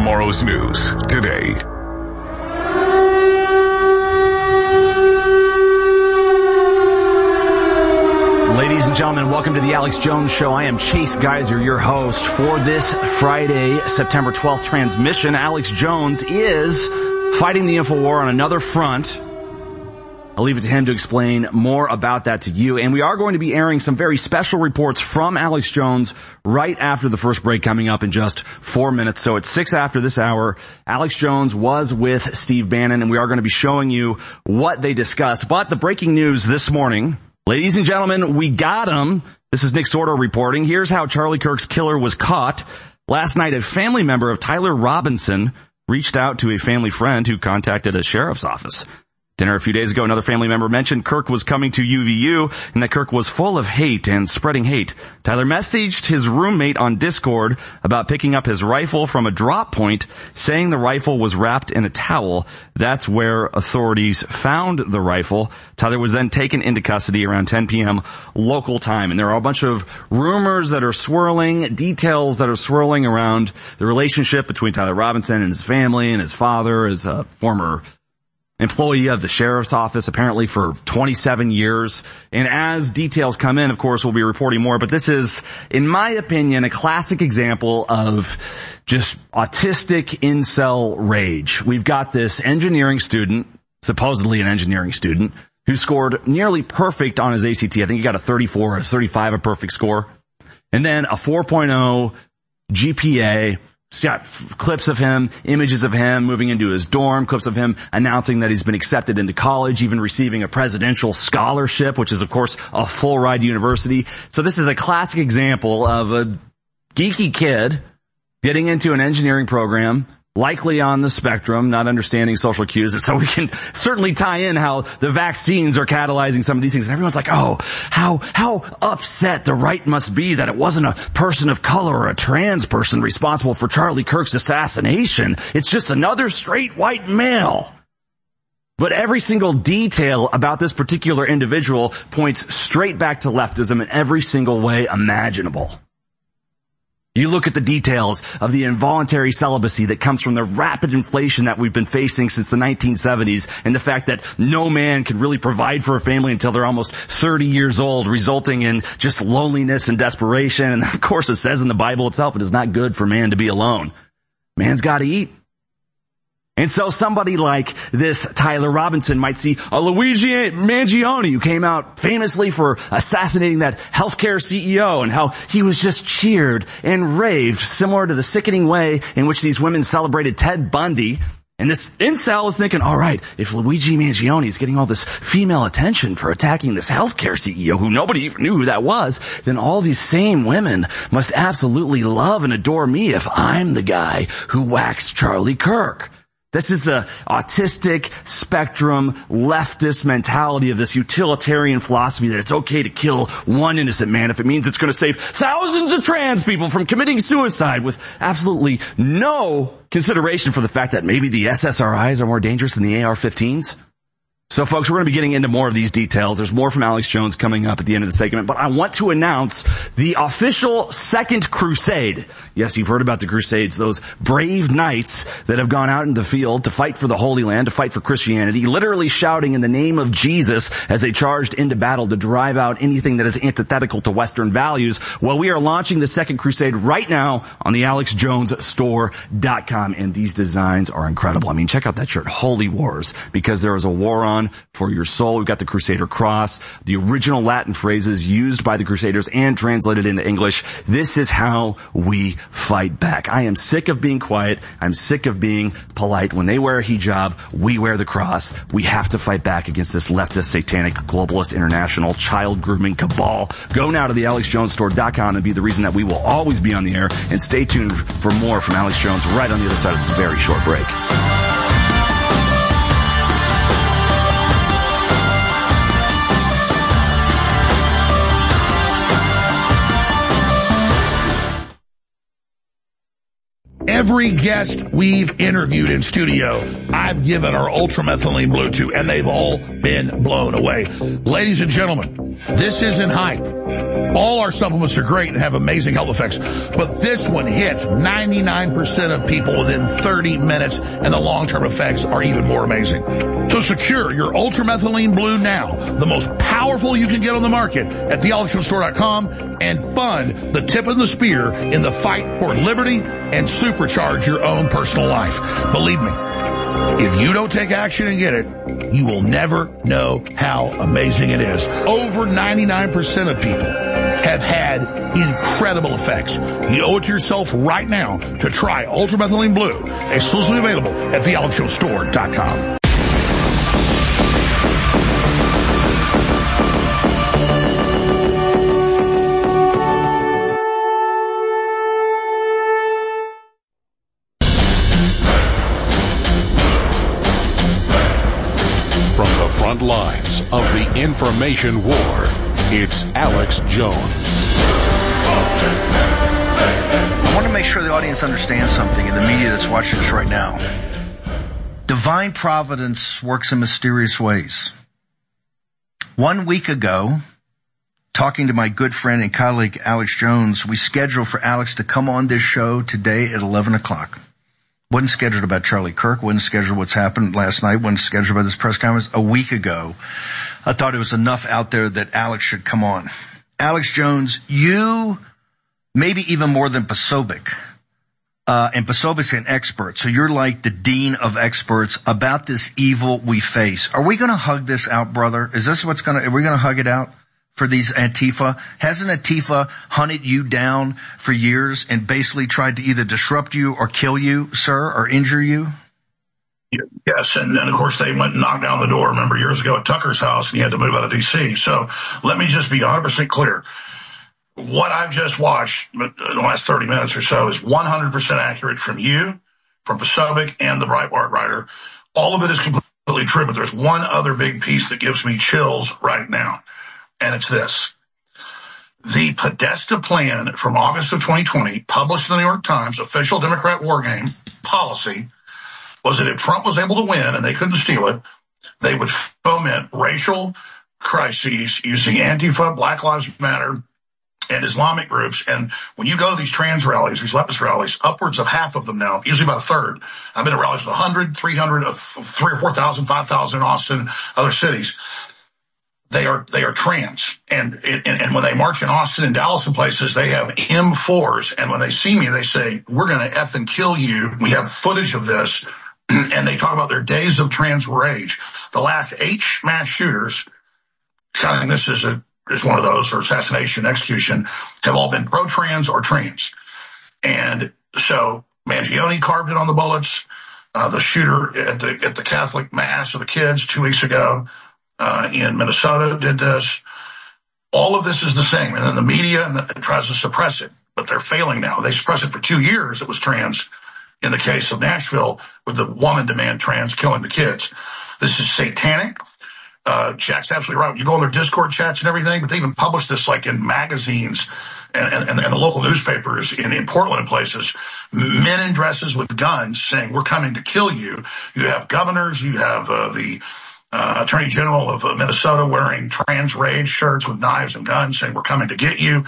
Tomorrow's news today. Ladies and gentlemen, welcome to the Alex Jones Show. I am Chase Geiser, your host for this Friday, September 12th transmission. Alex Jones is fighting the InfoWar on another front. I'll leave it to him to explain more about that to you. And we are going to be airing some very special reports from Alex Jones right after the first break, coming up in just 4 minutes. So at 6 after this hour, Alex Jones was with Steve Bannon, and we are going to be showing you what they discussed. But the breaking news this morning, ladies and gentlemen, we got him. This is Nick Sordo reporting. Here's how Charlie Kirk's killer was caught. Last night, a family member of Tyler Robinson reached out to a family friend who contacted a sheriff's office. Dinner a few days ago, another family member mentioned Kirk was coming to UVU and that Kirk was full of hate and spreading hate. Tyler messaged his roommate on Discord about picking up his rifle from a drop point, saying the rifle was wrapped in a towel. That's where authorities found the rifle. Tyler was then taken into custody around 10 p.m. local time. And there are a bunch of rumors that are swirling, details that are swirling around the relationship between Tyler Robinson and his family and his father as a former employee of the sheriff's office, apparently for 27 years. And as details come in, of course, we'll be reporting more. But this is, in my opinion, a classic example of just autistic incel rage. We've got this engineering student, supposedly an engineering student, who scored nearly perfect on his ACT. I think he got a 34 or a 35, a perfect score. And then a 4.0 GPA. It's got clips of him, images of him moving into his dorm, clips of him announcing that he's been accepted into college, even receiving a presidential scholarship, which is, of course, a full-ride university. So this is a classic example of a geeky kid getting into an engineering program, likely on the spectrum, not understanding social cues. So we can certainly tie in how the vaccines are catalyzing some of these things. And everyone's like, oh, how upset the right must be that it wasn't a person of color or a trans person responsible for Charlie Kirk's assassination. It's just another straight white male. But every single detail about this particular individual points straight back to leftism in every single way imaginable. You look at the details of the involuntary celibacy that comes from the rapid inflation that we've been facing since the 1970s, and the fact that no man can really provide for a family until they're almost 30 years old, resulting in just loneliness and desperation. And of course, it says in the Bible itself, it is not good for man to be alone. Man's got to eat. And so somebody like this Tyler Robinson might see a Luigi Mangione, who came out famously for assassinating that healthcare CEO, and how he was just cheered and raved, similar to the sickening way in which these women celebrated Ted Bundy. And this incel is thinking, all right, if Luigi Mangione is getting all this female attention for attacking this healthcare CEO who nobody even knew who that was, then all these same women must absolutely love and adore me if I'm the guy who whacks Charlie Kirk. This is the autistic spectrum leftist mentality of this utilitarian philosophy that it's okay to kill one innocent man if it means it's going to save thousands of trans people from committing suicide, with absolutely no consideration for the fact that maybe the SSRIs are more dangerous than the AR-15s. So, folks, we're going to be getting into more of these details. There's more from Alex Jones coming up at the end of the segment, but I want to announce the official Second Crusade. Yes, you've heard about the Crusades, those brave knights that have gone out in the field to fight for the Holy Land, to fight for Christianity, literally shouting in the name of Jesus as they charged into battle to drive out anything that is antithetical to Western values. Well, we are launching the Second Crusade right now on the AlexJonesStore.com, and these designs are incredible. I mean, check out that shirt, Holy Wars, because there is a war on for your soul. We've got the Crusader Cross, the original Latin phrases used by the Crusaders and translated into English. This is how we fight back. I am sick of being quiet. I'm sick of being polite. When they wear a hijab, we wear the cross. We have to fight back against this leftist, satanic, globalist, international, child grooming cabal. Go now to the AlexJonesStore.com and be the reason that we will always be on the air. And stay tuned for more from Alex Jones right on the other side of this very short break. Every guest we've interviewed in studio, I've given our ultramethylene blue to, and they've all been blown away. Ladies and gentlemen, this isn't hype. All our supplements are great and have amazing health effects, but this one hits 99% of people within 30 minutes, and the long-term effects are even more amazing. So secure your ultramethylene blue now, the most powerful you can get on the market, at thealexjonesstore.com, and fund the tip of the spear in the fight for liberty and supercharge your own personal life. Believe me, if you don't take action and get it, you will never know how amazing it is. Over 99% of people have had incredible effects. You owe it to yourself right now to try Ultramethylene Blue, exclusively available at thealexjonesstore.com. Front lines of the information war. It's Alex Jones. I want to make sure the audience understands something in the media that's watching us right now. Divine providence works in mysterious ways. 1 week ago, talking to my good friend and colleague Alex Jones, we scheduled for Alex to come on this show today at 11 o'clock. Wasn't scheduled about Charlie Kirk, wasn't scheduled what's happened last night, wasn't scheduled about this press conference. A week ago, I thought it was enough out there that Alex should come on. Alex Jones, you, maybe even more than Posobiec, and Posobiec's an expert, so you're like the dean of experts about this evil we face. Are we going to hug this out, brother? Is this what's are we going to hug it out? For these Antifa? Hasn't Antifa hunted you down for years and basically tried to either disrupt you or kill you, sir, or injure you? Yes, and then, of course, they went and knocked down the door, remember, years ago at Tucker's house, and he had to move out of D.C. So let me just be 100% clear. What I've just watched in the last 30 minutes or so is 100% accurate from you, from Posobiec, and the Breitbart writer. All of it is completely true, but there's one other big piece that gives me chills right now. And it's this. The Podesta plan from August of 2020, published in the New York Times, official Democrat war game policy, was that if Trump was able to win and they couldn't steal it, they would foment racial crises using Antifa, Black Lives Matter, and Islamic groups. And when you go to these trans rallies, these leftist rallies, upwards of half of them now, usually about a third. I've been to rallies with 100, 300, 3,000 or 4,000, 5,000 in Austin, other cities. They are trans, and when they march in Austin and Dallas and places, they have M4s, and when they see me, they say, "We're going to effing kill you." We have footage of this, and they talk about their days of trans rage. The last 8 mass shooters, counting this as one of those, or assassination, execution, have all been pro-trans or trans. And so Mangione carved it on the bullets. The shooter at the Catholic Mass of the kids 2 weeks ago. In Minnesota did this. All of this is the same. And then the media tries to suppress it, but they're failing now. They suppressed it for 2 years. It was trans in the case of Nashville with the woman demand trans killing the kids. This is satanic. Jack's absolutely right. You go on their Discord chats and everything, but they even publish this like in magazines and the local newspapers in Portland and places. Men in dresses with guns saying, "We're coming to kill you." You have governors. You have the Attorney General of Minnesota wearing trans rage shirts with knives and guns saying, "We're coming to get you."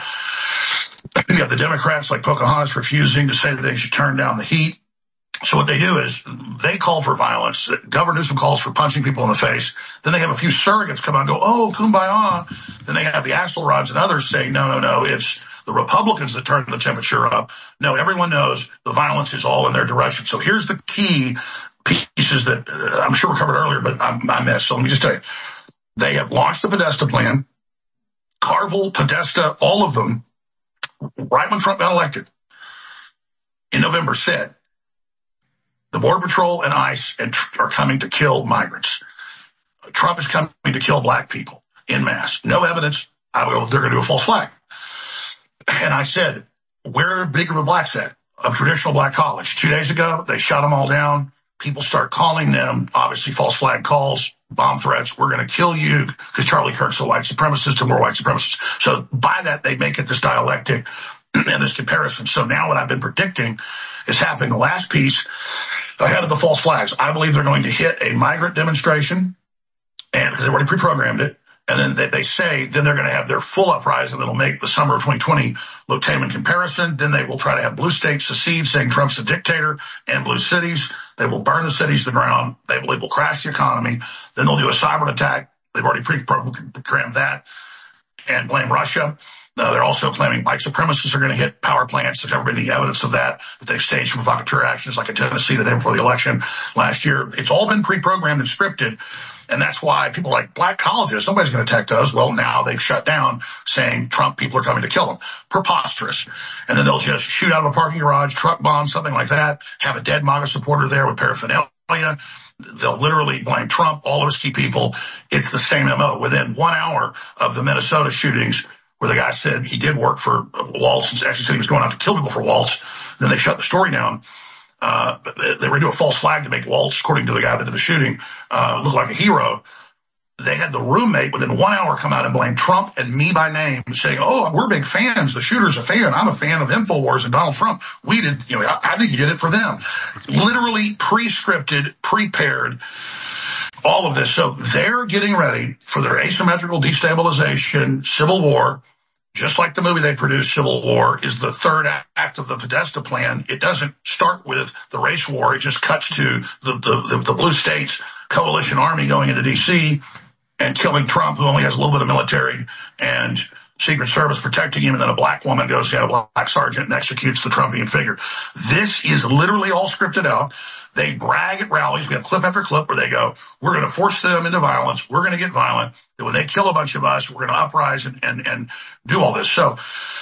You have the Democrats like Pocahontas refusing to say that they should turn down the heat. So what they do is they call for violence. Governor Newsom calls for punching people in the face. Then they have a few surrogates come out and go, "Oh, kumbaya." Then they have the Axelrods and others say, no, it's the Republicans that turn the temperature up. No, everyone knows the violence is all in their direction. So here's the key pieces that I'm sure were covered earlier, but I missed. So let me just tell you. They have launched the Podesta plan. Carville, Podesta, all of them, right when Trump got elected in November, said the Border Patrol and ICE are coming to kill migrants. Trump is coming to kill black people en masse. No evidence. They're going to do a false flag. And I said, where are big river blacks at? A traditional black college. 2 days ago, they shot them all down. People start calling them, obviously false flag calls, bomb threats. "We're going to kill you because Charlie Kirk's a white supremacist and we're white supremacists." So by that, they make it this dialectic. and this comparison. So now what I've been predicting is happening. The last piece ahead of the false flags. I believe they're going to hit a migrant demonstration, and because they've already pre-programmed it. And then they say then they're going to have their full uprising that'll make the summer of 2020 look tame in comparison. Then they will try to have blue states secede, saying Trump's a dictator, and blue cities. They will burn the cities to the ground. They believe will crash the economy. Then they'll do a cyber attack. They've already pre-programmed that and blame Russia. They're also claiming white supremacists are going to hit power plants. There's never been any evidence of that, but they've staged provocateur actions like in Tennessee the day before the election last year. It's all been pre-programmed and scripted. And that's why people like black colleges, nobody's going to attack those. Well, now they've shut down saying Trump people are coming to kill them. Preposterous. And then they'll just shoot out of a parking garage, truck bomb, something like that, have a dead MAGA supporter there with paraphernalia. They'll literally blame Trump, all of his key people. It's the same MO. Within 1 hour of the Minnesota shootings, where the guy said he did work for Waltz and actually said he was going out to kill people for Waltz, then they shut the story down. They were doing a false flag to make Waltz, according to the guy that did the shooting, look like a hero. They had the roommate within 1 hour come out and blame Trump and me by name, saying, oh, we're big fans. The shooter's a fan. I'm a fan of InfoWars and Donald Trump. We did, I think he did it for them. Literally pre-scripted, prepared, all of this. So they're getting ready for their asymmetrical destabilization, civil war. Just like the movie they produced, Civil War, is the third act of the Podesta plan. It doesn't start with the race war. It just cuts to the blue states coalition army going into D.C. and killing Trump, who only has a little bit of military, and Secret Service protecting him, and then a black woman goes to a black sergeant and executes the Trumpian figure. This is literally all scripted out. They brag at rallies. We have clip after clip where they go, we're going to force them into violence. We're going to get violent. That when they kill a bunch of us, we're going to uprise and do all this. So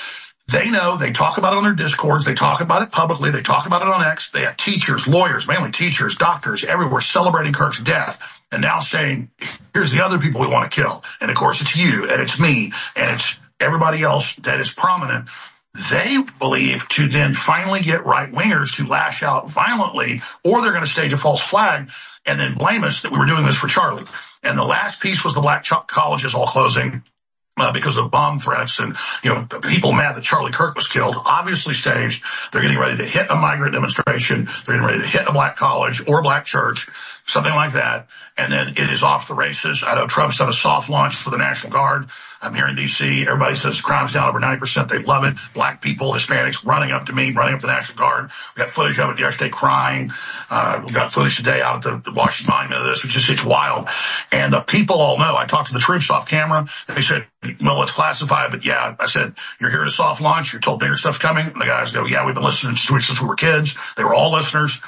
they know, they talk about it on their discords. They talk about it publicly. They talk about it on X. They have teachers, lawyers, mainly teachers, doctors everywhere celebrating Kirk's death and now saying, here's the other people we want to kill. And of course it's you and it's me and it's everybody else that is prominent. They believe to then finally get right-wingers to lash out violently, or they're going to stage a false flag and then blame us that we were doing this for Charlie. And the last piece was the black colleges all closing because of bomb threats and, people mad that Charlie Kirk was killed, obviously staged. They're getting ready to hit a migrant demonstration. They're getting ready to hit a black college or a black church, something like that. And then it is off the races. I know Trump's done a soft launch for the National Guard. I'm here in D.C. Everybody says crime's down over 90%. They love it. Black people, Hispanics running up to me, running up to the National Guard. We got footage of it yesterday crying. We got footage today out at the Washington Monument of this, which is, it's wild. And the people all know. I talked to the troops off camera. They said, well, it's classified, but yeah, I said, you're here to soft launch. You're told bigger stuff's coming. And the guys go, yeah, we've been listening to it since we were kids. They were all listeners.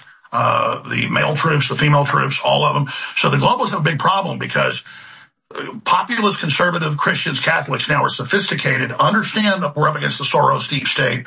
The male troops, the female troops, all of them. So the globalists have a big problem because populist, conservative Christians, Catholics now are sophisticated, understand that we're up against the Soros deep state,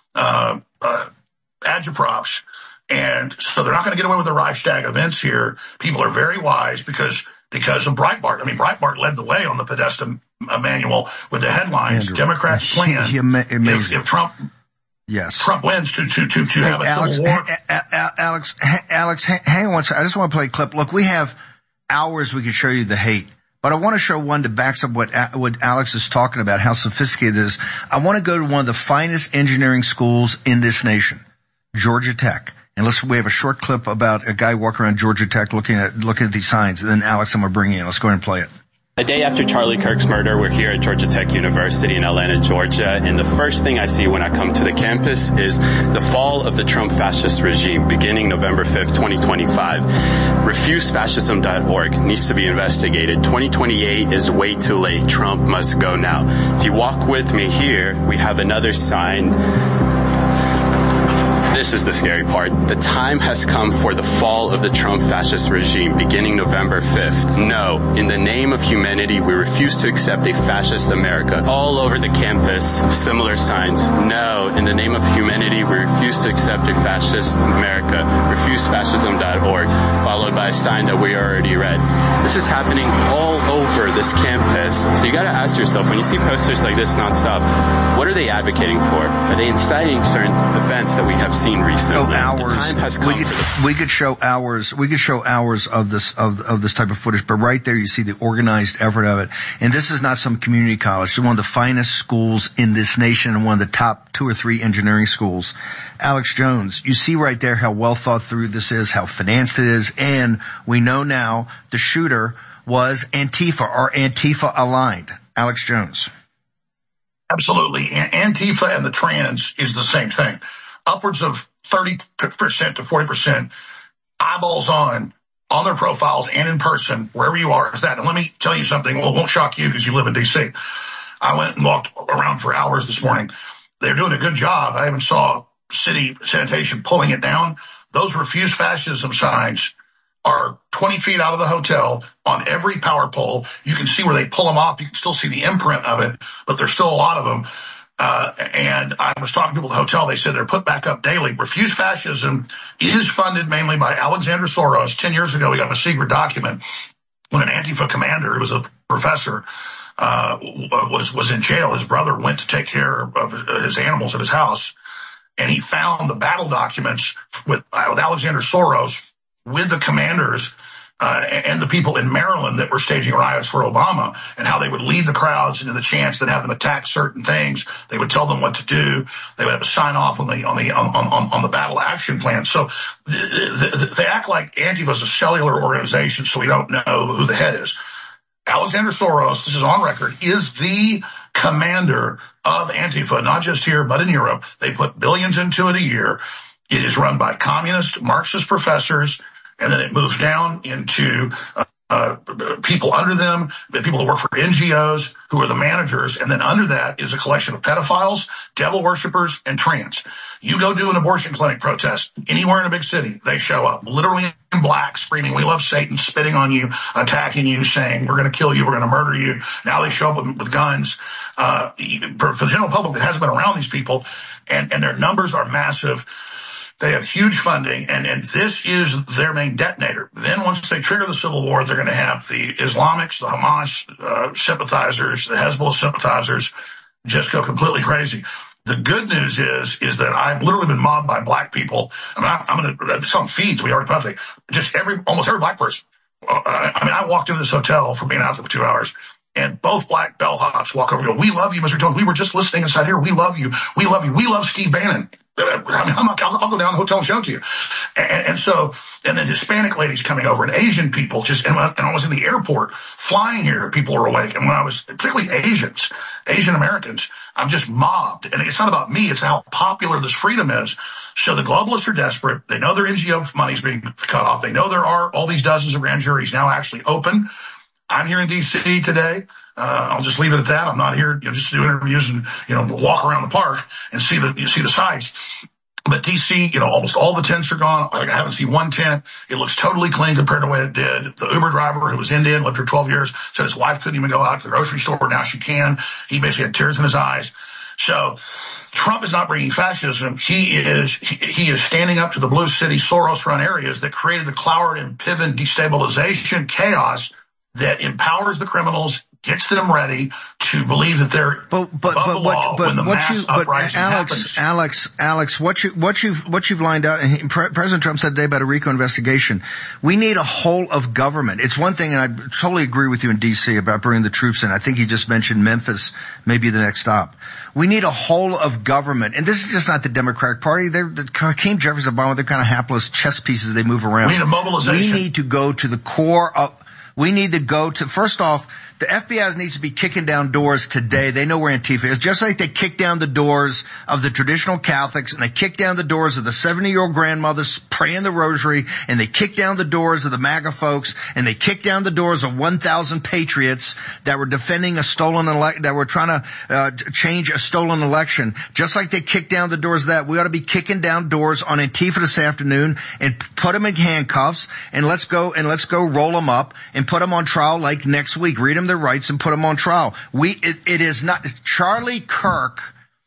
agitprops. And so they're not going to get away with the Reichstag events here. People are very wise because of Breitbart. I mean, Breitbart led the way on the Podesta manual with the headlines, Andrew, Democrats' plan. If Trump... Yes. Trump wins to have a civil war. Alex, hang on one second. I just want to play a clip. Look, we have hours we could show you the hate, but I want to show one that backs up what Alex is talking about, how sophisticated it is. I want to go to one of the finest engineering schools in this nation, Georgia Tech. And we have a short clip about a guy walking around Georgia Tech looking at these signs. And then Alex, I'm going to bring you in. Let's go ahead and play it. A day after Charlie Kirk's murder, we're here at Georgia Tech University in Atlanta, Georgia, and the first thing I see when I come to the campus is the fall of the Trump fascist regime beginning November 5th, 2025. RefuseFascism.org needs to be investigated. 2028 is way too late. Trump must go now. If you walk with me here, we have another sign. This is the scary part. The time has come for the fall of the Trump fascist regime beginning November 5th. No, in the name of humanity, we refuse to accept a fascist America. All over the campus, similar signs. No, in the name of humanity, we refuse to accept a fascist America. RefuseFascism.org, followed by a sign that we already read. This is happening all over this campus. So you gotta ask yourself, when you see posters like this nonstop, What are they advocating for? Are they inciting certain events that we have seen recently? Hours. The time has come. We could show hours. We could show hours of this type of footage. But right there, you see the organized effort of it. And this is not some community college. It's one of the finest schools in this nation and one of the top 2 or 3 engineering schools. Alex Jones, you see right there how well thought through this is, how financed it is, and we know now the shooter was Antifa or Antifa aligned. Alex Jones. Absolutely. Antifa and the trans is the same thing. Upwards of 30% to 40% eyeballs on their profiles and in person, wherever you are, is that. And let me tell you something. Well, it won't shock you because you live in D.C. I went and walked around for hours this morning. They're doing a good job. I even saw city sanitation pulling it down. Those refuse fascism signs are 20 feet out of the hotel on every power pole. You can see where they pull them off. You can still see the imprint of it, but there's still a lot of them. And I was talking to people at the hotel. They said they're put back up daily. Refuse fascism is funded mainly by Alexander Soros. 10 years ago, we got a secret document when an Antifa commander, who was a professor, was in jail. His brother went to take care of his animals at his house, and he found the battle documents with Alexander Soros with the commanders and the people in Maryland that were staging riots for Obama, and how they would lead the crowds into the chance that have them attack certain things. They would tell them what to do. They would have to sign off on the battle action plan. So they act like Antifa is a cellular organization, so we don't know who the head is. Alexander Soros, this is on record, is the commander of Antifa, not just here, but in Europe. They put billions into it a year. It is run by communist, Marxist professors, and then it moves down into people under them, people that work for NGOs who are the managers, and then under that is a collection of pedophiles, devil worshippers, and trans. You go do an abortion clinic protest anywhere in a big city, they show up, literally in black, screaming, "We love Satan," spitting on you, attacking you, saying, "We're going to kill you, we're going to murder you." Now they show up with guns. For the general public that hasn't been around these people, and their numbers are massive. They have huge funding, and this is their main detonator. Then once they trigger the civil war, they're going to have the Islamics, the Hamas sympathizers, the Hezbollah sympathizers just go completely crazy. The good news is that I've literally been mobbed by black people. I'm going to, some feeds we already posted, just almost every black person. I walked into this hotel from being out there for 2 hours, and both black bellhops walk over and go, "We love you, Mr. Jones. We were just listening inside here. We love you. We love you. We love Steve Bannon." I'll go down to the hotel and show it to you. And then Hispanic ladies coming over and Asian people and I was in the airport flying here, people were awake. And when I was, particularly Asian Americans, I'm just mobbed. And it's not about me, it's how popular this freedom is. So the globalists are desperate. They know their NGO money's being cut off. They know there are all these dozens of grand juries now actually open. I'm here in D.C. today. I'll just leave it at that. I'm not here, just to do interviews and, walk around the park and see the sights. But DC, almost all the tents are gone. I haven't seen one tent. It looks totally clean compared to what it did. The Uber driver who was Indian, lived here 12 years, said his wife couldn't even go out to the grocery store. Now she can. He basically had tears in his eyes. So Trump is not bringing fascism. He is standing up to the blue city Soros-run areas that created the Cloward and Piven destabilization chaos that empowers the criminals, gets them ready to believe that they're above the law when the mass uprising happens. Alex, what you've lined out, and President Trump said today about a RICO investigation. We need a whole of government. It's one thing, and I totally agree with you in D.C. about bringing the troops in. I think you just mentioned Memphis, maybe the next stop. We need a whole of government, and this is just not the Democratic Party. Hakeem Jeffries, Obama, they're kind of hapless chess pieces. They move around. We need a mobilization. We need to go to the core of. We need to go to, first off, the FBI needs to be kicking down doors today. They know where Antifa is. Just like they kick down the doors of the traditional Catholics, and they kick down the doors of the 70-year-old grandmothers praying the rosary, and they kick down the doors of the MAGA folks, and they kick down the doors of 1,000 patriots that were defending that were trying to change a stolen election. Just like they kick down the doors of that, we ought to be kicking down doors on Antifa this afternoon and put them in handcuffs, and let's go roll them up and put them on trial like next week. Read them their rights and put them on trial. It is not Charlie Kirk.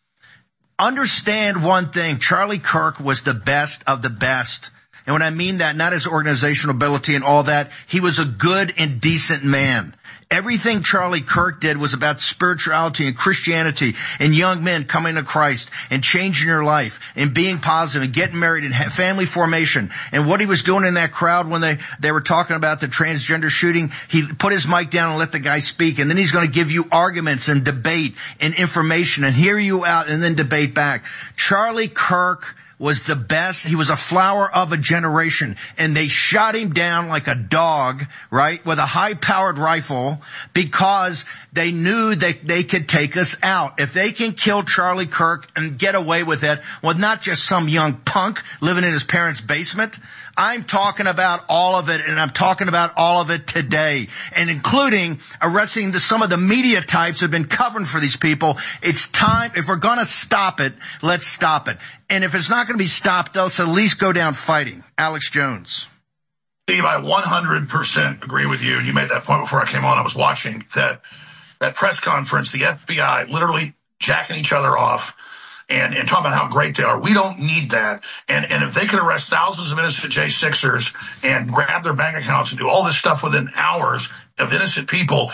Understand one thing. Charlie Kirk was the best of the best. And when I mean that, not his organizational ability and all that, he was a good and decent man. Everything Charlie Kirk did was about spirituality and Christianity and young men coming to Christ and changing your life and being positive and getting married and family formation. And what he was doing in that crowd when they were talking about the transgender shooting, he put his mic down and let the guy speak. And then he's going to give you arguments and debate and information and hear you out and then debate back. Charlie Kirk was the best. He was a flower of a generation, and they shot him down like a dog, right, with a high-powered rifle because they knew that they could take us out. If they can kill Charlie Kirk and get away with it, with not just some young punk living in his parents' basement, I'm talking about all of it, and I'm talking about all of it today, and including arresting some of the media types that have been covering for these people. It's time. If we're going to stop it, let's stop it. And if it's not going to be stopped, let's at least go down fighting. Alex Jones. Steve, I 100% agree with you. You made that point before I came on. I was watching that press conference, the FBI literally jacking each other off and talking about how great they are. We don't need that. And if they could arrest thousands of innocent J6ers and grab their bank accounts and do all this stuff within hours of innocent people,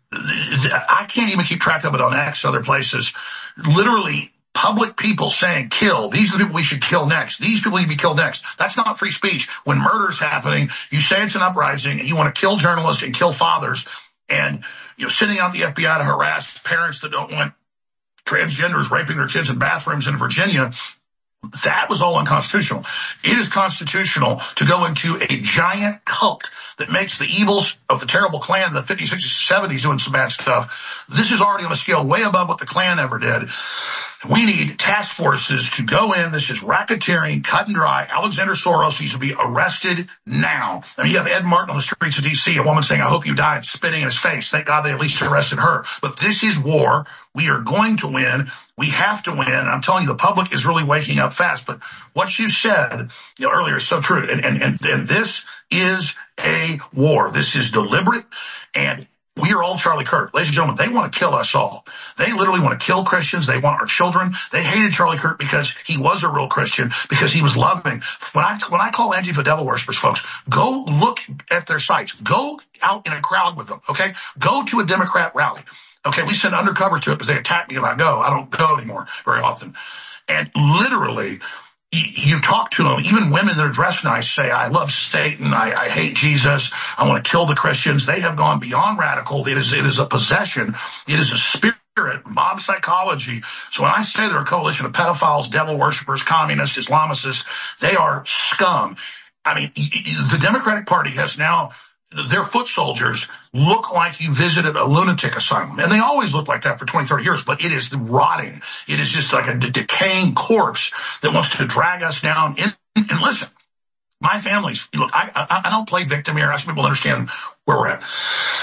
I can't even keep track of it on X, other places. Literally, public people saying, kill. These are the people we should kill next. These people need to be killed next. That's not free speech. When murder's happening, you say it's an uprising and you want to kill journalists and kill fathers and, sending out the FBI to harass parents that don't want transgenders raping their kids in bathrooms in Virginia. That was all unconstitutional. It is constitutional to go into a giant cult that makes the evils of the terrible Klan in the 50s, 60s, 70s doing some bad stuff. This is already on a scale way above what the Klan ever did. We need task forces to go in. This is racketeering, cut and dry. Alexander Soros needs to be arrested now. I mean, you have Ed Martin on the streets of D.C., a woman saying, I hope you die, and spitting in his face. Thank God they at least arrested her. But this is war. We are going to win. We have to win. And I'm telling you, the public is really waking up fast. But what you said earlier is so true. And this is a war. This is deliberate. And we are all Charlie Kirk. Ladies and gentlemen, they want to kill us all. They literally want to kill Christians. They want our children. They hated Charlie Kirk because he was a real Christian, because he was loving. When I call Antifa devil worshippers, folks, go look at their sites. Go out in a crowd with them, okay? Go to a Democrat rally. Okay, we send undercover to it because they attack me if I go. I don't go anymore very often. And literally, you talk to them, even women that are dressed nice say, I love Satan, I hate Jesus, I want to kill the Christians. They have gone beyond radical. It is a possession. It is a spirit, mob psychology. So when I say they're a coalition of pedophiles, devil worshippers, communists, Islamicists, they are scum. I mean, the Democratic Party has now, their foot soldiers look like you visited a lunatic asylum. And they always look like that for 20, 30 years, but it is rotting. It is just like a decaying corpse that wants to drag us down. And listen, my family's, look, I don't play victim here. I want people to understand where we're at.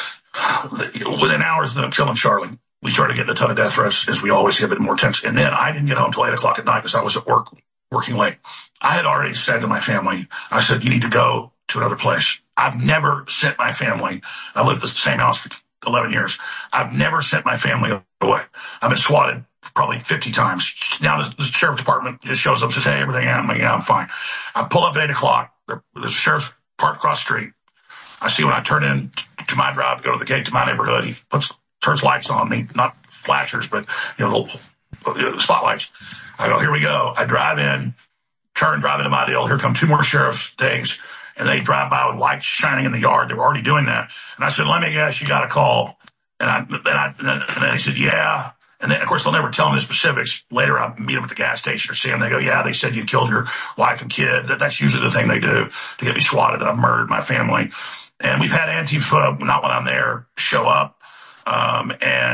Within hours of killing Charlie, we started getting a ton of death threats, as we always get, a bit more tense. And then I didn't get home till 8 o'clock at night because I was at work, working late. I had already said to my family, I said, you need to go to another place. I've never sent my family. I lived in the same house for 11 years. I've never sent my family away. I've been swatted probably 50 times. Now the sheriff's department just shows up and says, hey, everything, I'm fine. I pull up at 8 o'clock. The sheriff's parked across the street. I see when I turn in to my drive to go to the gate to my neighborhood, he turns lights on me, not flashers, but the spotlights. I go, here we go. I drive in, drive into my deal. Here come two more sheriff's things. And they drive by with lights shining in the yard. They were already doing that. And I said, let me guess, you got a call. And then he said, yeah. And then, of course, they'll never tell me the specifics. Later, I meet them at the gas station or see them. They go, yeah, they said you killed your wife and kid. That's usually the thing they do to get me swatted, that I've murdered my family. And we've had Antifa, not when I'm there, show up. We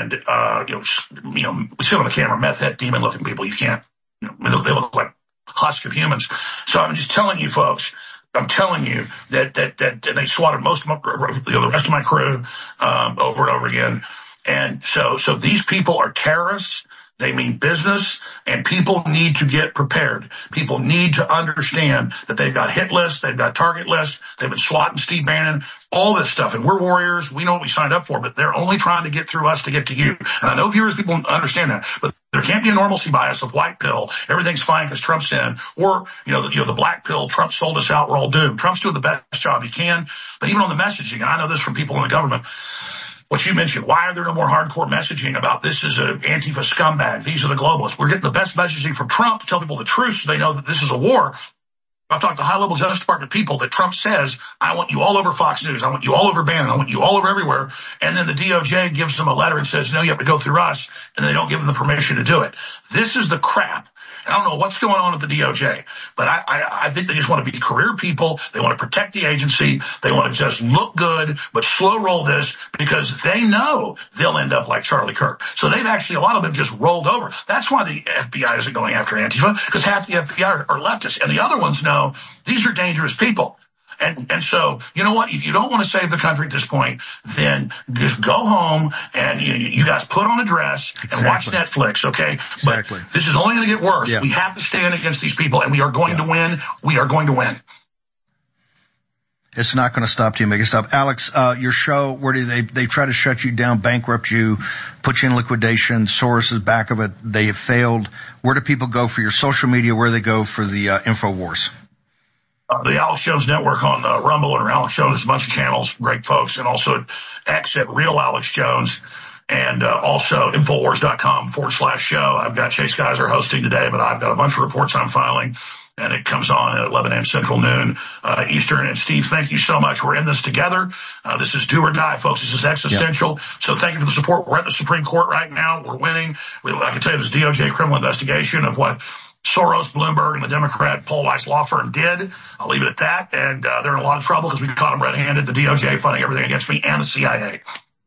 see on the camera, meth head, demon looking people. You can't, they look like husk of humans. So I'm just telling you, folks, I'm telling you that they swatted most of the rest of my crew, over and over again. And so these people are terrorists. They mean business, and people need to get prepared. People need to understand that they've got hit lists, they've got target lists, they've been swatting Steve Bannon, all this stuff. And we're warriors. We know what we signed up for, but they're only trying to get through us to get to you. And I know viewers, people understand that, but there can't be a normalcy bias of white pill. Everything's fine because Trump's in, or, the black pill. Trump sold us out. We're all doomed. Trump's doing the best job he can. But even on the messaging, and I know this from people in the government, what you mentioned. Why are there no more hardcore messaging about this is an Antifa scumbag? These are the globalists. We're getting the best messaging from Trump to tell people the truth so they know that this is a war. I've talked to high-level Justice Department people that Trump says, I want you all over Fox News. I want you all over Bannon. I want you all over everywhere. And then the DOJ gives them a letter and says, no, you have to go through us. And they don't give them the permission to do it. This is the crap. I don't know what's going on at the DOJ, but I think they just want to be career people. They want to protect the agency. They want to just look good, but slow roll this because they know they'll end up like Charlie Kirk. So they've actually, a lot of them just rolled over. That's why the FBI isn't going after Antifa, because half the FBI are leftists and the other ones know these are dangerous people. And so, you know what? If you don't want to save the country at this point, then just go home and you guys put on a dress and watch Netflix, okay? Exactly. But this is only going to get worse. Yeah. We have to stand against these people, and we are going to win. We are going to win. It's not going to stop till you make it stop. Alex, your show, where do they try to shut you down, bankrupt you, put you in liquidation, Soros is back of it, they have failed. Where do people go for your social media? Where do they go for the InfoWars? The Alex Jones Network on Rumble and Alex Jones, a bunch of channels, great folks, and also X at Real Alex Jones, and also Infowars.com/show. I've got Chase Geiser hosting today, but I've got a bunch of reports I'm filing, and it comes on at 11 a.m. Central, noon Eastern. And Steve, thank you so much. We're in this together. This is do or die, folks. This is existential. Yep. So thank you for the support. We're at the Supreme Court right now. We're winning. I can tell you this DOJ criminal investigation of what Soros, Bloomberg, and the Democrat Paul Weiss law firm did. I'll leave it at that. And they're in a lot of trouble because we caught them red-handed. The DOJ funding everything against me and the CIA.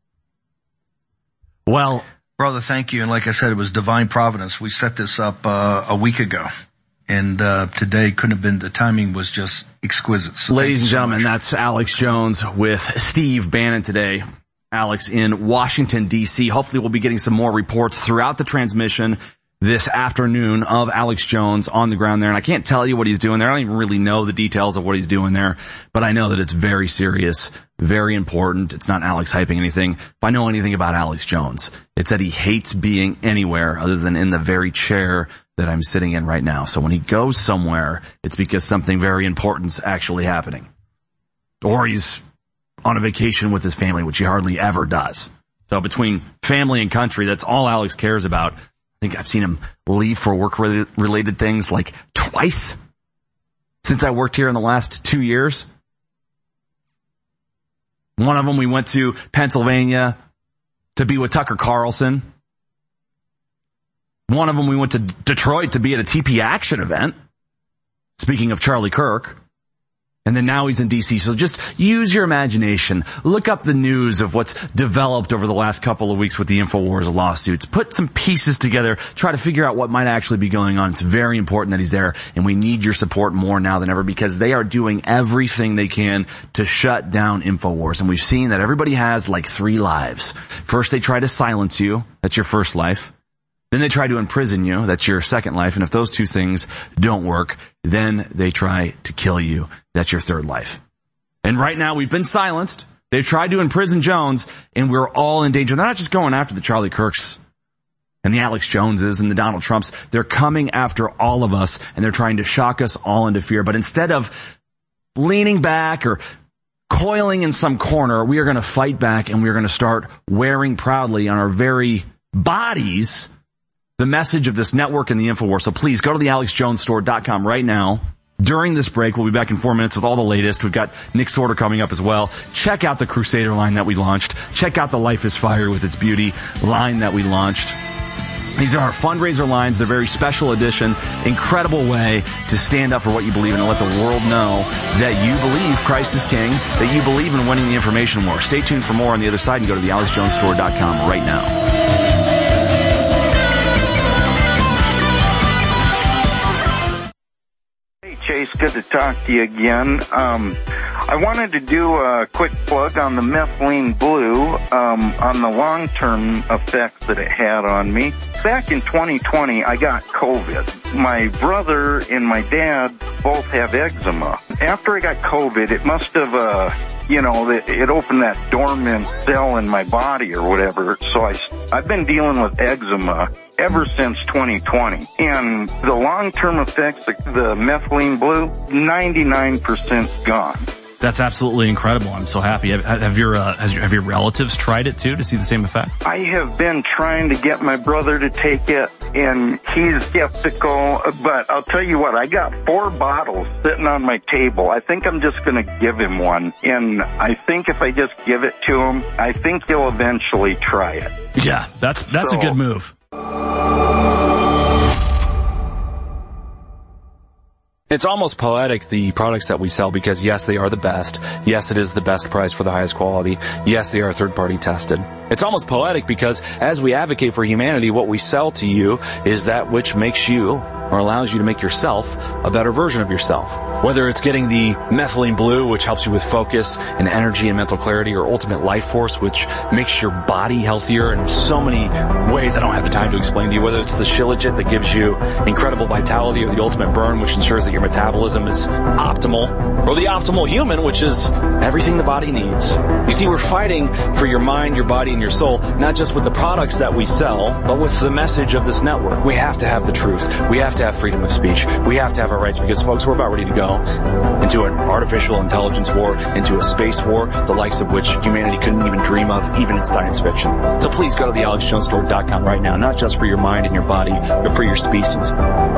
Well, brother, thank you. And like I said, it was divine providence. We set this up a week ago. And today couldn't have been, the timing was just exquisite. So ladies and gentlemen, that's Alex Jones with Steve Bannon today. Alex in Washington, D.C. Hopefully we'll be getting some more reports throughout the transmission this afternoon of Alex Jones on the ground there. And I can't tell you what he's doing there. I don't even really know the details of what he's doing there, but I know that it's very serious, very important. It's not Alex hyping anything. If I know anything about Alex Jones, it's that he hates being anywhere other than in the very chair that I'm sitting in right now. So when he goes somewhere, it's because something very important's actually happening. Or he's on a vacation with his family, which he hardly ever does. So between family and country, that's all Alex cares about. I think I've seen him leave for work-related things like twice since I worked here in the last 2 years. One of them, we went to Pennsylvania to be with Tucker Carlson. One of them, we went to Detroit to be at a TP Action event. Speaking of Charlie Kirk. And then now he's in D.C. So just use your imagination. Look up the news of what's developed over the last couple of weeks with the InfoWars lawsuits. Put some pieces together. Try to figure out what might actually be going on. It's very important that he's there. And we need your support more now than ever because they are doing everything they can to shut down InfoWars. And we've seen that everybody has like 3 lives. First, they try to silence you. That's your first life. Then they try to imprison you. That's your second life. And if those 2 things don't work, then they try to kill you. That's your third life. And right now we've been silenced. They've tried to imprison Jones, and we're all in danger. They're not just going after the Charlie Kirks and the Alex Joneses and the Donald Trumps. They're coming after all of us, and they're trying to shock us all into fear. But instead of leaning back or coiling in some corner, we are going to fight back, and we are going to start wearing proudly on our very bodies the message of this network and the InfoWars. So please go to the AlexJonesStore.com right now. During this break, we'll be back in 4 minutes with all the latest. We've got Nick Sorter coming up as well. Check out the Crusader line that we launched. Check out the Life is Fire with its beauty line that we launched. These are our fundraiser lines. They're very special edition, incredible way to stand up for what you believe in and let the world know that you believe Christ is King, that you believe in winning the information war. Stay tuned for more on the other side and go to the AlexJonesStore.com right now. Chase, good to talk to you again. I wanted to do a quick plug on the methylene blue, on the long-term effects that it had on me. Back in 2020, I got COVID. My brother and my dad both have eczema. After I got COVID, it must have, it opened that dormant cell in my body or whatever. So I've been dealing with eczema ever since 2020. And the long-term effects, the methylene blue, 99% gone. That's absolutely incredible. I'm so happy. Have your relatives tried it too to see the same effect? I have been trying to get my brother to take it, and he's skeptical. But I'll tell you what, I got 4 bottles sitting on my table. I think I'm just going to give him one, and I think if I just give it to him, I think he'll eventually try it. Yeah, that's a good move. It's almost poetic, the products that we sell, because yes, they are the best. Yes, it is the best price for the highest quality. Yes, they are third-party tested. It's almost poetic because as we advocate for humanity, what we sell to you is that which makes you, or allows you to make yourself, a better version of yourself. Whether it's getting the methylene blue, which helps you with focus and energy and mental clarity, or ultimate life force, which makes your body healthier in so many ways I don't have the time to explain to you. Whether it's the Shilajit that gives you incredible vitality, or the ultimate burn, which ensures that your metabolism is optimal, or the optimal human, which is everything the body needs. You see, we're fighting for your mind, your body, and your soul, not just with the products that we sell, but with the message of this network. We have to have the truth. We have to have freedom of speech. We have to have our rights, because, folks, we're about ready to go into an artificial intelligence war, into a space war, the likes of which humanity couldn't even dream of, even in science fiction. So please go to the AlexJonesStore.com right now, not just for your mind and your body, but for your species.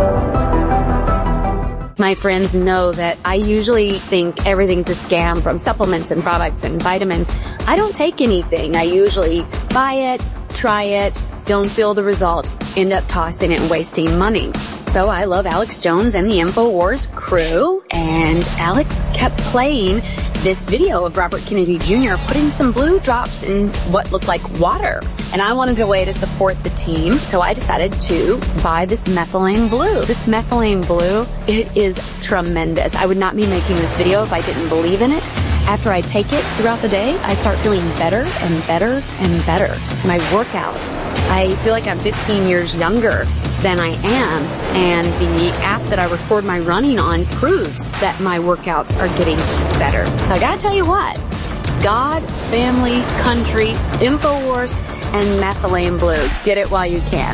My friends know that I usually think everything's a scam, from supplements and products and vitamins. I don't take anything. I usually buy it, try it, don't feel the results, end up tossing it and wasting money. So I love Alex Jones and the InfoWars crew, and Alex kept playing this video of Robert Kennedy Jr. putting some blue drops in what looked like water. And I wanted a way to support the team, so I decided to buy this methylene blue. This methylene blue, it is tremendous. I would not be making this video if I didn't believe in it. After I take it throughout the day, I start feeling better and better and better. My workouts, I feel like I'm 15 years younger than I am, and the app that I record my running on proves that my workouts are getting better. So I gotta tell you what, God, family, country, InfoWars, and methylene blue. Get it while you can.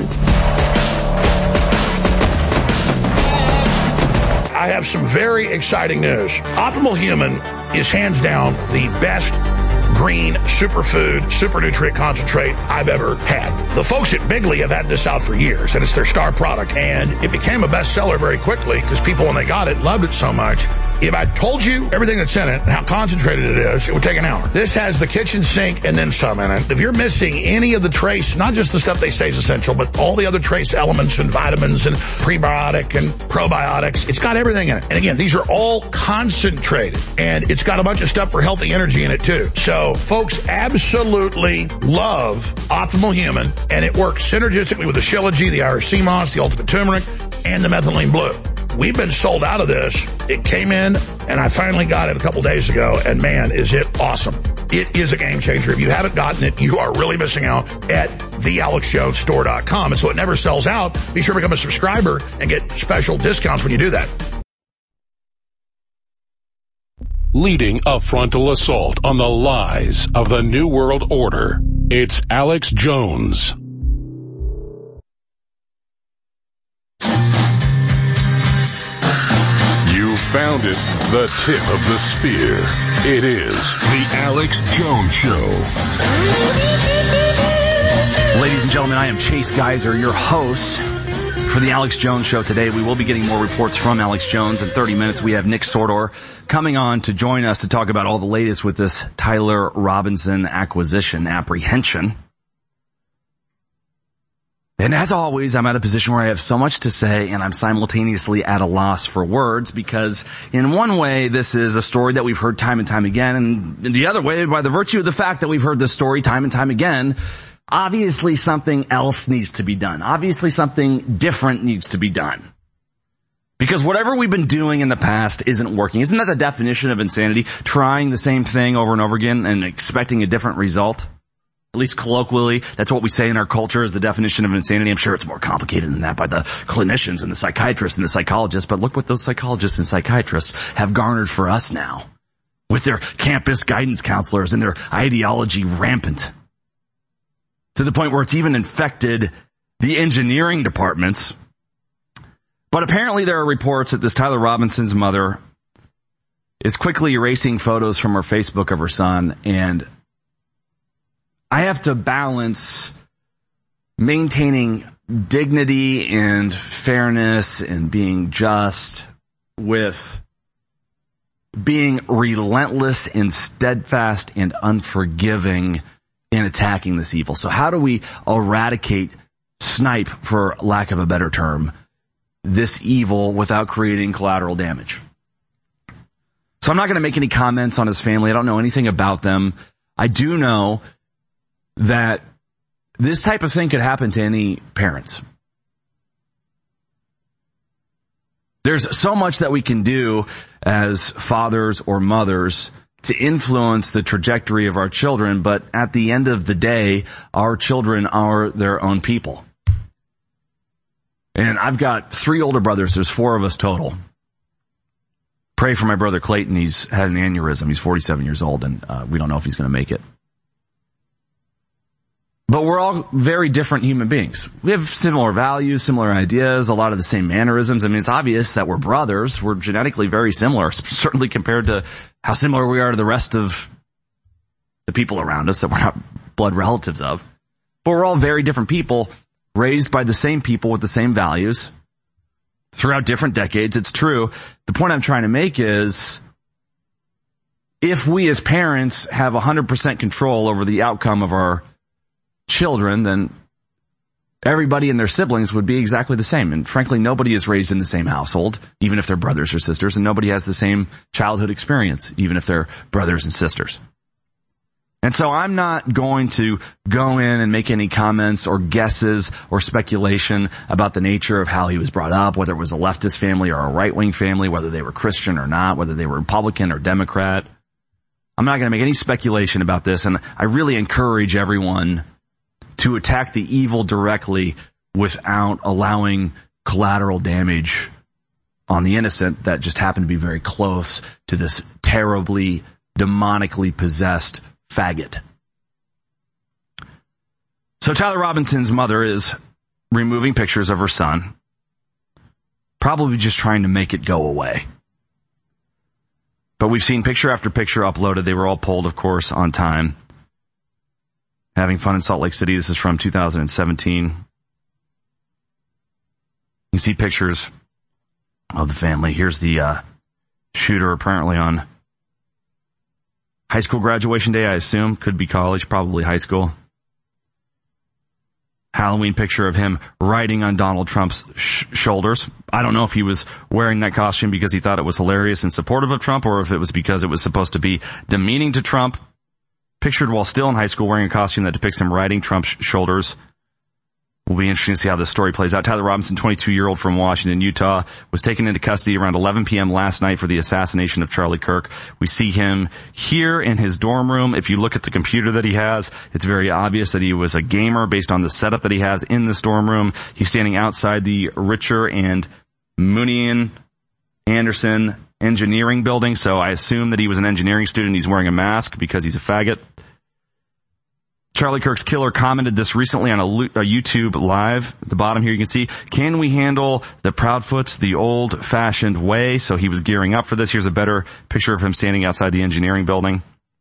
I have some very exciting news. Optimal Human is hands down the best green superfood, super nutrient concentrate I've ever had. The folks at Bigley have had this out for years, and it's their star product, and it became a bestseller very quickly because people, when they got it, loved it so much. If I told you everything that's in it and how concentrated it is, it would take an hour. This has the kitchen sink and then some in it. If you're missing any of the trace, not just the stuff they say is essential, but all the other trace elements and vitamins and prebiotic and probiotics, it's got everything in it. And again, these are all concentrated, and it's got a bunch of stuff for healthy energy in it too. So folks absolutely love Optimal Human, and it works synergistically with the Shilajit, the Irish sea moss, the ultimate turmeric, and the methylene blue. We've been sold out of this. It came in, and I finally got it a couple days ago, and man, is it awesome. It is a game changer. If you haven't gotten it, you are really missing out at thealexjonesstore.com. And so it never sells out. Be sure to become a subscriber and get special discounts when you do that. Leading a frontal assault on the lies of the New World Order, it's Alex Jones. Found it, the tip of the spear. It is the Alex Jones Show. Ladies and gentlemen, I am Chase Geiser, your host for the Alex Jones Show. Today we will be getting more reports from Alex Jones. In 30 minutes we have Nick Sordor coming on to join us to talk about all the latest with this Tyler Robinson apprehension. And as always, I'm at a position where I have so much to say, and I'm simultaneously at a loss for words, because in one way, this is a story that we've heard time and time again, and in the other way, by the virtue of the fact that we've heard this story time and time again, obviously something else needs to be done. Obviously something different needs to be done. Because whatever we've been doing in the past isn't working. Isn't that the definition of insanity? Trying the same thing over and over again and expecting a different result? At least colloquially, that's what we say in our culture is the definition of insanity. I'm sure it's more complicated than that by the clinicians and the psychiatrists and the psychologists, but look what those psychologists and psychiatrists have garnered for us now, with their campus guidance counselors and their ideology rampant, to the point where it's even infected the engineering departments. But apparently there are reports that this Tyler Robinson's mother is quickly erasing photos from her Facebook of her son, and I have to balance maintaining dignity and fairness and being just with being relentless and steadfast and unforgiving in attacking this evil. So how do we eradicate, snipe, for lack of a better term, this evil without creating collateral damage? So I'm not going to make any comments on his family. I don't know anything about them. I do know that this type of thing could happen to any parents. There's so much that we can do as fathers or mothers to influence the trajectory of our children, but at the end of the day, our children are their own people. And I've got 3 older brothers. There's 4 of us total. Pray for my brother Clayton. He's had an aneurysm. He's 47 years old, and we don't know if he's going to make it. But we're all very different human beings. We have similar values, similar ideas, a lot of the same mannerisms. I mean, it's obvious that we're brothers. We're genetically very similar, certainly compared to how similar we are to the rest of the people around us that we're not blood relatives of. But we're all very different people, raised by the same people with the same values throughout different decades. It's true. The point I'm trying to make is, if we as parents have 100% control over the outcome of our children, then everybody and their siblings would be exactly the same. And frankly, nobody is raised in the same household, even if they're brothers or sisters, and nobody has the same childhood experience, even if they're brothers and sisters. And so I'm not going to go in and make any comments or guesses or speculation about the nature of how he was brought up, whether it was a leftist family or a right-wing family, whether they were Christian or not, whether they were Republican or Democrat. I'm not going to make any speculation about this, and I really encourage everyone to attack the evil directly without allowing collateral damage on the innocent that just happened to be very close to this terribly, demonically possessed faggot. So Tyler Robinson's mother is removing pictures of her son, probably just trying to make it go away. But we've seen picture after picture uploaded. They were all pulled, of course, on time. Having fun in Salt Lake City. This is from 2017. You see pictures of the family. Here's the shooter apparently on high school graduation day, I assume. Could be college, probably high school. Halloween picture of him riding on Donald Trump's shoulders. I don't know if he was wearing that costume because he thought it was hilarious and supportive of Trump, or if it was because it was supposed to be demeaning to Trump. Pictured while still in high school wearing a costume that depicts him riding Trump's shoulders. Will be interesting to see how this story plays out. Tyler Robinson, 22-year-old from Washington, Utah, was taken into custody around 11 p.m. last night for the assassination of Charlie Kirk. We see him here in his dorm room. If you look at the computer that he has, it's very obvious that he was a gamer based on the setup that he has in this dorm room. He's standing outside the Richer and Munian Anderson engineering building, so I assume that he was an engineering student. He's wearing a mask because he's a faggot. Charlie Kirk's killer commented this recently on a YouTube live. At the bottom here you can see, can we handle the Proudfoots the old-fashioned way? So he was gearing up for this. Here's a better picture of him standing outside the engineering building.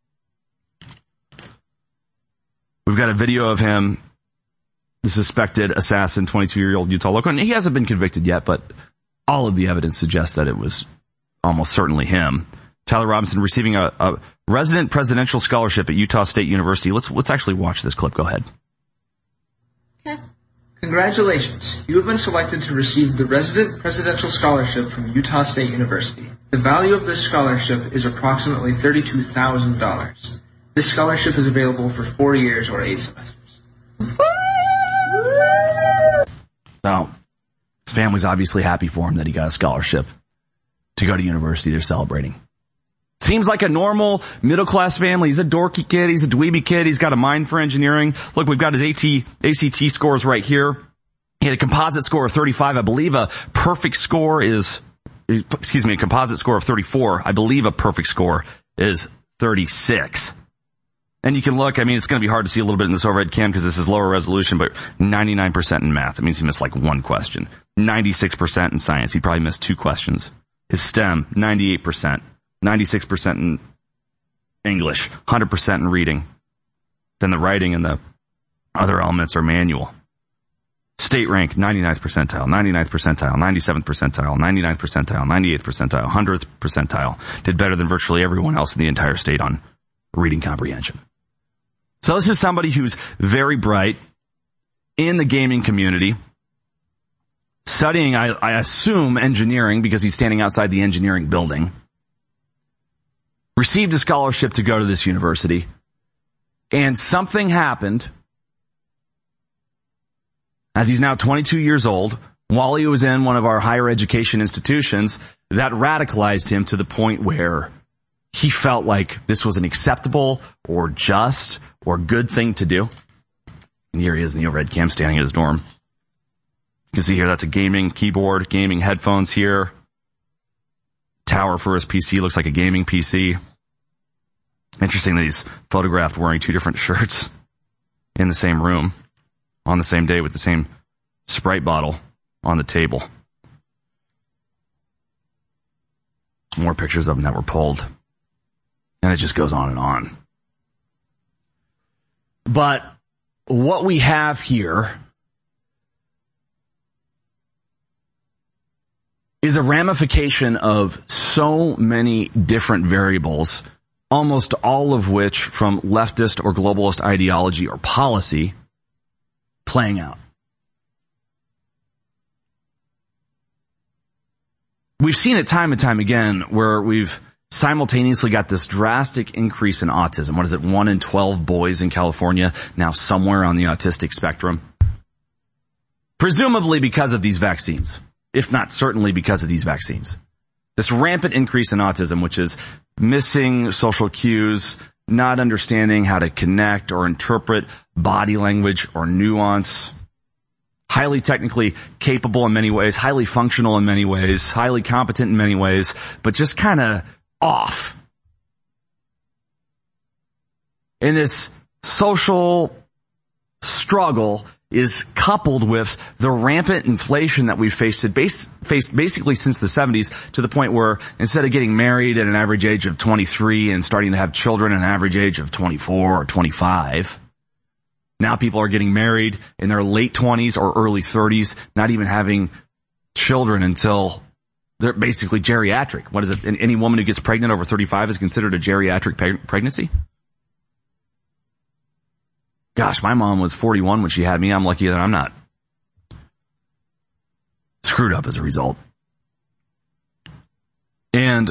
We've got a video of him, the suspected assassin, 22-year-old Utah local. And he hasn't been convicted yet, but all of the evidence suggests that it was almost certainly him. Tyler Robinson receiving a resident presidential scholarship at Utah State University. Let's actually watch this clip. Go ahead. Okay. Congratulations. You have been selected to receive the resident presidential scholarship from Utah State University. The value of this scholarship is approximately $32,000. This scholarship is available for 4 years or 8 semesters. So, his family's obviously happy for him that he got a scholarship to go to university. They're celebrating. Seems like a normal middle-class family. He's a dorky kid. He's a dweeby kid. He's got a mind for engineering. Look, we've got his ACT scores right here. He had a composite score of 35. I believe a perfect score is, a composite score of 34. I believe a perfect score is 36. And you can look, I mean, it's going to be hard to see a little bit in this overhead cam because this is lower resolution, but 99% in math. That means he missed like one question. 96% in science. He probably missed 2 questions. His STEM, 98%. 96% in English, 100% in reading. Then the writing and the other elements are manual. State rank, 99th percentile, 99th percentile, 97th percentile, 99th percentile, 98th percentile, 100th percentile. Did better than virtually everyone else in the entire state on reading comprehension. So this is somebody who's very bright in the gaming community, studying, I assume, engineering because he's standing outside the engineering building. Received a scholarship to go to this university. And something happened as he's now 22 years old, while he was in one of our higher education institutions, that radicalized him to the point where he felt like this was an acceptable or just or good thing to do. And here he is in the overhead cam standing at his dorm. You can see here that's a gaming keyboard, gaming headphones here. Tower for his PC looks like a gaming PC. Interesting that he's photographed wearing two different shirts in the same room on the same day with the same Sprite bottle on the table. More pictures of him that were pulled. And it just goes on and on. But what we have here is a ramification of so many different variables, almost all of which from leftist or globalist ideology or policy playing out. We've seen it time and time again where we've simultaneously got this drastic increase in autism. What is it? 1 in 12 boys in California now somewhere on the autistic spectrum. Presumably because of these vaccines, if not certainly because of these vaccines. This rampant increase in autism, which is missing social cues, not understanding how to connect or interpret body language or nuance, highly technically capable in many ways, highly functional in many ways, highly competent in many ways, but just kind of off. And this social struggle is coupled with the rampant inflation that we've faced basically since the 70s, to the point where instead of getting married at an average age of 23 and starting to have children at an average age of 24 or 25, now people are getting married in their late 20s or early 30s, not even having children until they're basically geriatric. What is it? Any woman who gets pregnant over 35 is considered a geriatric pregnancy? Gosh, my mom was 41 when she had me. I'm lucky that I'm not screwed up as a result. And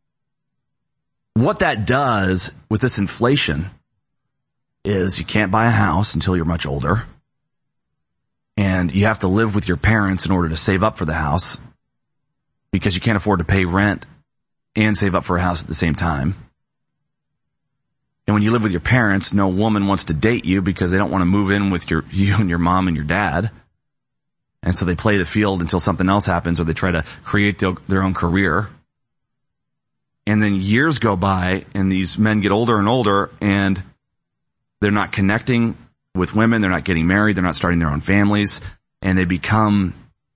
what that does with this inflation is you can't buy a house until you're much older. And you have to live with your parents in order to save up for the house because you can't afford to pay rent and save up for a house at the same time. And when you live with your parents, no woman wants to date you because they don't want to move in with you and your mom and your dad. And so they play the field until something else happens, or they try to create their own career. And then years go by and these men get older and older and they're not connecting with women. They're not getting married. They're not starting their own families. And they become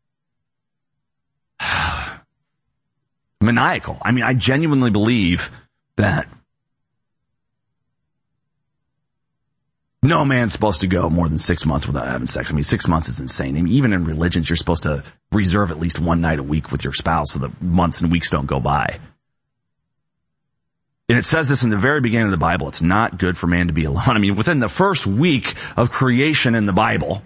maniacal. I mean, I genuinely believe that no man's supposed to go more than 6 months without having sex. I mean, 6 months is insane. I mean, even in religions, you're supposed to reserve at least one night a week with your spouse so that months and weeks don't go by. And it says this in the very beginning of the Bible. It's not good for man to be alone. I mean, within the first week of creation in the Bible,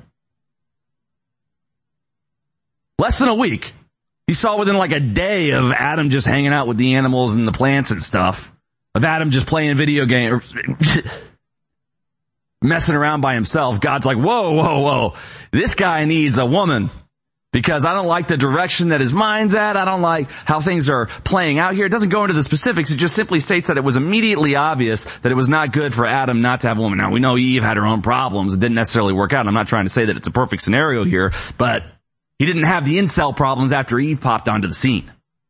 less than a week, you saw within like a day of Adam just hanging out with the animals and the plants and stuff, of Adam just playing video games, messing around by himself. God's like, whoa. This guy needs a woman because I don't like the direction that his mind's at. I don't like how things are playing out here. It doesn't go into the specifics. It just simply states that it was immediately obvious that it was not good for Adam not to have a woman. Now, we know Eve had her own problems. It didn't necessarily work out. I'm not trying to say that it's a perfect scenario here, but he didn't have the incel problems after Eve popped onto the scene.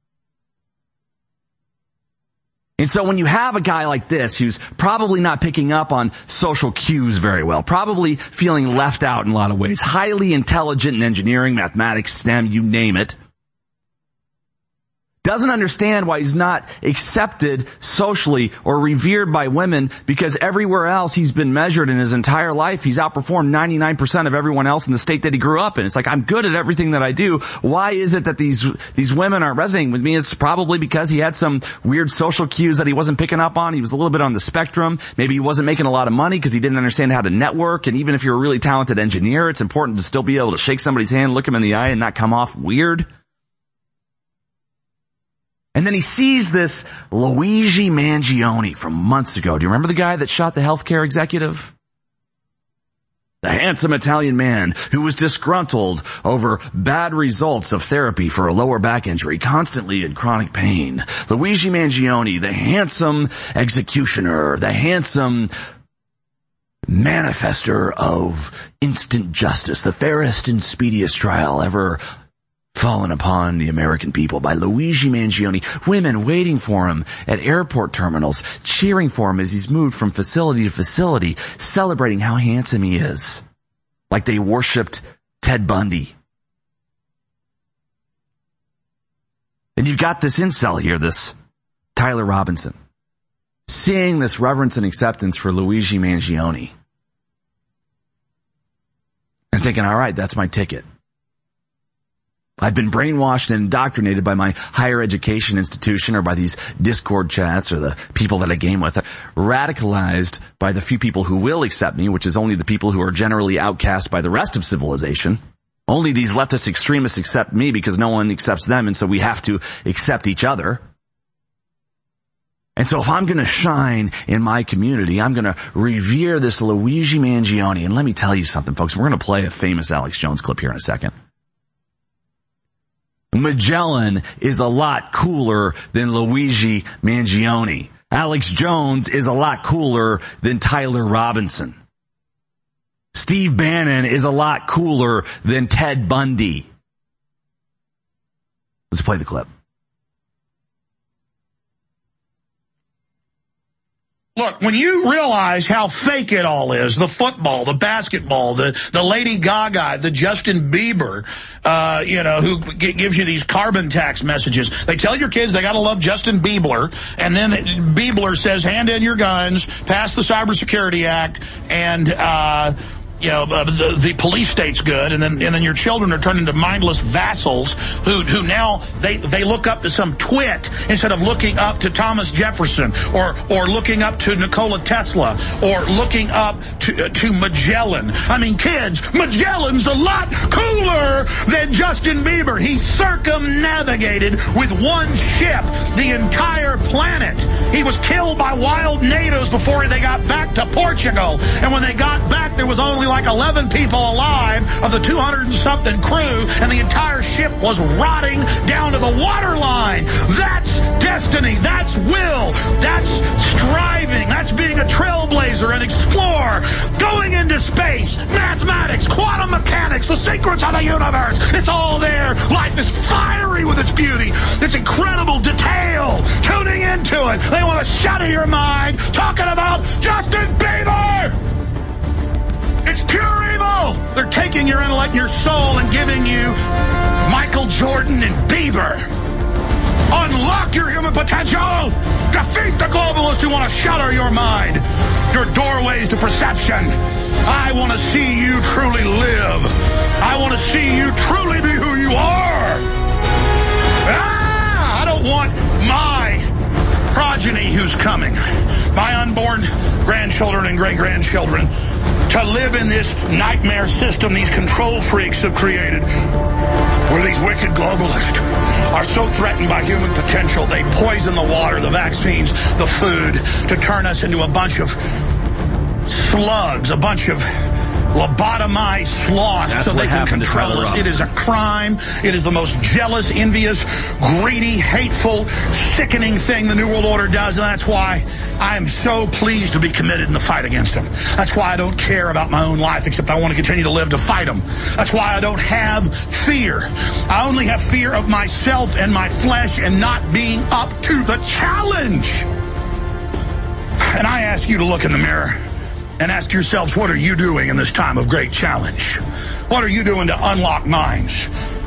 And so when you have a guy like this who's probably not picking up on social cues very well, probably feeling left out in a lot of ways, highly intelligent in engineering, mathematics, STEM, you name it, Doesn't understand why he's not accepted socially or revered by women, because everywhere else he's been measured in his entire life, he's outperformed 99% of everyone else in the state that he grew up in. It's like, I'm good at everything that I do. Why is it that these women aren't resonating with me? It's probably because he had some weird social cues that he wasn't picking up on. He was a little bit on the spectrum. Maybe he wasn't making a lot of money because he didn't understand how to network. And even if you're a really talented engineer, it's important to still be able to shake somebody's hand, look him in the eye, and not come off weird. And then he sees this Luigi Mangione from months ago. Do you remember the guy that shot the healthcare executive? The handsome Italian man who was disgruntled over bad results of therapy for a lower back injury, constantly in chronic pain. Luigi Mangione, the handsome executioner, the handsome manifester of instant justice, the fairest and speediest trial ever fallen upon the American people by Luigi Mangione. Women waiting for him at airport terminals, cheering for him as he's moved from facility to facility, celebrating how handsome he is, like they worshipped Ted Bundy. And you've got this incel here, this Tyler Robinson, seeing this reverence and acceptance for Luigi Mangione and thinking, all right, that's my ticket. I've been brainwashed and indoctrinated by my higher education institution or by these Discord chats or the people that I game with, radicalized by the few people who will accept me, which is only the people who are generally outcast by the rest of civilization. Only these leftist extremists accept me because no one accepts them, and so we have to accept each other. And so if I'm going to shine in my community, I'm going to revere this Luigi Mangione. And let me tell you something, folks. We're going to play a famous Alex Jones clip here in a second. Magellan is a lot cooler than Luigi Mangione. Alex Jones is a lot cooler than Tyler Robinson. Steve Bannon is a lot cooler than Ted Bundy. Let's play the clip. Look, when you realize how fake it all is, the football, the basketball, the Lady Gaga, the Justin Bieber, who gives you these carbon tax messages. They tell your kids they gotta love Justin Bieber, and then Bieber says, hand in your guns, pass the Cybersecurity Act, and, the police state's good, and then your children are turned into mindless vassals who now they look up to some twit instead of looking up to Thomas Jefferson or looking up to Nikola Tesla or looking up to Magellan. I mean, kids, Magellan's a lot cooler than Justin Bieber. He circumnavigated with one ship the entire planet. He was killed by wild natives before they got back to Portugal, and when they got back, there was only like 11 people alive of the 200-and-something crew, and the entire ship was rotting down to the waterline. That's destiny. That's will. That's striving. That's being a trailblazer, an explorer, going into space, mathematics, quantum mechanics, the secrets of the universe. It's all there. Life is fiery with its beauty, its incredible detail. Tuning into it, they want to shatter your mind talking about Justin Bieber. It's pure evil. They're taking your intellect and your soul and giving you Michael Jordan and Bieber. Unlock your human potential. Defeat the globalists who want to shatter your mind, your doorways to perception. I want to see you truly live. I want to see you truly be who you are. I don't want my progeny who's coming, my unborn grandchildren and great-grandchildren, to live in this nightmare system these control freaks have created, where these wicked globalists are so threatened by human potential, they poison the water, the vaccines, the food, to turn us into a bunch of slugs, a bunch of lobotomized sloths so they can control us. It is a crime. It is the most jealous, envious, greedy, hateful, sickening thing the New World Order does, and that's why I am so pleased to be committed in the fight against them. That's why I don't care about my own life, except I want to continue to live to fight them. That's why I don't have fear. I only have fear of myself and my flesh and not being up to the challenge. And I ask you to look in the mirror and ask yourselves, what are you doing in this time of great challenge? What are you doing to unlock minds?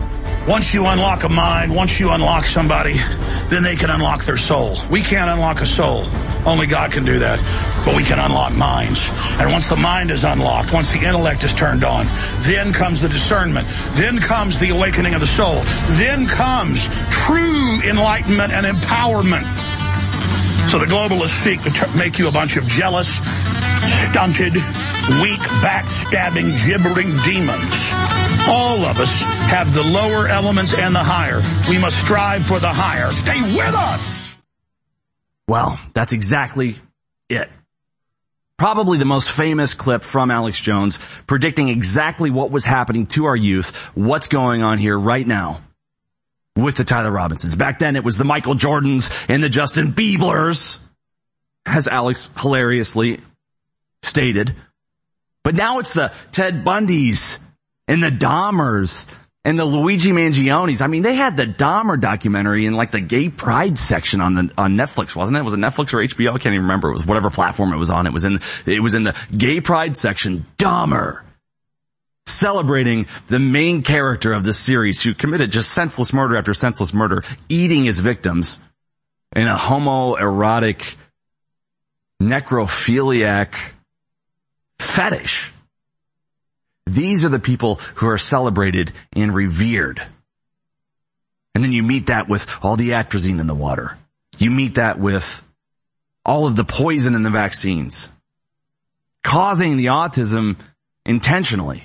Once you unlock a mind, once you unlock somebody, then they can unlock their soul. We can't unlock a soul. Only God can do that. But we can unlock minds. And once the mind is unlocked, once the intellect is turned on, then comes the discernment. Then comes the awakening of the soul. Then comes true enlightenment and empowerment. So the globalists seek to make you a bunch of jealous, stunted, weak, backstabbing, gibbering demons. All of us have the lower elements and the higher. We must strive for the higher. Stay with us! Well, that's exactly it. Probably the most famous clip from Alex Jones predicting exactly what was happening to our youth, what's going on here right now with the Tyler Robinsons. Back then it was the Michael Jordans and the Justin Bieblers, as Alex hilariously stated. But now it's the Ted Bundys and the Dahmers and the Luigi Mangionis. I mean, they had the Dahmer documentary in like the gay pride section on Netflix, wasn't it? Was it Netflix or HBO? I can't even remember. It was whatever platform it was on. It was in the gay pride section. Dahmer, celebrating the main character of this series who committed just senseless murder after senseless murder, eating his victims in a homoerotic, necrophiliac fetish. These are the people who are celebrated and revered. And then you meet that with all the atrazine in the water. You meet that with all of the poison in the vaccines, causing the autism intentionally.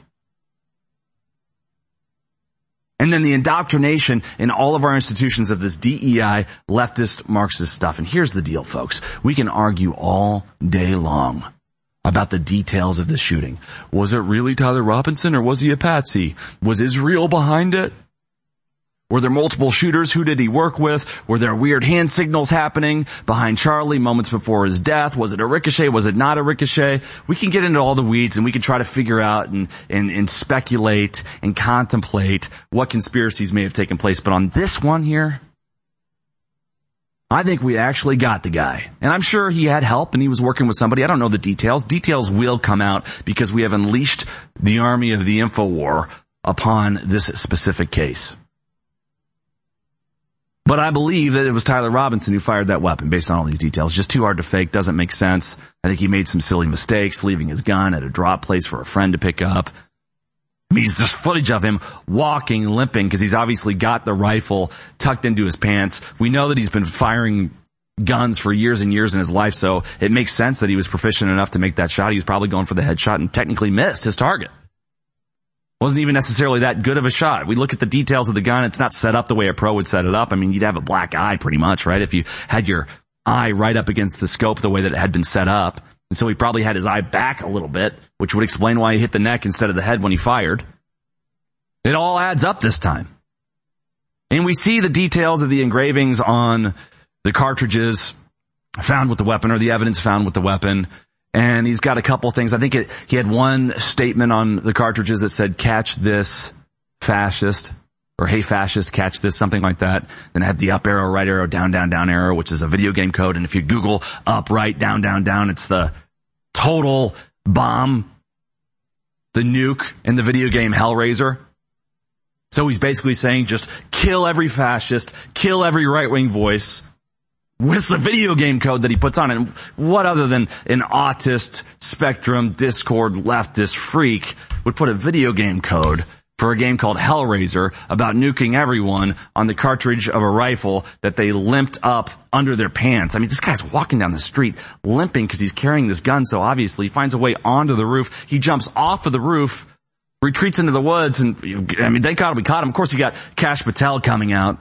And then the indoctrination in all of our institutions of this DEI, leftist, Marxist stuff. And here's the deal, folks. We can argue all day long about the details of the shooting. Was it really Tyler Robinson or was he a patsy? Was Israel behind it? Were there multiple shooters? Who did he work with? Were there weird hand signals happening behind Charlie moments before his death? Was it a ricochet? Was it not a ricochet? We can get into all the weeds and we can try to figure out and speculate and contemplate what conspiracies may have taken place. But on this one here, I think we actually got the guy. And I'm sure he had help and he was working with somebody. I don't know the details. Details will come out because we have unleashed the army of the InfoWar upon this specific case. But I believe that it was Tyler Robinson who fired that weapon based on all these details. Just too hard to fake, doesn't make sense. I think he made some silly mistakes, leaving his gun at a drop place for a friend to pick up. I mean, there's footage of him walking, limping, because he's obviously got the rifle tucked into his pants. We know that he's been firing guns for years and years in his life, so it makes sense that he was proficient enough to make that shot. He was probably going for the headshot and technically missed his target. Wasn't even necessarily that good of a shot. We look at the details of the gun, it's not set up the way a pro would set it up. I mean, you'd have a black eye pretty much, right? If you had your eye right up against the scope the way that it had been set up. And so he probably had his eye back a little bit, which would explain why he hit the neck instead of the head when he fired. It all adds up this time. And we see the details of the engravings on the cartridges found with the weapon, or the evidence found with the weapon. And he's got a couple things. I think he had one statement on the cartridges that said, "Catch this, fascist," or "Hey, fascist, catch this," something like that. Then it had the up arrow, right arrow, down, down, down arrow, which is a video game code. And if you Google up, right, down, down, down, it's the total bomb, the nuke in the video game Hellraiser. So he's basically saying just kill every fascist, kill every right-wing voice with the video game code that he puts on. And what other than an autist, spectrum, discord, leftist freak would put a video game code for a game called Hellraiser about nuking everyone on the cartridge of a rifle that they limped up under their pants? I mean, this guy's walking down the street limping because he's carrying this gun, so obviously he finds a way onto the roof. He jumps off of the roof, retreats into the woods, and I mean, thank God we caught him. Of course, you got Kash Patel coming out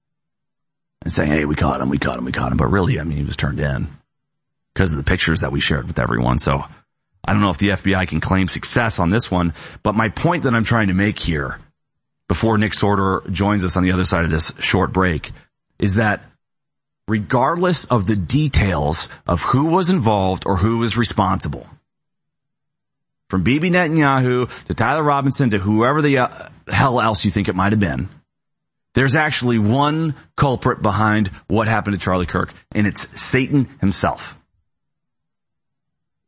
and saying, "Hey, we caught him. But really, I mean, he was turned in because of the pictures that we shared with everyone. So I don't know if the FBI can claim success on this one. But my point that I'm trying to make here, before Nick Sorter joins us on the other side of this short break, is that regardless of the details of who was involved or who was responsible, from Bibi Netanyahu to Tyler Robinson to whoever the hell else you think it might have been, there's actually one culprit behind what happened to Charlie Kirk, and it's Satan himself.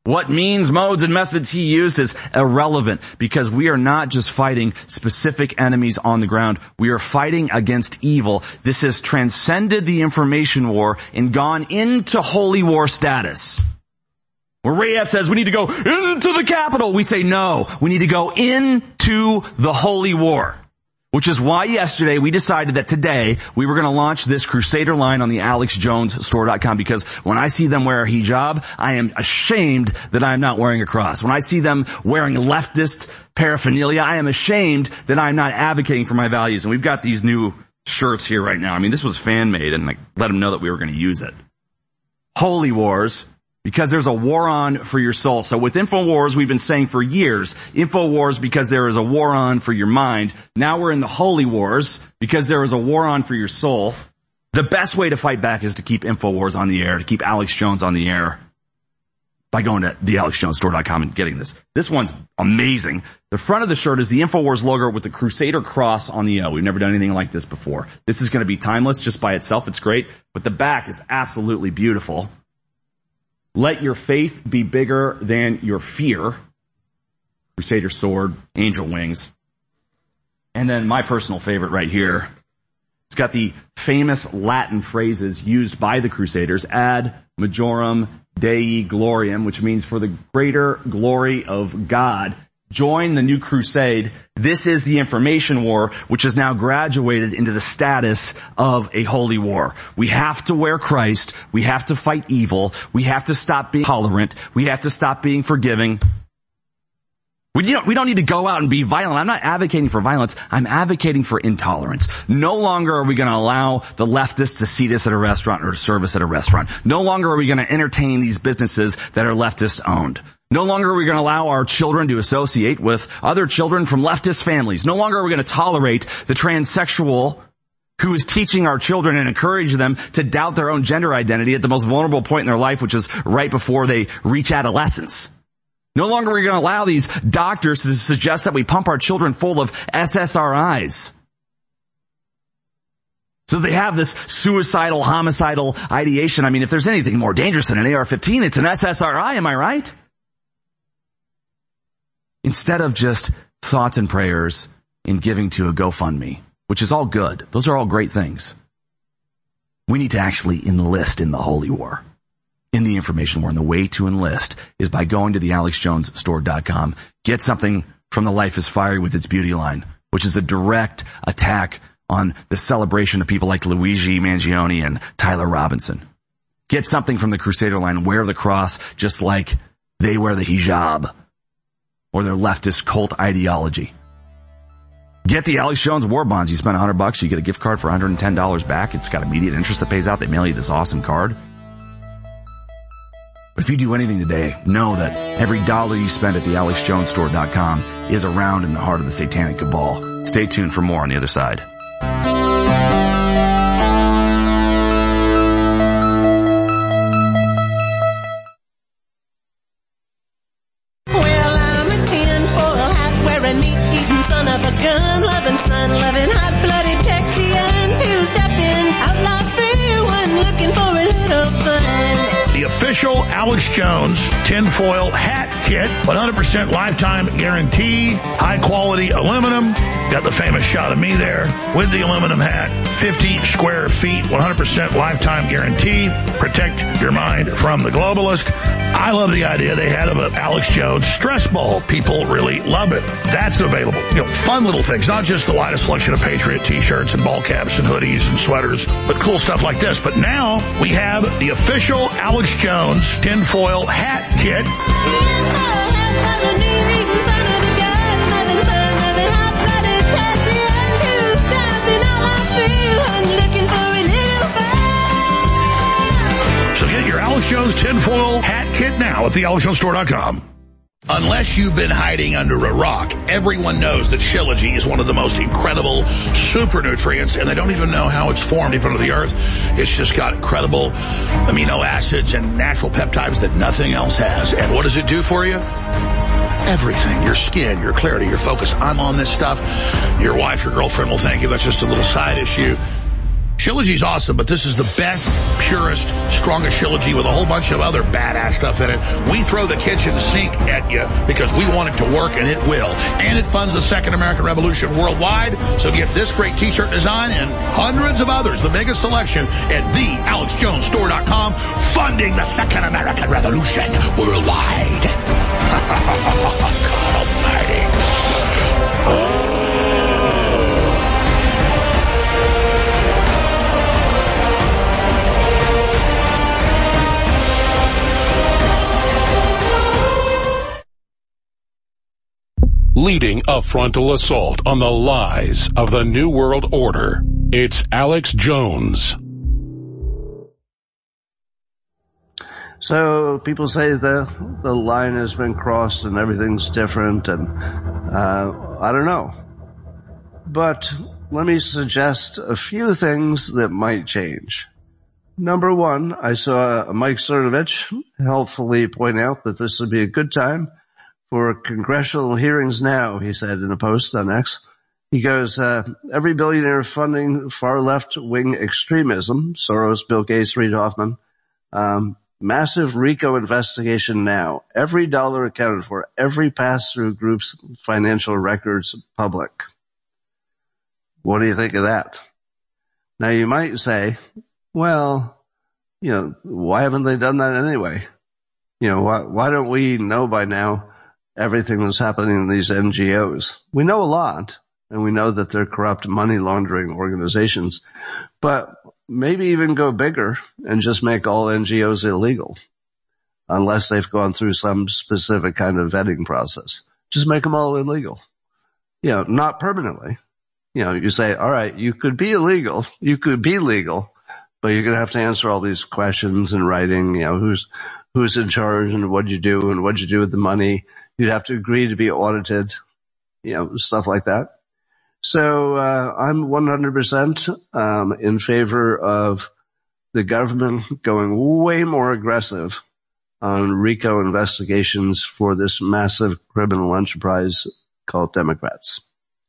What means, modes, and methods he used is irrelevant because we are not just fighting specific enemies on the ground. We are fighting against evil. This has transcended the information war and gone into holy war status. Where Rahab says we need to go into the capital, we say no. We need to go into the holy war. Which is why yesterday we decided that today we were going to launch this Crusader line on the AlexJonesStore.com, because when I see them wear a hijab, I am ashamed that I am not wearing a cross. When I see them wearing leftist paraphernalia, I am ashamed that I am not advocating for my values. And we've got these new shirts here right now. I mean, this was fan-made, and I let them know that we were going to use it. Holy Wars. Because there's a war on for your soul. So with InfoWars, we've been saying for years, InfoWars because there is a war on for your mind. Now we're in the Holy Wars because there is a war on for your soul. The best way to fight back is to keep InfoWars on the air, to keep Alex Jones on the air by going to thealexjonesstore.com and getting this. This one's amazing. The front of the shirt is the InfoWars logo with the Crusader cross on the O. We've never done anything like this before. This is going to be timeless just by itself. It's great. But the back is absolutely beautiful. Let your faith be bigger than your fear. Crusader sword, angel wings. And then my personal favorite right here. It's got the famous Latin phrases used by the Crusaders. Ad majorem Dei gloriam, which means for the greater glory of God. Join the new crusade. This is the information war, which has now graduated into the status of a holy war. We have to wear Christ. We have to fight evil. We have to stop being tolerant. We have to stop being forgiving. We don't need to go out and be violent. I'm not advocating for violence. I'm advocating for intolerance. No longer are we going to allow the leftists to seat us at a restaurant or to serve us at a restaurant. No longer are we going to entertain these businesses that are leftist owned. No longer are we going to allow our children to associate with other children from leftist families. No longer are we going to tolerate the transsexual who is teaching our children and encourage them to doubt their own gender identity at the most vulnerable point in their life, which is right before they reach adolescence. No longer are we going to allow these doctors to suggest that we pump our children full of SSRIs. So they have this suicidal, homicidal ideation. I mean, if there's anything more dangerous than an AR-15, it's an SSRI, am I right? Instead of just thoughts and prayers and giving to a GoFundMe, which is all good. Those are all great things. We need to actually enlist in the holy war, in the information war. And the way to enlist is by going to the AlexJonesStore.com. Get something from the Life is Fiery with its beauty line, which is a direct attack on the celebration of people like Luigi Mangione and Tyler Robinson. Get something from the Crusader line. Wear the cross just like they wear the hijab or their leftist cult ideology. Get the Alex Jones War Bonds. You spend $100, you get a gift card for $110 back. It's got immediate interest that pays out. They mail you this awesome card. But if you do anything today, know that every dollar you spend at the AlexJonesStore.com is a round in the heart of the satanic cabal. Stay tuned for more on the other side. Gun-loving, fun-loving, hot-blooded Texian, two-stepping, outlaw free one, looking for a little fun. The official Alex Jones tinfoil hat kit, 100% lifetime guarantee, high-quality aluminum. Got the famous shot of me there with the aluminum hat. 50 square feet, 100% lifetime guarantee. Protect your mind from the globalist. I love the idea they had of an Alex Jones stress ball. People really love it. That's available. Fun little things, not just the widest selection of Patriot t-shirts and ball caps and hoodies and sweaters, but cool stuff like this. But now we have the official Alex Jones tinfoil hat kit. So get your Alex Jones tinfoil hat kit now at thealexjonesstore.com. Unless you've been hiding under a rock, everyone knows that Shilajit is one of the most incredible super nutrients, and they don't even know how it's formed deep under the earth. It's just got incredible amino acids and natural peptides that nothing else has. And what does it do for you? Everything. Your skin, your clarity, your focus. I'm on this stuff. Your wife, your girlfriend will thank you. That's just a little side issue. Shilajit's awesome, but this is the best, purest, strongest Shilajit with a whole bunch of other badass stuff in it. We throw the kitchen sink at you because we want it to work, and it will. And it funds the Second American Revolution worldwide. So get this great t-shirt design and hundreds of others, the biggest selection at thealexjonesstore.com, funding the Second American Revolution worldwide. God almighty. Leading a frontal assault on the lies of the New World Order, it's Alex Jones. So people say the line has been crossed and everything's different, and I don't know. But let me suggest a few things that might change. Number one, I saw Mike Cernovich helpfully point out that this would be a good time for congressional hearings now, he said in a post on X. He goes, every billionaire funding far left-wing extremism, Soros, Bill Gates, Reid Hoffman, massive RICO investigation now, every dollar accounted for, every pass-through group's financial records public. What do you think of that? Now you might say, well, why haven't they done that anyway? Why don't we know by now everything that's happening in these NGOs? We know a lot, and we know that they're corrupt money laundering organizations, but maybe even go bigger and just make all NGOs illegal, unless they've gone through some specific kind of vetting process. Just make them all illegal. Not permanently. You say, all right, you could be illegal, but you're going to have to answer all these questions in writing, who's in charge and what'd you do with the money. You'd have to agree to be audited, stuff like that. So, I'm 100% in favor of the government going way more aggressive on RICO investigations for this massive criminal enterprise called Democrats.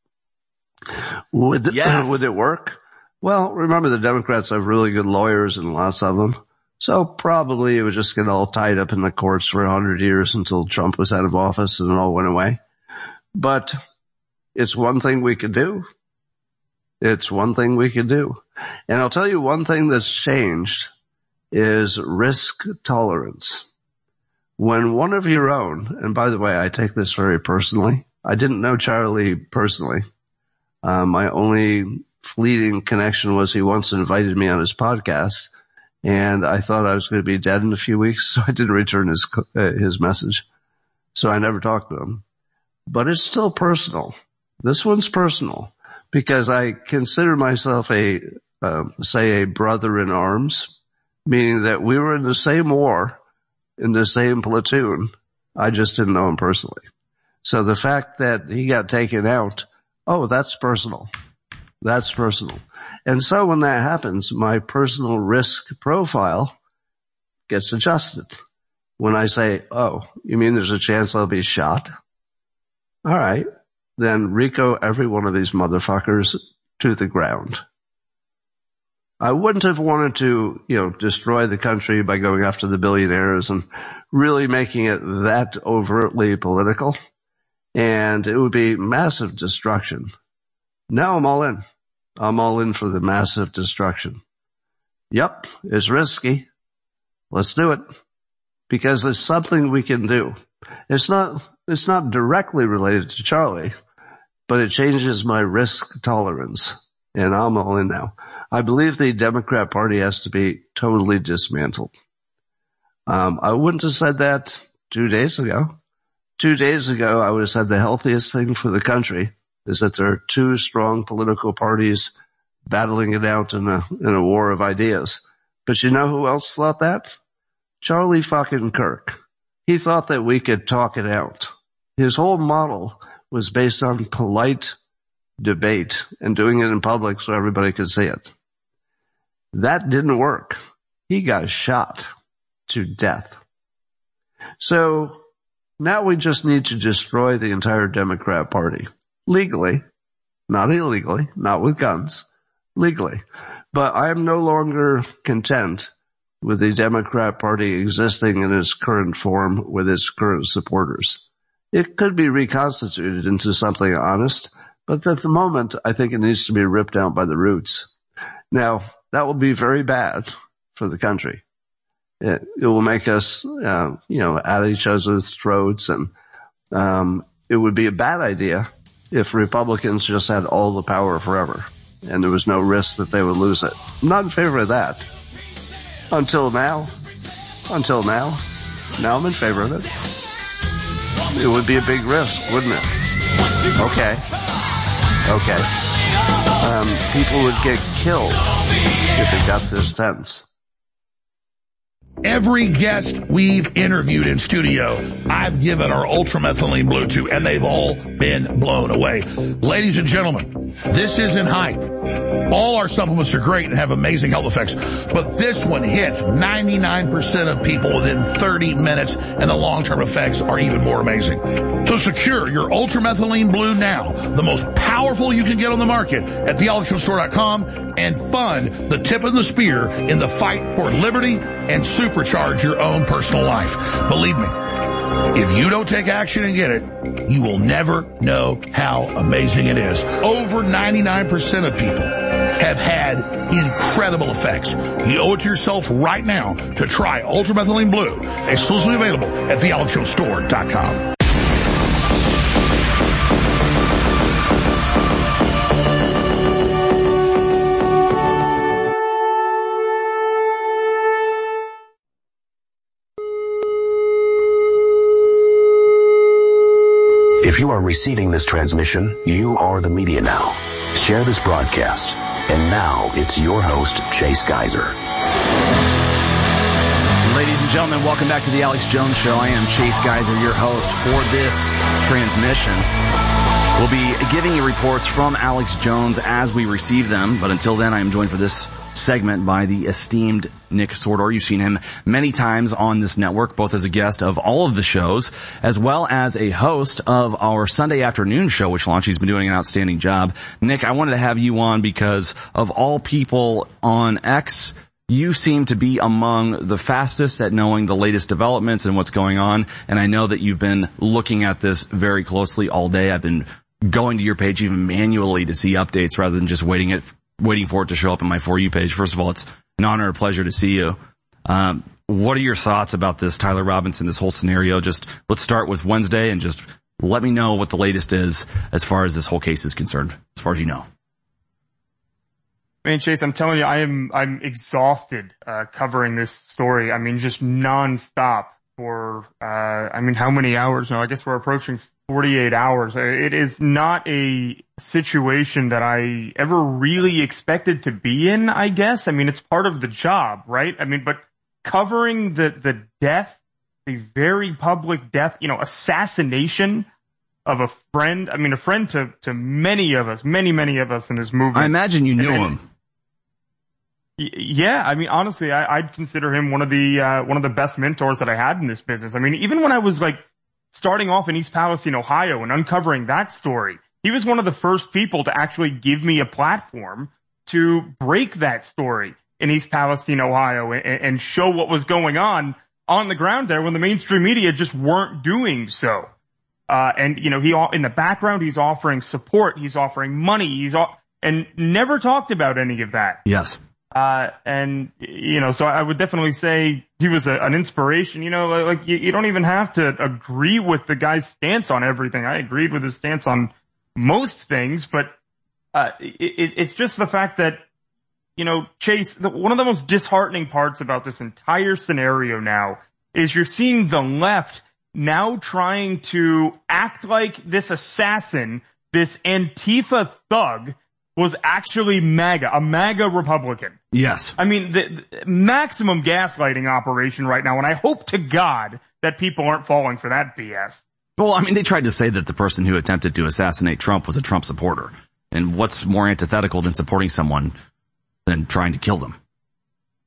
Would it work? Well, remember the Democrats have really good lawyers and lots of them. So probably it would just get all tied up in the courts for 100 years until Trump was out of office and it all went away. But it's one thing we could do. It's one thing we could do. And I'll tell you one thing that's changed is risk tolerance. When one of your own, and by the way, I take this very personally. I didn't know Charlie personally. My only fleeting connection was he once invited me on his podcast, and I thought I was going to be dead in a few weeks, so I didn't return his message. So I never talked to him. But it's still personal. This one's personal because I consider myself a brother in arms, meaning that we were in the same war, in the same platoon. I just didn't know him personally. So the fact that he got taken out, that's personal. That's personal. And so when that happens, my personal risk profile gets adjusted. When I say, you mean there's a chance I'll be shot? All right. Then RICO every one of these motherfuckers to the ground. I wouldn't have wanted to, destroy the country by going after the billionaires and really making it that overtly political. And it would be massive destruction. Now I'm all in. I'm all in for the massive destruction. Yep, it's risky. Let's do it. Because it's something we can do. It's not directly related to Charlie, but it changes my risk tolerance. And I'm all in now. I believe the Democrat Party has to be totally dismantled. I wouldn't have said that 2 days ago. 2 days ago, I would have said the healthiest thing for the country is that there are two strong political parties battling it out in a war of ideas. But you know who else thought that? Charlie fucking Kirk. He thought that we could talk it out. His whole model was based on polite debate and doing it in public so everybody could see it. That didn't work. He got shot to death. So now we just need to destroy the entire Democrat Party. Legally, not illegally, not with guns, legally. But I am no longer content with the Democrat Party existing in its current form with its current supporters. It could be reconstituted into something honest, but at the moment, I think it needs to be ripped out by the roots. Now, that will be very bad for the country. It will make us, at each other's throats, and it would be a bad idea if Republicans just had all the power forever, and there was no risk that they would lose it. I'm not in favor of that. Until now. Now I'm in favor of it. It would be a big risk, wouldn't it? Okay. People would get killed if it got this tense. Every guest we've interviewed in studio, I've given our ultramethylene blue to, and they've all been blown away. Ladies and gentlemen, this isn't hype. All our supplements are great and have amazing health effects, but this one hits 99% of people within 30 minutes, and the long-term effects are even more amazing. So secure your ultramethylene blue now, the most powerful you can get on the market, at thealexjonesstore.com, and fund the tip of the spear in the fight for liberty and supercharge your own personal life. Believe me, if you don't take action and get it, you will never know how amazing it is. Over 99% of people have had incredible effects. You owe it to yourself right now to try Ultramethylene Blue, exclusively available at thealexjonesstore.com. If you are receiving this transmission, you are the media now. Share this broadcast. And now it's your host, Chase Geiser. Ladies and gentlemen, welcome back to the Alex Jones Show. I am Chase Geiser, your host for this transmission. We'll be giving you reports from Alex Jones as we receive them, but until then, I am joined for this segment by the esteemed Nick Sordor. You've seen him many times on this network, both as a guest of all of the shows, as well as a host of our Sunday afternoon show, which launched. He's been doing an outstanding job. Nick, I wanted to have you on because of all people on X, you seem to be among the fastest at knowing the latest developments and what's going on, and I know that you've been looking at this very closely all day. I've been going to your page even manually to see updates rather than just waiting for it to show up on my For You page. First of all, it's an honor and a pleasure to see you. What are your thoughts about this Tyler Robinson, this whole scenario? Just let's start with Wednesday and just let me know what the latest is as far as this whole case is concerned, as far as you know. I mean, Chase, I'm telling you, I'm exhausted, covering this story. I mean, just nonstop for, how many hours now? I guess we're approaching 48 hours. It is not a situation that I ever really expected to be in, I guess. I mean, it's part of the job, right? I mean, but covering the death, the very public death, assassination of a friend. I mean, a friend to many of us, many of us in this movement. I imagine you knew him. Yeah, I mean, honestly, I'd consider him one of the best mentors that I had in this business. I mean, even when I was starting off in East Palestine, Ohio, and uncovering that story, he was one of the first people to actually give me a platform to break that story in East Palestine, Ohio, and show what was going on the ground there when the mainstream media just weren't doing so. And he in the background, he's offering support, he's offering money, and never talked about any of that. Yes. So I would definitely say he was an inspiration. You don't even have to agree with the guy's stance on everything. I agreed with his stance on most things, but it's just the fact that, Chase, one of the most disheartening parts about this entire scenario now is you're seeing the left now trying to act like this assassin, this Antifa thug, was actually a MAGA Republican. Yes. I mean, the maximum gaslighting operation right now, and I hope to God that people aren't falling for that BS. Well, I mean, they tried to say that the person who attempted to assassinate Trump was a Trump supporter. And what's more antithetical than supporting someone than trying to kill them?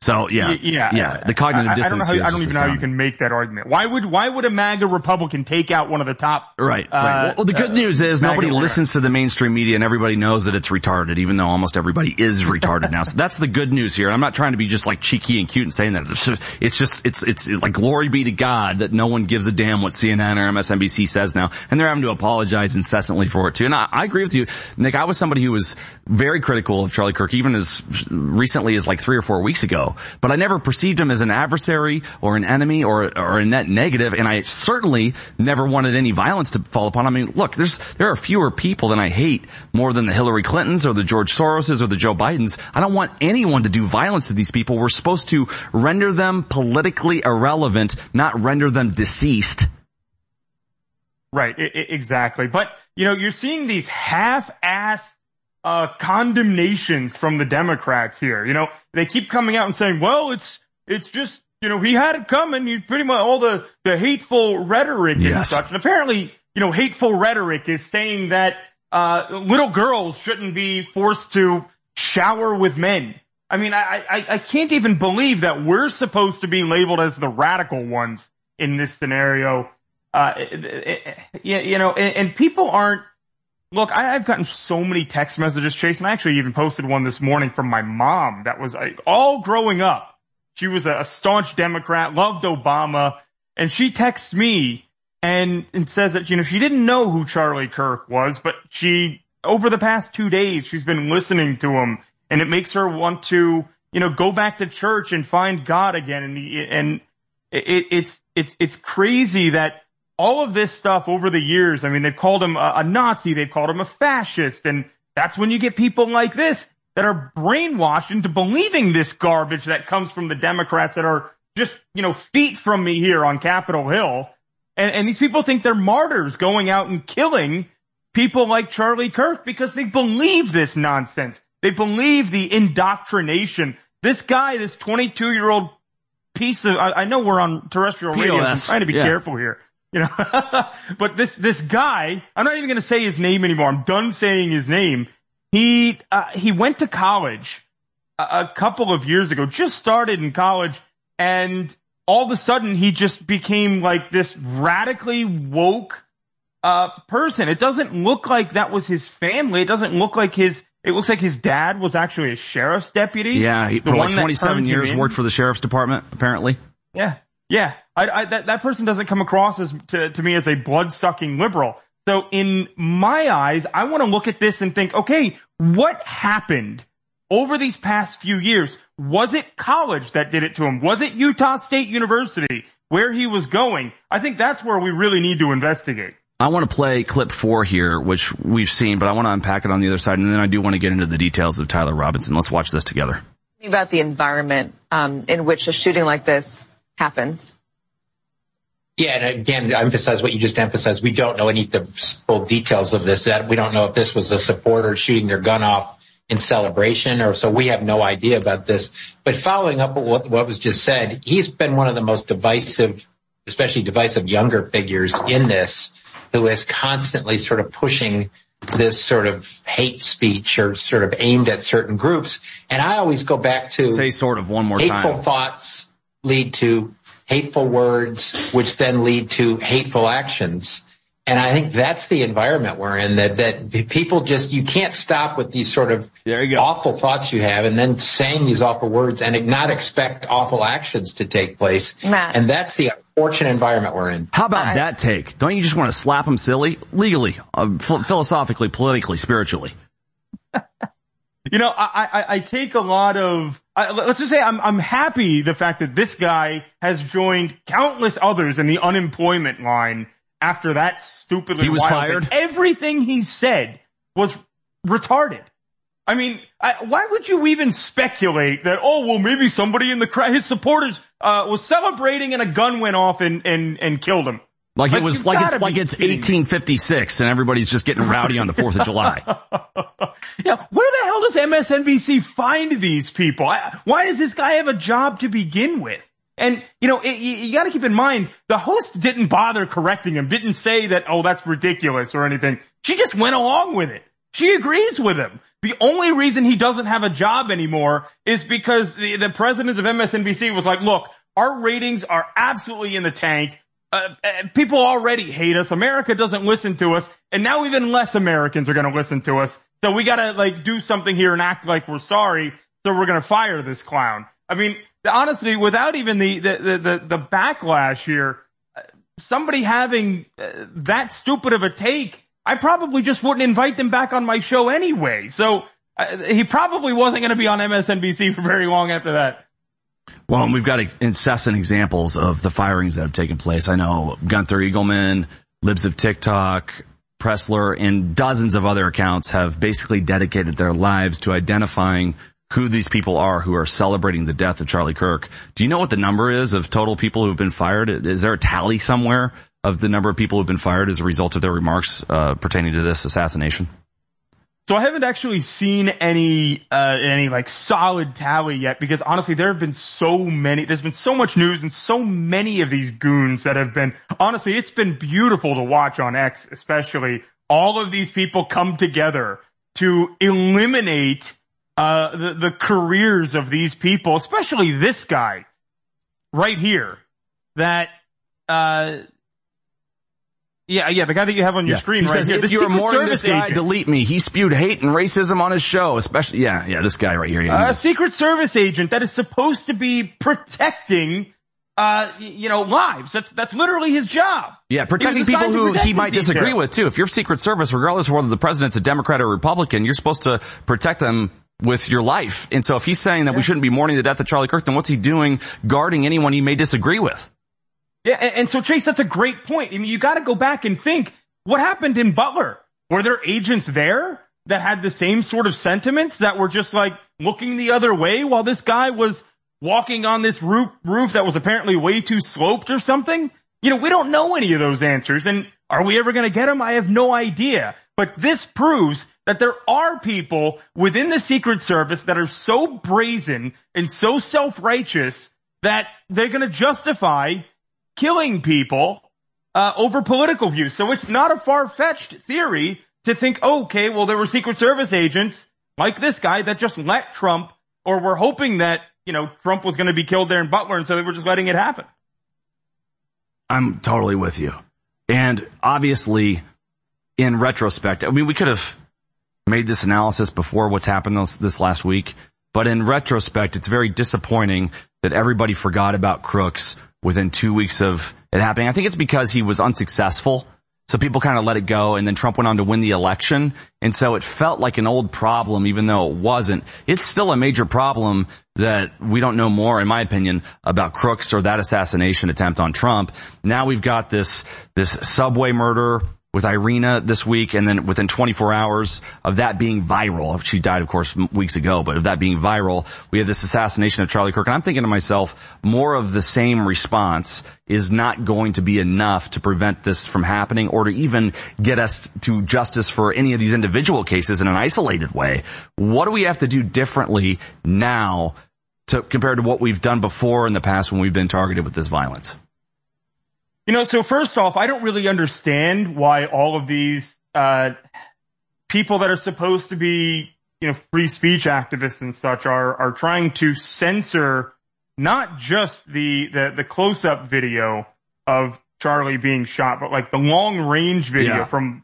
So the cognitive dissonance. I don't even know how you can make that argument. Why would a MAGA Republican take out one of the top? Right. Well, the good news is nobody listens to the mainstream media, and everybody knows that it's retarded, even though almost everybody is retarded now. So that's the good news here. I'm not trying to be just like cheeky and cute and saying that. It's like glory be to God that no one gives a damn what CNN or MSNBC says now, and they're having to apologize incessantly for it too. And I agree with you, Nick. I was somebody who was very critical of Charlie Kirk, even as recently as like 3 or 4 weeks ago. But I never perceived him as an adversary or an enemy or a net negative, and I certainly never wanted any violence to fall upon. I mean, look, there are fewer people than I hate more than the Hillary Clintons or the George Soroses or the Joe Bidens. I don't want anyone to do violence to these people. We're supposed to render them politically irrelevant, not render them deceased. Right, exactly. But, you're seeing these half-assed condemnations from the Democrats here. They keep coming out and saying, well, it's just, he had it coming. You pretty much all the hateful rhetoric and such. And apparently, hateful rhetoric is saying that, little girls shouldn't be forced to shower with men. I mean, I can't even believe that we're supposed to be labeled as the radical ones in this scenario. And people aren't. Look, I've gotten so many text messages, Chase, and I actually even posted one this morning from my mom that was all growing up. She was a staunch Democrat, loved Obama, and she texts me and says that, she didn't know who Charlie Kirk was, but over the past 2 days, she's been listening to him, and it makes her want to, go back to church and find God again. And it's crazy that all of this stuff over the years, I mean, they've called him a Nazi, they've called him a fascist, and that's when you get people like this that are brainwashed into believing this garbage that comes from the Democrats that are just, feet from me here on Capitol Hill. And these people think they're martyrs going out and killing people like Charlie Kirk because they believe this nonsense. They believe the indoctrination. This guy, this 22-year-old piece of, I know we're on terrestrial radio, so I'm trying to be careful here. But this guy, I'm not even going to say his name anymore. I'm done saying his name. He went to college a couple of years ago, just started in college, and all of a sudden he just became like this radically woke, person. It doesn't look like that was his family. It doesn't look like it looks like his dad was actually a sheriff's deputy. Yeah, he for like 27 years worked for the sheriff's department, apparently. Yeah. That person doesn't come across to me as a blood-sucking liberal. So in my eyes, I want to look at this and think, okay, what happened over these past few years? Was it college that did it to him? Was it Utah State University where he was going? I think that's where we really need to investigate. I want to play clip 4 here, which we've seen, but I want to unpack it on the other side, and then I do want to get into the details of Tyler Robinson. Let's watch this together. About the environment in which a shooting like this happens. Yeah, and again, I emphasize what you just emphasized. We don't know any of the full details of this. We don't know if this was a supporter shooting their gun off in celebration, or so we have no idea about this. But following up what was just said, he's been one of the most divisive, especially divisive younger figures in this, who is constantly sort of pushing this sort of hate speech or sort of aimed at certain groups. And I always go back to say sort of one more time. Hateful thoughts lead to hateful words, which then lead to hateful actions. And I think that's the environment we're in, that people just, you can't stop with these sort of awful thoughts you have and then saying these awful words and not expect awful actions to take place. Matt. And that's the unfortunate environment we're in. How about that take? Don't you just want to slap them silly? Legally, philosophically, politically, spiritually. I take a lot of, let's just say I'm happy the fact that this guy has joined countless others in the unemployment line after that stupidly he was fired. Everything he said was retarded. I mean, why would you even speculate that, maybe somebody in the crowd, his supporters, was celebrating and a gun went off and killed him. Like it's 1856 and everybody's just getting rowdy on the 4th of July. Yeah, where the hell does MSNBC find these people? Why does this guy have a job to begin with? And, you got to keep in mind, the host didn't bother correcting him, didn't say that, that's ridiculous or anything. She just went along with it. She agrees with him. The only reason he doesn't have a job anymore is because the president of MSNBC was like, look, our ratings are absolutely in the tank. People already hate us. America doesn't listen to us. And now even less Americans are going to listen to us. So we got to do something here and act like we're sorry. So we're going to fire this clown. I mean, honestly, without even the backlash here, somebody having that stupid of a take, I probably just wouldn't invite them back on my show anyway. So he probably wasn't going to be on MSNBC for very long after that. Well, and we've got incessant examples of the firings that have taken place. I know Gunther Eagleman, Libs of TikTok, Pressler, and dozens of other accounts have basically dedicated their lives to identifying who these people are who are celebrating the death of Charlie Kirk. Do you know what the number is of total people who have been fired? Is there a tally somewhere of the number of people who have been fired as a result of their remarks pertaining to this assassination? So I haven't actually seen any solid tally yet, because honestly, there's been so much news and so many of these goons that have been, honestly, it's been beautiful to watch on X, especially all of these people come together to eliminate, the careers of these people, especially this guy right here that, Yeah, the guy that you have on your screen he right says, here. If you are mourning this guy, delete me. He spewed hate and racism on his show, especially, this guy right here. A Secret Service agent that is supposed to be protecting, lives. That's literally his job. Yeah, protecting people who he might disagree with too. If you're Secret Service, regardless of whether the president's a Democrat or Republican, you're supposed to protect them with your life. And so if he's saying that we shouldn't be mourning the death of Charlie Kirk, then what's he doing guarding anyone he may disagree with? Yeah, and so Chase, that's a great point. I mean, you gotta go back and think, what happened in Butler? Were there agents there that had the same sort of sentiments that were just looking the other way while this guy was walking on this roof that was apparently way too sloped or something? We don't know any of those answers, and are we ever gonna get them? I have no idea. But this proves that there are people within the Secret Service that are so brazen and so self-righteous that they're gonna justify killing people over political views. So it's not a far-fetched theory to think, okay, well, there were Secret Service agents like this guy that just let Trump, or were hoping that, Trump was going to be killed there in Butler, and so they were just letting it happen. I'm totally with you. And obviously, in retrospect, I mean, we could have made this analysis before what's happened this last week, but in retrospect, it's very disappointing that everybody forgot about Crooks within 2 weeks of it happening. I think it's because he was unsuccessful. So people kind of let it go, and then Trump went on to win the election. And so it felt like an old problem, even though it wasn't. It's still a major problem that we don't know more, in my opinion, about Crooks or that assassination attempt on Trump. Now we've got this subway murder with Irina this week, and then within 24 hours of that being viral, she died, of course, weeks ago, but of that being viral, we have this assassination of Charlie Kirk. And I'm thinking to myself, more of the same response is not going to be enough to prevent this from happening, or to even get us to justice for any of these individual cases in an isolated way. What do we have to do differently now compared to what we've done before in the past when we've been targeted with this violence? So first off, I don't really understand why all of these people that are supposed to be, free speech activists and such are trying to censor not just the close-up video of Charlie being shot, but the long-range video from,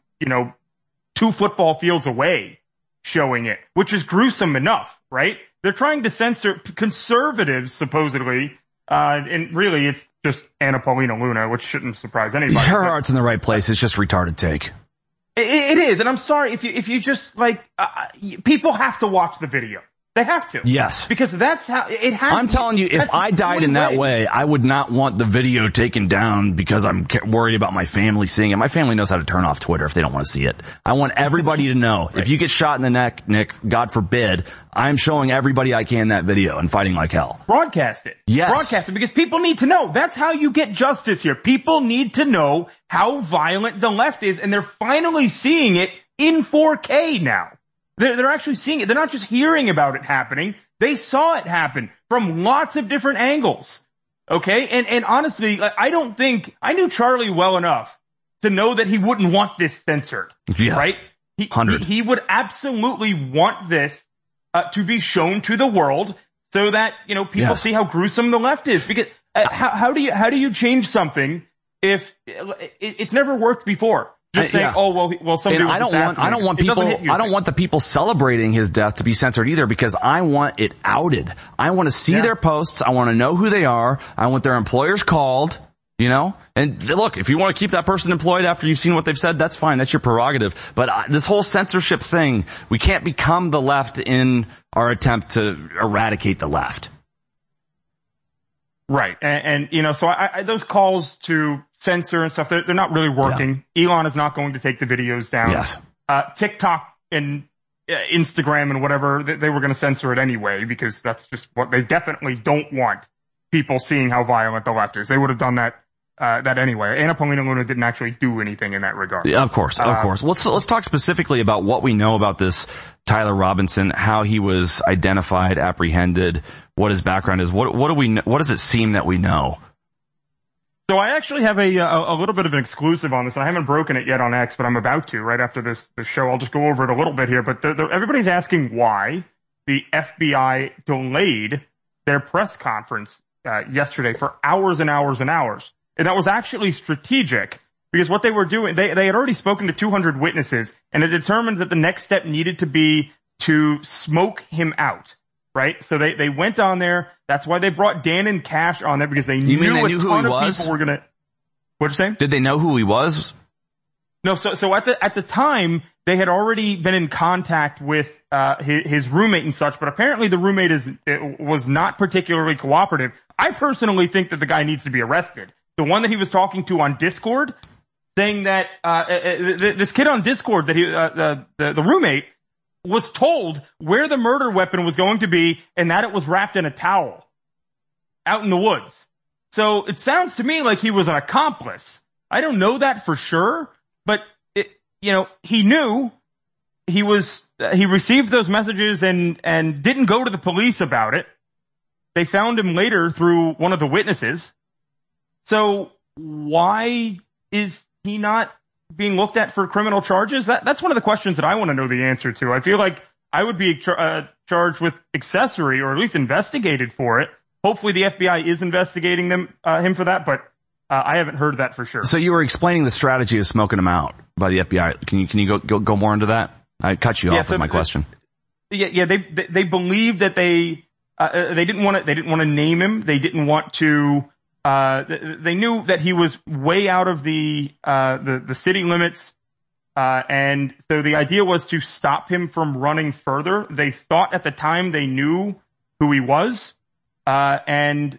2 football fields away showing it, which is gruesome enough, right? They're trying to censor conservatives, supposedly. And really, it's just Anna Paulina Luna, which shouldn't surprise anybody. Her heart's in the right place. It's just retarded take. It is. And I'm sorry if you just people have to watch the video. They have to. Yes. Because that's how it has I'm telling you, if I died in that way, I would not want the video taken down because I'm worried about my family seeing it. My family knows how to turn off Twitter if they don't want to see it. I want everybody to know. Right. If you get shot in the neck, Nick, God forbid, I'm showing everybody I can that video and fighting like hell. Broadcast it. Yes. Broadcast it, because people need to know. That's how you get justice here. People need to know how violent the left is, and they're finally seeing it in 4K now. They're actually seeing it. They're not just hearing about it happening. They saw it happen from lots of different angles. Okay? And honestly, I knew Charlie well enough to know that he wouldn't want this censored. Yes. Right? He would absolutely want this to be shown to the world so that, people see how gruesome the left is. Because how do you change something if it's never worked before? Just saying, somebody was assassinated. I don't want the people celebrating his death to be censored either, because I want it outed. I want to see their posts. I want to know who they are. I want their employers called. And look, if you want to keep that person employed after you've seen what they've said, that's fine. That's your prerogative. But this whole censorship thing, we can't become the left in our attempt to eradicate the left. Right. And so those calls to censor and stuff, they're not really working. Yeah. Elon is not going to take the videos down. Yes. TikTok and Instagram and whatever, they were going to censor it anyway, because that's just what they definitely don't want people seeing how violent the left is. They would have done that anyway. Anna Paulina Luna didn't actually do anything in that regard. Yeah, of course. Let's talk specifically about what we know about this Tyler Robinson, how he was identified, apprehended, what his background is. What do we know? What does it seem that we know? So I actually have a little bit of an exclusive on this. I haven't broken it yet on X, but I'm about to right after this show. I'll just go over it a little bit here. But everybody's asking why the FBI delayed their press conference yesterday for hours and hours and hours. And that was actually strategic, because what they were doing, they had already spoken to 200 witnesses, and it determined that the next step needed to be to smoke him out, right? So they went on there. That's why they brought Dan and Cash on there, because they knew a ton of people were gonna. What'd you say? Did they know who he was? No. So at the time, they had already been in contact with his roommate and such, but apparently the roommate was not particularly cooperative. I personally think that the guy needs to be arrested. The one that he was talking to on Discord, saying that this kid on Discord, that the roommate, was told where the murder weapon was going to be, and that it was wrapped in a towel out in the woods. So it sounds to me like he was an accomplice. I don't know that for sure, but he knew he received those messages and didn't go to the police about it. They found him later through one of the witnesses. So why is he not being looked at for criminal charges? That's one of the questions that I want to know the answer to. I feel like I would be charged with accessory, or at least investigated for it. Hopefully the FBI is investigating him for that, but I haven't heard that for sure. So you were explaining the strategy of smoking him out by the FBI. Can you go more into that? I cut you off with my question. Yeah. They believe that they didn't want to name him. They didn't want to. They knew that he was way out of the city limits, and so the idea was to stop him from running further. They thought at the time they knew who he was, and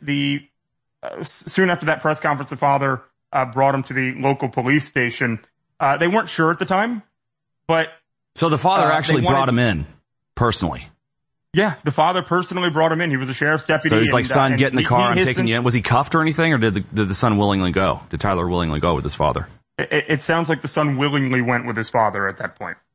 soon after that press conference, the father brought him to the local police station. They weren't sure at the time, but so the father actually brought him in personally. Yeah, the father personally brought him in. He was a sheriff's deputy. So he's like, son, get in the car. I'm taking you in. Was he cuffed or anything, or did the son willingly go? Did Tyler willingly go with his father? It sounds like the son willingly went with his father at that point.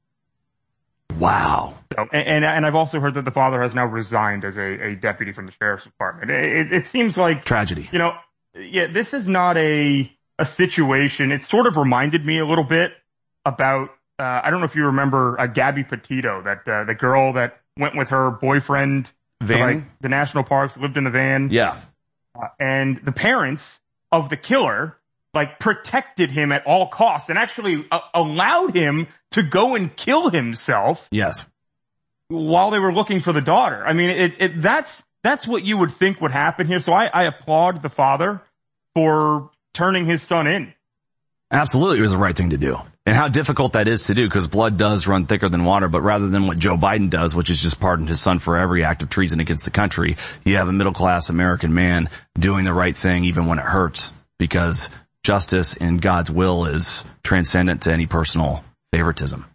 Wow. So, and I've also heard that the father has now resigned as a deputy from the sheriff's department. It seems like tragedy. This is not a situation. It sort of reminded me a little bit about, I don't know if you remember Gabby Petito, that the girl that went with her boyfriend to the national parks, lived in the van. Yeah. And the parents of the killer, protected him at all costs and actually allowed him to go and kill himself. Yes. While they were looking for the daughter. I mean, that's what you would think would happen here. So I applaud the father for turning his son in. Absolutely. It was the right thing to do. And how difficult that is to do, because blood does run thicker than water. But rather than what Joe Biden does, which is just pardon his son for every act of treason against the country, you have a middle-class American man doing the right thing even when it hurts, because justice in God's will is transcendent to any personal favoritism.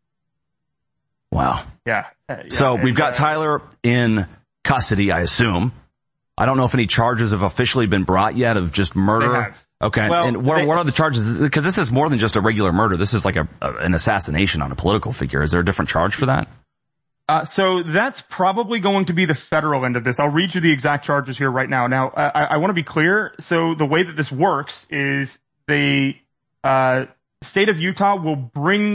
Wow. Yeah. So we've got Tyler in custody, I assume. I don't know if any charges have officially been brought yet of just murder. They have. Okay. Well, and what are the charges? Because this is more than just a regular murder. This is like an assassination on a political figure. Is there a different charge for that? So that's probably going to be the federal end of this. I'll read you the exact charges here right now. Now, I want to be clear. So the way that this works is the state of Utah will bring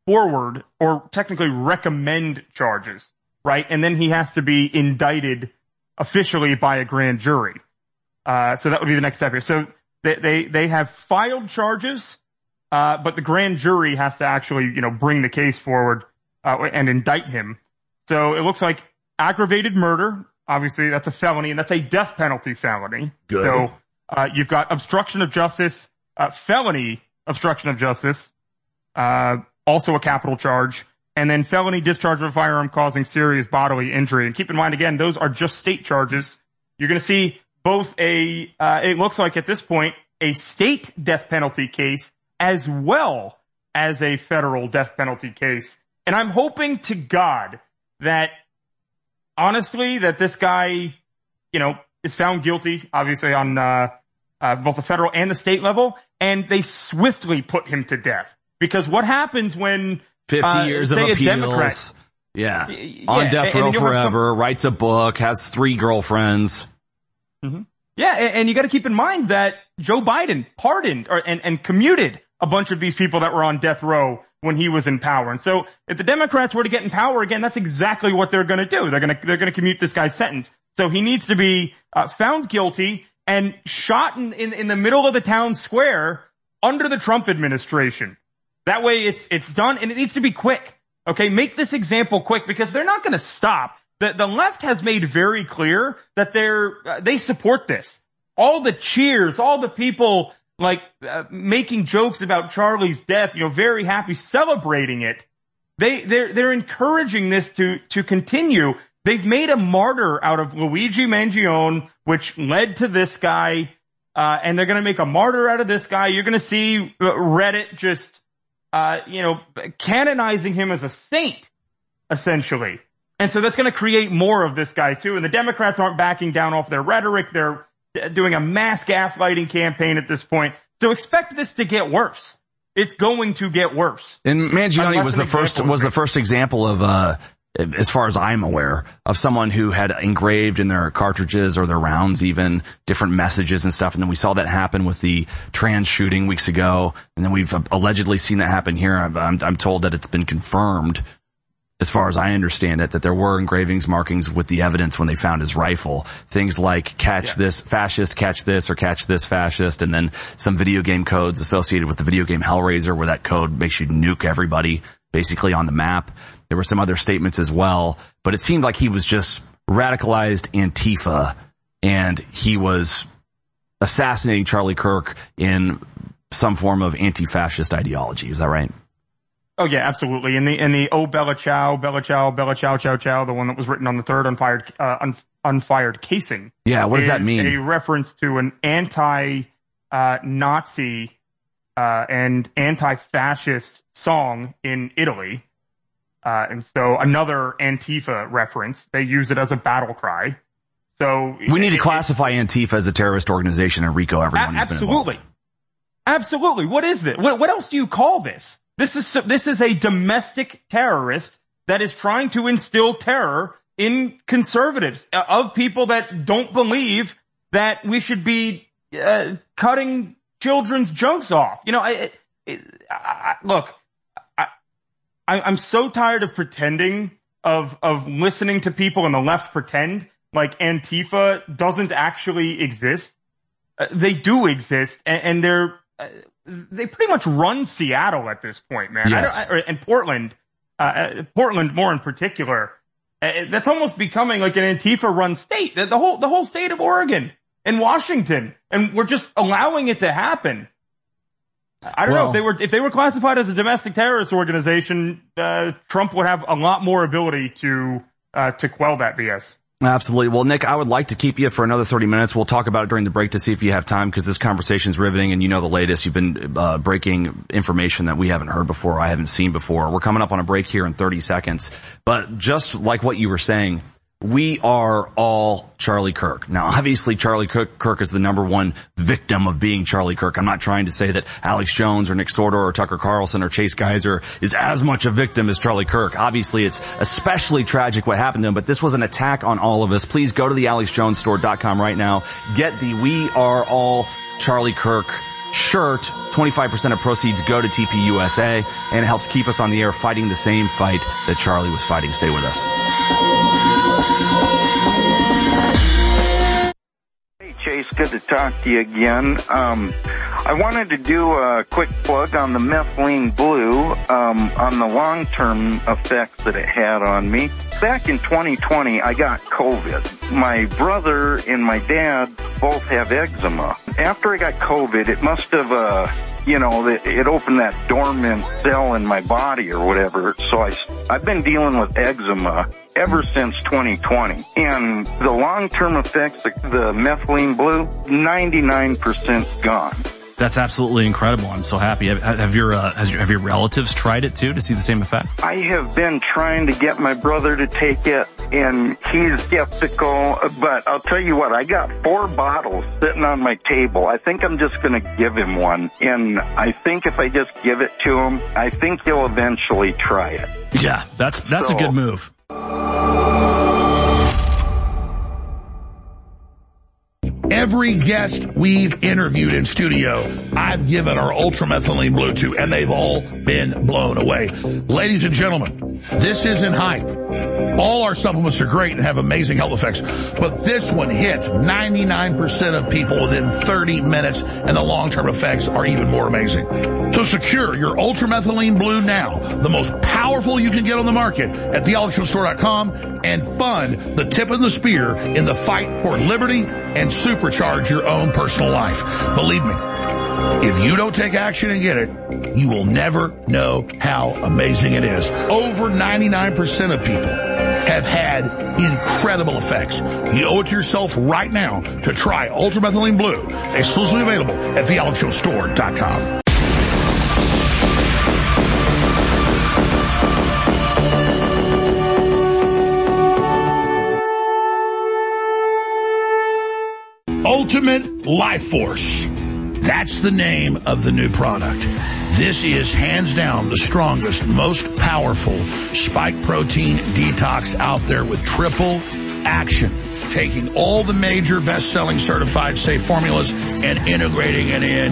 forward or technically recommend charges, right? And then he has to be indicted officially by a grand jury. So that would be the next step here. So they have filed charges, but the grand jury has to actually, bring the case forward, and indict him. So it looks like aggravated murder. Obviously, that's a felony, and that's a death penalty felony. Good. So, you've got obstruction of justice, felony obstruction of justice, also a capital charge, and then felony discharge of a firearm causing serious bodily injury. And keep in mind, again, those are just state charges. You're going to see both it looks like at this point, a state death penalty case as well as a federal death penalty case. And I'm hoping to God that, honestly, that this guy, is found guilty, obviously, on both the federal and the state level, and they swiftly put him to death. Because what happens when 50 years of appeals, Democrat, on death row forever, writes a book, has 3 girlfriends. Mm-hmm. Yeah, and you got to keep in mind that Joe Biden pardoned and commuted a bunch of these people that were on death row when he was in power. And so if the Democrats were to get in power again, that's exactly what they're going to do. They're going to commute this guy's sentence. So he needs to be found guilty and shot in the middle of the town square under the Trump administration. That way it's done, and it needs to be quick. Okay, make this example quick, because they're not going to stop. The left has made very clear that they support this. All the cheers, all the people making jokes about Charlie's death, very happy, celebrating it. They're encouraging this to continue. They've made a martyr out of Luigi Mangione, which led to this guy, and they're going to make a martyr out of this guy. You're going to see Reddit just, canonizing him as a saint, essentially. And so that's going to create more of this guy too. And the Democrats aren't backing down off their rhetoric. They're doing a mass gaslighting campaign at this point. So expect this to get worse. It's going to get worse. And Mangione was the first example of, as far as I'm aware, of someone who had engraved in their cartridges or their rounds even different messages and stuff. And then we saw that happen with the trans shooting weeks ago. And then we've allegedly seen that happen here. I'm told that it's been confirmed, as far as I understand it, that there were engravings, markings with the evidence when they found his rifle. Things like catch this fascist, catch this, or catch this fascist, and then some video game codes associated with the video game Hellraiser, where that code makes you nuke everybody basically on the map. There were some other statements as well, but it seemed like he was just radicalized Antifa, and he was assassinating Charlie Kirk in some form of anti-fascist ideology. Is that right? Oh yeah, absolutely. In the Oh Bella Ciao, Bella Ciao, Bella Ciao, Ciao, Ciao, the one that was written on the third unfired casing. Yeah, what does that mean? A reference to an anti-Nazi and anti-fascist song in Italy. And so another Antifa reference. They use it as a battle cry. So we need to classify Antifa as a terrorist organization and RICO everyone. Absolutely. Absolutely. What is it? What else do you call this? This is a domestic terrorist that is trying to instill terror in conservatives, of people that don't believe that we should be cutting children's junks off. Look, I'm so tired of pretending, of listening to people on the left pretend like Antifa doesn't actually exist. They do exist, and they pretty much run Seattle at this point, man. Yes. And Portland more in particular. That's almost becoming like an Antifa-run state. The whole state of Oregon and Washington, and we're just allowing it to happen. I don't know if they were classified as a domestic terrorist organization. Trump would have a lot more ability to quell that BS. Absolutely. Well, Nick, I would like to keep you for another 30 minutes. We'll talk about it during the break to see if you have time, because this conversation is riveting, and you know the latest. You've been breaking information that we haven't heard before, I haven't seen before. We're coming up on a break here in 30 seconds. But just like what you were saying, we are all Charlie Kirk. Now, obviously, Charlie Kirk is the number one victim of being Charlie Kirk. I'm not trying to say that Alex Jones or Nick Sordo or Tucker Carlson or Chase Geiser is as much a victim as Charlie Kirk. Obviously, it's especially tragic what happened to him, but this was an attack on all of us. Please go to the AlexJonesStore.com right now. Get the We Are All Charlie Kirk shirt. 25% of proceeds go to TPUSA, and it helps keep us on the air fighting the same fight that Charlie was fighting. Stay with us. Hey, Chase, good to talk to you again. I wanted to do a quick plug on the methylene blue, on the long-term effects that it had on me. Back in 2020, I got COVID. My brother and my dad both have eczema. After I got COVID, it must have, it opened that dormant cell in my body or whatever. So I've been dealing with eczema ever since 2020. And the long-term effects, the methylene blue, 99% gone. That's absolutely incredible. I'm so happy. Have your relatives tried it too to see the same effect? I have been trying to get my brother to take it, and he's skeptical. But I'll tell you what, I got 4 bottles sitting on my table. I think I'm just going to give him one, and I think if I just give it to him, I think he'll eventually try it. Yeah, that's a good move. Every guest we've interviewed in studio, I've given our ultramethylene blue to, and they've all been blown away. Ladies and gentlemen, this isn't hype. All our supplements are great and have amazing health effects, but this one hits 99% of people within 30 minutes, and the long-term effects are even more amazing. So secure your ultramethylene blue now, the most powerful you can get on the market, at thealexjonesstore.com, and fund the tip of the spear in the fight for liberty and supercharge your own personal life. Believe me, if you don't take action and get it, you will never know how amazing it is. Over 99% of people have had incredible effects. You owe it to yourself right now to try ultramethylene blue, exclusively available at thealexjonesstore.com. Ultimate Life Force. That's the name of the new product. This is hands down the strongest, most powerful spike protein detox out there with triple action. Taking all the major best-selling certified safe formulas and integrating it in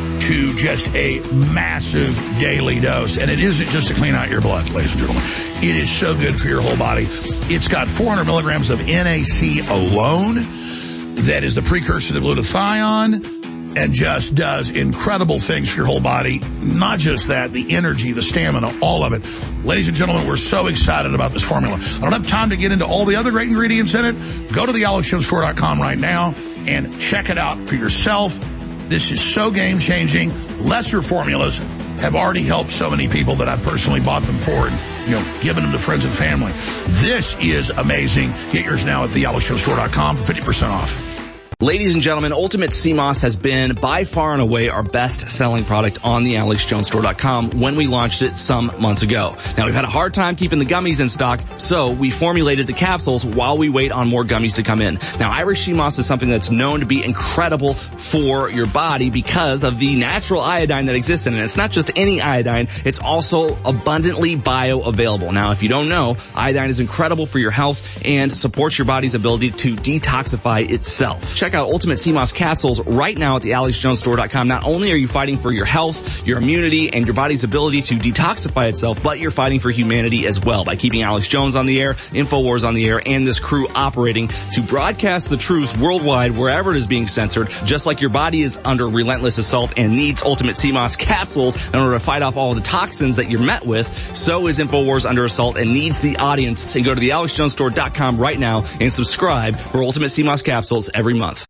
to just a massive daily dose. And it isn't just to clean out your blood, ladies and gentlemen. It is so good for your whole body. It's got 400 milligrams of NAC alone. That is the precursor to glutathione, and just does incredible things for your whole body. Not just that, the energy, the stamina, all of it. Ladies and gentlemen, we're so excited about this formula. I don't have time to get into all the other great ingredients in it. Go to thealexjonesstore.com right now and check it out for yourself. This is so game-changing. Lesser formulas have already helped so many people that I've personally bought them for and, given them to friends and family. This is amazing. Get yours now at thealexjonesstore.com for 50% off. Ladies and gentlemen, Ultimate CMOS has been by far and away our best-selling product on the AlexJonesStore.com when we launched it some months ago. Now, we've had a hard time keeping the gummies in stock, so we formulated the capsules while we wait on more gummies to come in. Now, Irish CMOS is something that's known to be incredible for your body because of the natural iodine that exists in it. It's not just any iodine, it's also abundantly bioavailable. Now, if you don't know, iodine is incredible for your health and supports your body's ability to detoxify itself. Check out Ultimate CMOS capsules right now at thealexjonesstore.com. Not only are you fighting for your health, your immunity, and your body's ability to detoxify itself, but you're fighting for humanity as well by keeping Alex Jones on the air, InfoWars on the air, and this crew operating to broadcast the truth worldwide wherever it is being censored. Just like your body is under relentless assault and needs Ultimate CMOS capsules in order to fight off all the toxins that you're met with, so is InfoWars under assault and needs the audience. So go to thealexjonesstore.com right now and subscribe for Ultimate CMOS capsules every month.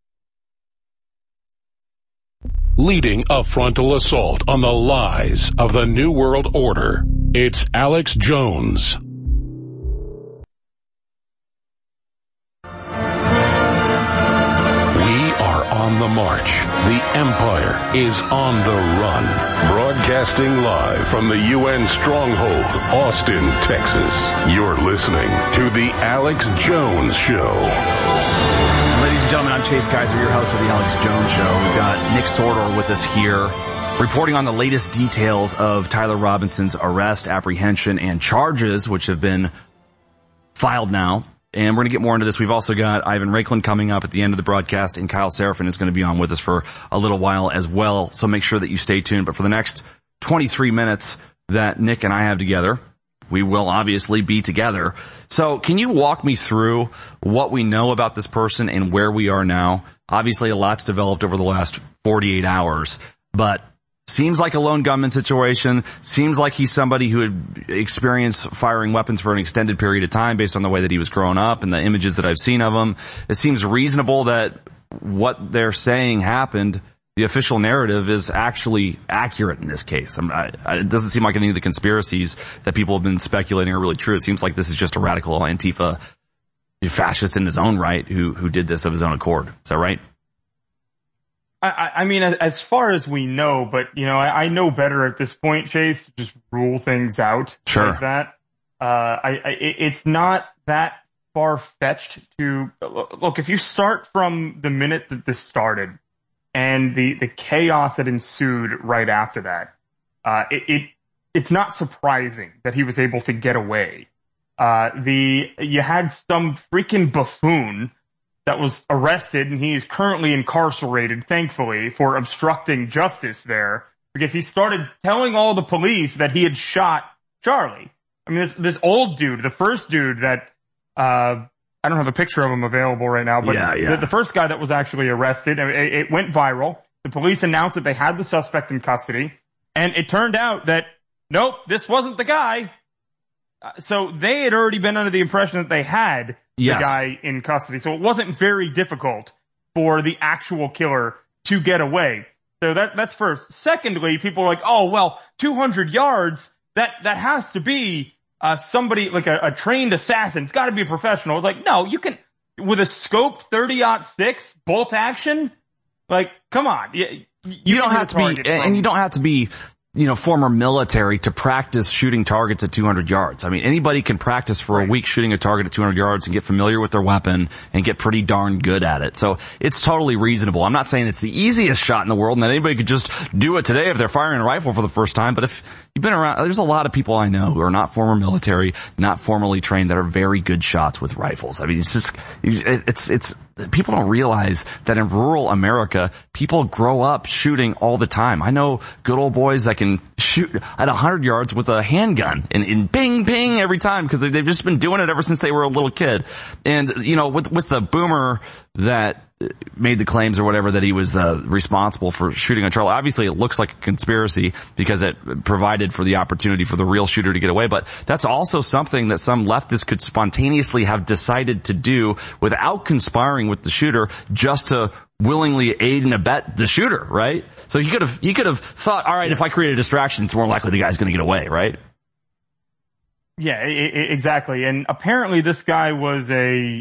Leading a frontal assault on the lies of the New World Order, it's Alex Jones. We are on the march. The Empire is on the run. Broadcasting live from the UN stronghold, Austin, Texas. You're listening to The Alex Jones Show. Ladies and gentlemen, I'm Chase Geiser, your host of The Alex Jones Show. We've got Nick Sordor with us here, reporting on the latest details of Tyler Robinson's arrest, apprehension, and charges, which have been filed now and we're going to get more into this. We've also got Ivan Raiklin coming up at the end of the broadcast, and Kyle Seraphin is going to be on with us for a little while as well. So make sure that you stay tuned. But for the next 23 minutes that Nick and I have together, we will obviously be together. So can you walk me through what we know about this person and where we are now? Obviously, a lot's developed over the last 48 hours, but seems like a lone gunman situation. Seems like he's somebody who had experienced firing weapons for an extended period of time based on the way that he was growing up and the images that I've seen of him. It seems reasonable that what they're saying happened. The official narrative is actually accurate in this case. It doesn't seem like any of the conspiracies that people have been speculating are really true. It seems like this is just a radical Antifa fascist in his own right who did this of his own accord. Is that right? I mean, as far as we know, but I know better at this point, Chase, to just rule things out like that. It's not that far-fetched to look. If you start from the minute that this started and the chaos that ensued right after that, it's not surprising that he was able to get away. You had some freaking buffoon that was arrested, and he is currently incarcerated, thankfully, for obstructing justice there, because he started telling all the police that he had shot Charlie. I mean, this old dude, the first dude that, I don't have a picture of him available right now, but the first guy that was actually arrested, it went viral. The police announced that they had the suspect in custody, and it turned out that, nope, this wasn't the guy. So they had already been under the impression that they had the guy in custody. So it wasn't very difficult for the actual killer to get away. So that's first. Secondly, people are like, oh, well, 200 yards, that has to be somebody like a trained assassin. It's got to be a professional. It's like, no, you can, with a scoped 30-06 bolt action, like, come on. You don't have to be, and you don't have to be, former military to practice shooting targets at 200 yards. I mean, anybody can practice for a week shooting a target at 200 yards and get familiar with their weapon and get pretty darn good at it. So it's totally reasonable. I'm not saying it's the easiest shot in the world and that anybody could just do it today if they're firing a rifle for the first time. But if you've been around, there's a lot of people I know who are not former military, not formally trained, that are very good shots with rifles. I mean, it's people don't realize that in rural America, people grow up shooting all the time. I know good old boys that can shoot at 100 yards with a handgun and bing, bing every time because they've just been doing it ever since they were a little kid. And, with the boomer that made the claims or whatever that he was responsible for shooting on Charlie, obviously it looks like a conspiracy because it provided for the opportunity for the real shooter to get away. But that's also something that some leftists could spontaneously have decided to do without conspiring with the shooter, just to willingly aid and abet the shooter, right? So he could have thought, all right, if I create a distraction, it's more likely the guy's going to get away, right? Yeah, exactly. And apparently this guy was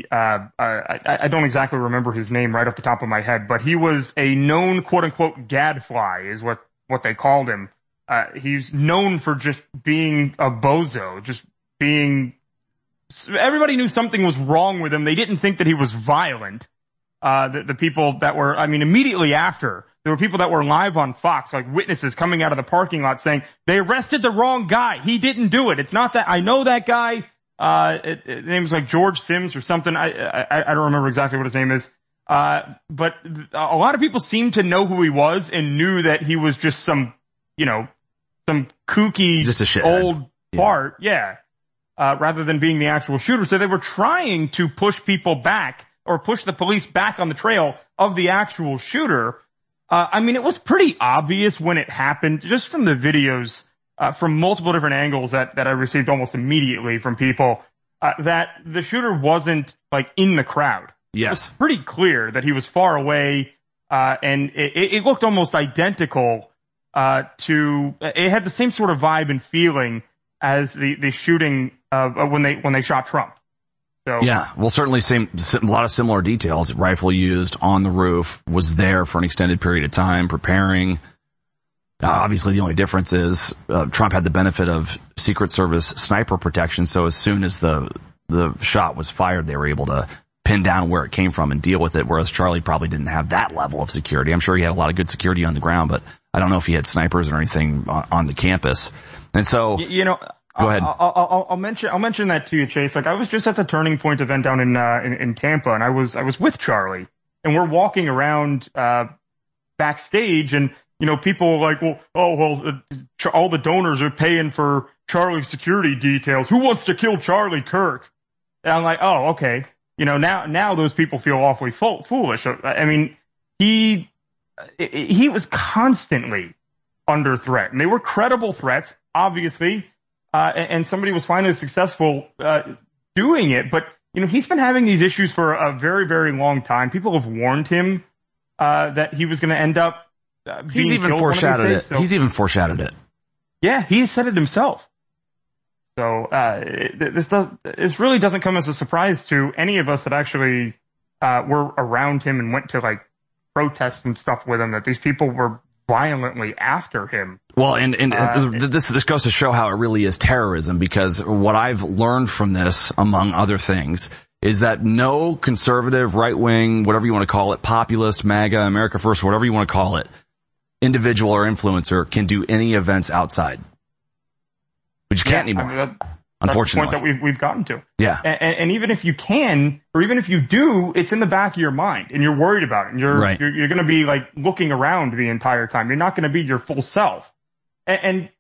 I don't exactly remember his name right off the top of my head, but he was a known quote unquote gadfly is what they called him. He's known for just being a bozo, everybody knew something was wrong with him. They didn't think that he was violent. The people that were, immediately after, there were people that were live on Fox, like witnesses coming out of the parking lot saying, they arrested the wrong guy. He didn't do it. It's not that, I know that guy. His name was like George Sims or something. I don't remember exactly what his name is. But a lot of people seemed to know who he was and knew that he was just some kooky, just a old fart. Yeah. Rather than being the actual shooter. So they were trying to push people back, or push the police back on the trail of the actual shooter. It was pretty obvious when it happened, just from the videos, from multiple different angles that I received almost immediately from people, that the shooter wasn't like in the crowd. Yes. It was pretty clear that he was far away, and it looked almost identical, it had the same sort of vibe and feeling as the shooting, when they shot Trump. So. Yeah, well, certainly a lot of similar details. Rifle used on the roof, was there for an extended period of time, preparing. Obviously, the only difference is Trump had the benefit of Secret Service sniper protection, so as soon as the shot was fired, they were able to pin down where it came from and deal with it, whereas Charlie probably didn't have that level of security. I'm sure he had a lot of good security on the ground, but I don't know if he had snipers or anything on the campus. And so... Go ahead. I'll mention that to you, Chase. Like, I was just at the Turning Point event down in Tampa, and I was with Charlie, and we're walking around backstage, and people are like, all the donors are paying for Charlie's security details. Who wants to kill Charlie Kirk? And I'm like, oh, okay. Now those people feel awfully foolish. I mean, he was constantly under threat, and they were credible threats, obviously. And somebody was finally successful doing it, but he's been having these issues for a very, very long time. People have warned him that he was going to end up being He's even killed foreshadowed one of it. these days, so. He's even foreshadowed it. Yeah, he said it himself. So this really doesn't come as a surprise to any of us that actually were around him and went to like protests and stuff with him, that these people were violently after him. Well, and this goes to show how it really is terrorism, because what I've learned from this, among other things, is that no conservative, right-wing, whatever you want to call it, populist, MAGA, America First, whatever you want to call it, individual or influencer can do any events outside. Which you can't anymore. Unfortunately. That's the point that we've gotten to. Yeah. And even if you can, or even if you do, it's in the back of your mind and you're worried about it. And you're going to be like looking around the entire time. You're not going to be your full self. And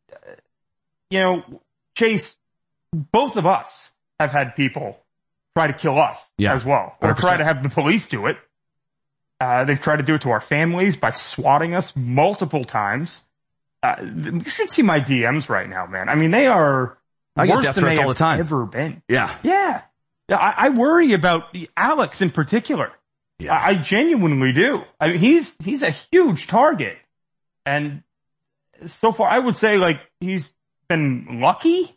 Chase, both of us have had people try to kill us as well, or 100%. try to have the police do it. They've tried to do it to our families by swatting us multiple times. You should see my DMs right now, man. I mean, they are I get worse death than threats they all have the time. ever been. Yeah. I worry about Alex in particular. Yeah. I genuinely do. I mean, he's a huge target, and so far I would say like he's been lucky.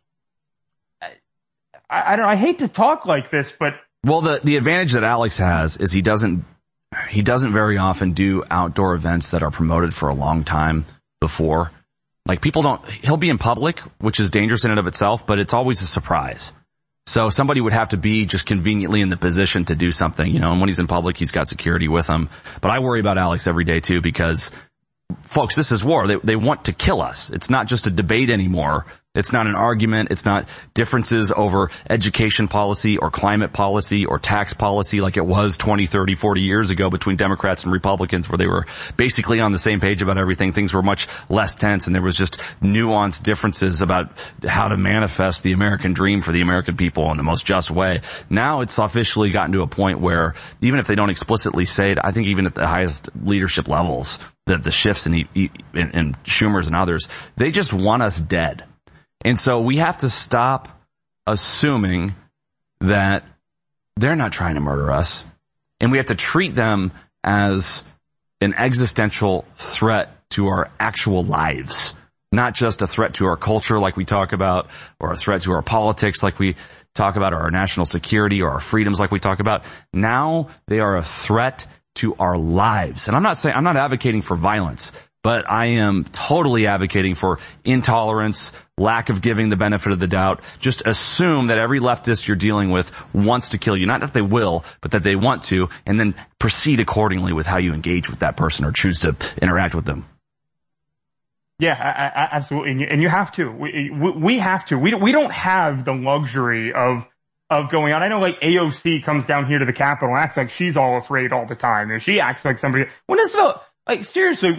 I hate to talk like this, but well, the advantage that Alex has is he doesn't very often do outdoor events that are promoted for a long time before. Like he'll be in public, which is dangerous in and of itself, but it's always a surprise. So somebody would have to be just conveniently in the position to do something, and when he's in public, he's got security with him. But I worry about Alex every day too, because folks, this is war. They want to kill us. It's not just a debate anymore. It's not an argument. It's not differences over education policy or climate policy or tax policy like it was 20, 30, 40 years ago between Democrats and Republicans, where they were basically on the same page about everything. Things were much less tense, and there was just nuanced differences about how to manifest the American dream for the American people in the most just way. Now it's officially gotten to a point where even if they don't explicitly say it, I think even at the highest leadership levels, the Schiffs and Schumers and others, they just want us dead. And so we have to stop assuming that they're not trying to murder us. And we have to treat them as an existential threat to our actual lives, not just a threat to our culture like we talk about, or a threat to our politics like we talk about, or our national security, or our freedoms like we talk about. Now they are a threat to our lives. And I'm not advocating for violence, but I am totally advocating for intolerance, lack of giving the benefit of the doubt. Just assume that every leftist you're dealing with wants to kill you. Not that they will, but that they want to, and then proceed accordingly with how you engage with that person or choose to interact with them. Yeah, absolutely. And you have to. We have to. We don't have the luxury of going on. I know like AOC comes down here to the Capitol and acts like she's all afraid all the time. And she acts like somebody, when is seriously,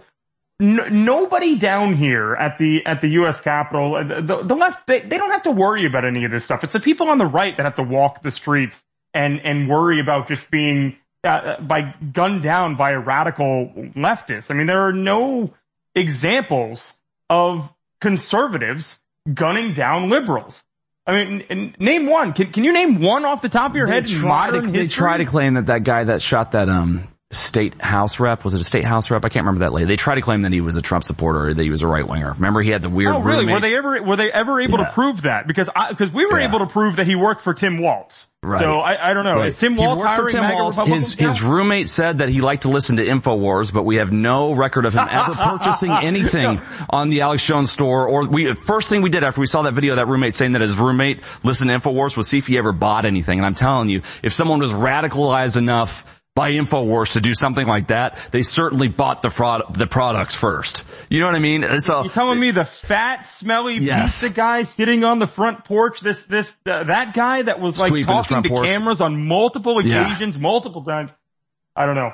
nobody down here at the U.S. Capitol, the left, they don't have to worry about any of this stuff. It's the people on the right that have to walk the streets and worry about just being, gunned down by a radical leftist. I mean, there are no examples of conservatives gunning down liberals. I mean, name one. Can you name one off the top of your head? They try to claim that guy that shot that, state house rep, was it a state house rep? I can't remember that lady. They try to claim that he was a Trump supporter, or that he was a right winger. Remember, he had the weird. Oh, really? roommate? Were they ever able to prove that? Because we were able to prove that he worked for Tim Walz. Right. So I don't know. Right. Is Tim Walz hiring MAGA Republicans? His roommate said that he liked to listen to InfoWars, but we have no record of him ever purchasing anything on the Alex Jones store. Or first thing we did after we saw that video of that roommate saying that his roommate listened to InfoWars was see if he ever bought anything. And I'm telling you, if someone was radicalized enough by InfoWars to do something like that. They certainly bought the products first. You know what I mean? So you're telling me the fat, smelly pizza guy sitting on the front porch, that guy that was like Sweeping talking to cameras on multiple occasions, multiple times. I don't know.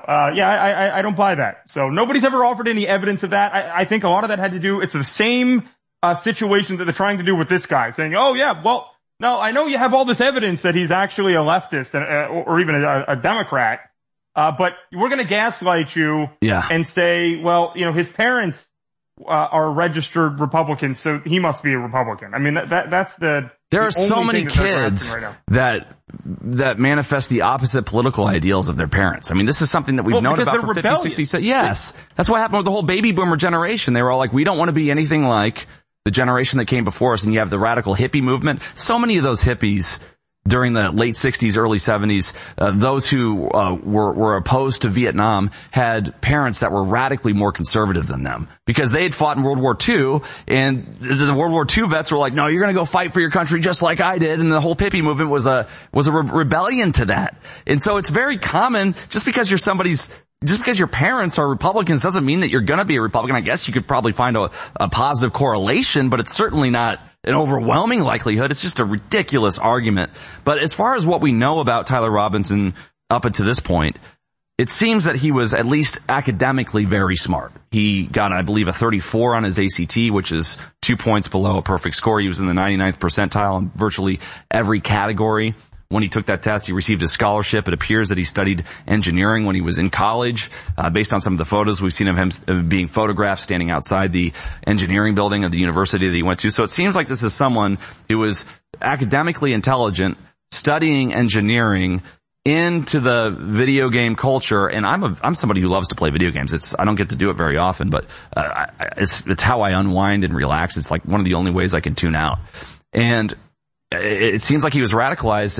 I don't buy that. So nobody's ever offered any evidence of that. I think a lot of that had to do, it's the same situation that they're trying to do with this guy, saying, oh yeah, well, no, I know you have all this evidence that he's actually a leftist or even a Democrat. But we're going to gaslight you and say, well, you know, his parents are registered Republicans, so he must be a Republican. I mean, that's the there are so many kids that manifest the opposite political ideals of their parents. I mean, this is something that we've known about for 50, 60, yes. That's what happened with the whole baby boomer generation. They were all like, we don't want to be anything like the generation that came before us. And you have the radical hippie movement. So many of those hippies during the late 60s, early 70s, those who were opposed to Vietnam had parents that were radically more conservative than them because they had fought in World War II, and the World War II vets were like, no, you're going to go fight for your country just like I did, and the whole hippie movement was a rebellion to that. And so it's very common, just because your parents are Republicans doesn't mean that you're going to be a Republican. I guess you could probably find a positive correlation, but it's certainly not an overwhelming likelihood. It's just a ridiculous argument. But as far as what we know about Tyler Robinson up until this point, it seems that he was at least academically very smart. He got, I believe, a 34 on his ACT, which is 2 points below a perfect score. He was in the 99th percentile in virtually every category. When he took that test, he received a scholarship. It appears that he studied engineering when he was in college. Based on some of the photos we've seen of him being photographed standing outside the engineering building of the university that he went to. So it seems like this is someone who was academically intelligent, studying engineering into the video game culture. And I'm somebody who loves to play video games. I don't get to do it very often, but it's how I unwind and relax. It's like one of the only ways I can tune out. And it seems like he was radicalized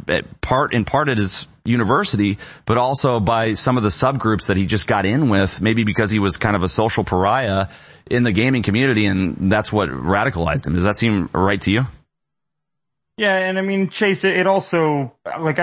in part at his university, but also by some of the subgroups that he just got in with, maybe because he was kind of a social pariah in the gaming community, and that's what radicalized him. Does that seem right to you? Yeah, and I mean, Chase, it also, like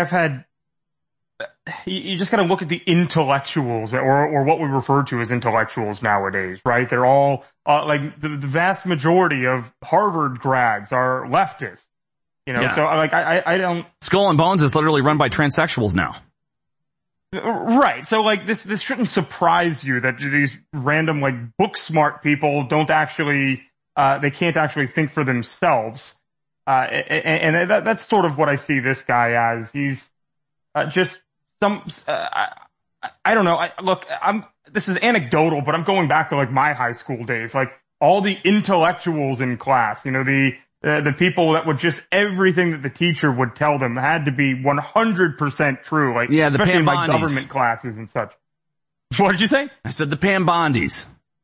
you just gotta look at the intellectuals, or what we refer to as intellectuals nowadays, right? They're all, like the vast majority of Harvard grads are leftists. You know, so like I don't. Skull and Bones is literally run by transsexuals now. Right. So like this shouldn't surprise you that these random like book smart people don't actually, they can't actually think for themselves. And that's sort of what I see this guy as. He's, just some, I don't know. This is anecdotal, but I'm going back to like my high school days, like all the intellectuals in class, you know, the people that would just everything that the teacher would tell them had to be 100% true. Like, yeah, the especially in Pam like Bondis. government classes and such. What did you say? I said the Pam Bondis.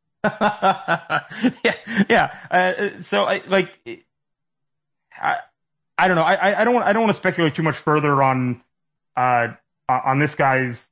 Yeah. So I don't know. I don't want to speculate too much further on this guy's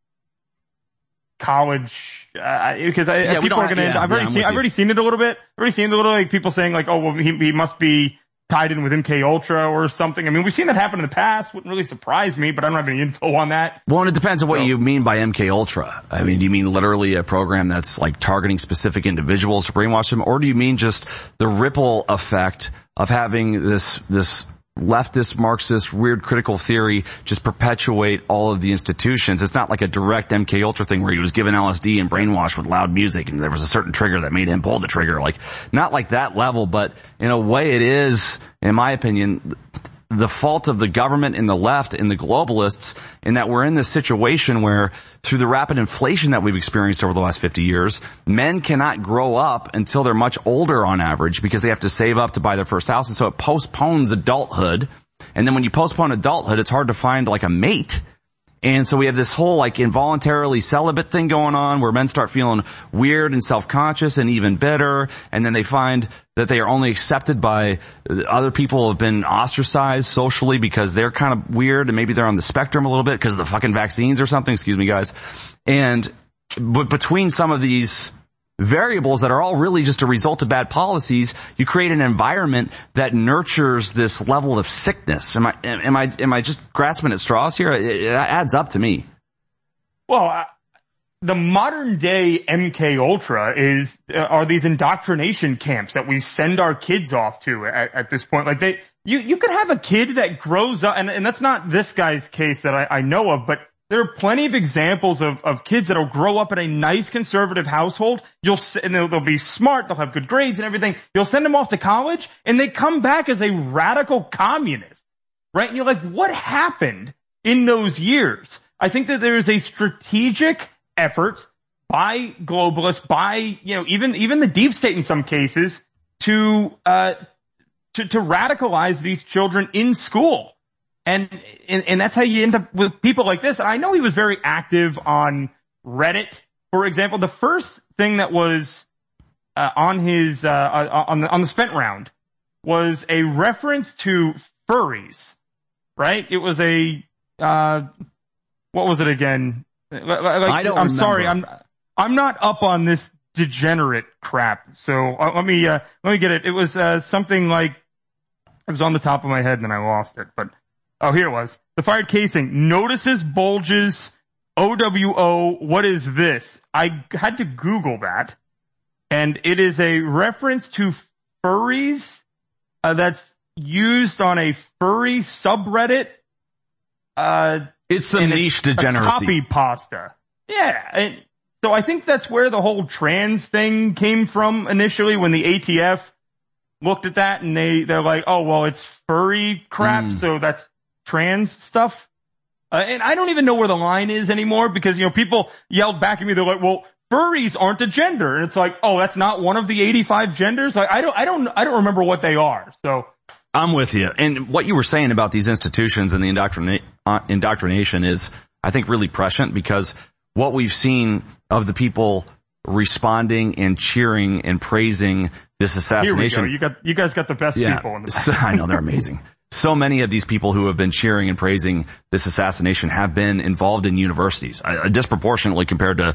college, because people are going to, I've already seen it a little bit. I've already seen a little, like, people saying like, oh, well, he must be tied in with MK Ultra or something. I mean, we've seen that happen in the past. Wouldn't really surprise me, but I don't have any info on that. Well, and it depends on what you mean by MK Ultra. I mean, do you mean literally a program that's like targeting specific individuals to brainwash them, or do you mean just the ripple effect of having this leftist, Marxist, weird critical theory just perpetuate all of the institutions? It's not like a direct MK Ultra thing where he was given LSD and brainwashed with loud music and there was a certain trigger that made him pull the trigger. Like, not like that level, but in a way it is, in my opinion, the fault of the government and the left and the globalists, in that we're in this situation where through the rapid inflation that we've experienced over the last 50 years, men cannot grow up until they're much older on average because they have to save up to buy their first house. And so it postpones adulthood. And then when you postpone adulthood, it's hard to find like a mate. And so we have this whole like involuntarily celibate thing going on where men start feeling weird and self-conscious and even bitter. And then they find that they are only accepted by other people who have been ostracized socially because they're kind of weird and maybe they're on the spectrum a little bit because of the fucking vaccines or something. Excuse me, guys. But between some of these variables that are all really just a result of bad policies, you create an environment that nurtures this level of sickness. Am I just grasping at straws here? It adds up to me. Well, the modern day MK Ultra are these indoctrination camps that we send our kids off to at this point. Like you could have a kid that grows up, and that's not this guy's case that I know of, but there are plenty of examples of kids that'll grow up in a nice conservative household. And they'll be smart, they'll have good grades and everything. You'll send them off to college and they come back as a radical communist, right? And you're like, what happened in those years? I think that there is a strategic effort by globalists, by, even the deep state in some cases to radicalize these children in school. And that's how you end up with people like this. And I know he was very active on Reddit, for example. The first thing that was, on his, on the spent round was a reference to furries, right? It was what was it again? I don't remember. Sorry, I'm not up on this degenerate crap. So let me get it. It was something like, it was on the top of my head and then I lost it. But here it was. The fired casing notices bulges. OWO. What is this? I had to Google that, and it is a reference to furries that's used on a furry subreddit. It's some niche degeneracy. Copy pasta. Yeah. And so I think that's where the whole trans thing came from initially, when the ATF looked at that and they're like, oh, well, it's furry crap. So that's trans stuff. And I don't even know where the line is anymore, because, people yelled back at me. They're like, well, furries aren't a gender. And it's like, oh, that's not one of the 85 genders. Like, I don't remember what they are. So I'm with you. And what you were saying about these institutions and the indoctrination is, I think, really prescient, because what we've seen of the people responding and cheering and praising this assassination. Here we go. You guys got the best people in the back. I know, they're amazing. So many of these people who have been cheering and praising this assassination have been involved in universities, disproportionately compared to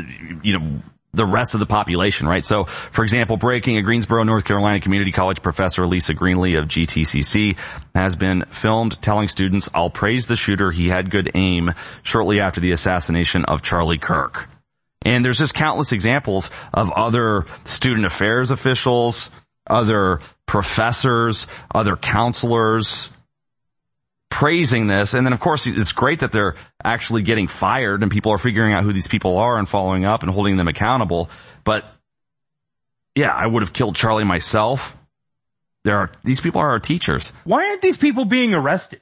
the rest of the population, right? So, for example, breaking, a Greensboro, North Carolina Community College professor, Lisa Greenlee of GTCC, has been filmed telling students, "I'll praise the shooter. He had good aim," shortly after the assassination of Charlie Kirk. And there's just countless examples of other student affairs officials, other professors, other counselors praising this. And then, of course, it's great that they're actually getting fired and people are figuring out who these people are and following up and holding them accountable. But yeah, I would have killed Charlie myself. These people are our teachers. Why aren't these people being arrested?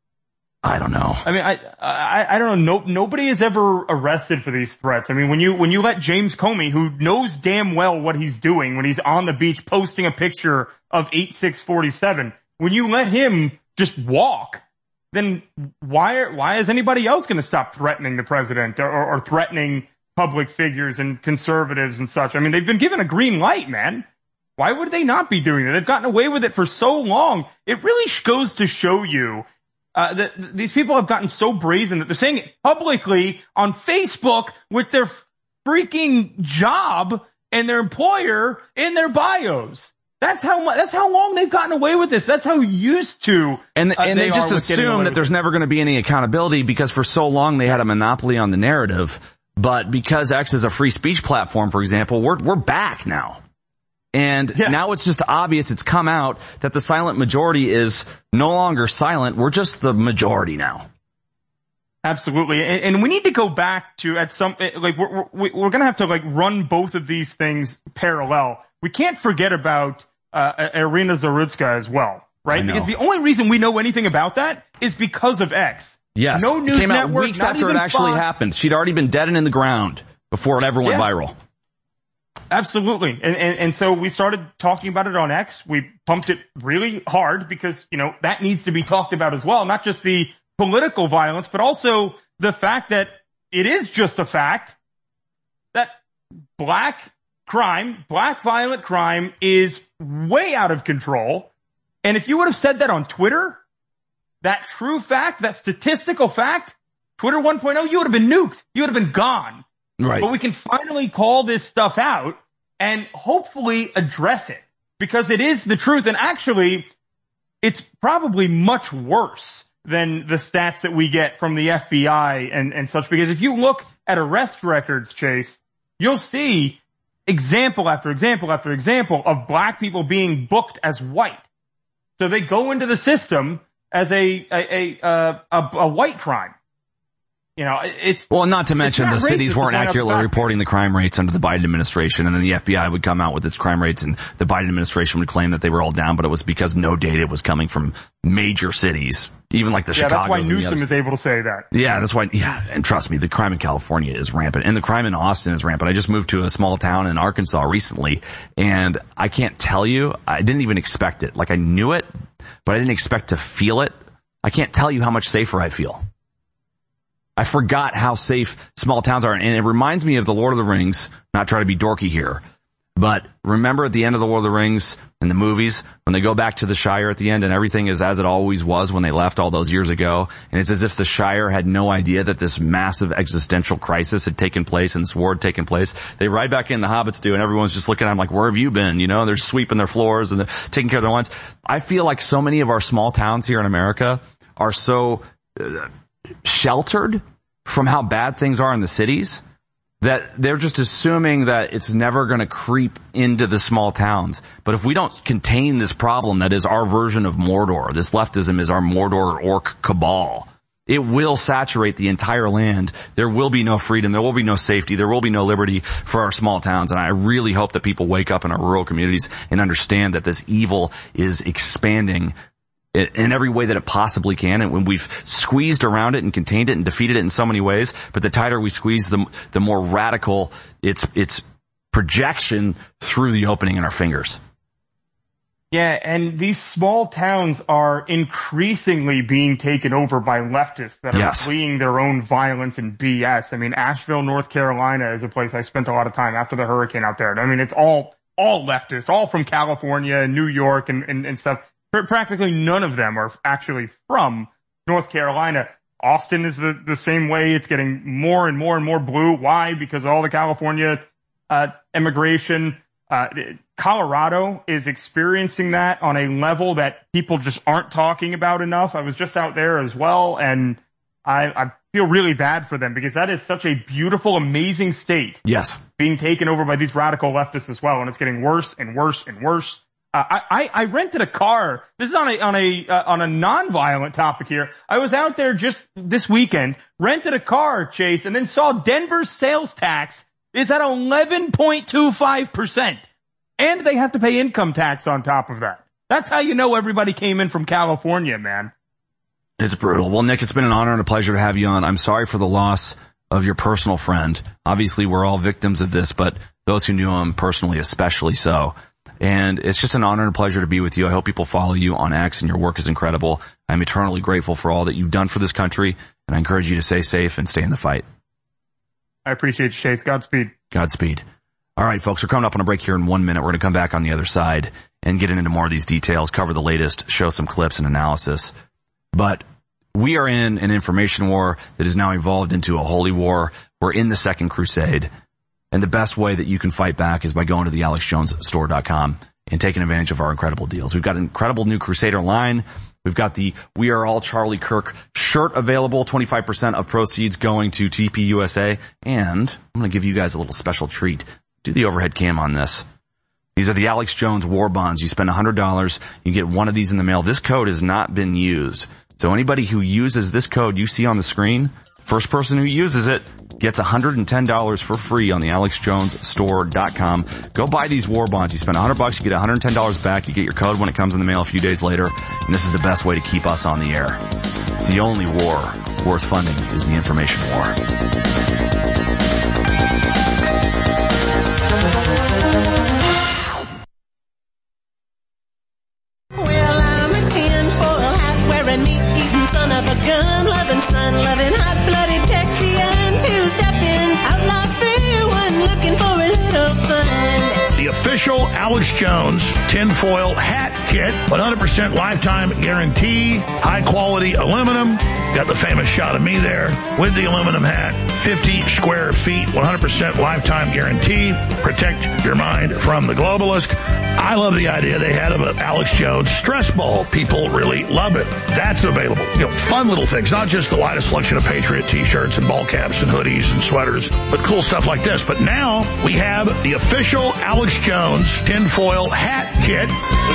I don't know. I mean, I don't know. Nobody is ever arrested for these threats. I mean, when you let James Comey, who knows damn well what he's doing when he's on the beach posting a picture of 8647, when you let him just walk, then why is anybody else going to stop threatening the president or threatening public figures and conservatives and such? I mean, they've been given a green light, man. Why would they not be doing that? They've gotten away with it for so long. It really goes to show you that these people have gotten so brazen that they're saying it publicly on Facebook with their freaking job and their employer in their bios. That's how long they've gotten away with this. That's how used to. And they just assume that there's never going to be any accountability, because for so long they had a monopoly on the narrative. But because X is a free speech platform, for example, we're back now. And now it's just obvious, it's come out that the silent majority is no longer silent. We're just the majority now. Absolutely. And we need to go back to, at some, like, we're going to have to, like, run both of these things parallel. We can't forget about Irina Zarudska as well, right? Because the only reason we know anything about that is because of X. Yes. No news came out network, weeks after it actually happened. She'd already been dead and in the ground before it ever went viral. Absolutely. And so we started talking about it on X. We pumped it really hard because, that needs to be talked about as well. Not just the political violence, but also the fact that it is just a fact that black violent crime is way out of control. And if you would have said that on Twitter, that true fact, that statistical fact, Twitter 1.0, you would have been nuked. You would have been gone. Right. But we can finally call this stuff out and hopefully address it, because it is the truth. And actually, it's probably much worse than the stats that we get from the FBI and such, because if you look at arrest records, Chase, you'll see example after example after example of black people being booked as white. So they go into the system as a white crime. You know, it's... Well, not to mention the cities weren't accurately top. reporting the crime rates under the Biden administration, and then the FBI would come out with its crime rates, and the Biden administration would claim that they were all down, but it was because no data was coming from major cities, even like the Chicagos. Yeah, that's why Newsom is able to say that. Yeah, that's why, and trust me, the crime in California is rampant, and the crime in Austin is rampant. I just moved to a small town in Arkansas recently, and I can't tell you, I didn't even expect it. Like, I knew it, but I didn't expect to feel it. I can't tell you how much safer I feel. I forgot how safe small towns are, and it reminds me of the Lord of the Rings, not trying to be dorky here, but remember at the end of the Lord of the Rings in the movies, when they go back to the Shire at the end and everything is as it always was when they left all those years ago, and it's as if the Shire had no idea that this massive existential crisis had taken place and this war had taken place. They ride back in, the hobbits do, and everyone's just looking at them like, where have you been? You know, they're sweeping their floors and they're taking care of their lawns. I feel like so many of our small towns here in America are so sheltered from how bad things are in the cities that they're just assuming that it's never going to creep into the small towns. But if we don't contain this problem that is our version of Mordor, this leftism is our Mordor orc cabal, it will saturate the entire land. There will be no freedom. There will be no safety. There will be no liberty for our small towns. And I really hope that people wake up in our rural communities and understand that this evil is expanding in every way that it possibly can. And when we've squeezed around it and contained it and defeated it in so many ways, but the tighter we squeeze, the more radical its projection through the opening in our fingers. Yeah, and these small towns are increasingly being taken over by leftists that are fleeing their own violence and BS. I mean, Asheville, North Carolina is a place I spent a lot of time after the hurricane out there. I mean, it's all leftists, all from California and New York and stuff. Practically none of them are actually from North Carolina. Austin is the same way. It's getting more and more and more blue. Why? Because all the California immigration. Colorado is experiencing that on a level that people just aren't talking about enough. I was just out there as well, and I feel really bad for them because that is such a beautiful, amazing state. Yes. Being taken over by these radical leftists as well, and it's getting worse and worse and worse. I rented a car. This is on a non-violent topic here. I was out there just this weekend, rented a car, Chase, and then saw Denver's sales tax is at 11.25%. And they have to pay income tax on top of that. That's how you know everybody came in from California, man. It's brutal. Well, Nick, it's been an honor and a pleasure to have you on. I'm sorry for the loss of your personal friend. Obviously, we're all victims of this, but those who knew him personally, especially so. And it's just an honor and a pleasure to be with you. I hope people follow you on X, and your work is incredible. I'm eternally grateful for all that you've done for this country, and I encourage you to stay safe and stay in the fight. I appreciate you, Chase. Godspeed. Godspeed. All right, folks, we're coming up on a break here in 1 minute. We're going to come back on the other side and get into more of these details, cover the latest, show some clips and analysis. But we are in an information war that is now evolved into a holy war. We're in the Second Crusade. And the best way that you can fight back is by going to the AlexJonesStore.com and taking advantage of our incredible deals. We've got an incredible new Crusader line. We've got the We Are All Charlie Kirk shirt available, 25% of proceeds going to TPUSA. And I'm going to give you guys a little special treat. Do the overhead cam on this. These are the Alex Jones War Bonds. You spend $100, you get one of these in the mail. This code has not been used. So anybody who uses this code you see on the screen, first person who uses it gets $110 for free on the AlexJonesStore.com. Go buy these war bonds. You spend $100, you get $110 back. You get your code when it comes in the mail a few days later. And this is the best way to keep us on the air. It's the only war worth funding is the information war. Well, I'm a tinfoil hat wearing meat-eating son of a gun-loving, fun-loving, hot-blooded Texian, two-stepping, outlaw free one looking for a little fun. The official Alex Jones tinfoil hat kit, 100% lifetime guarantee, high-quality aluminum, got the famous shot of me there with the aluminum hat. 50 square feet, 100% lifetime guarantee. Protect your mind from the globalist. I love the idea they had of an Alex Jones stress ball. People really love it. That's available. Fun little things, not just the lightest selection of Patriot t-shirts and ball caps and hoodies and sweaters, but cool stuff like this. But now we have the official Alex Jones tinfoil hat kit.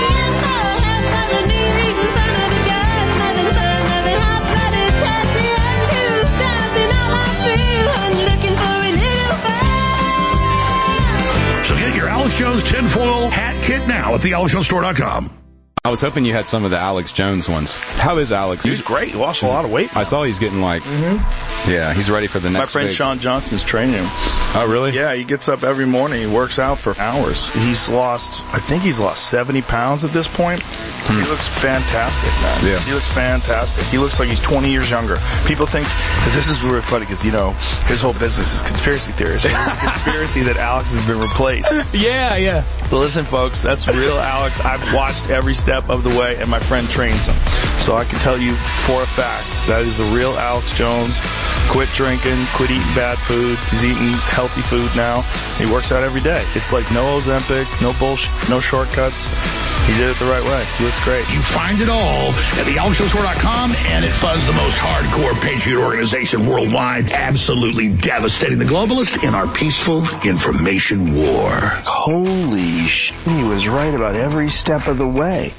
So get your Alex Jones tinfoil hat kit now at thealexjonestore.com. I was hoping you had some of the Alex Jones ones. How is Alex? He's great. He lost a lot of weight. I saw he's getting yeah, he's ready for the next My friend Sean Johnson's training him. Oh, really? Yeah, he gets up every morning. He works out for hours. I think he's lost 70 pounds at this point. He looks fantastic, man. Yeah. He looks fantastic. He looks like he's 20 years younger. People think, this is really funny because, his whole business is conspiracy theories. It's a conspiracy that Alex has been replaced. Yeah. But listen, folks, that's real Alex. I've watched every step of the way, and my friend trains him. So I can tell you for a fact that is the real Alex Jones. Quit drinking, quit eating bad food. He's eating healthy food now. He works out every day. It's like no Ozempic, no bullshit, no shortcuts. He did it the right way. He looks great. You find it all at thealexjonestore.com, and it funds the most hardcore patriot organization worldwide, absolutely devastating the globalists in our peaceful information war. Holy shit, he was right about every step of the way.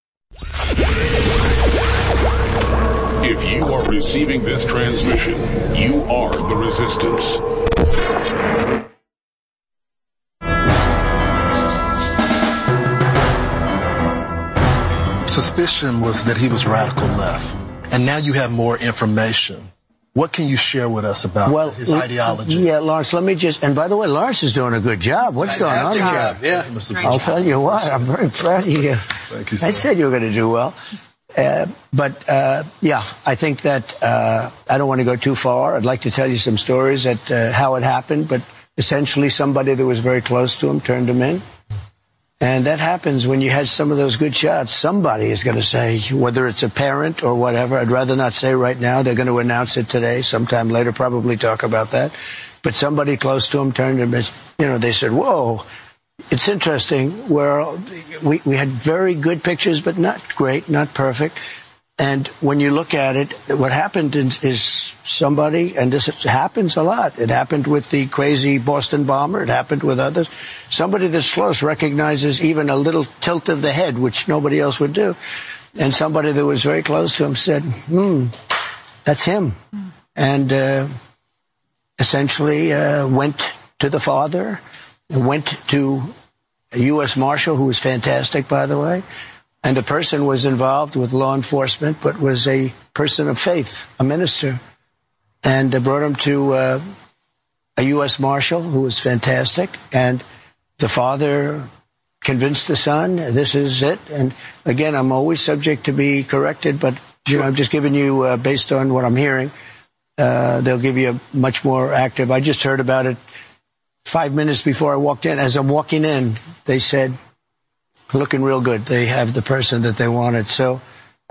If you are receiving this transmission, you are the resistance. Suspicion was that he was radical left, and now you have more information. What can you share with us about his ideology? Yeah, Lawrence, let me and by the way, Lawrence is doing a good job. What's going on here? Yeah. I'll tell you what, I'm very proud of you. Thank you, sir. I said you were going to do well. I think that I don't want to go too far. I'd like to tell you some stories at how it happened, but essentially somebody that was very close to him turned him in. And that happens when you had some of those good shots. Somebody is going to say, whether it's a parent or whatever, I'd rather not say right now. They're going to announce it today, sometime later, probably talk about that. But somebody close to him turned him, they said, whoa. It's interesting where we had very good pictures, but not great, not perfect. And when you look at it, what happened is somebody, and this happens a lot. It happened with the crazy Boston bomber. It happened with others. Somebody that's close recognizes even a little tilt of the head, which nobody else would do. And somebody that was very close to him said, that's him. And essentially went to the father, went to a U.S. Marshal, who was fantastic, by the way. And the person was involved with law enforcement, but was a person of faith, a minister. And brought him to a U.S. Marshal, who was fantastic. And the father convinced the son, this is it. And again, I'm always subject to be corrected, but I'm just giving you, based on what I'm hearing, they'll give you a much more active. I just heard about it 5 minutes before I walked in. As I'm walking in, they said, looking real good. They have the person that they wanted. So,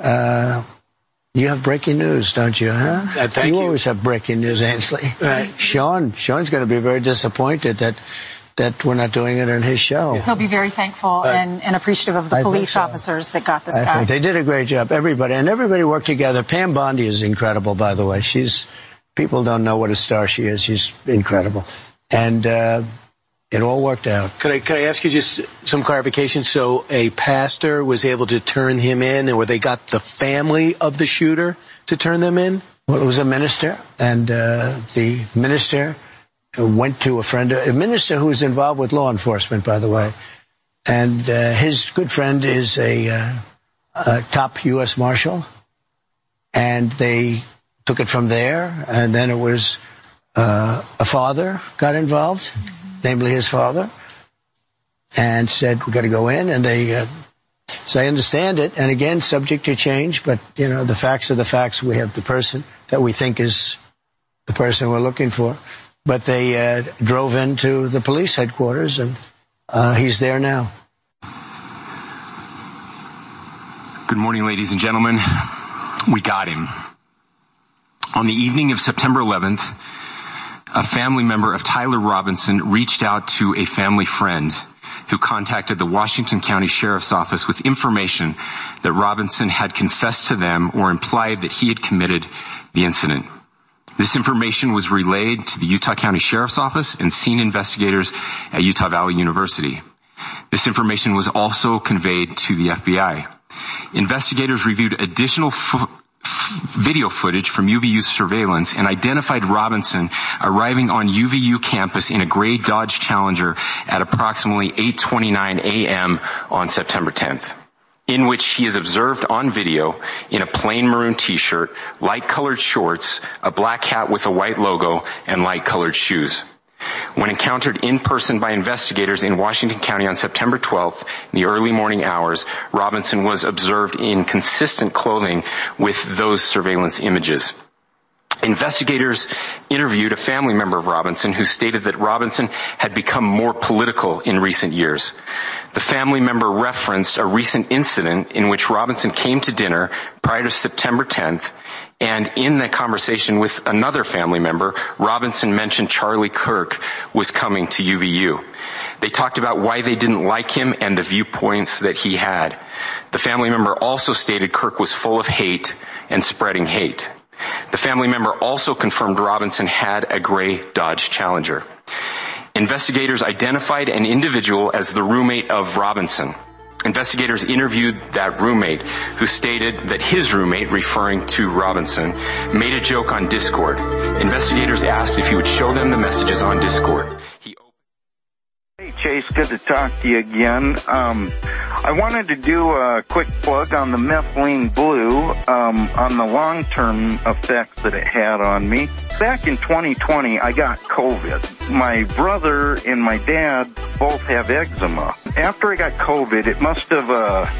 you have breaking news, don't you, huh? Thank you. Always have breaking news, Ainsley. Right. Sean's going to be very disappointed that we're not doing it on his show. He'll be very thankful and appreciative of the police officers that got this guy. They did a great job. Everybody worked together. Pam Bondi is incredible, by the way. People don't know what a star she is. She's incredible. And, it all worked out. Could I ask you just some clarification? So a pastor was able to turn him in, or they got the family of the shooter to turn them in? Well, it was a minister, and the minister went to a minister who was involved with law enforcement, by the way. And his good friend is a top U.S. Marshal, and they took it from there, and then it was a father got involved, namely his father, and said, we've got to go in. And they, so I understand it. And again, subject to change, but the facts are the facts. We have the person that we think is the person we're looking for. But they drove into the police headquarters, and he's there now. Good morning, ladies and gentlemen. We got him. On the evening of September 11th, a family member of Tyler Robinson reached out to a family friend who contacted the Washington County Sheriff's Office with information that Robinson had confessed to them or implied that he had committed the incident. This information was relayed to the Utah County Sheriff's Office and scene investigators at Utah Valley University. This information was also conveyed to the FBI. Investigators reviewed additional video footage from UVU surveillance and identified Robinson arriving on UVU campus in a gray Dodge Challenger at approximately 8:29 a.m. on September 10th, in which he is observed on video in a plain maroon t-shirt, light-colored shorts, a black hat with a white logo, and light-colored shoes. When encountered in person by investigators in Washington County on September 12th, in the early morning hours, Robinson was observed in consistent clothing with those surveillance images. Investigators interviewed a family member of Robinson who stated that Robinson had become more political in recent years. The family member referenced a recent incident in which Robinson came to dinner prior to September 10th, and in that conversation with another family member, Robinson mentioned Charlie Kirk was coming to UVU. They talked about why they didn't like him and the viewpoints that he had. The family member also stated Kirk was full of hate and spreading hate. The family member also confirmed Robinson had a gray Dodge Challenger. Investigators identified an individual as the roommate of Robinson. Investigators interviewed that roommate, who stated that his roommate, referring to Robinson, made a joke on Discord. Investigators asked if he would show them the messages on Discord. Hey Chase, good to talk to you again. I wanted to do a quick plug on the methylene blue, on the long-term effects that it had on me. Back in 2020, I got COVID. My brother and my dad both have eczema. After I got COVID, it must have,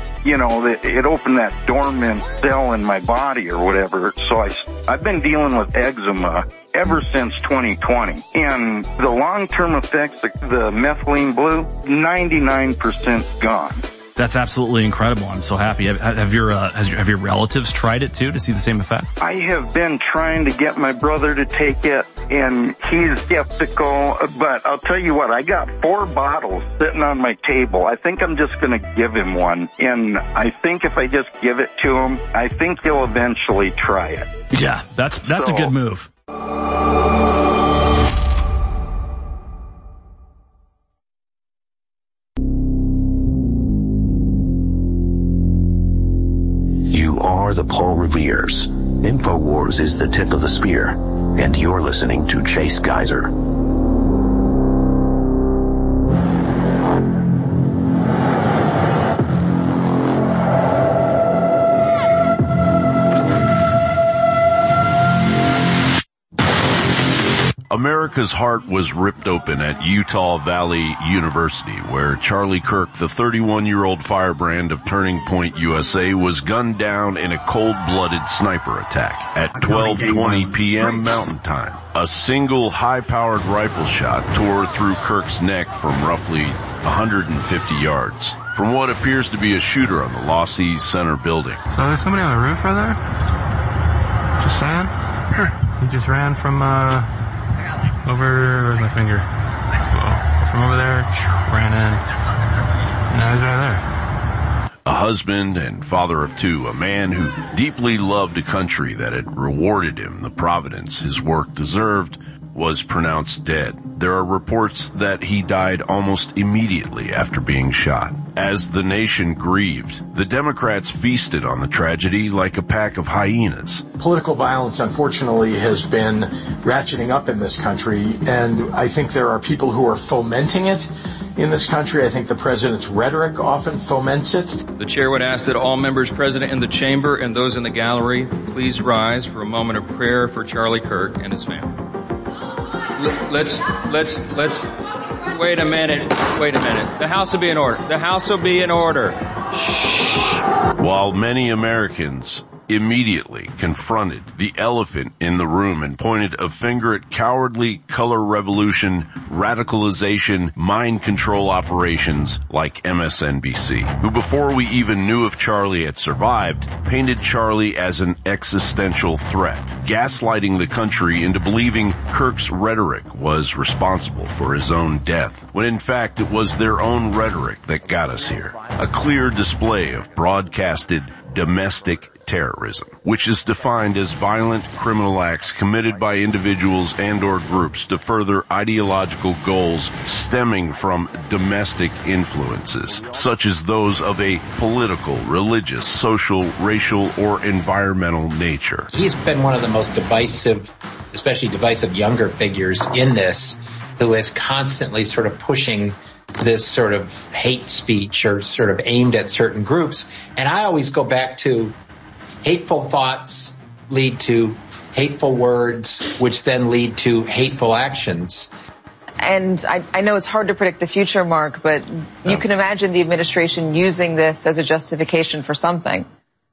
it opened that dormant cell in my body or whatever. So I've been dealing with eczema ever since 2020. And the long-term effects, the methylene blue, 99% gone. That's absolutely incredible. I'm so happy. Have your relatives tried it too to see the same effect? I have been trying to get my brother to take it, and he's skeptical. But I'll tell you what, I got 4 bottles sitting on my table. I think I'm just going to give him one, and I think if I just give it to him, I think he'll eventually try it. Yeah, that's a good move. You are the Paul Revere's. InfoWars is the tip of the spear, and you're listening to Chase Geiser. America's heart was ripped open at Utah Valley University, where Charlie Kirk, the 31-year-old firebrand of Turning Point, USA, was gunned down in a cold-blooded sniper attack at 12:20 p.m. Mountain Time. A single high-powered rifle shot tore through Kirk's neck from roughly 150 yards, from what appears to be a shooter on the Lossy Center building. So there's somebody on the roof right there? Just saying? He just ran from, where's my finger? From over there, ran in. Now he's right there. A husband and father of 2, a man who deeply loved a country that had rewarded him the providence his work deserved, was pronounced dead. There are reports that he died almost immediately after being shot. As the nation grieved, the Democrats feasted on the tragedy like a pack of hyenas. Political violence, unfortunately, has been ratcheting up in this country, and I think there are people who are fomenting it in this country. I think the president's rhetoric often foments it. The chair would ask that all members present in the chamber and those in the gallery please rise for a moment of prayer for Charlie Kirk and his family. Let's wait a minute. The House will be in order. Shh. While many Americans immediately confronted the elephant in the room and pointed a finger at cowardly color revolution, radicalization, mind control operations like MSNBC, who before we even knew if Charlie had survived, painted Charlie as an existential threat, gaslighting the country into believing Kirk's rhetoric was responsible for his own death, when in fact it was their own rhetoric that got us here. A clear display of broadcasted domestic terrorism, which is defined as violent criminal acts committed by individuals and or groups to further ideological goals stemming from domestic influences, such as those of a political, religious, social, racial, or environmental nature. He's been one of the most divisive, especially divisive younger figures in this, who is constantly sort of pushing this sort of hate speech or sort of aimed at certain groups. And I always go back to hateful thoughts lead to hateful words, which then lead to hateful actions. And I know it's hard to predict the future, Mark, but you can imagine the administration using this as a justification for something.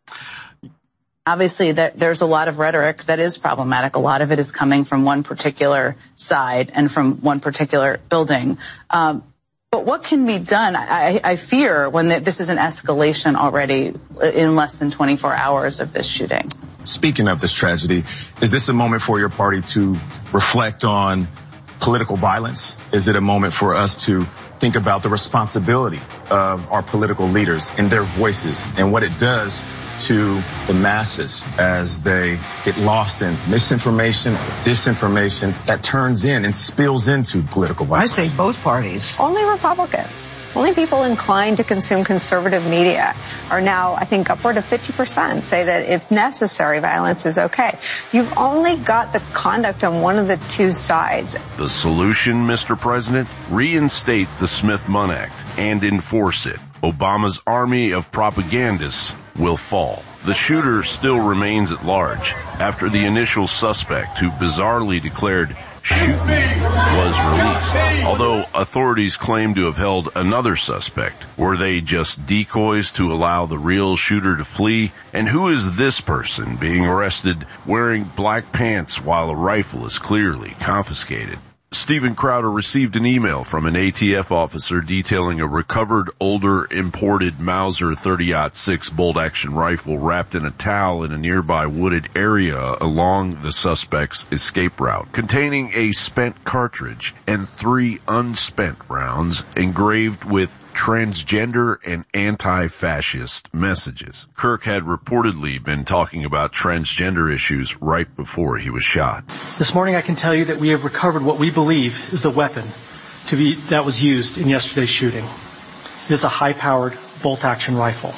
Obviously, there's a lot of rhetoric that is problematic. A lot of it is coming from one particular side and from one particular building. But what can be done? I fear when this is an escalation already in less than 24 hours of this shooting. Speaking of this tragedy, is this a moment for your party to reflect on political violence? Is it a moment for us to think about the responsibility of our political leaders and their voices and what it does to the masses as they get lost in misinformation, disinformation that turns in and spills into political violence? I say both parties. Only Republicans. Only people inclined to consume conservative media are now, I think, upward of 50% say that if necessary, violence is okay. You've only got the conduct on one of the two sides. The solution, Mr. President? Reinstate the Smith-Munn Act and enforce it. Obama's army of propagandists will fall. The shooter still remains at large after the initial suspect, who bizarrely declared "shoot me," was released. Although authorities claim to have held another suspect. Were they just decoys to allow the real shooter to flee? And who is this person being arrested wearing black pants while a rifle is clearly confiscated? Steven Crowder received an email from an ATF officer detailing a recovered older imported Mauser 30-06 bolt-action rifle wrapped in a towel in a nearby wooded area along the suspect's escape route, containing a spent cartridge and 3 unspent rounds engraved with transgender and anti-fascist messages. Kirk had reportedly been talking about transgender issues right before he was shot. This morning I can tell you that we have recovered what we believe is the weapon that was used in yesterday's shooting. It is a high-powered bolt-action rifle.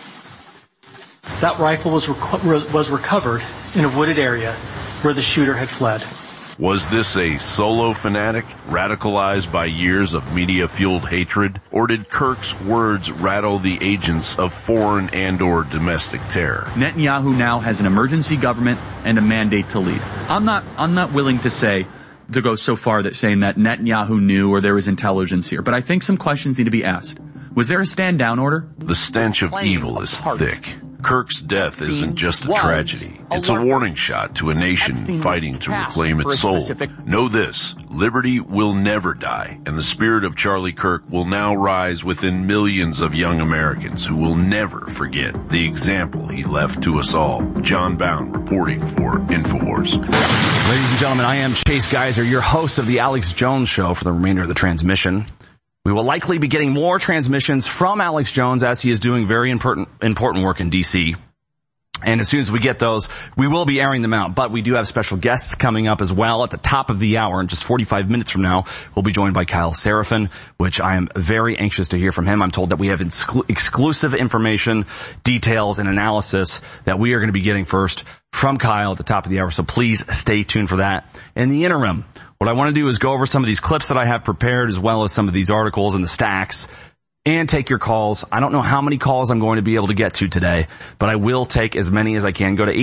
That rifle was recovered in a wooded area where the shooter had fled. Was this a solo fanatic, radicalized by years of media-fueled hatred? Or did Kirk's words rattle the agents of foreign and or domestic terror? Netanyahu now has an emergency government and a mandate to lead. I'm not willing to go so far that saying that Netanyahu knew or there was intelligence here, but I think some questions need to be asked. Was there a stand-down order? The stench of evil is thick. Kirk's death isn't just a tragedy. It's a warning shot to a nation fighting to reclaim its soul. Know this, liberty will never die, and the spirit of Charlie Kirk will now rise within millions of young Americans who will never forget the example he left to us all. John Bound reporting for InfoWars. Ladies and gentlemen, I am Chase Geiser, your host of the Alex Jones Show for the remainder of the transmission. We will likely be getting more transmissions from Alex Jones as he is doing very important work in D.C. And as soon as we get those, we will be airing them out. But we do have special guests coming up as well at the top of the hour. In just 45 minutes from now, we'll be joined by Kyle Seraphin, which I am very anxious to hear from him. I'm told that we have exclusive information, details, and analysis that we are going to be getting first from Kyle at the top of the hour. So please stay tuned for that. In the interim, what I want to do is go over some of these clips that I have prepared, as well as some of these articles and the stacks, and take your calls. I don't know how many calls I'm going to be able to get to today, but I will take as many as I can. Go to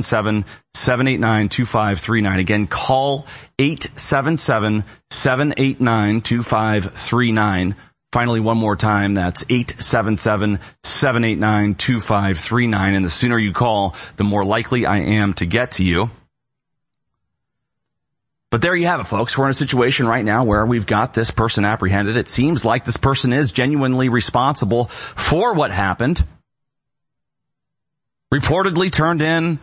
877-789-2539. Again, call 877-789-2539 Finally, one more time, that's 877-789-2539. And the sooner you call, the more likely I am to get to you. But there you have it, folks. We're in a situation right now where we've got this person apprehended. It seems like this person is genuinely responsible for what happened. Reportedly turned in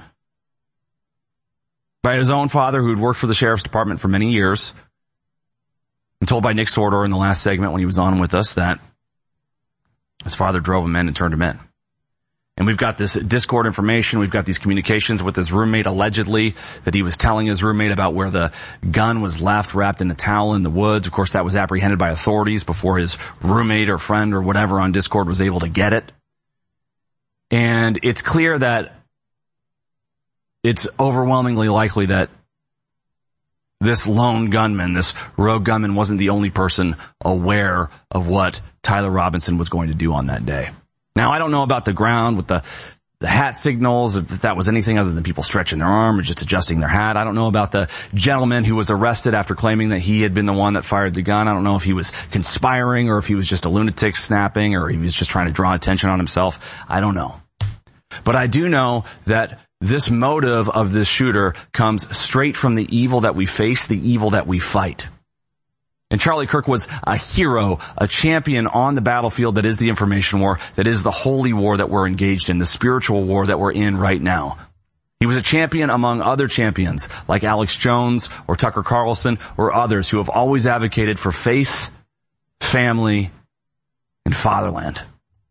by his own father, who'd worked for the sheriff's department for many years. I'm told by Nick Sordor in the last segment when he was on with us that his father drove him in and turned him in. And we've got this Discord information. We've got these communications with his roommate, allegedly, that he was telling his roommate about where the gun was left wrapped in a towel in the woods. Of course, that was apprehended by authorities before his roommate or friend or whatever on Discord was able to get it. And it's clear that it's overwhelmingly likely that this lone gunman, this rogue gunman, wasn't the only person aware of what Tyler Robinson was going to do on that day. Now, I don't know about the ground with the hat signals, if that was anything other than people stretching their arm or just adjusting their hat. I don't know about the gentleman who was arrested after claiming that he had been the one that fired the gun. I don't know if he was conspiring or if he was just a lunatic snapping or he was just trying to draw attention on himself. I don't know. But I do know that this motive of this shooter comes straight from the evil that we face, the evil that we fight. And Charlie Kirk was a hero, a champion on the battlefield that is the information war, that is the holy war that we're engaged in, the spiritual war that we're in right now. He was a champion among other champions like Alex Jones or Tucker Carlson or others who have always advocated for faith, family, and fatherland.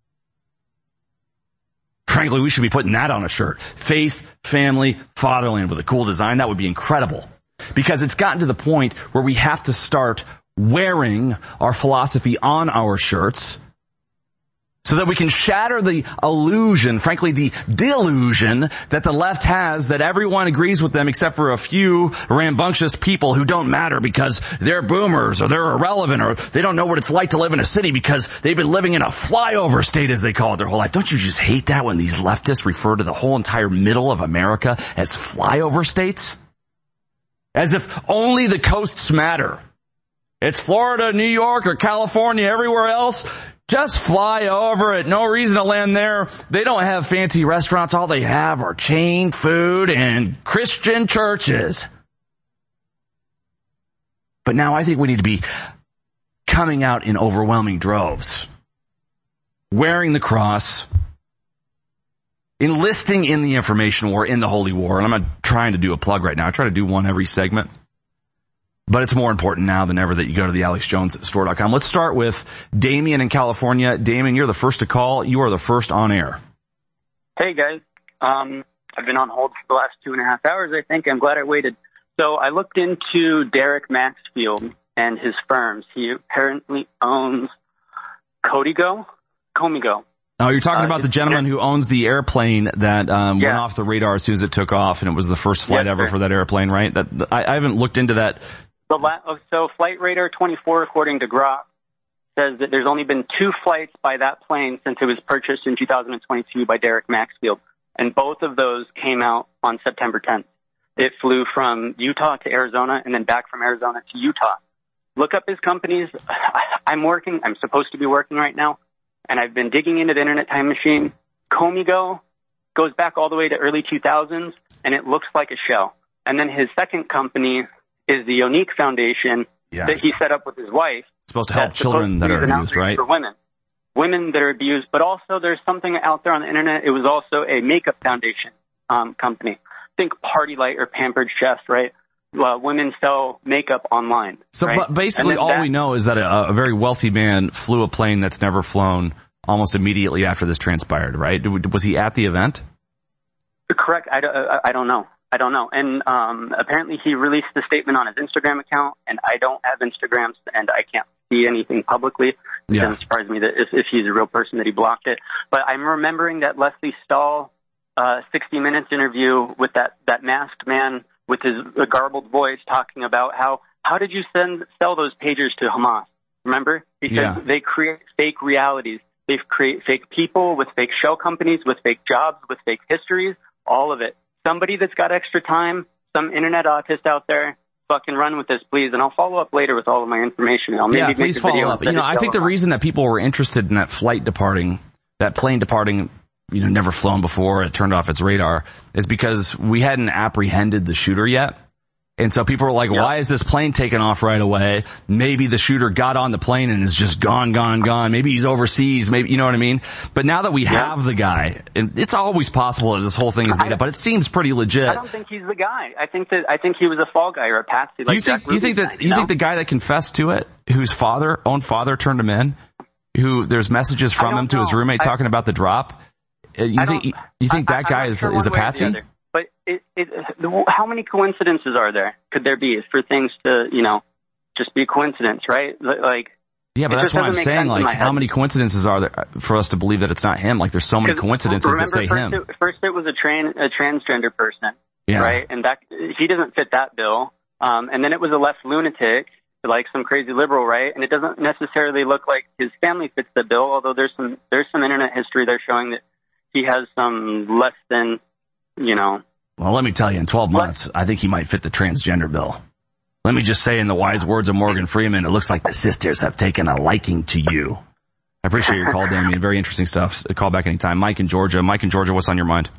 Frankly, we should be putting that on a shirt. Faith, family, fatherland with a cool design. That would be incredible. Because it's gotten to the point where we have to start wearing our philosophy on our shirts so that we can shatter the illusion, frankly, the delusion that the left has that everyone agrees with them except for a few rambunctious people who don't matter because they're boomers or they're irrelevant or they don't know what it's like to live in a city because they've been living in a flyover state, as they call it, their whole life. Don't you just hate that when these leftists refer to the whole entire middle of America as flyover states? As if only the coasts matter. It's Florida, New York, or California, everywhere else. Just fly over it. No reason to land there. They don't have fancy restaurants. All they have are chain food and Christian churches. But now I think we need to be coming out in overwhelming droves, wearing the cross, enlisting in the information war, in the holy war. And I'm not trying to do a plug right now. I try to do one every segment. But it's more important now than ever that you go to the AlexJonesStore.com. Let's start with Damien in California. Damien, you're the first to call. You are the first on air. Hey, guys. I've been on hold for the last 2.5 hours, I think. I'm glad I waited. So I looked into Derek Maxfield and his firms. He apparently owns Comigo. Oh, you're talking about the gentleman who owns the airplane that went off the radar as soon as it took off, and it was the first flight ever for that airplane, right? I haven't looked into that. So Flight Radar 24, according to Grok, says that there's only been 2 flights by that plane since it was purchased in 2022 by Derek Maxfield, and both of those came out on September 10th. It flew from Utah to Arizona and then back from Arizona to Utah. Look up his companies. I'm supposed to be working right now, and I've been digging into the Internet Time Machine. Comigo goes back all the way to early 2000s, and it looks like a shell. And then his second company is the Unique Foundation that he set up with his wife. It's supposed to help children that are abused, right? For women that are abused. But also there's something out there on the Internet. It was also a makeup foundation company. Think Party Light or Pampered Chef, right? Women sell makeup online. So right? But basically all we know is that a very wealthy man flew a plane that's never flown almost immediately after this transpired, right? Was he at the event? Correct. I don't know. And apparently he released the statement on his Instagram account, and I don't have Instagrams, and I can't see anything publicly. It doesn't surprise me that if he's a real person that he blocked it. But I'm remembering that Leslie Stahl 60 Minutes interview with that masked man with his garbled voice talking about how did you sell those pagers to Hamas? Remember? Because they create fake realities. They create fake people with fake shell companies, with fake jobs, with fake histories, all of it. Somebody that's got extra time, some internet autist out there, fucking run with this, please, and I'll follow up later with all of my information. I'll maybe please make a video follow up. You know, I think the reason that people were interested in that plane departing, you know, never flown before, it turned off its radar, is because we hadn't apprehended the shooter yet. And so people were like, why is this plane taking off right away? Maybe the shooter got on the plane and is just gone. Maybe he's overseas. Maybe, you know what I mean? But now that we have the guy, and it's always possible that this whole thing is made up, but it seems pretty legit. I don't think he's the guy. I think he was a fall guy or a patsy. Like you think the guy that confessed to it, whose own father turned him in, who there's messages from him to his roommate talking about the drop, you think that guy is a patsy? But how many coincidences are there? Could there be for things to, you know, just be a coincidence, right? Like. Yeah, but that's what I'm saying. Like, how many coincidences are there for us to believe that it's not him? Like, there's so many coincidences that say him. First it was a transgender person, right? And that he doesn't fit that bill. And then it was a left lunatic, like some crazy liberal, right? And it doesn't necessarily look like his family fits the bill. Although there's some internet history there showing that he has some less than, you know. Well, let me tell you, in 12 months, I think he might fit the transgender bill. Let me just say in the wise words of Morgan Freeman, it looks like the sisters have taken a liking to you. I appreciate your call, Damien. Very interesting stuff. Call back anytime. Mike in Georgia, what's on your mind?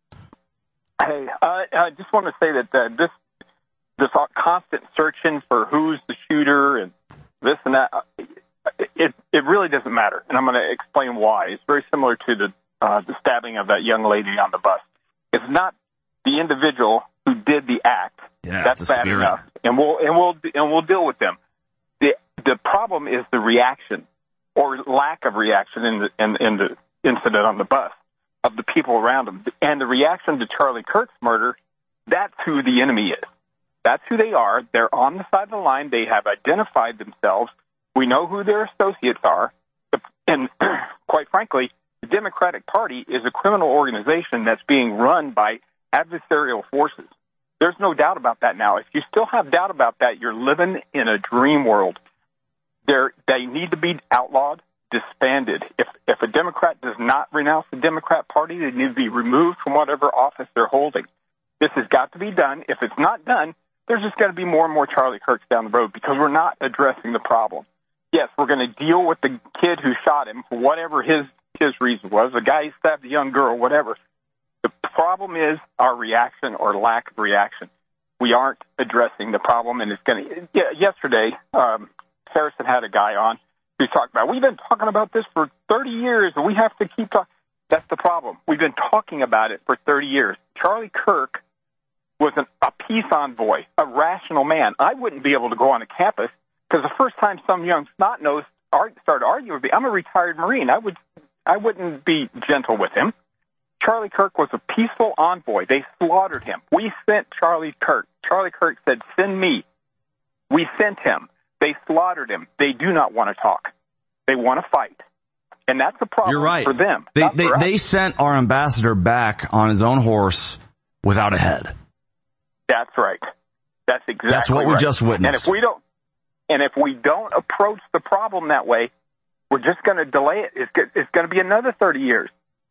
Hey, I just want to say that this constant searching for who's the shooter and this and that, it really doesn't matter. And I'm going to explain why. It's very similar to the stabbing of that young lady on the bus. It's not the individual who did the act. Yeah, that's bad enough, and we'll deal with them. The problem is the reaction or lack of reaction in the incident on the bus of the people around him, and the reaction to Charlie Kirk's murder. That's who the enemy is. That's who they are. They're on the side of the line. They have identified themselves. We know who their associates are, and quite frankly, the Democratic Party is a criminal organization that's being run by adversarial forces. There's no doubt about that now. If you still have doubt about that, you're living in a dream world. They need to be outlawed, disbanded. If a Democrat does not renounce the Democrat Party, they need to be removed from whatever office they're holding. This has got to be done. If it's not done, there's just going to be more and more Charlie Kirks down the road because we're not addressing the problem. Yes, we're going to deal with the kid who shot him for whatever his reason was, the guy who stabbed a young girl, whatever. The problem is our reaction or lack of reaction. We aren't addressing the problem, and it's going to. Yesterday, Harrison had a guy on who talked about, we've been talking about this for 30 years, and we have to keep talking. That's the problem. We've been talking about it for 30 years. Charlie Kirk was a peace envoy, a rational man. I wouldn't be able to go on a campus because the first time some young snot-nosed started arguing with me, I'm a retired Marine. I wouldn't be gentle with him. Charlie Kirk was a peaceful envoy. They slaughtered him. We sent Charlie Kirk. Charlie Kirk said, send me. We sent him. They slaughtered him. They do not want to talk. They want to fight. And that's a problem for them. They sent our ambassador back on his own horse without a head. That's right. That's exactly right. That's what we just witnessed. And if we don't approach the problem that way, we're just going to delay it. It's going to be another 30 years.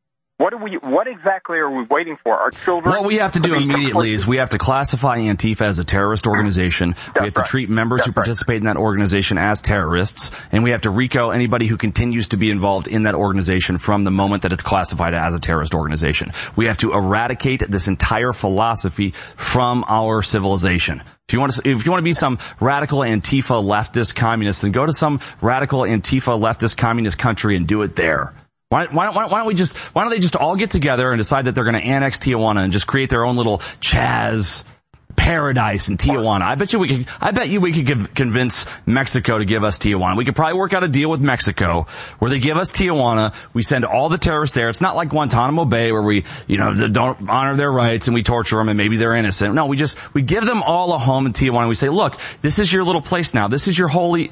What exactly are we waiting for? Our children? What we have to do immediately is we have to classify Antifa as a terrorist organization. We have to treat members who participate in that organization as terrorists, and we have to RICO anybody who continues to be involved in that organization from the moment that it's classified as a terrorist organization. We have to eradicate this entire philosophy from our civilization. If you want to be some radical Antifa leftist communist, then go to some radical Antifa leftist communist country and do it there. Why don't they just all get together and decide that they're going to annex Tijuana and just create their own little Chaz paradise in Tijuana? I bet you we could convince Mexico to give us Tijuana. We could probably work out a deal with Mexico where they give us Tijuana. We send all the terrorists there. It's not like Guantanamo Bay where we, don't honor their rights and we torture them and maybe they're innocent. No, we give them all a home in Tijuana. We say, look, this is your little place now. This is your holy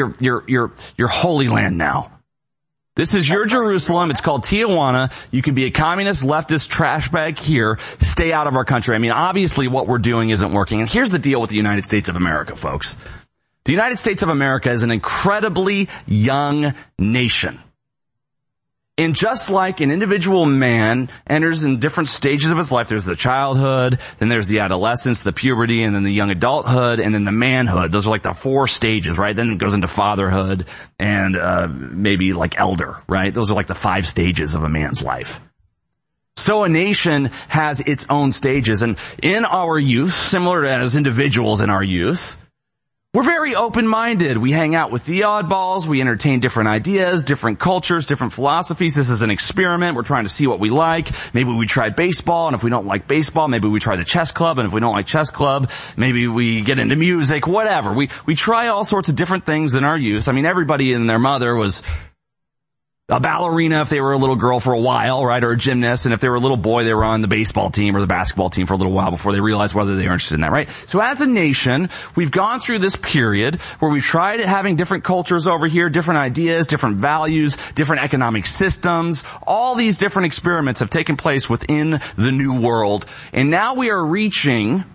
land now. This is your Jerusalem. It's called Tijuana. You can be a communist, leftist trash bag here. Stay out of our country. I mean, obviously what we're doing isn't working. And here's the deal with the United States of America, folks. The United States of America is an incredibly young nation. And just like an individual man enters in different stages of his life, there's the childhood, then there's the adolescence, the puberty, and then the young adulthood, and then the manhood. Those are like the 4 stages, right? Then it goes into fatherhood and maybe like elder, right? Those are like the 5 stages of a man's life. So a nation has its own stages. And in our youth, similar to as individuals in our youth, we're very open-minded. We hang out with the oddballs. We entertain different ideas, different cultures, different philosophies. This is an experiment. We're trying to see what we like. Maybe we try baseball, and if we don't like baseball, maybe we try the chess club, and if we don't like chess club, maybe we get into music, whatever. We try all sorts of different things in our youth. I mean, everybody and their mother was a ballerina if they were a little girl for a while, right, or a gymnast, and if they were a little boy, they were on the baseball team or the basketball team for a little while before they realized whether they were interested in that, right? So as a nation, we've gone through this period where we've tried having different cultures over here, different ideas, different values, different economic systems. All these different experiments have taken place within the new world, and now we are reaching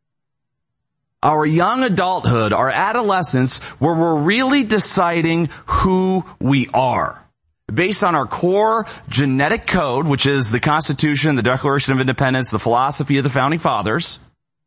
our young adulthood, our adolescence, where we're really deciding who we are, based on our core genetic code, which is the Constitution, the Declaration of Independence, the philosophy of the Founding Fathers,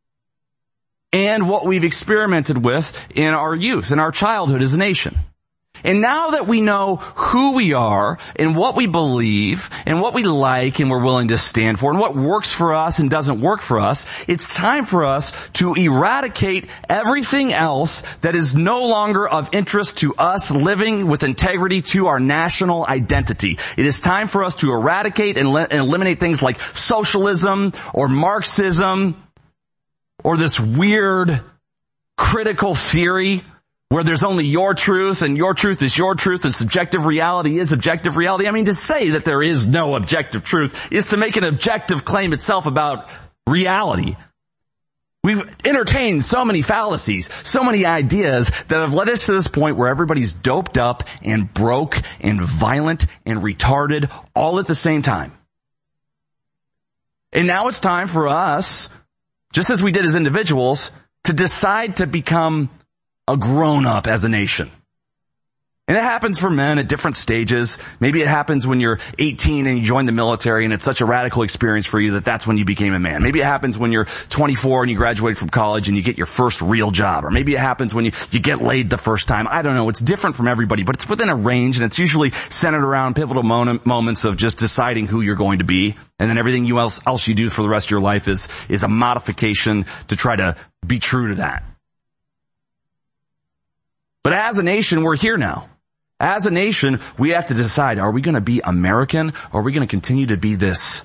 and what we've experimented with in our youth, in our childhood as a nation. And now that we know who we are and what we believe and what we like and we're willing to stand for and what works for us and doesn't work for us, it's time for us to eradicate everything else that is no longer of interest to us living with integrity to our national identity. It is time for us to eradicate and eliminate things like socialism or Marxism or this weird critical theory where there's only your truth and your truth is your truth and subjective reality is objective reality. I mean, to say that there is no objective truth is to make an objective claim itself about reality. We've entertained so many fallacies, so many ideas that have led us to this point where everybody's doped up and broke and violent and retarded all at the same time. And now it's time for us, just as we did as individuals, to decide to become a grown-up as a nation. And it happens for men at different stages. Maybe it happens when you're 18 and you join the military and it's such a radical experience for you that that's when you became a man. Maybe it happens when you're 24 and you graduate from college and you get your first real job. Or maybe it happens when you get laid the first time. I don't know. It's different from everybody, but it's within a range, and it's usually centered around pivotal moments of just deciding who you're going to be. And then everything else you do for the rest of your life is a modification to try to be true to that. But as a nation, we're here now. As a nation, we have to decide, are we going to be American, or are we going to continue to be this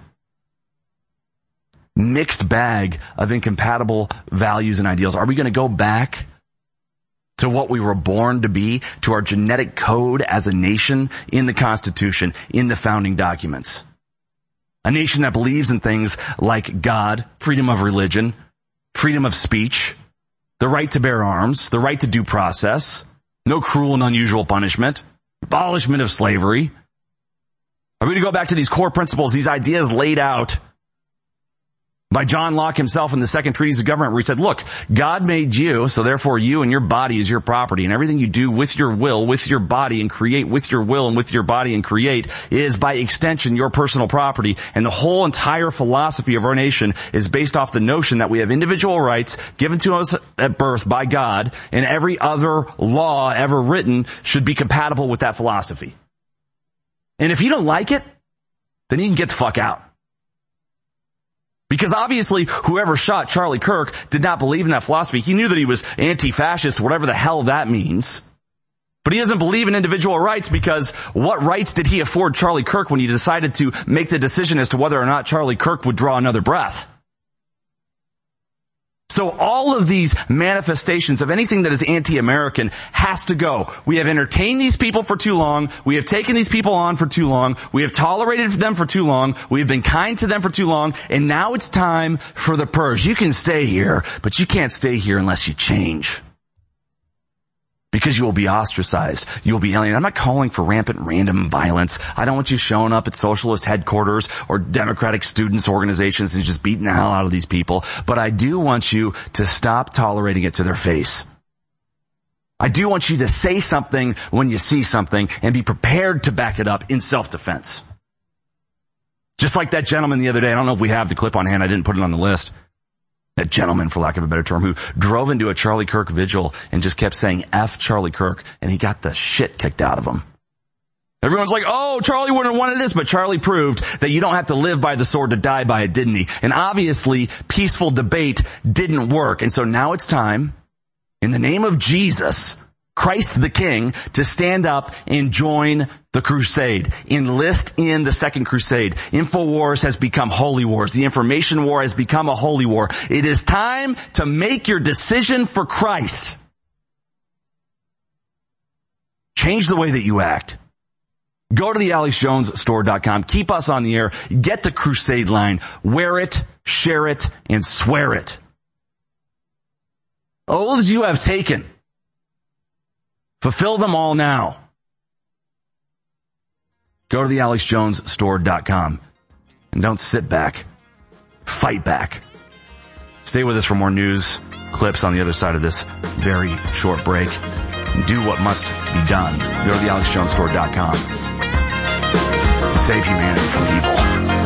mixed bag of incompatible values and ideals? Are we going to go back to what we were born to be, to our genetic code as a nation in the Constitution, in the founding documents? A nation that believes in things like God, freedom of religion, freedom of speech, the right to bear arms, the right to due process, no cruel and unusual punishment, abolishment of slavery. Are we going to go back to these core principles, these ideas laid out by John Locke himself in the Second Treatise of Government, where he said, look, God made you, so therefore you and your body is your property, and everything you do with your will, with your body, and create with your will and with your body and create is by extension your personal property. And the whole entire philosophy of our nation is based off the notion that we have individual rights given to us at birth by God, and every other law ever written should be compatible with that philosophy. And if you don't like it, then you can get the fuck out. Because obviously, whoever shot Charlie Kirk did not believe in that philosophy. He knew that he was anti-fascist, whatever the hell that means. But he doesn't believe in individual rights, because what rights did he afford Charlie Kirk when he decided to make the decision as to whether or not Charlie Kirk would draw another breath? So all of these manifestations of anything that is anti-American has to go. We have entertained these people for too long. We have taken these people on for too long. We have tolerated them for too long. We have been kind to them for too long. And now it's time for the purge. You can stay here, but you can't stay here unless you change. Because you will be ostracized. You will be alienated. I'm not calling for rampant random violence. I don't want you showing up at socialist headquarters or Democratic students organizations and just beating the hell out of these people. But I do want you to stop tolerating it to their face. I do want you to say something when you see something and be prepared to back it up in self-defense. Just like that gentleman the other day. I don't know if we have the clip on hand. I didn't put it on the list. That gentleman, for lack of a better term, who drove into a Charlie Kirk vigil and just kept saying F Charlie Kirk, and he got the shit kicked out of him. Everyone's like, oh, Charlie wouldn't have wanted this, but Charlie proved that you don't have to live by the sword to die by it, didn't he? And obviously, peaceful debate didn't work. And so now it's time, in the name of Jesus, Christ the King, to stand up and join the crusade. Enlist in the second crusade. InfoWars has become holy wars. The information war has become a holy war. It is time to make your decision for Christ. Change the way that you act. Go to the AlexJonesStore.com. Keep us on the air. Get the crusade line. Wear it, share it, and swear it. Oaths you have taken. Fulfill them all now. Go to the AlexJonesStore.com. And don't sit back. Fight back. Stay with us for more news, clips on the other side of this very short break. And do what must be done. Go to the AlexJonesStore.com. Save humanity from evil.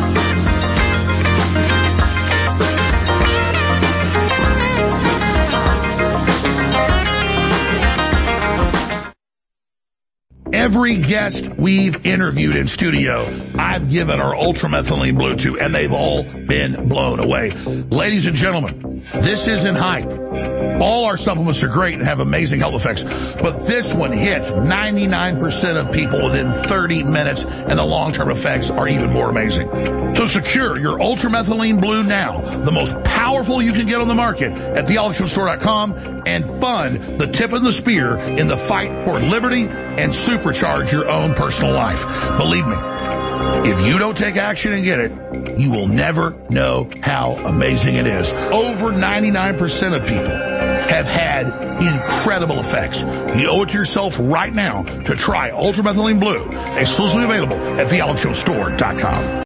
Every guest we've interviewed in studio, I've given our Ultramethylene Blue to, and they've all been blown away. Ladies and gentlemen, this isn't hype. All our supplements are great and have amazing health effects, but this one hits 99% of people within 30 minutes, and the long-term effects are even more amazing. So secure your Ultramethylene Blue now, the most powerful you can get on the market, at thealexjonesstore.com, and fund the tip of the spear in the fight for liberty and supercharge your own personal life. Believe me, if you don't take action and get it, you will never know how amazing it is. Over 99% of people have had incredible effects. You owe it to yourself right now to try Ultramethylene Blue, exclusively available at thealexjonesstore.com.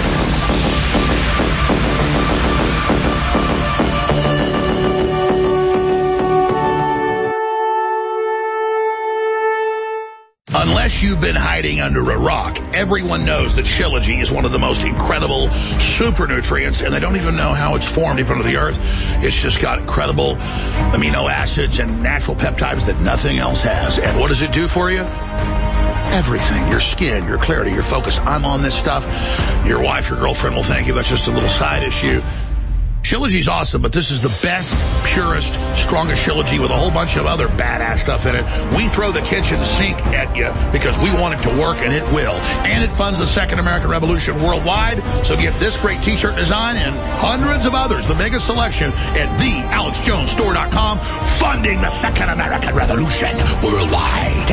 Unless you've been hiding under a rock, everyone knows that Shilajit is one of the most incredible super nutrients, and they don't even know how it's formed deep under the earth. It's just got incredible amino acids and natural peptides that nothing else has. And what does it do for you? Everything. Your skin, your clarity, your focus. I'm on this stuff. Your wife, your girlfriend will thank you. That's just a little side issue. Shilajit's awesome, but this is the best, purest, strongest Shilajit with a whole bunch of other badass stuff in it. We throw the kitchen sink at you because we want it to work, and it will. And it funds the Second American Revolution worldwide. So get this great t-shirt design and hundreds of others, the biggest selection, at thealexjonesstore.com, funding the Second American Revolution worldwide.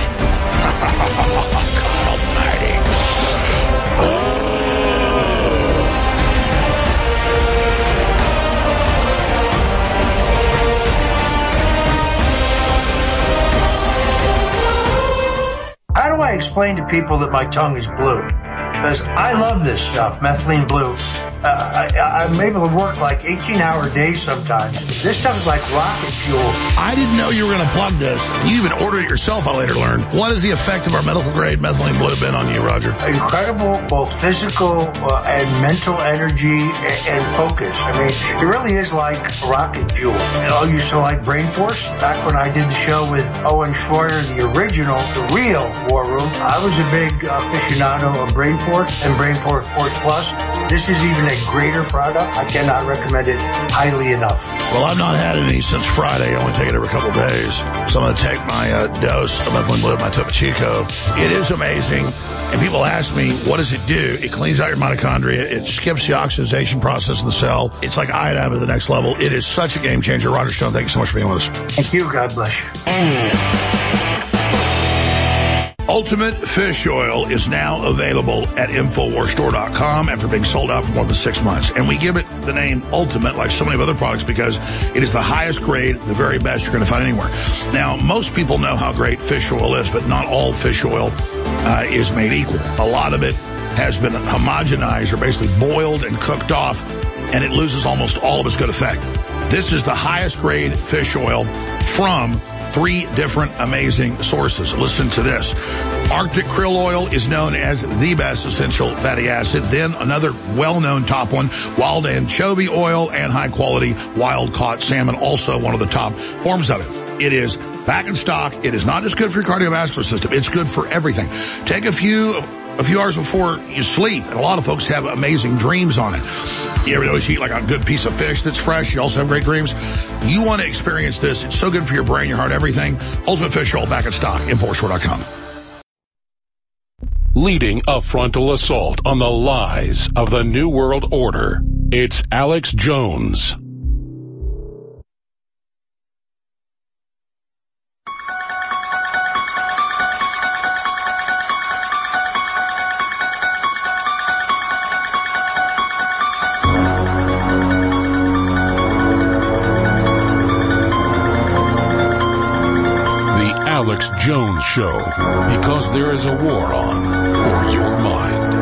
God almighty. How do I explain to people that my tongue is blue? Because I love this stuff, methylene blue. I'm able to work like 18-hour days sometimes. This stuff is like rocket fuel. I didn't know you were going to plug this. You even ordered it yourself, I later learned. What is the effect of our medical-grade methylene blue been on you, Roger? Incredible, both physical and mental energy and focus. I mean, it really is like rocket fuel. You know, I used to like Brain Force. Back when I did the show with Owen Schroyer, the original, the real War Room, I was a big aficionado of Brain Force and Brain Force Plus. This is even a greater product. I cannot recommend it highly enough. Well, I've not had any since Friday. I only take it every couple of days. So I'm going to take my dose of methylene blue, my Topo Chico. It is amazing. And people ask me, what does it do? It cleans out your mitochondria. It skips the oxidation process of the cell. It's like iodine to the next level. It is such a game changer. Roger Stone, thank you so much for being with us. Thank you. God bless you. Ultimate Fish Oil is now available at InfoWarsStore.com after being sold out for more than 6 months. And we give it the name Ultimate, like so many other products, because it is the highest grade, the very best you're going to find anywhere. Now, most people know how great fish oil is, but not all fish oil is made equal. A lot of it has been homogenized or basically boiled and cooked off, and it loses almost all of its good effect. This is the highest grade fish oil from 3 different amazing sources. Listen to this. Arctic krill oil is known as the best essential fatty acid. Then another well-known top one, wild anchovy oil and high-quality wild-caught salmon, also one of the top forms of it. It is back in stock. It is not just good for your cardiovascular system. It's good for everything. Take a few hours before you sleep, and a lot of folks have amazing dreams on it. You ever notice you eat like a good piece of fish that's fresh? You also have great dreams. You want to experience this. It's so good for your brain, your heart, everything. Ultimate Fish Oil, back in stock. InfoWarsStore.com. Leading a frontal assault on the lies of the New World Order, it's Alex Jones. Alex Jones Show, because there is a war on for your mind.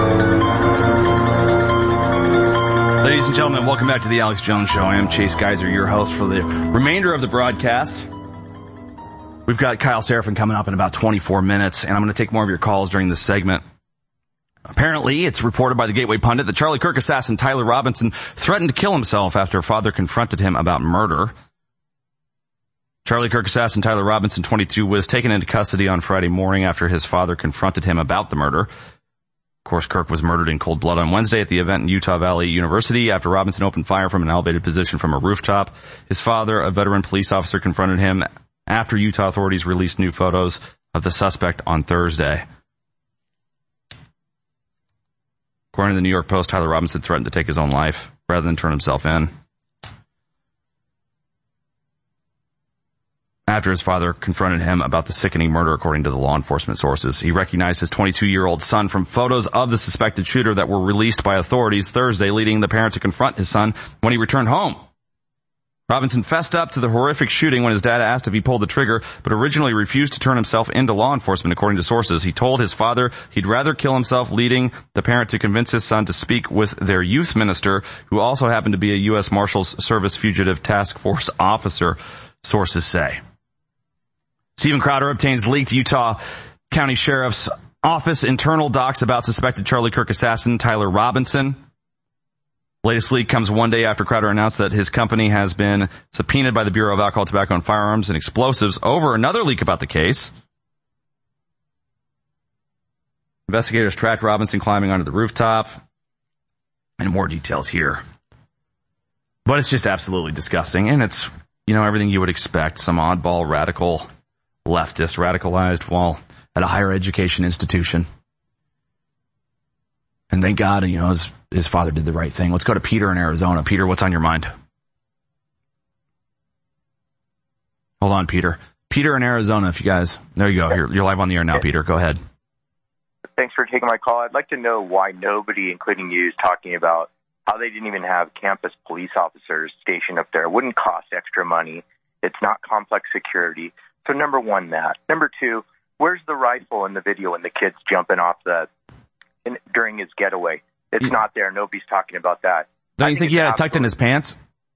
Ladies and gentlemen, welcome back to the Alex Jones Show. I am Chase Geiser, your host for the remainder of the broadcast. We've got Kyle Seraphin coming up in about 24 minutes, and I'm going to take more of your calls during this segment. Apparently, it's reported by the Gateway Pundit that Charlie Kirk assassin Tyler Robinson threatened to kill himself after a father confronted him about murder. Charlie Kirk assassin Tyler Robinson, 22, was taken into custody on Friday morning after his father confronted him about the murder. Of course, Kirk was murdered in cold blood on Wednesday at the event in Utah Valley University after Robinson opened fire from an elevated position from a rooftop. His father, a veteran police officer, confronted him after Utah authorities released new photos of the suspect on Thursday. According to the New York Post, Tyler Robinson threatened to take his own life rather than turn himself in after his father confronted him about the sickening murder, according to the law enforcement sources. He recognized his 22-year-old son from photos of the suspected shooter that were released by authorities Thursday, leading the parent to confront his son when he returned home. Robinson fessed up to the horrific shooting when his dad asked if he pulled the trigger, but originally refused to turn himself into law enforcement, according to sources. He told his father he'd rather kill himself, leading the parent to convince his son to speak with their youth minister, who also happened to be a U.S. Marshals Service Fugitive Task Force officer, sources say. Stephen Crowder obtains leaked Utah County Sheriff's Office internal docs about suspected Charlie Kirk assassin Tyler Robinson. Latest leak comes one day after Crowder announced that his company has been subpoenaed by the Bureau of Alcohol, Tobacco, and Firearms and Explosives over another leak about the case. Investigators tracked Robinson climbing onto the rooftop. And more details here. But it's just absolutely disgusting. And it's, everything you would expect. Some oddball, radical, leftist, radicalized while at a higher education institution. And thank God, his father did the right thing. Let's go to Peter in Arizona. Peter, what's on your mind? Hold on, Peter. Peter in Arizona, if you guys... There you go. You're live on the air now, Peter. Go ahead. Thanks for taking my call. I'd like to know why nobody, including you, is talking about how they didn't even have campus police officers stationed up there. It wouldn't cost extra money. It's not complex security. So number one, that. Number two, where's the rifle in the video when the kid's jumping off during his getaway? It's not there. Nobody's talking about that. Don't you think he had it tucked in his pants?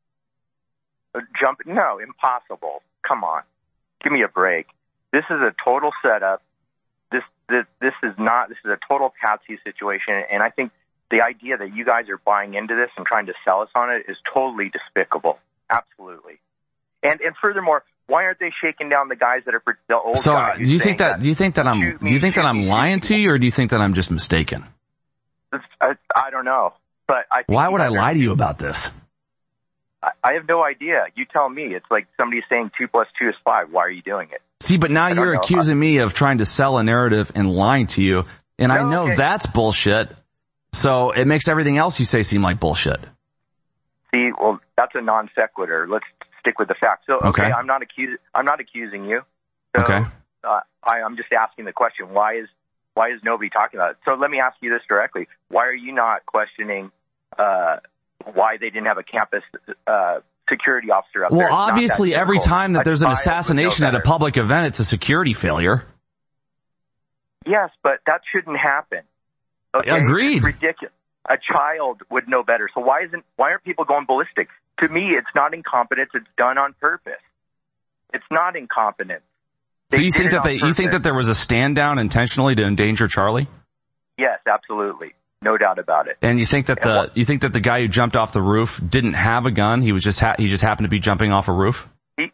No, impossible. Come on. Give me a break. This is a total setup. This is a total patsy situation. And I think the idea that you guys are buying into this and trying to sell us on it is totally despicable. Absolutely. And furthermore, why aren't they shaking down the guys that are the old guys? So, do you think that I'm lying to you, or do you think that I'm just mistaken? I don't know, but why would I lie to you about this? I have no idea. You tell me. It's like somebody saying 2 + 2 is 5. Why are you doing it? See, but now you're accusing me of trying to sell a narrative and lying to you, and I know that's bullshit. So it makes everything else you say seem like bullshit. See, well, that's a non sequitur. Let's stick with the facts. So, okay, I'm not accusing you. So, okay. I'm just asking the question. Why is nobody talking about it? So let me ask you this directly. Why are you not questioning why they didn't have a campus security officer up there? Well, obviously, every time that there's an assassination at a public event, it's a security failure. Yes, but that shouldn't happen. Okay? Agreed. It's ridiculous. A child would know better. So why aren't people going ballistic? To me, it's not incompetence. It's done on purpose. It's not incompetence. So you think that there was a stand down intentionally to endanger Charlie? Yes, absolutely. No doubt about it. And you think that the guy who jumped off the roof didn't have a gun? He just happened to be jumping off a roof?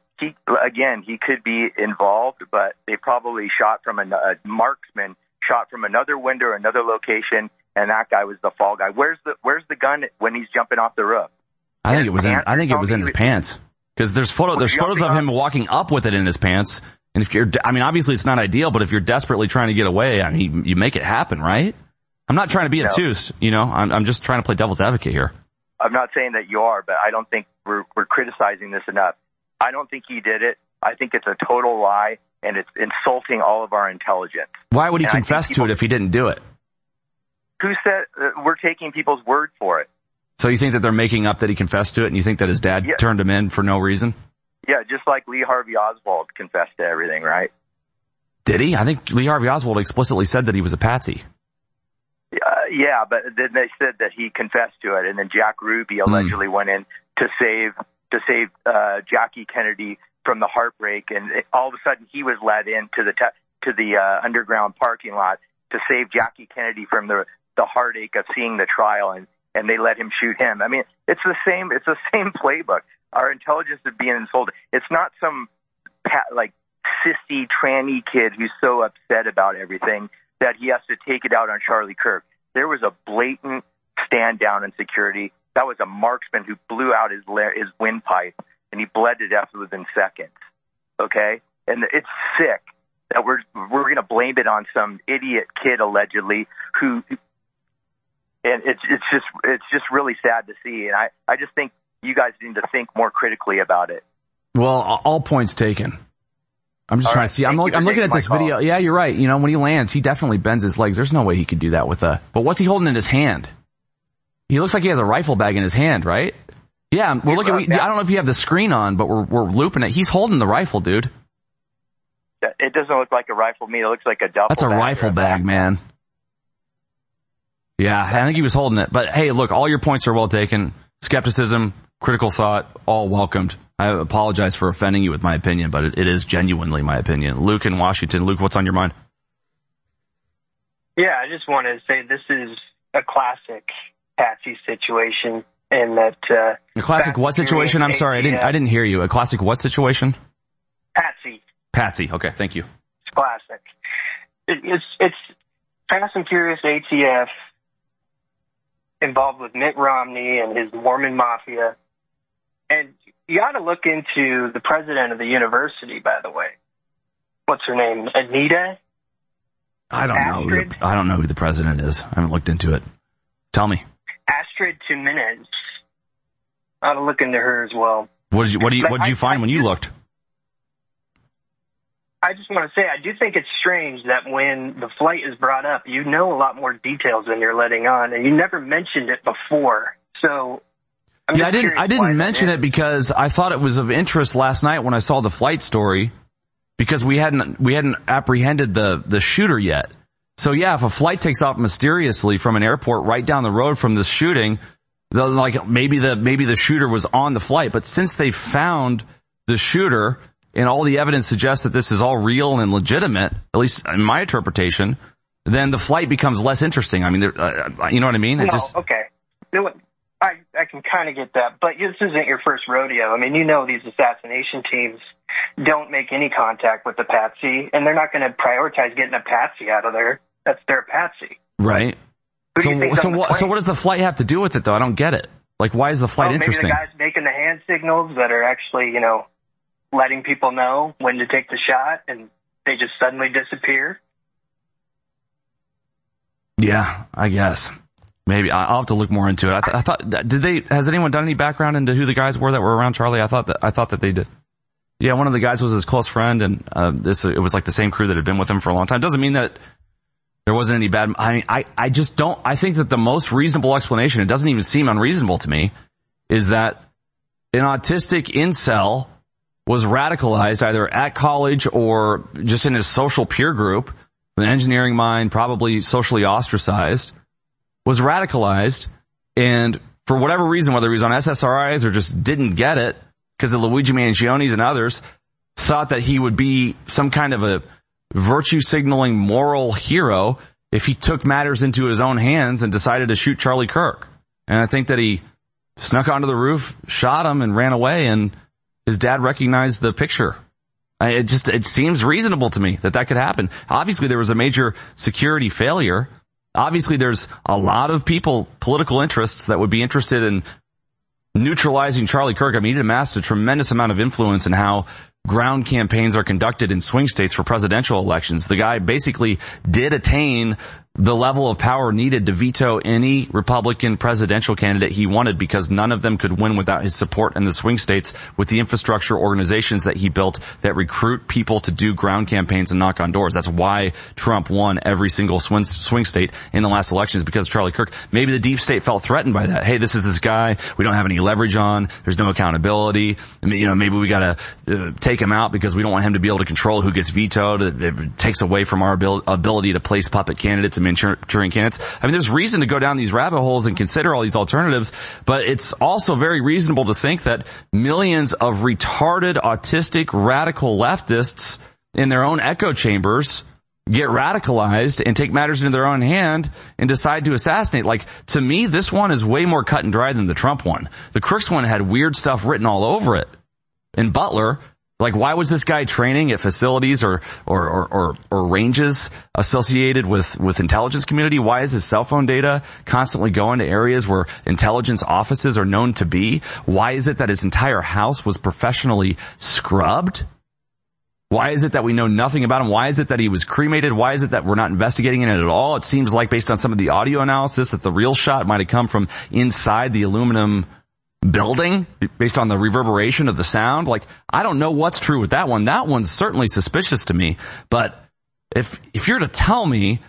He could be involved, but they probably shot from a marksman shot from another window or another location, and that guy was the fall guy. Where's the gun when he's jumping off the roof? I think it was in his pants, because there's photos of him walking up with it in his pants. And obviously it's not ideal, but if you're desperately trying to get away, you make it happen, right? I'm not trying to be obtuse, I'm just trying to play devil's advocate here. I'm not saying that you are, but I don't think we're criticizing this enough. I don't think he did it. I think it's a total lie, and it's insulting all of our intelligence. Why would he confess to it if he didn't do it? Who said we're taking people's word for it? So you think that they're making up that he confessed to it, and you think that his dad turned him in for no reason? Yeah, just like Lee Harvey Oswald confessed to everything, right? Did he? I think Lee Harvey Oswald explicitly said that he was a patsy. Yeah, but then they said that he confessed to it, and then Jack Ruby allegedly went in to save Jackie Kennedy from the heartbreak, and all of a sudden he was let in to the underground parking lot to save Jackie Kennedy from the heartache of seeing the trial, and they let him shoot him. I mean, it's the same playbook. Our intelligence is being insulted. It's not some sissy tranny kid who's so upset about everything that he has to take it out on Charlie Kirk. There was a blatant stand down in security. That was a marksman who blew out his windpipe, and he bled to death within seconds. Okay, and it's sick that we're going to blame it on some idiot kid allegedly who. And it's just really sad to see, and I just think you guys need to think more critically about it. Well, all points taken. I'm just trying to see. I'm looking at this video. Yeah, you're right. When he lands, he definitely bends his legs. There's no way he could do that with but what's he holding in his hand? He looks like he has a rifle bag in his hand, right? Yeah, we're looking. I don't know if you have the screen on, but we're looping it. He's holding the rifle, dude. It doesn't look like a rifle to me. It looks like a duffel. That's a rifle bag, man. Yeah, I think he was holding it. But hey, look, all your points are well taken. Skepticism, critical thought, all welcomed. I apologize for offending you with my opinion, but it is genuinely my opinion. Luke in Washington. Luke, what's on your mind? Yeah, I just wanted to say this is a classic Patsy situation, and that a classic what situation? I'm sorry, I didn't hear you. A classic what situation? Patsy. Okay, thank you. It's classic. It's Fast and Furious ATF involved with Mitt Romney and his Mormon mafia, and you ought to look into the president of the university, by the way. What's her name? Anita? I don't know who the president is. I haven't looked into it. Tell me. Astrid Jimenez. I ought to look into her as well. What did you find when you looked? I just want to say, I do think it's strange that when the flight is brought up, you know a lot more details than you're letting on, and you never mentioned it before. So, I didn't mention it because I thought it was of interest last night when I saw the flight story, because we hadn't apprehended the shooter yet. So yeah, if a flight takes off mysteriously from an airport right down the road from this shooting, maybe the shooter was on the flight. But since they found the shooter and all the evidence suggests that this is all real and legitimate, at least in my interpretation, then the flight becomes less interesting. I mean, you know what I mean? Okay. I can kind of get that, but this isn't your first rodeo. I mean, these assassination teams don't make any contact with the patsy, and they're not going to prioritize getting a patsy out of there. That's their patsy. Right. So what does the flight have to do with it, though? I don't get it. Like, why is the flight interesting? Maybe the guys making the hand signals that are actually, letting people know when to take the shot, and they just suddenly disappear. Yeah, I guess. Maybe I'll have to look more into it. I thought, has anyone done any background into who the guys were that were around Charlie? I thought that they did. Yeah, one of the guys was his close friend, and it was like the same crew that had been with him for a long time. Doesn't mean that there wasn't any bad. I mean, I just don't. I think that the most reasonable explanation, it doesn't even seem unreasonable to me, is that an autistic incel was radicalized either at college or just in his social peer group, an engineering mind, probably socially ostracized, was radicalized, and for whatever reason, whether he was on SSRIs or just didn't get it, because of Luigi Mangioni's and others, thought that he would be some kind of a virtue signaling moral hero if he took matters into his own hands and decided to shoot Charlie Kirk. And I think that he snuck onto the roof, shot him, and ran away, and his dad recognized the picture. It seems reasonable to me that could happen. Obviously, there was a major security failure. Obviously, there's a lot of people, political interests, that would be interested in neutralizing Charlie Kirk. I mean, he'd amassed a tremendous amount of influence in how ground campaigns are conducted in swing states for presidential elections. The guy basically did attain the level of power needed to veto any Republican presidential candidate he wanted, because none of them could win without his support in the swing states with the infrastructure organizations that he built that recruit people to do ground campaigns and knock on doors. That's why Trump won every single swing state in the last elections, because of Charlie Kirk. Maybe the deep state felt threatened by that. Hey, this is this guy we don't have any leverage on. There's no accountability. Maybe we got to take him out because we don't want him to be able to control who gets vetoed. It takes away from our ability to place puppet candidates and Manchurian candidates. I mean, there's reason to go down these rabbit holes and consider all these alternatives, but it's also very reasonable to think that millions of retarded, autistic, radical leftists in their own echo chambers get radicalized and take matters into their own hand and decide to assassinate. Like, to me, this one is way more cut and dry than the Trump one. The Crooks one had weird stuff written all over it. In Butler, like, why was this guy training at facilities or ranges associated with intelligence community? Why is his cell phone data constantly going to areas where intelligence offices are known to be? Why is it that his entire house was professionally scrubbed? Why is it that we know nothing about him? Why is it that he was cremated? Why is it that we're not investigating it at all? It seems like, based on some of the audio analysis, that the real shot might have come from inside the aluminum building based on the reverberation of the sound. Like, I don't know what's true with that one. That one's certainly suspicious to me. But if you're to tell me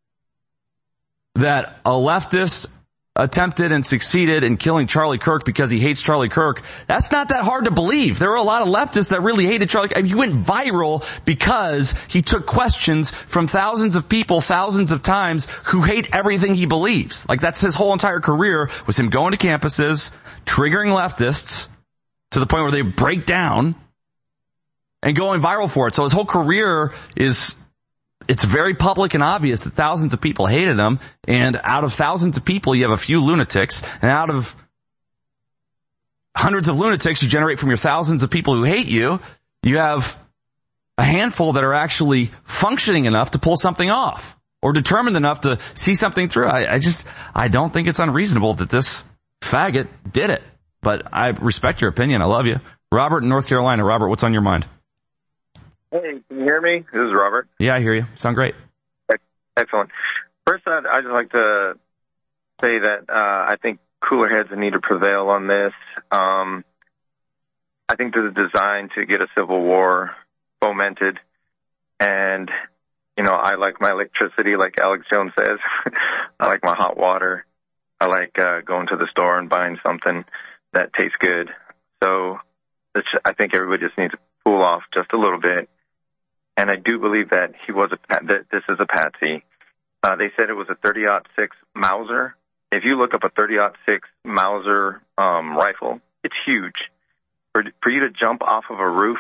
that a leftist attempted and succeeded in killing Charlie Kirk because he hates Charlie Kirk, that's not that hard to believe. There are a lot of leftists that really hated Charlie Kirk. I mean, he went viral because he took questions from thousands of people thousands of times who hate everything he believes. Like, that's his whole entire career, was him going to campuses, triggering leftists to the point where they break down and going viral for it. So his whole career it's very public and obvious that thousands of people hated him, and out of thousands of people, you have a few lunatics, and out of hundreds of lunatics you generate from your thousands of people who hate you, you have a handful that are actually functioning enough to pull something off, or determined enough to see something through. I don't think it's unreasonable that this faggot did it, but I respect your opinion. I love you. Robert in North Carolina. Robert, what's on your mind? Hey, can you hear me? This is Robert. Yeah, I hear you. Sound great. Excellent. First, I'd just like to say that I think cooler heads need to prevail on this. I think this is designed to get a civil war fomented. And, I like my electricity, like Alex Jones says. I like my hot water. I like going to the store and buying something that tastes good. So I think everybody just needs to cool off just a little bit. And I do believe that that this is a patsy. They said it was a 30-06 Mauser. If you look up a 30-06 Mauser rifle, it's huge. For you to jump off of a roof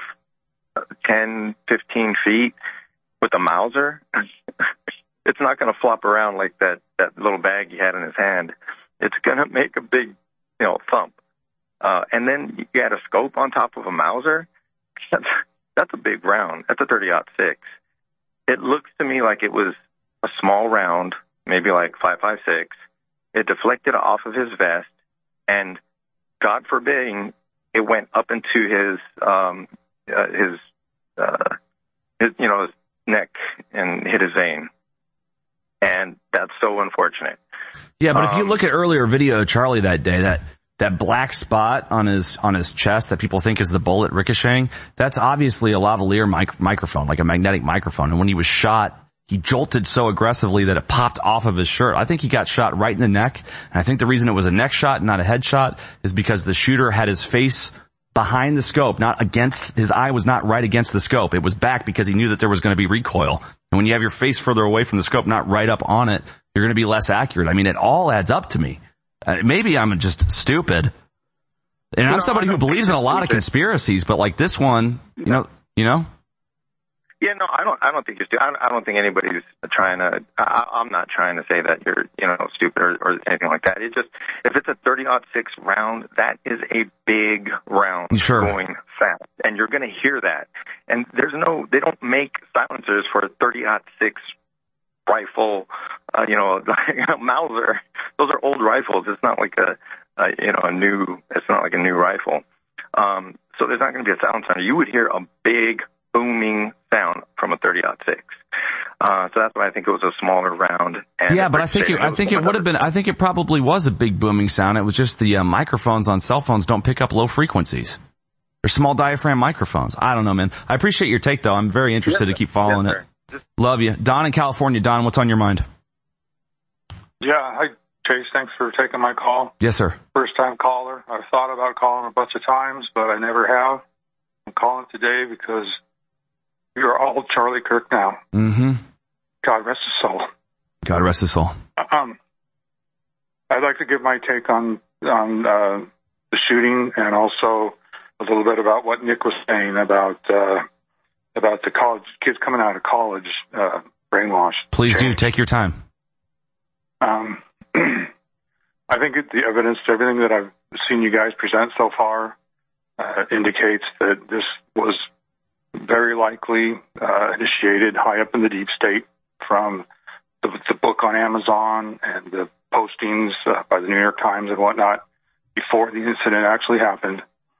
10, 15 feet with a Mauser, it's not going to flop around like that little bag he had in his hand. It's going to make a big, thump. And then you add a scope on top of a Mauser. That's a big round. That's a 30-06. It looks to me like it was a small round, maybe like 5.56. It deflected off of his vest, and God forbidding, it went up into his neck and hit his vein. And that's so unfortunate. Yeah, but if you look at earlier video of Charlie that day, that black spot on his chest that people think is the bullet ricocheting, that's obviously a lavalier microphone, like a magnetic microphone. And when he was shot, he jolted so aggressively that it popped off of his shirt. I think he got shot right in the neck. And I think the reason it was a neck shot, not a head shot, is because the shooter had his face behind the scope, his eye was not right against the scope. It was back because he knew that there was going to be recoil. And when you have your face further away from the scope, not right up on it, you're going to be less accurate. I mean, it all adds up to me. Maybe I'm just stupid. And I'm somebody who believes in a lot of conspiracies, but like this one, you know? Yeah, no, I don't think I don't think anybody's trying to. I'm not trying to say that you're, stupid or anything like that. It just, if it's a 30-06 round, that is a big round going fast, and you're going to hear that. And they don't make silencers for a 30-06 rifle, Mauser. Those are old rifles. It's not like it's not like a new rifle. So there's not going to be a silencer. You would hear a big booming sound from a 30-06. So that's why I think it was a smaller round. And yeah, but I think it would have been. I think it probably was a big booming sound. It was just the microphones on cell phones don't pick up low frequencies. They're small diaphragm microphones. I don't know, man. I appreciate your take, though. I'm very interested to keep following it. Love you, Don in California. Don, what's on your mind? Yeah, hi, Chase. Thanks for taking my call. Yes, sir. First time caller. I've thought about calling a bunch of times, but I never have. I'm calling today because you're all Charlie Kirk now. Mm-hmm. God rest his soul. God rest his soul. I'd like to give my take on the shooting and also a little bit about what Nick was saying about the college kids coming out of college brainwashed. Please do take your time. I think the evidence, everything that I've seen you guys present so far, indicates that this was very likely initiated high up in the deep state from the book on Amazon and the postings by the New York Times and whatnot before the incident actually happened.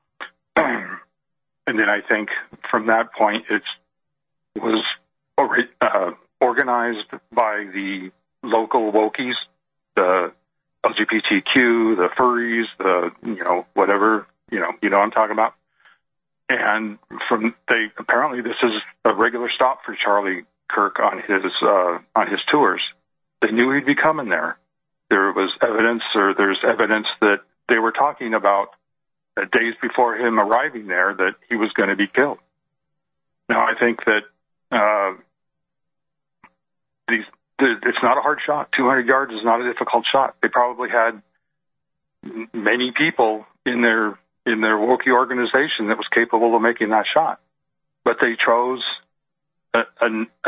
And then I think from that point it was organized by the local wokies, the LGBTQ, the furries, whatever, you know what I'm talking about. And apparently this is a regular stop for Charlie Kirk on his tours. They knew he'd be coming there. There's evidence that they were talking about days before him arriving there that he was going to be killed. Now I think that it's not a hard shot. 200 yards is not a difficult shot. They probably had many people in their Wookiee organization that was capable of making that shot, but they chose a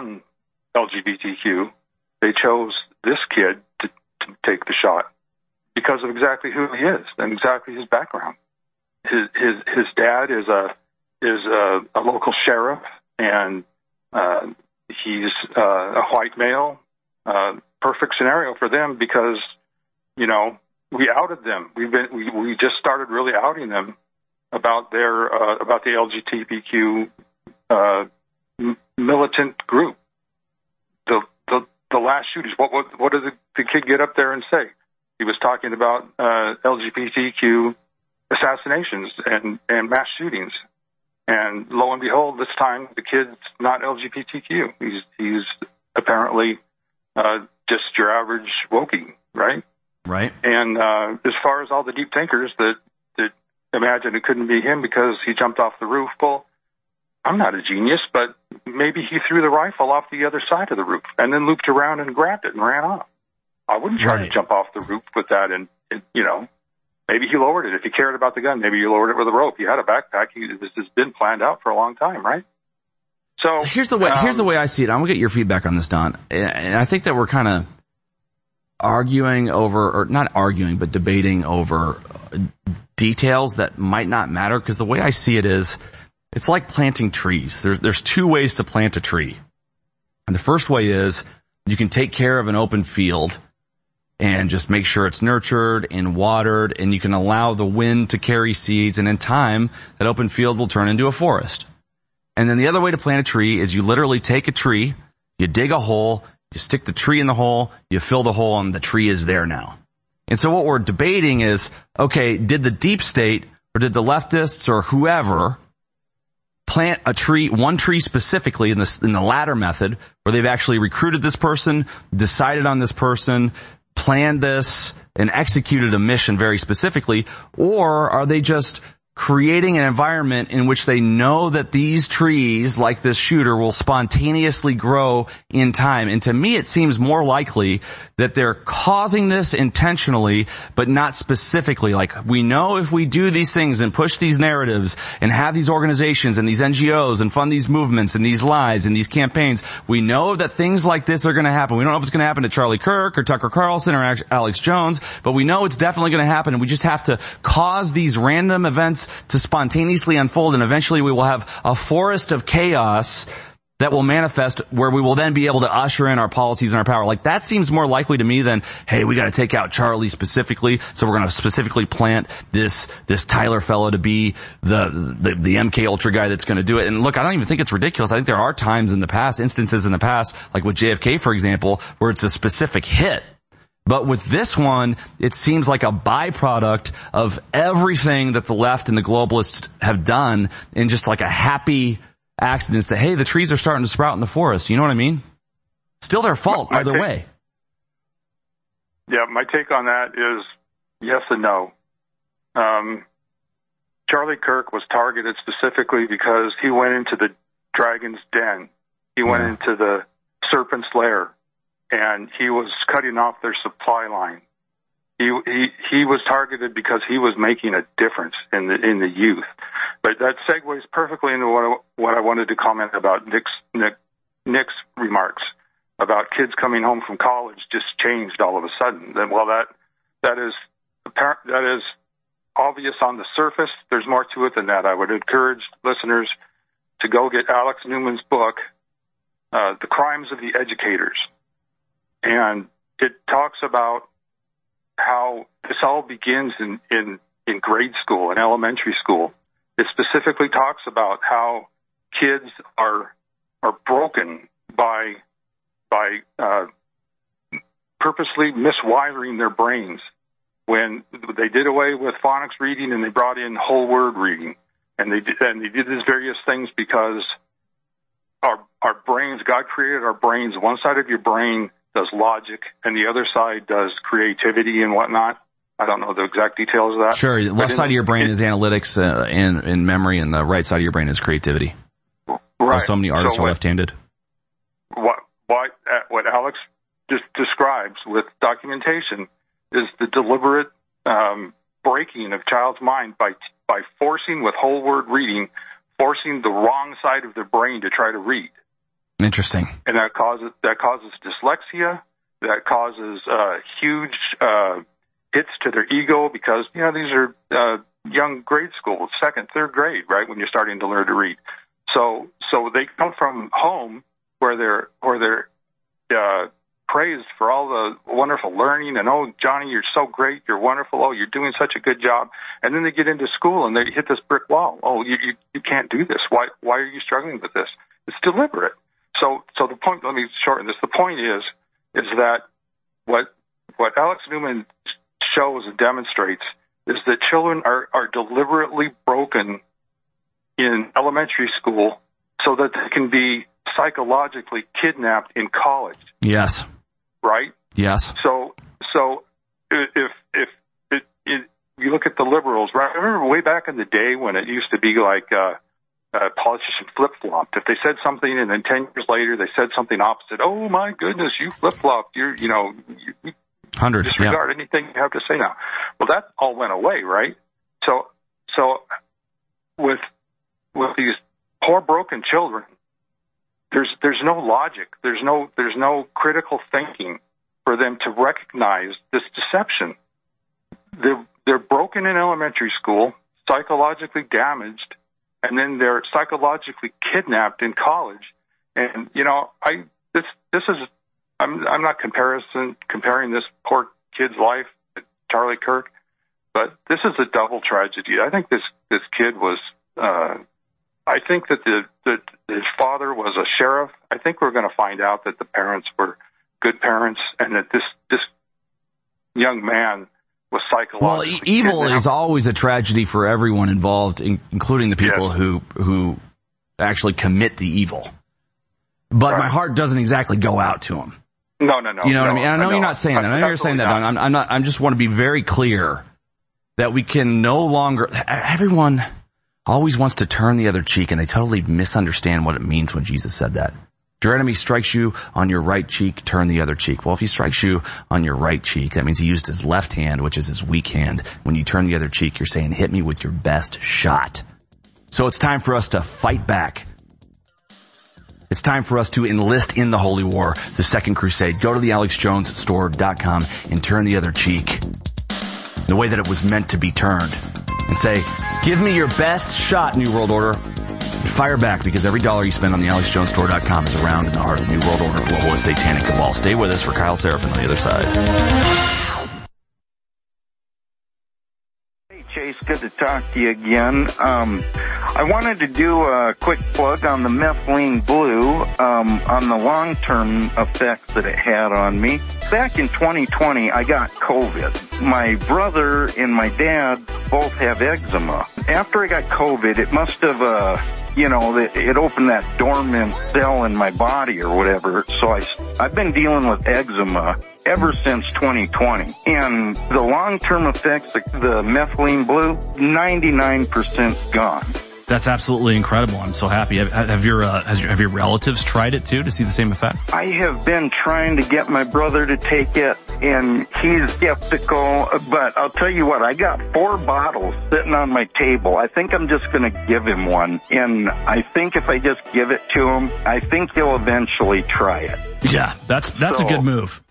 non-LGBTQ. They chose this kid to take the shot because of exactly who he is and exactly his background. His dad is a local sheriff, and he's a white male. Perfect scenario for them because we outed them. We just started really outing them about about the LGBTQ militant group. The last shooters. What did the kid get up there and say? He was talking about LGBTQ assassinations and mass shootings. And lo and behold, this time the kid's not LGBTQ. He's apparently just your average Wookiee, right? Right. And as far as all the deep thinkers that imagine it couldn't be him because he jumped off the roof, well, I'm not a genius, but maybe he threw the rifle off the other side of the roof and then looped around and grabbed it and ran off. I wouldn't try to jump off the roof with that, and maybe he lowered it. If he cared about the gun, maybe he lowered it with a rope. He had a backpack. This has been planned out for a long time, right? So here's the way I see it. I'm gonna get your feedback on this, Don. And I think that we're kind of arguing over, or not arguing, but debating over details that might not matter. Because the way I see it is, it's like planting trees. There's two ways to plant a tree. And the first way is you can take care of an open field and just make sure it's nurtured and watered, and you can allow the wind to carry seeds, and in time, that open field will turn into a forest. And then the other way to plant a tree is you literally take a tree, you dig a hole, you stick the tree in the hole, you fill the hole, and the tree is there now. And so what we're debating is, okay, did the deep state, or did the leftists, or whoever, plant a tree, one tree specifically in the latter method, where they've actually recruited this person, decided on this person, planned this, and executed a mission very specifically, or are they just creating an environment in which they know that these trees, like this shooter, will spontaneously grow in time. And to me, it seems more likely that they're causing this intentionally, but not specifically. Like, we know if we do these things and push these narratives and have these organizations and these NGOs and fund these movements and these lies and these campaigns, we know that things like this are going to happen. We don't know if it's going to happen to Charlie Kirk or Tucker Carlson or Alex Jones, but we know it's definitely going to happen, and we just have to cause these random events to spontaneously unfold, and eventually we will have a forest of chaos that will manifest, where we will then be able to usher in our policies and our power. Like, that seems more likely to me than, hey, we got to take out Charlie specifically, so we're going to specifically plant this Tyler fellow to be the MK Ultra guy that's going to do it. And look, I don't even think it's ridiculous. I think there are times in the past, instances in the past, like with JFK, for example, where it's a specific hit. But with this one, it seems like a byproduct of everything that the left and the globalists have done, in just like a happy accident that, hey, the trees are starting to sprout in the forest. You know what I mean? Still their fault either way. Yeah, my take on that is yes and no. Charlie Kirk was targeted specifically because he went into the dragon's den. He went into the serpent's lair, and he was cutting off their supply line. He was targeted because he was making a difference in the youth. But that segues perfectly into what I wanted to comment about Nick's remarks about kids coming home from college just changed all of a sudden. Well, that is obvious on the surface. There's more to it than that. I would encourage listeners to go get Alex Newman's book, The Crimes of the Educators. And it talks about how this all begins in grade school and elementary school. It specifically talks about how kids are broken by purposely miswiring their brains. When they did away with phonics reading and they brought in whole word reading, and they did these various things because our brains, God created our brains. One side of your brain does logic, and the other side does creativity and whatnot. I don't know the exact details of that. Sure, the left side of your brain is analytics and memory, and the right side of your brain is creativity. Right. So many artists are left-handed. What Alex just describes with documentation is the deliberate breaking of child's mind by forcing, with whole word reading, forcing the wrong side of their brain to try to read. Interesting. And that causes dyslexia. That causes huge hits to their ego, because these are young grade school, 2nd, 3rd grade, right, when you're starting to learn to read. So they come from home where they're praised for all the wonderful learning, and, oh, Johnny, you're so great, you're wonderful, oh, you're doing such a good job. And then they get into school and they hit this brick wall. Oh, you can't do this. Why are you struggling with this? It's deliberate. So the point, let me shorten this. The point is that what Alex Newman shows and demonstrates is that children are deliberately broken in elementary school so that they can be psychologically kidnapped in college. Yes. Right? Yes. So if you look at the liberals, right? I remember way back in the day when it used to be like politician flip-flopped. If they said something and then 10 years later they said something opposite, oh my goodness, you flip-flopped. You disregard anything you have to say now. Well, that all went away, right? So with these poor broken children, there's no logic. There's no critical thinking for them to recognize this deception. They're broken in elementary school, psychologically damaged, and then they're psychologically kidnapped in college. And I'm not comparing this poor kid's life to Charlie Kirk, but this is a double tragedy. I think this kid was. I think that his father was a sheriff. I think we're going to find out that the parents were good parents, and that this young man was psychologically. Well, evil is always a tragedy for everyone involved, including the people who actually commit the evil. But my heart doesn't exactly go out to him. No. You know what I mean? I know you're not saying that. I know you're saying that. I'm not. I just want to be very clear that we can no longer, everyone always wants to turn the other cheek, and they totally misunderstand what it means when Jesus said that. If your enemy strikes you on your right cheek, turn the other cheek. Well, if he strikes you on your right cheek, that means he used his left hand, which is his weak hand. When you turn the other cheek, you're saying, hit me with your best shot. So it's time for us to fight back. It's time for us to enlist in the holy war, the Second Crusade. Go to the AlexJonesStore.com and turn the other cheek the way that it was meant to be turned. And say, give me your best shot, New World Order. And fire back, because every dollar you spend on the AlexJonesStore.com is a round in the heart of the New World Order, global satanic cabal. Stay with us for Kyle Seraphin on the other side. Chase, good to talk to you again. I wanted to do a quick plug on the methylene blue, on the long-term effects that it had on me. Back in 2020, I got COVID. My brother and my dad both have eczema. After I got COVID, it must have, it opened that dormant cell in my body or whatever. So I've been dealing with eczema ever since 2020. And the long-term effects, the methylene blue, 99% gone. That's absolutely incredible. I'm so happy. Have your relatives tried it too to see the same effect? I have been trying to get my brother to take it, and he's skeptical. But I'll tell you what, I got 4 bottles sitting on my table. I think I'm just going to give him one. And I think if I just give it to him, I think he'll eventually try it. Yeah, that's a good move.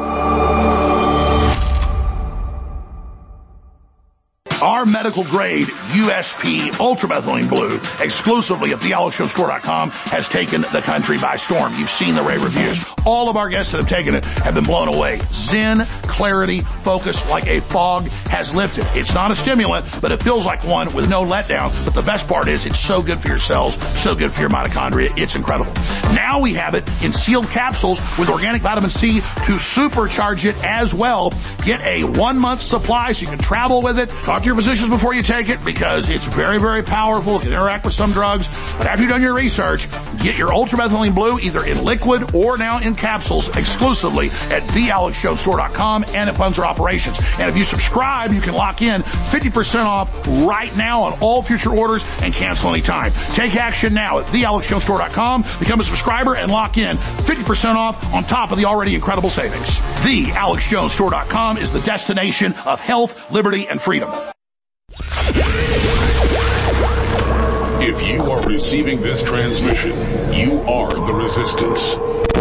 Our medical grade USP ultramethylene blue exclusively at thealexjonesstore.com has taken the country by storm. You've seen the rave reviews. All of our guests that have taken it have been blown away. Zen, clarity, focus like a fog has lifted. It's not a stimulant, but it feels like one with no letdown. But the best part is it's so good for your cells, so good for your mitochondria. It's incredible. Now we have it in sealed capsules with organic vitamin C to supercharge it as well. Get a 1-month supply so you can travel with it. Talk to your physicians before you take it because it's very, very powerful. It can interact with some drugs. But after you've done your research, get your ultramethylene blue either in liquid or now in capsules exclusively at thealexjonesstore.com, and it funds our operations. And if you subscribe, you can lock in 50% off right now on all future orders and cancel anytime. Take action now at thealexjonesstore.com. Become a subscriber and lock in 50% off on top of the already incredible savings. Thealexjonesstore.com is the destination of health, liberty, and freedom. If you are receiving this transmission, you are the resistance.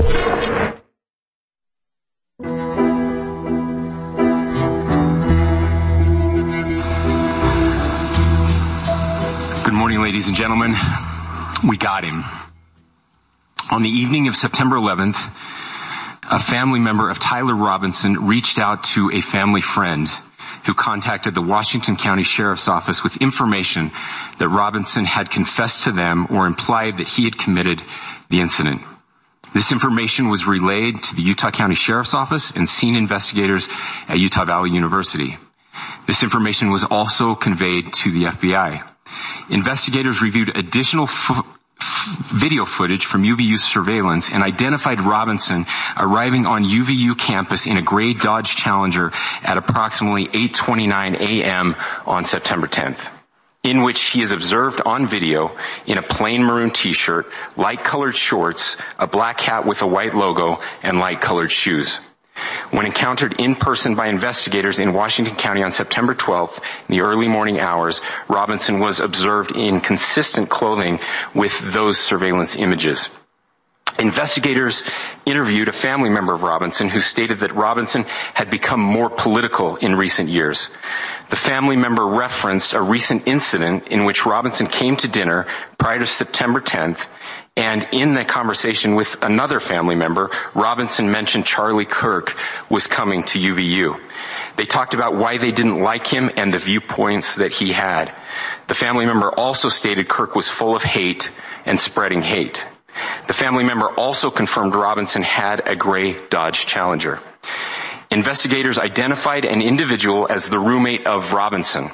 Good morning, ladies and gentlemen. We got him. On the evening of September 11th, a family member of Tyler Robinson reached out to a family friend who contacted the Washington County Sheriff's Office with information that Robinson had confessed to them or implied that he had committed the incident. This information was relayed to the Utah County Sheriff's Office and scene investigators at Utah Valley University. This information was also conveyed to the FBI. Investigators reviewed additional video footage from UVU surveillance and identified Robinson arriving on UVU campus in a gray Dodge Challenger at approximately 8:29 a.m. on September 10th, in which he is observed on video in a plain maroon t-shirt, light-colored shorts, a black hat with a white logo, and light-colored shoes. When encountered in person by investigators in Washington County on September 12th, in the early morning hours, Robinson was observed in consistent clothing with those surveillance images. Investigators interviewed a family member of Robinson who stated that Robinson had become more political in recent years. The family member referenced a recent incident in which Robinson came to dinner prior to September 10th, and in that conversation with another family member, Robinson mentioned Charlie Kirk was coming to UVU. They talked about why they didn't like him and the viewpoints that he had. The family member also stated Kirk was full of hate and spreading hate. The family member also confirmed Robinson had a gray Dodge Challenger. Investigators identified an individual as the roommate of Robinson.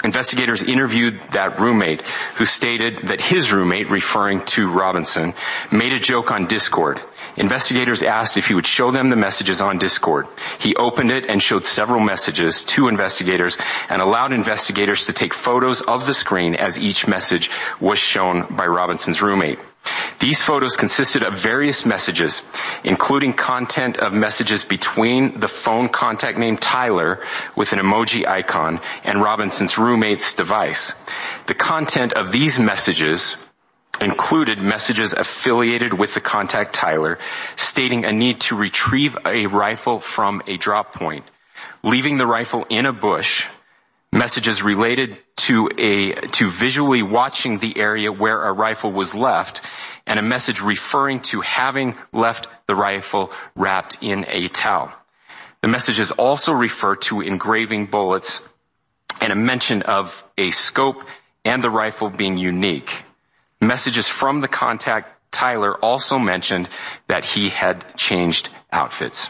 Investigators interviewed that roommate, who stated that his roommate, referring to Robinson, made a joke on Discord. Investigators asked if he would show them the messages on Discord. He opened it and showed several messages to investigators and allowed investigators to take photos of the screen as each message was shown by Robinson's roommate. These photos consisted of various messages, including content of messages between the phone contact named Tyler with an emoji icon and Robinson's roommate's device. The content of these messages included messages affiliated with the contact Tyler, stating a need to retrieve a rifle from a drop point, leaving the rifle in a bush, messages related to visually watching the area where a rifle was left, and a message referring to having left the rifle wrapped in a towel. The messages also refer to engraving bullets and a mention of a scope and the rifle being unique. Messages from the contact Tyler also mentioned that he had changed outfits.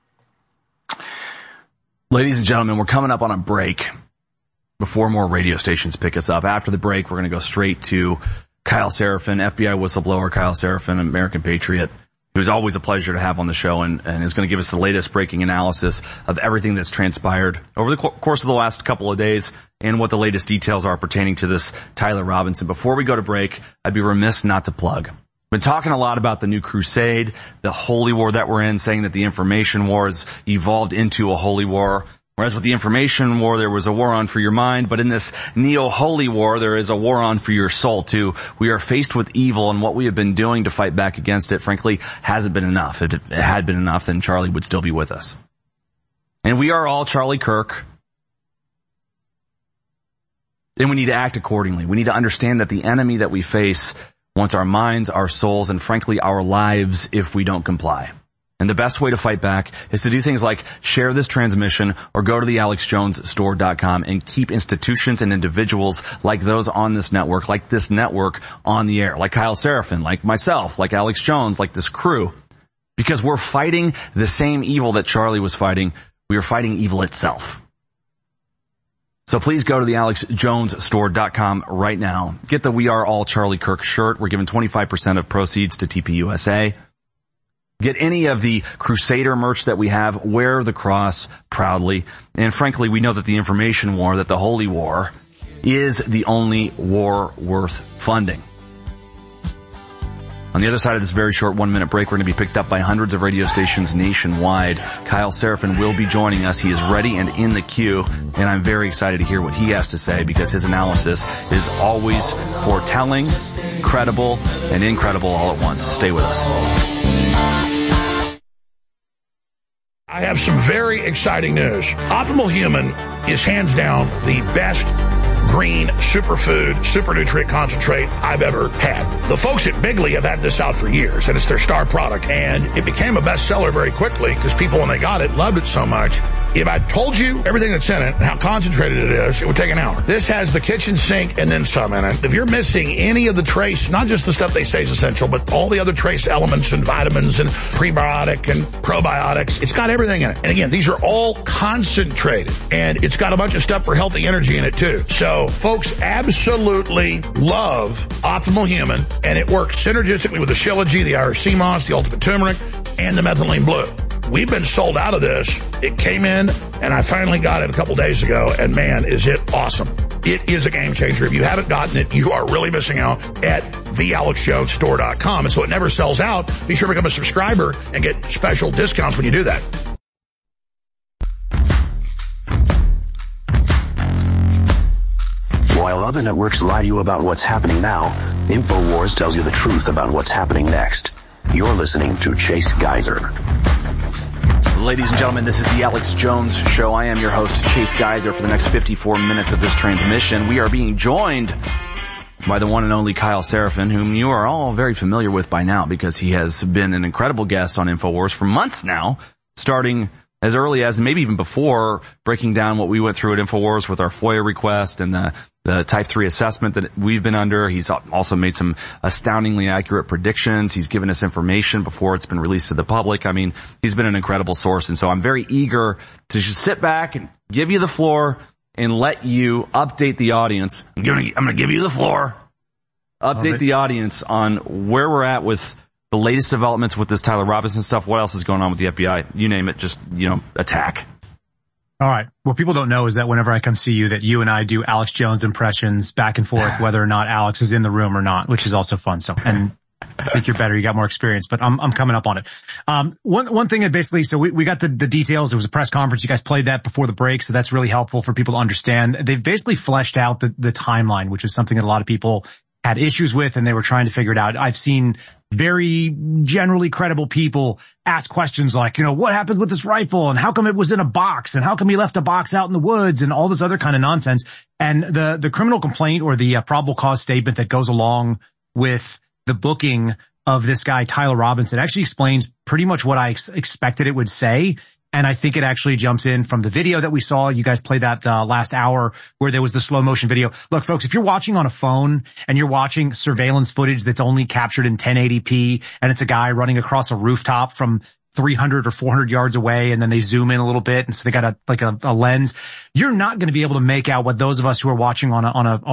Ladies and gentlemen, we're coming up on a break before more radio stations pick us up. After the break, we're going to go straight to Kyle Seraphin, FBI whistleblower Kyle Seraphin, American Patriot, who's always a pleasure to have on the show and is going to give us the latest breaking analysis of everything that's transpired over the course of the last couple of days and what the latest details are pertaining to this Tyler Robinson. Before we go to break, I'd be remiss not to plug. Been talking a lot about the new crusade, the holy war that we're in, saying that the information war has evolved into a holy war. Whereas with the information war, there was a war on for your mind, but in this neo-holy war, there is a war on for your soul too. We are faced with evil, and what we have been doing to fight back against it, frankly, hasn't been enough. If it had been enough, then Charlie would still be with us. And we are all Charlie Kirk. And we need to act accordingly. We need to understand that the enemy that we face wants our minds, our souls, and frankly, our lives if we don't comply. And the best way to fight back is to do things like share this transmission or go to the AlexJonesStore.com and keep institutions and individuals like those on this network, like this network, on the air, like Kyle Seraphin, like myself, like Alex Jones, like this crew. Because we're fighting the same evil that Charlie was fighting. We are fighting evil itself. So please go to the AlexJonesStore.com right now. Get the We Are All Charlie Kirk shirt. We're giving 25% of proceeds to TPUSA. Get any of the Crusader merch that we have. Wear the cross proudly. And frankly, we know that the information war, that the holy war, is the only war worth funding. On the other side of this very short 1-minute break, we're going to be picked up by hundreds of radio stations nationwide. Kyle Seraphin will be joining us. He is ready and in the queue, and I'm very excited to hear what he has to say because his analysis is always foretelling, credible, and incredible all at once. Stay with us. I have some very exciting news. Optimal Human is hands down the best green superfood, super nutrient concentrate I've ever had. The folks at Bigley have had this out for years, and it's their star product, and it became a bestseller very quickly because people, when they got it, loved it so much. If I told you everything that's in it, how concentrated it is, it would take an hour. This has the kitchen sink and then some in it. If you're missing any of the trace, not just the stuff they say is essential, but all the other trace elements and vitamins and prebiotic and probiotics, it's got everything in it. And again, these are all concentrated, and it's got a bunch of stuff for healthy energy in it too. So folks absolutely love Optimal Human, and it works synergistically with the Shilajit, the Irish sea moss, the Ultimate Turmeric, and the Methylene Blue. We've been sold out of this. It came in, and I finally got it a couple days ago, and man, is it awesome. It is a game changer. If you haven't gotten it, you are really missing out at thealexjonesstore.com. And so it never sells out. Be sure to become a subscriber and get special discounts when you do that. While other networks lie to you about what's happening now, InfoWars tells you the truth about what's happening next. You're listening to Chase Geyser. Ladies and gentlemen, this is the Alex Jones Show. I am your host, Chase Geyser, for the next 54 minutes of this transmission. We are being joined by the one and only Kyle Seraphin, whom you are all very familiar with by now because he has been an incredible guest on InfoWars for months now, starting as early as, maybe even before, breaking down what we went through at InfoWars with our FOIA request and the Type 3 assessment that we've been under. He's also made some astoundingly accurate predictions. He's given us information before it's been released to the public. I mean, he's been an incredible source, and so I'm very eager to just sit back and give you the floor and let you update the audience. I'm going to give you the floor. Update the audience on where we're at with the latest developments with this Tyler Robinson stuff. What else is going on with the FBI? You name it, just, attack. All right. What people don't know is that whenever I come see you, that you and I do Alex Jones impressions back and forth, whether or not Alex is in the room or not, which is also fun. So, and I think you're better. You got more experience, but I'm coming up on it. One thing that basically, so we got the details. There was a press conference. You guys played that before the break. So that's really helpful for people to understand. They've basically fleshed out the timeline, which is something that a lot of people had issues with, and they were trying to figure it out. I've seen very generally credible people ask questions like, what happened with this rifle, and how come it was in a box, and how come he left a box out in the woods, and all this other kind of nonsense. And the criminal complaint or the probable cause statement that goes along with the booking of this guy, Tyler Robinson, actually explains pretty much what I expected it would say. And I think it actually jumps in from the video that we saw. You guys played that last hour where there was the slow motion video. Look, folks, if you're watching on a phone and you're watching surveillance footage that's only captured in 1080p and it's a guy running across a rooftop from 300 or 400 yards away, and then they zoom in a little bit, and so they got a lens, you're not going to be able to make out what those of us who are watching on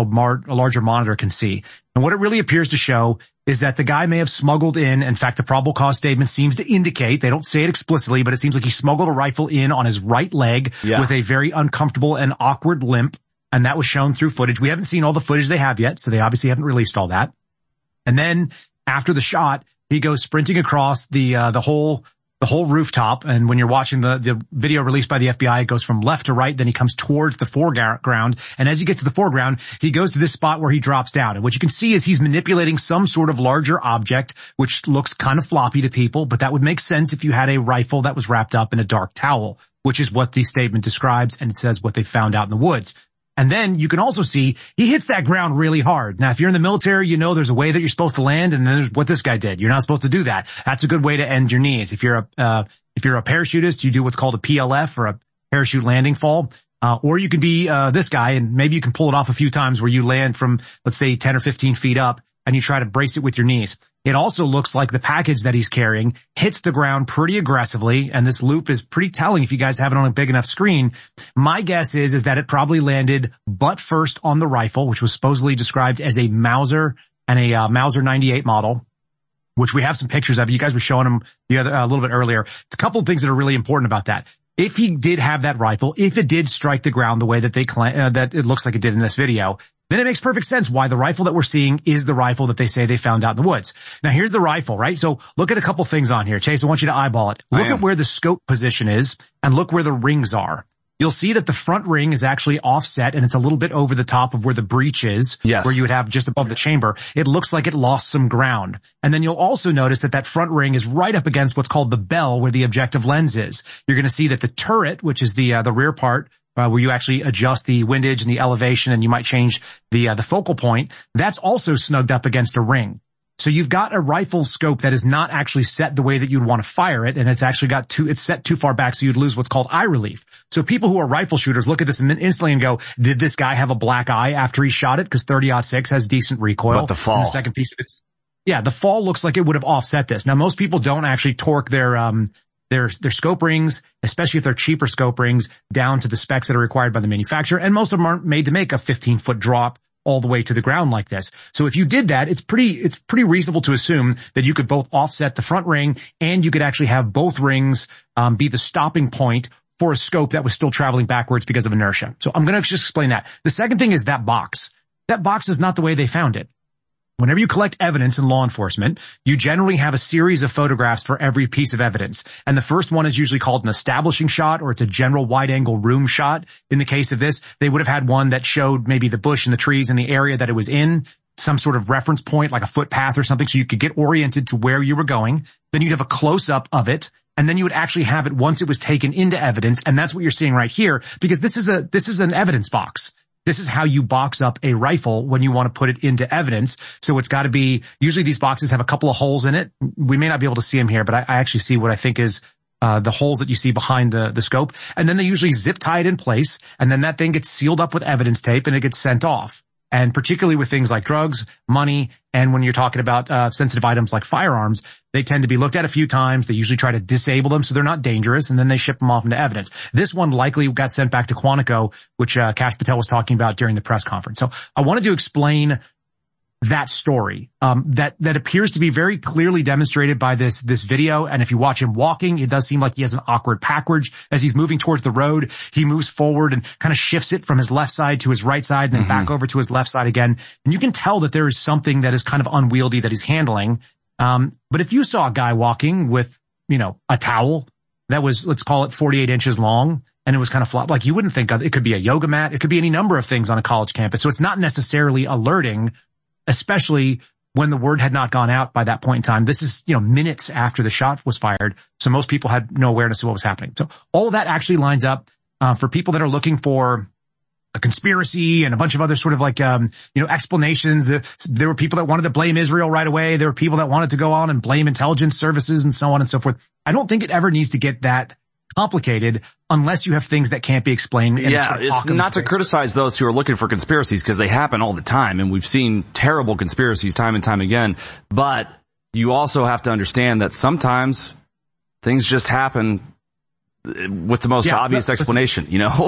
a larger monitor can see. And what it really appears to show is that the guy may have smuggled in fact, the probable cause statement seems to indicate, they don't say it explicitly, but it seems like he smuggled a rifle in on his right leg with a very uncomfortable and awkward limp, and that was shown through footage. We haven't seen all the footage they have yet, so they obviously haven't released all that. And then after the shot, he goes sprinting across the whole rooftop, and when you're watching the video released by the FBI, it goes from left to right, then he comes towards the foreground, and as he gets to the foreground, he goes to this spot where he drops down, and what you can see is he's manipulating some sort of larger object, which looks kind of floppy to people, but that would make sense if you had a rifle that was wrapped up in a dark towel, which is what the statement describes, and it says what they found out in the woods. And then you can also see he hits that ground really hard. Now, if you're in the military, there's a way that you're supposed to land, and then there's what this guy did. You're not supposed to do that. That's a good way to end your knees. If you're a parachutist, you do what's called a PLF, or a parachute landing fall. Or you could be this guy, and maybe you can pull it off a few times where you land from, let's say, 10 or 15 feet up, and you try to brace it with your knees. It also looks like the package that he's carrying hits the ground pretty aggressively, and this loop is pretty telling if you guys have it on a big enough screen. My guess is that it probably landed butt first on the rifle, which was supposedly described as a Mauser and a Mauser 98 model, which we have some pictures of. You guys were showing them a little bit earlier. It's a couple of things that are really important about that. If he did have that rifle, if it did strike the ground the way that they claim, that it looks like it did in this video, then it makes perfect sense why the rifle that we're seeing is the rifle that they say they found out in the woods. Now, here's the rifle, right? So look at a couple things on here. Chase, I want you to eyeball it. Look at where the scope position is, and look where the rings are. You'll see that the front ring is actually offset, and it's a little bit over the top of where the breech is, where you would have just above the chamber. It looks like it lost some ground. And then you'll also notice that front ring is right up against what's called the bell, where the objective lens is. You're going to see that the turret, which is the rear part, where you actually adjust the windage and the elevation, and you might change the focal point, that's also snugged up against a ring. So you've got a rifle scope that is not actually set the way that you'd want to fire it, and it's actually it's set too far back, so you'd lose what's called eye relief. So people who are rifle shooters look at this instantly and go, did this guy have a black eye after he shot it? Because 30-06 has decent recoil. But the fall. And the second piece of it, the fall looks like it would have offset this. Now, most people don't actually torque their scope rings, especially if they're cheaper scope rings, down to the specs that are required by the manufacturer, and most of them aren't made to make a 15-foot drop all the way to the ground like this. So if you did that, it's pretty reasonable to assume that you could both offset the front ring, and you could actually have both rings be the stopping point for a scope that was still traveling backwards because of inertia. So I'm going to just explain that. The second thing is that box. That box is not the way they found it. Whenever you collect evidence in law enforcement, you generally have a series of photographs for every piece of evidence. And the first one is usually called an establishing shot, or it's a general wide-angle room shot. In the case of this, they would have had one that showed maybe the bush and the trees and the area that it was in, some sort of reference point like a footpath or something, so you could get oriented to where you were going. Then you'd have a close-up of it, and then you would actually have it once it was taken into evidence, and that's what you're seeing right here, because this is an evidence box. This is how you box up a rifle when you want to put it into evidence. So it's got to be, usually these boxes have a couple of holes in it. We may not be able to see them here, but I actually see what I think is the holes that you see behind the scope. And then they usually zip tie it in place, and then that thing gets sealed up with evidence tape, and it gets sent off. And particularly with things like drugs, money, and when you're talking about sensitive items like firearms, they tend to be looked at a few times. They usually try to disable them so they're not dangerous, and then they ship them off into evidence. This one likely got sent back to Quantico, which Kash Patel was talking about during the press conference. So I wanted to explain that story, that appears to be very clearly demonstrated by this video. And if you watch him walking, it does seem like he has an awkward package as he's moving towards the road. He moves forward and kind of shifts it from his left side to his right side and then back over to his left side again. And you can tell that there is something that is kind of unwieldy that he's handling. But if you saw a guy walking with, a towel that was, let's call it 48 inches long, and it was kind of flat, like you wouldn't think of, it could be a yoga mat. It could be any number of things on a college campus. So it's not necessarily alerting, especially when the word had not gone out by that point in time. This is, minutes after the shot was fired. So most people had no awareness of what was happening. So all of that actually lines up, for people that are looking for a conspiracy and a bunch of other sort of like, explanations. There were people that wanted to blame Israel right away. There were people that wanted to go on and blame intelligence services and so on and so forth. I don't think it ever needs to get that complicated unless you have things that can't be explained. Yeah, it's not to criticize those who are looking for conspiracies because they happen all the time, and we've seen terrible conspiracies time and time again. But you also have to understand that sometimes things just happen with the most obvious explanation,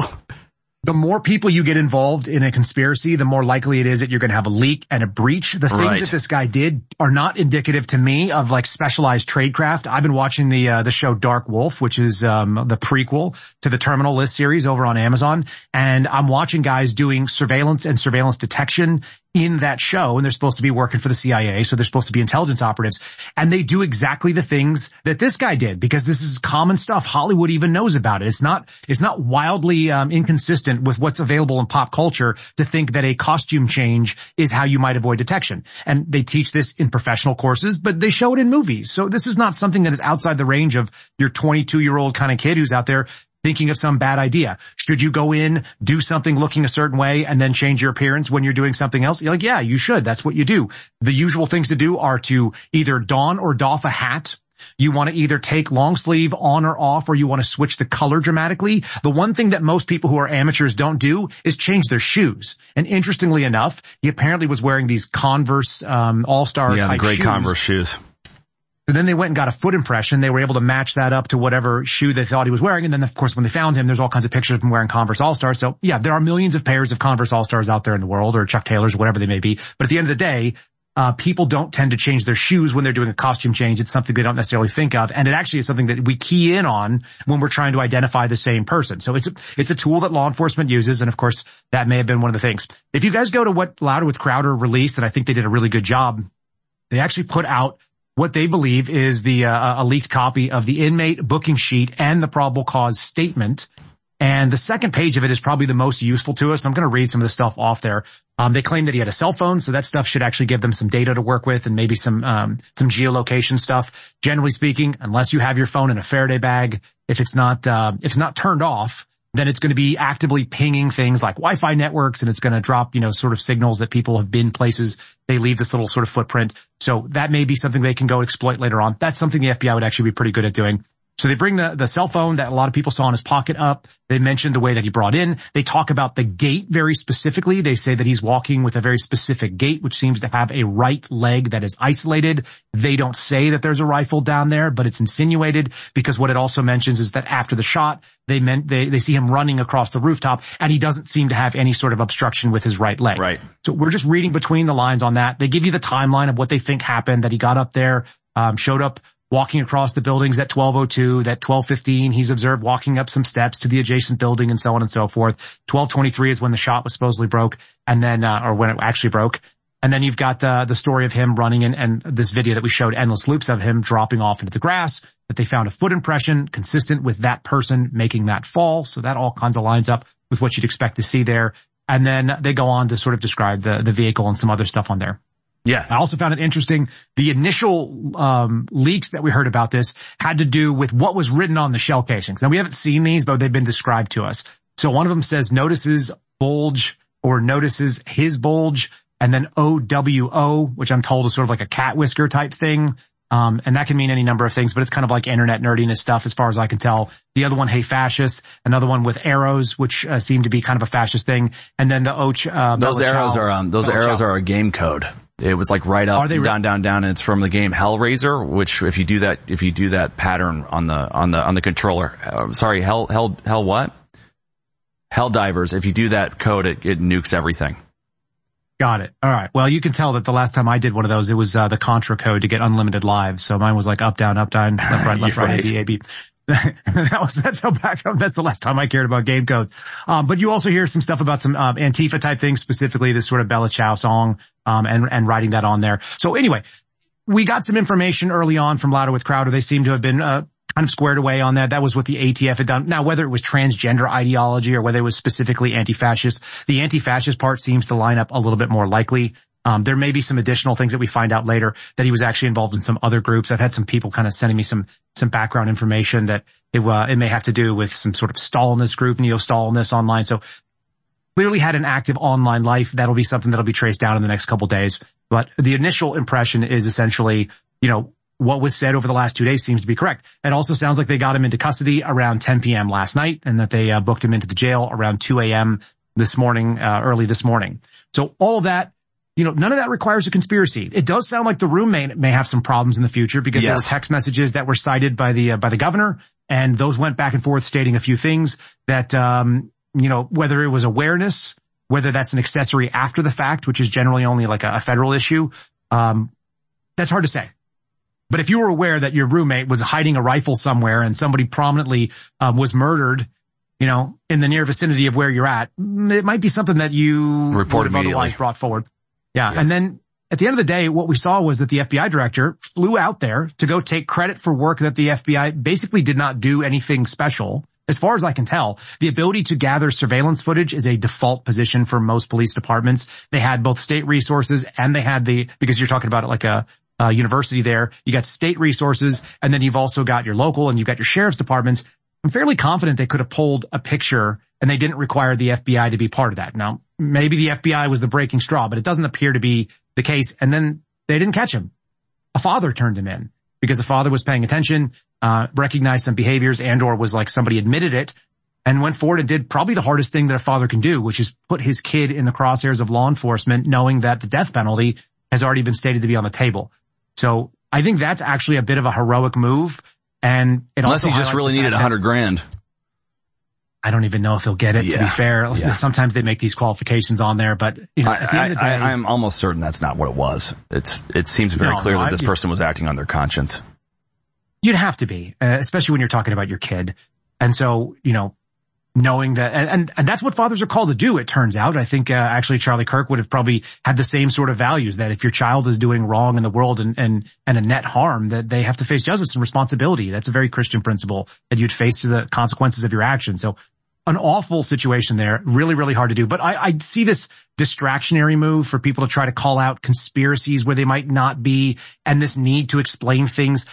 The more people you get involved in a conspiracy, the more likely it is that you're going to have a leak and a breach. The things that this guy did are not indicative to me of like specialized tradecraft. I've been watching the show Dark Wolf, which is the prequel to the Terminal List series over on Amazon, and I'm watching guys doing surveillance and surveillance detection in that show, and they're supposed to be working for the CIA, so they're supposed to be intelligence operatives, and they do exactly the things that this guy did, because this is common stuff. Hollywood even knows about it. It's not wildly inconsistent with what's available in pop culture to think that a costume change is how you might avoid detection. And they teach this in professional courses, but they show it in movies. So this is not something that is outside the range of your 22-year-old kind of kid who's out there thinking of some bad idea. Should you go in, do something looking a certain way, and then change your appearance when you're doing something else? You're like, yeah, you should. That's what you do. The usual things to do are to either don or doff a hat. You want to either take long sleeve on or off, or you want to switch the color dramatically. The one thing that most people who are amateurs don't do is change their shoes. And interestingly enough, he apparently was wearing these Converse All-Star type the great shoes. Converse shoes. So then they went and got a foot impression. They were able to match that up to whatever shoe they thought he was wearing. And then, of course, when they found him, there's all kinds of pictures of him wearing Converse All-Stars. So, yeah, there are millions of pairs of Converse All-Stars out there in the world, or Chuck Taylors, whatever they may be. But at the end of the day, people don't tend to change their shoes when they're doing a costume change. It's something they don't necessarily think of. And it actually is something that we key in on when we're trying to identify the same person. So it's a tool that law enforcement uses. And of course, that may have been one of the things. If you guys go to what Louder with Crowder released, and I think they did a really good job, they actually put out what they believe is a leaked copy of the inmate booking sheet and the probable cause statement. And the second page of it is probably the most useful to us. I'm going to read some of the stuff off there. They claim that he had a cell phone, so that stuff should actually give them some data to work with, and maybe some geolocation stuff. Generally speaking, unless you have your phone in a Faraday bag, if it's not turned off, then it's going to be actively pinging things like Wi-Fi networks, and it's going to drop, sort of signals that people have been places. They leave this little sort of footprint. So that may be something they can go exploit later on. That's something the FBI would actually be pretty good at doing. So they bring the cell phone that a lot of people saw in his pocket up. They mentioned the way that he brought in. They talk about the gait very specifically. They say that he's walking with a very specific gait, which seems to have a right leg that is isolated. They don't say that there's a rifle down there, but it's insinuated, because what it also mentions is that after the shot, they see him running across the rooftop, and he doesn't seem to have any sort of obstruction with his right leg. Right. So we're just reading between the lines on that. They give you the timeline of what they think happened, that he got up there, showed up walking across the buildings at 12:02, that 12:15 he's observed walking up some steps to the adjacent building, and so on and so forth. 12:23 is when the shot was supposedly broke, and then, or when it actually broke. And then you've got the story of him running in, and this video that we showed endless loops of him dropping off into the grass, that they found a foot impression consistent with that person making that fall. So that all kinds of lines up with what you'd expect to see there. And then they go on to sort of describe the vehicle and some other stuff on there. Yeah. I also found it interesting. The initial leaks that we heard about this had to do with what was written on the shell casings. Now, we haven't seen these, but they've been described to us. So one of them says notices bulge, or notices his bulge, and then OWO, which I'm told is sort of like a cat whisker type thing. And that can mean any number of things, but it's kind of like internet nerdiness stuff as far as I can tell. The other one, Hey Fascist, another one with arrows, which seem to be kind of a fascist thing. And then the those arrows are a game code. It was like right up, down, and it's from the game Hellraiser, which if you do that pattern on the controller, Helldivers, if you do that code, it nukes everything. Got it. All right. Well, you can tell that the last time I did one of those, it was the Contra code to get unlimited lives. So mine was like up, down, left, right, A, B. That's the last time I cared about game codes. But you also hear some stuff about some Antifa type things, specifically this sort of Bella Ciao song, and writing that on there. So anyway, we got some information early on from Louder with Crowder. They seem to have been kind of squared away on that. That was what the ATF had done. Now, whether it was transgender ideology or whether it was specifically anti-fascist, the anti-fascist part seems to line up a little bit more likely. There may be some additional things that we find out later that he was actually involved in some other groups. I've had some people kind of sending me some background information that it may have to do with some sort of Stalinist group, neo-Stalinist online. So clearly had an active online life. That'll be something that'll be traced down in the next couple days. But the initial impression is essentially, what was said over the last 2 days seems to be correct. It also sounds like they got him into custody around 10 p.m. last night and that they booked him into the jail around 2 a.m. this morning, early this morning. So all of that, none of that requires a conspiracy. It does sound like the room may have some problems in the future because there were text messages that were cited by the governor, and those went back and forth stating a few things that, whether it was awareness, whether that's an accessory after the fact, which is generally only like a federal issue, that's hard to say. But if you were aware that your roommate was hiding a rifle somewhere and somebody prominently was murdered, in the near vicinity of where you're at, it might be something that you report would have otherwise brought forward. Yeah. And then at the end of the day, what we saw was that the FBI director flew out there to go take credit for work that the FBI basically did not do anything special. As far as I can tell, the ability to gather surveillance footage is a default position for most police departments. They had both state resources and they had because you're talking about it like a university there, you got state resources, and then you've also got your local and you've got your sheriff's departments. I'm fairly confident they could have pulled a picture and they didn't require the FBI to be part of that. Now, maybe the FBI was the breaking straw, but it doesn't appear to be the case. And then they didn't catch him. A father turned him in because the father was paying attention, recognized some behaviors, and/or was like somebody admitted it, and went forward and did probably the hardest thing that a father can do, which is put his kid in the crosshairs of law enforcement, knowing that the death penalty has already been stated to be on the table. So I think that's actually a bit of a heroic move. And unless he just really needed $100,000. I don't even know if he'll get it, to be fair. Yeah. Sometimes they make these qualifications on there, but at the end of the day, I'm almost certain that's not what it was. It seems very clear that this person was acting on their conscience. You'd have to be, especially when you're talking about your kid. And so, knowing that, and that's what fathers are called to do, it turns out. I think, actually Charlie Kirk would have probably had the same sort of values, that if your child is doing wrong in the world and a net harm, that they have to face justice and responsibility. That's a very Christian principle, that you'd face the consequences of your actions. So an awful situation there, really, really hard to do. But I see this distractionary move for people to try to call out conspiracies where they might not be, and this need to explain things.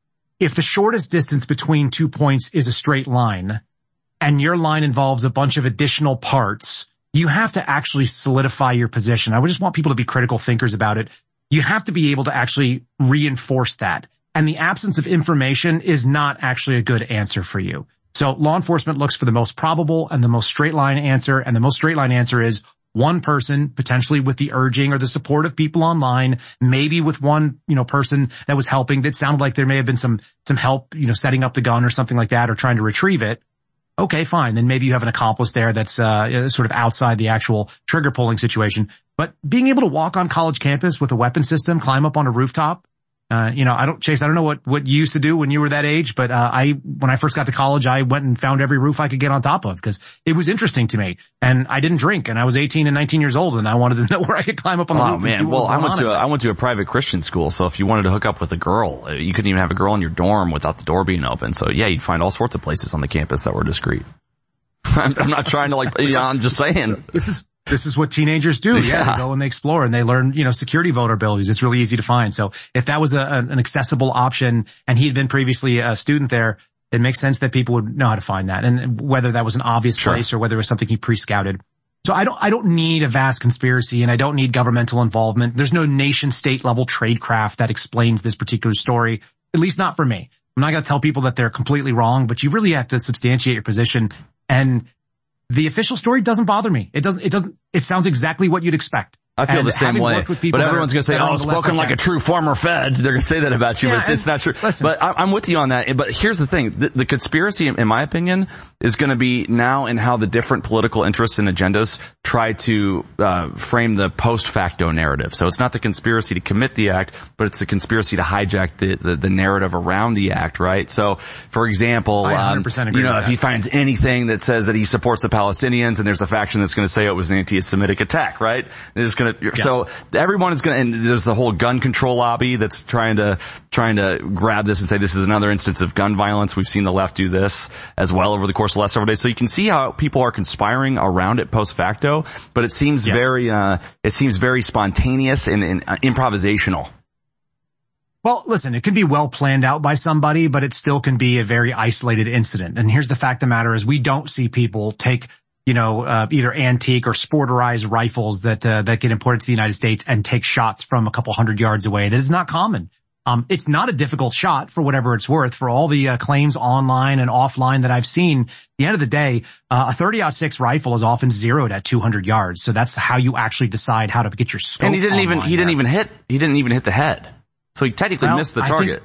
If the shortest distance between 2 points is a straight line, and your line involves a bunch of additional parts, you have to actually solidify your position. I would just want people to be critical thinkers about it. You have to be able to actually reinforce that. And the absence of information is not actually a good answer for you. So law enforcement looks for the most probable and the most straight line answer. And the most straight line answer is one person, potentially with the urging or the support of people online, maybe with one, person that was helping. That sounded like there may have been some help, setting up the gun or something like that, or trying to retrieve it. Okay, fine. Then maybe you have an accomplice there that's sort of outside the actual trigger pulling situation. But being able to walk on college campus with a weapon system, climb up on a rooftop, I don't know what you used to do when you were that age, but when I first got to college, I went and found every roof I could get on top of because it was interesting to me. And I didn't drink, and I was 18 and 19 years old, and I wanted to know where I could climb up on the roof. Oh man, well, I went to a private Christian school, so if you wanted to hook up with a girl, you couldn't even have a girl in your dorm without the door being open. So yeah, you'd find all sorts of places on the campus that were discreet. I'm not trying to I'm just saying. This is what teenagers do. Yeah. They go and they explore and they learn, security vulnerabilities. It's really easy to find. So if that was an accessible option and he had been previously a student there, it makes sense that people would know how to find that. And whether that was an obvious place or whether it was something he pre-scouted. So I don't need a vast conspiracy, and I don't need governmental involvement. There's no nation state level tradecraft that explains this particular story, at least not for me. I'm not going to tell people that they're completely wrong, but you really have to substantiate your position. And the official story doesn't bother me. It sounds exactly what you'd expect. I feel the same way, but everyone's going to say, "Oh, spoken like a true former Fed." They're going to say that about you, but it's not true. Listen, but I'm with you on that. But here's the thing: the conspiracy, in my opinion, is going to be now in how the different political interests and agendas try to frame the post facto narrative. So it's not the conspiracy to commit the act, but it's the conspiracy to hijack the narrative around the act, right? So, for example, I 100% agree with if he finds anything that says that he supports the Palestinians, and there's a faction that's going to say it was an anti-Semitic attack, right? They're just going to. Yes. So everyone is going to, and there's the whole gun control lobby that's trying to grab this and say this is another instance of gun violence. We've seen the left do this as well over the course of the last several days. So you can see how people are conspiring around it post facto, but it seems very spontaneous and improvisational. Well, listen, it can be well planned out by somebody, but it still can be a very isolated incident. And here's the fact of the matter is we don't see people take either antique or sporterized rifles that get imported to the United States and take shots from a couple 100 yards away. That is not common. It's not a difficult shot for whatever it's worth. For all the claims online and offline that I've seen, at the end of the day, a 30-06 rifle is often zeroed at 200 yards. So that's how you actually decide how to get your scope. And he didn't even hit the head. So he technically missed the target.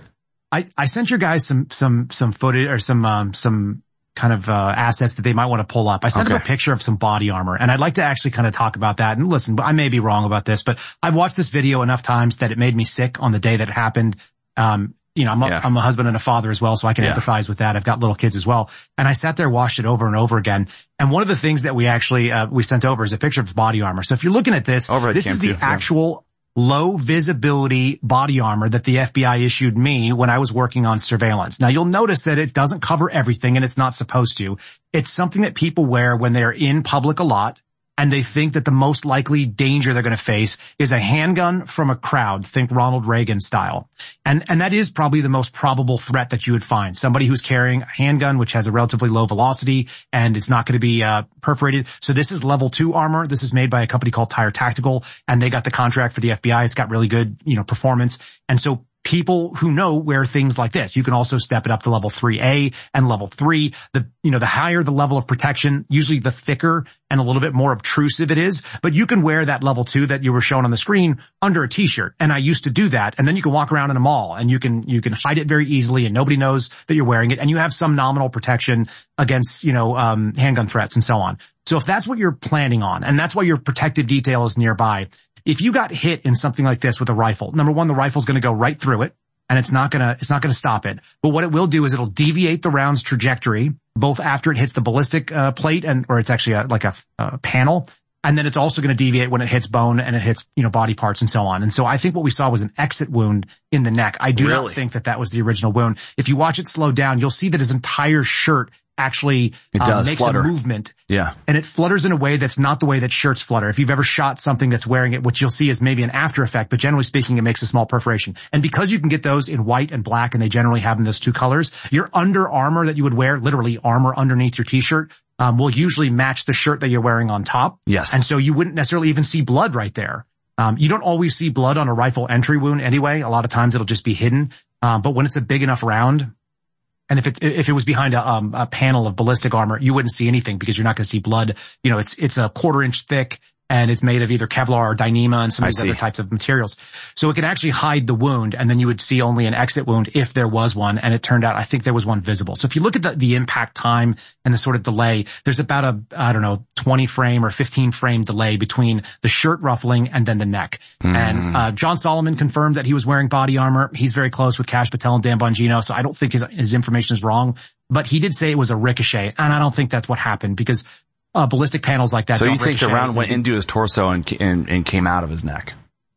I sent your guys some footage or some kind of assets that they might want to pull up. I sent them a picture of some body armor, and I'd like to actually kind of talk about that. And listen, I may be wrong about this, but I've watched this video enough times that it made me sick on the day that it happened. I'm a husband and a father as well, so I can empathize with that. I've got little kids as well. And I sat there, watched it over and over again. And one of the things that we actually we sent over is a picture of body armor. So if you're looking at this, this is the actual low visibility body armor that the FBI issued me when I was working on surveillance. Now you'll notice that it doesn't cover everything, and it's not supposed to. It's something that people wear when they're in public a lot, and they think that the most likely danger they're going to face is a handgun from a crowd. Think Ronald Reagan style. And that is probably the most probable threat that you would find. Somebody who's carrying a handgun, which has a relatively low velocity, and it's not going to be perforated. So this is level 2 armor. This is made by a company called Tire Tactical, and they got the contract for the FBI. It's got really good, performance. And so people who know wear things like this. You can also step it up to level 3A and level 3. The higher the level of protection, usually the thicker and a little bit more obtrusive it is. But you can wear that level 2 that you were shown on the screen under a t-shirt. And I used to do that. And then you can walk around in a mall and you can hide it very easily and nobody knows that you're wearing it. And you have some nominal protection against, handgun threats and so on. So if that's what you're planning on, and that's why your protective detail is nearby, if you got hit in something like this with a rifle, number one, the rifle's going to go right through it, and it's not going to stop it. But what it will do is it'll deviate the round's trajectory, both after it hits the ballistic plate or it's actually a panel, and then it's also going to deviate when it hits bone and it hits body parts and so on. And so I think what we saw was an exit wound in the neck. I do not think that was the original wound. If you watch it slow down, you'll see that his entire shirt actually makes flutter. a movement. Yeah. And it flutters in a way that's not the way that shirts flutter. If you've ever shot something that's wearing it, what you'll see is maybe an after effect, but generally speaking, it makes a small perforation. And because you can get those in white and black, and they generally have in those 2 colors, your under armor that you would wear, literally armor underneath your t-shirt, will usually match the shirt that you're wearing on top. Yes. And so you wouldn't necessarily even see blood right there. You don't always see blood on a rifle entry wound anyway. A lot of times it'll just be hidden. But when it's a big enough round, and if it was behind a panel of ballistic armor, you wouldn't see anything because you're not going to see blood. It's a 1/4 inch thick, and it's made of either Kevlar or Dyneema and some of these other types of materials. So it can actually hide the wound, and then you would see only an exit wound if there was one, and it turned out I think there was one visible. So if you look at the impact time and the sort of delay, there's about 20 frame or 15 frame delay between the shirt ruffling and then the neck. And John Solomon confirmed that he was wearing body armor. He's very close with Kash Patel and Dan Bongino, so I don't think his information is wrong. But he did say it was a ricochet, and I don't think that's what happened because ballistic panels like that. So you think the round went into his torso and came out of his neck?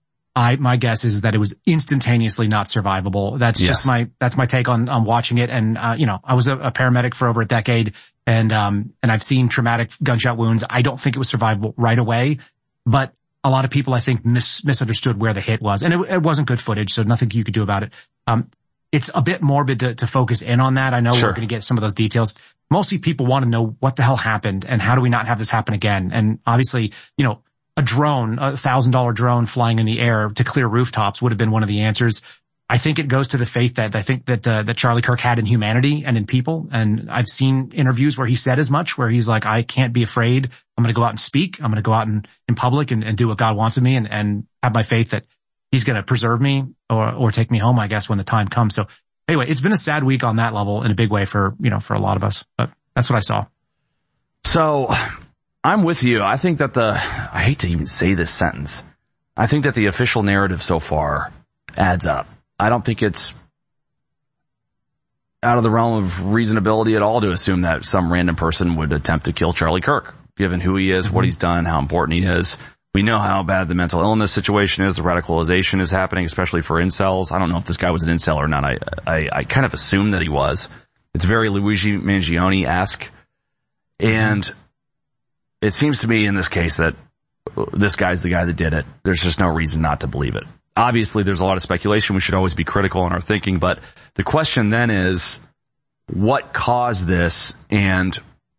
My guess is that it was instantaneously not survivable. That's just my take on watching it. And, I was a paramedic for over a decade, and I've seen traumatic gunshot wounds. I don't think it was survivable right away, but a lot of people, I think, misunderstood where the hit was, and it wasn't good footage, so nothing you could do about it. it's a bit morbid to focus in on that. I know we're going to get some of those details. Mostly people want to know what the hell happened and how do we not have this happen again? And obviously, you know, a drone, a $1,000 drone flying in the air to clear rooftops would have been one of the answers. I think it goes to the faith that I think that Charlie Kirk had in humanity and in people. And I've seen interviews where he said as much, where he's like, I can't be afraid. I'm going to go out and speak. I'm going to go out in public and do what God wants of me and have my faith that he's going to preserve me or take me home, I guess, when the time comes. So anyway, it's been a sad week on that level in a big way for a lot of us, but that's what I saw. So I'm with you. I think that I hate to even say this sentence. I think that the official narrative so far adds up. I don't think it's out of the realm of reasonability at all to assume that some random person would attempt to kill Charlie Kirk, given who he is, what he's done, how important he is. We know how bad the mental illness situation is. The radicalization is happening, especially for incels. I don't know if this guy was an incel or not. I kind of assume that he was. It's very Luigi Mangione-esque. And it seems to me in this case that this guy's the guy that did it. There's just no reason not to believe it. Obviously, there's a lot of speculation. We should always be critical in our thinking. But the question then is, what caused this and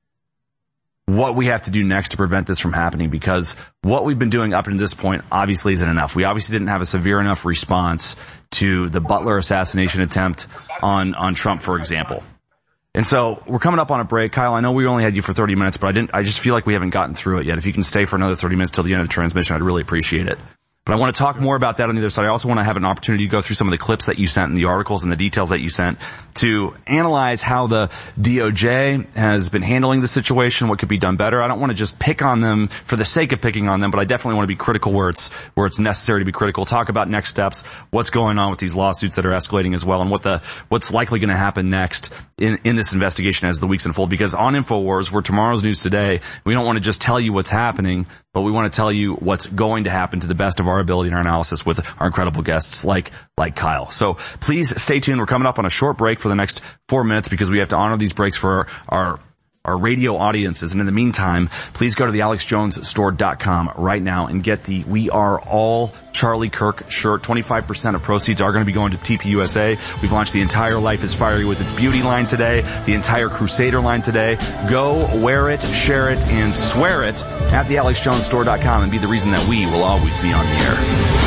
what we have to do next to prevent this from happening? Because what we've been doing up to this point obviously isn't enough. We obviously didn't have a severe enough response to the Butler assassination attempt on Trump, for example. And so we're coming up on a break. Kyle, I know we only had you for 30 minutes, but I just feel like we haven't gotten through it yet. If you can stay for another 30 minutes till the end of the transmission, I'd really appreciate it. But I want to talk more about that on the other side. I also want to have an opportunity to go through some of the clips that you sent and the articles and the details that you sent to analyze how the DOJ has been handling the situation, what could be done better. I don't want to just pick on them for the sake of picking on them, but I definitely want to be critical where it's necessary to be critical. Talk about next steps, what's going on with these lawsuits that are escalating as well, and what's likely going to happen next in this investigation as the weeks unfold. Because on InfoWars, we're tomorrow's news today. We don't want to just tell you what's happening, but we want to tell you what's going to happen to the best of our ability in our analysis with our incredible guests like Kyle. So please stay tuned. We're coming up on a short break for the next 4 minutes because we have to honor these breaks for our radio audiences. And in the meantime, please go to the AlexJonesStore.com right now and get the We Are All Charlie Kirk shirt. 25% of proceeds are going to be going to TPUSA. We've launched the entire Life is Fiery with its beauty line today, the entire Crusader line today. Go wear it, share it, and swear it at the AlexJonesStore.com and be the reason that we will always be on the air.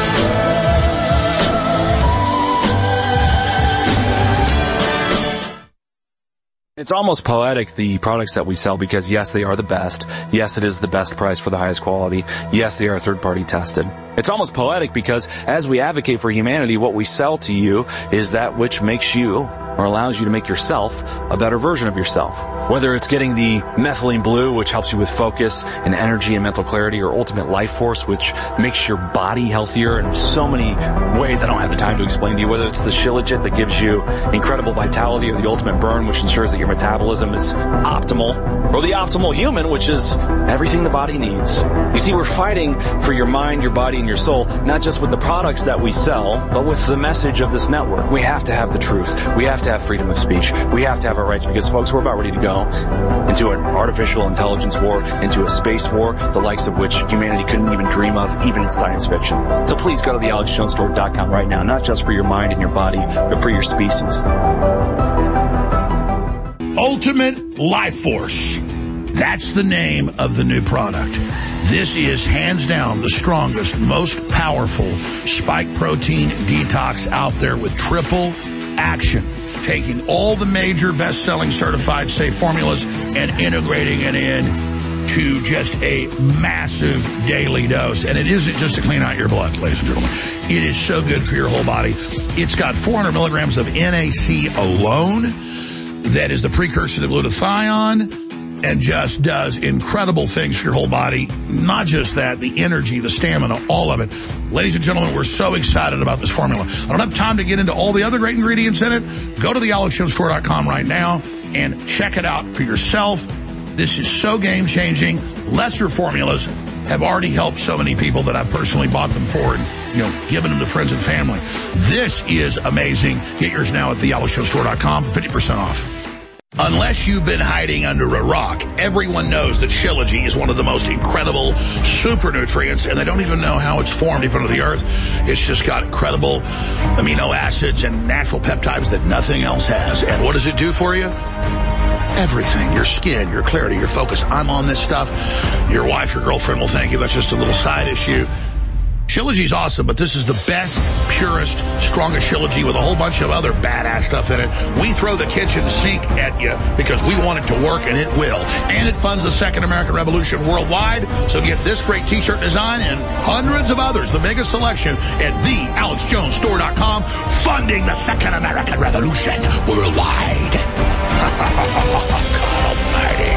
It's almost poetic, the products that we sell, because yes, they are the best. Yes, it is the best price for the highest quality. Yes, they are third-party tested. It's almost poetic because as we advocate for humanity, what we sell to you is that which makes you or allows you to make yourself a better version of yourself. Whether it's getting the methylene blue, which helps you with focus and energy and mental clarity, or ultimate life force, which makes your body healthier in so many ways I don't have the time to explain to you. Whether it's the Shilajit that gives you incredible vitality, or the ultimate burn, which ensures that your metabolism is optimal, or the optimal human, which is everything the body needs. You see, we're fighting for your mind, your body, and your soul, not just with the products that we sell, but with the message of this network. We have to have the truth. We have to have freedom of speech. We have to have our rights, because folks, we're about ready to go into an artificial intelligence war, into a space war, the likes of which humanity couldn't even dream of, even in science fiction. So please go to the AlexJonesStore.com right now, not just for your mind and your body, but for your species. Ultimate Life Force. That's the name of the new product. This is hands down the strongest, most powerful spike protein detox out there with triple action. Taking all the major best-selling certified safe formulas and integrating it in to just a massive daily dose. And it isn't just to clean out your blood, ladies and gentlemen. It is so good for your whole body. It's got 400 milligrams of NAC alone. That is the precursor to glutathione, and just does incredible things for your whole body. Not just that, the energy, the stamina, all of it. Ladies and gentlemen, we're so excited about this formula. I don't have time to get into all the other great ingredients in it. Go to the AlexJonesStore.com right now and check it out for yourself. This is so game-changing. Lesser formulas have already helped so many people that I've personally bought them for and, given them to friends and family. This is amazing. Get yours now at the AlexJonesStore.com for 50% off. Unless you've been hiding under a rock, everyone knows that Shilajit is one of the most incredible super nutrients, and they don't even know how it's formed deep under the earth. It's just got incredible amino acids and natural peptides that nothing else has. And what does it do for you? Everything. Your skin, your clarity, your focus. I'm on this stuff. Your wife, your girlfriend will thank you. That's just a little side issue. Shilajit's awesome, but this is the best, purest, strongest Shilajit with a whole bunch of other badass stuff in it. We throw the kitchen sink at you because we want it to work, and it will. And it funds the Second American Revolution worldwide. So get this great t-shirt design and hundreds of others, the biggest selection, at thealexjonesstore.com, funding the Second American Revolution worldwide. God almighty.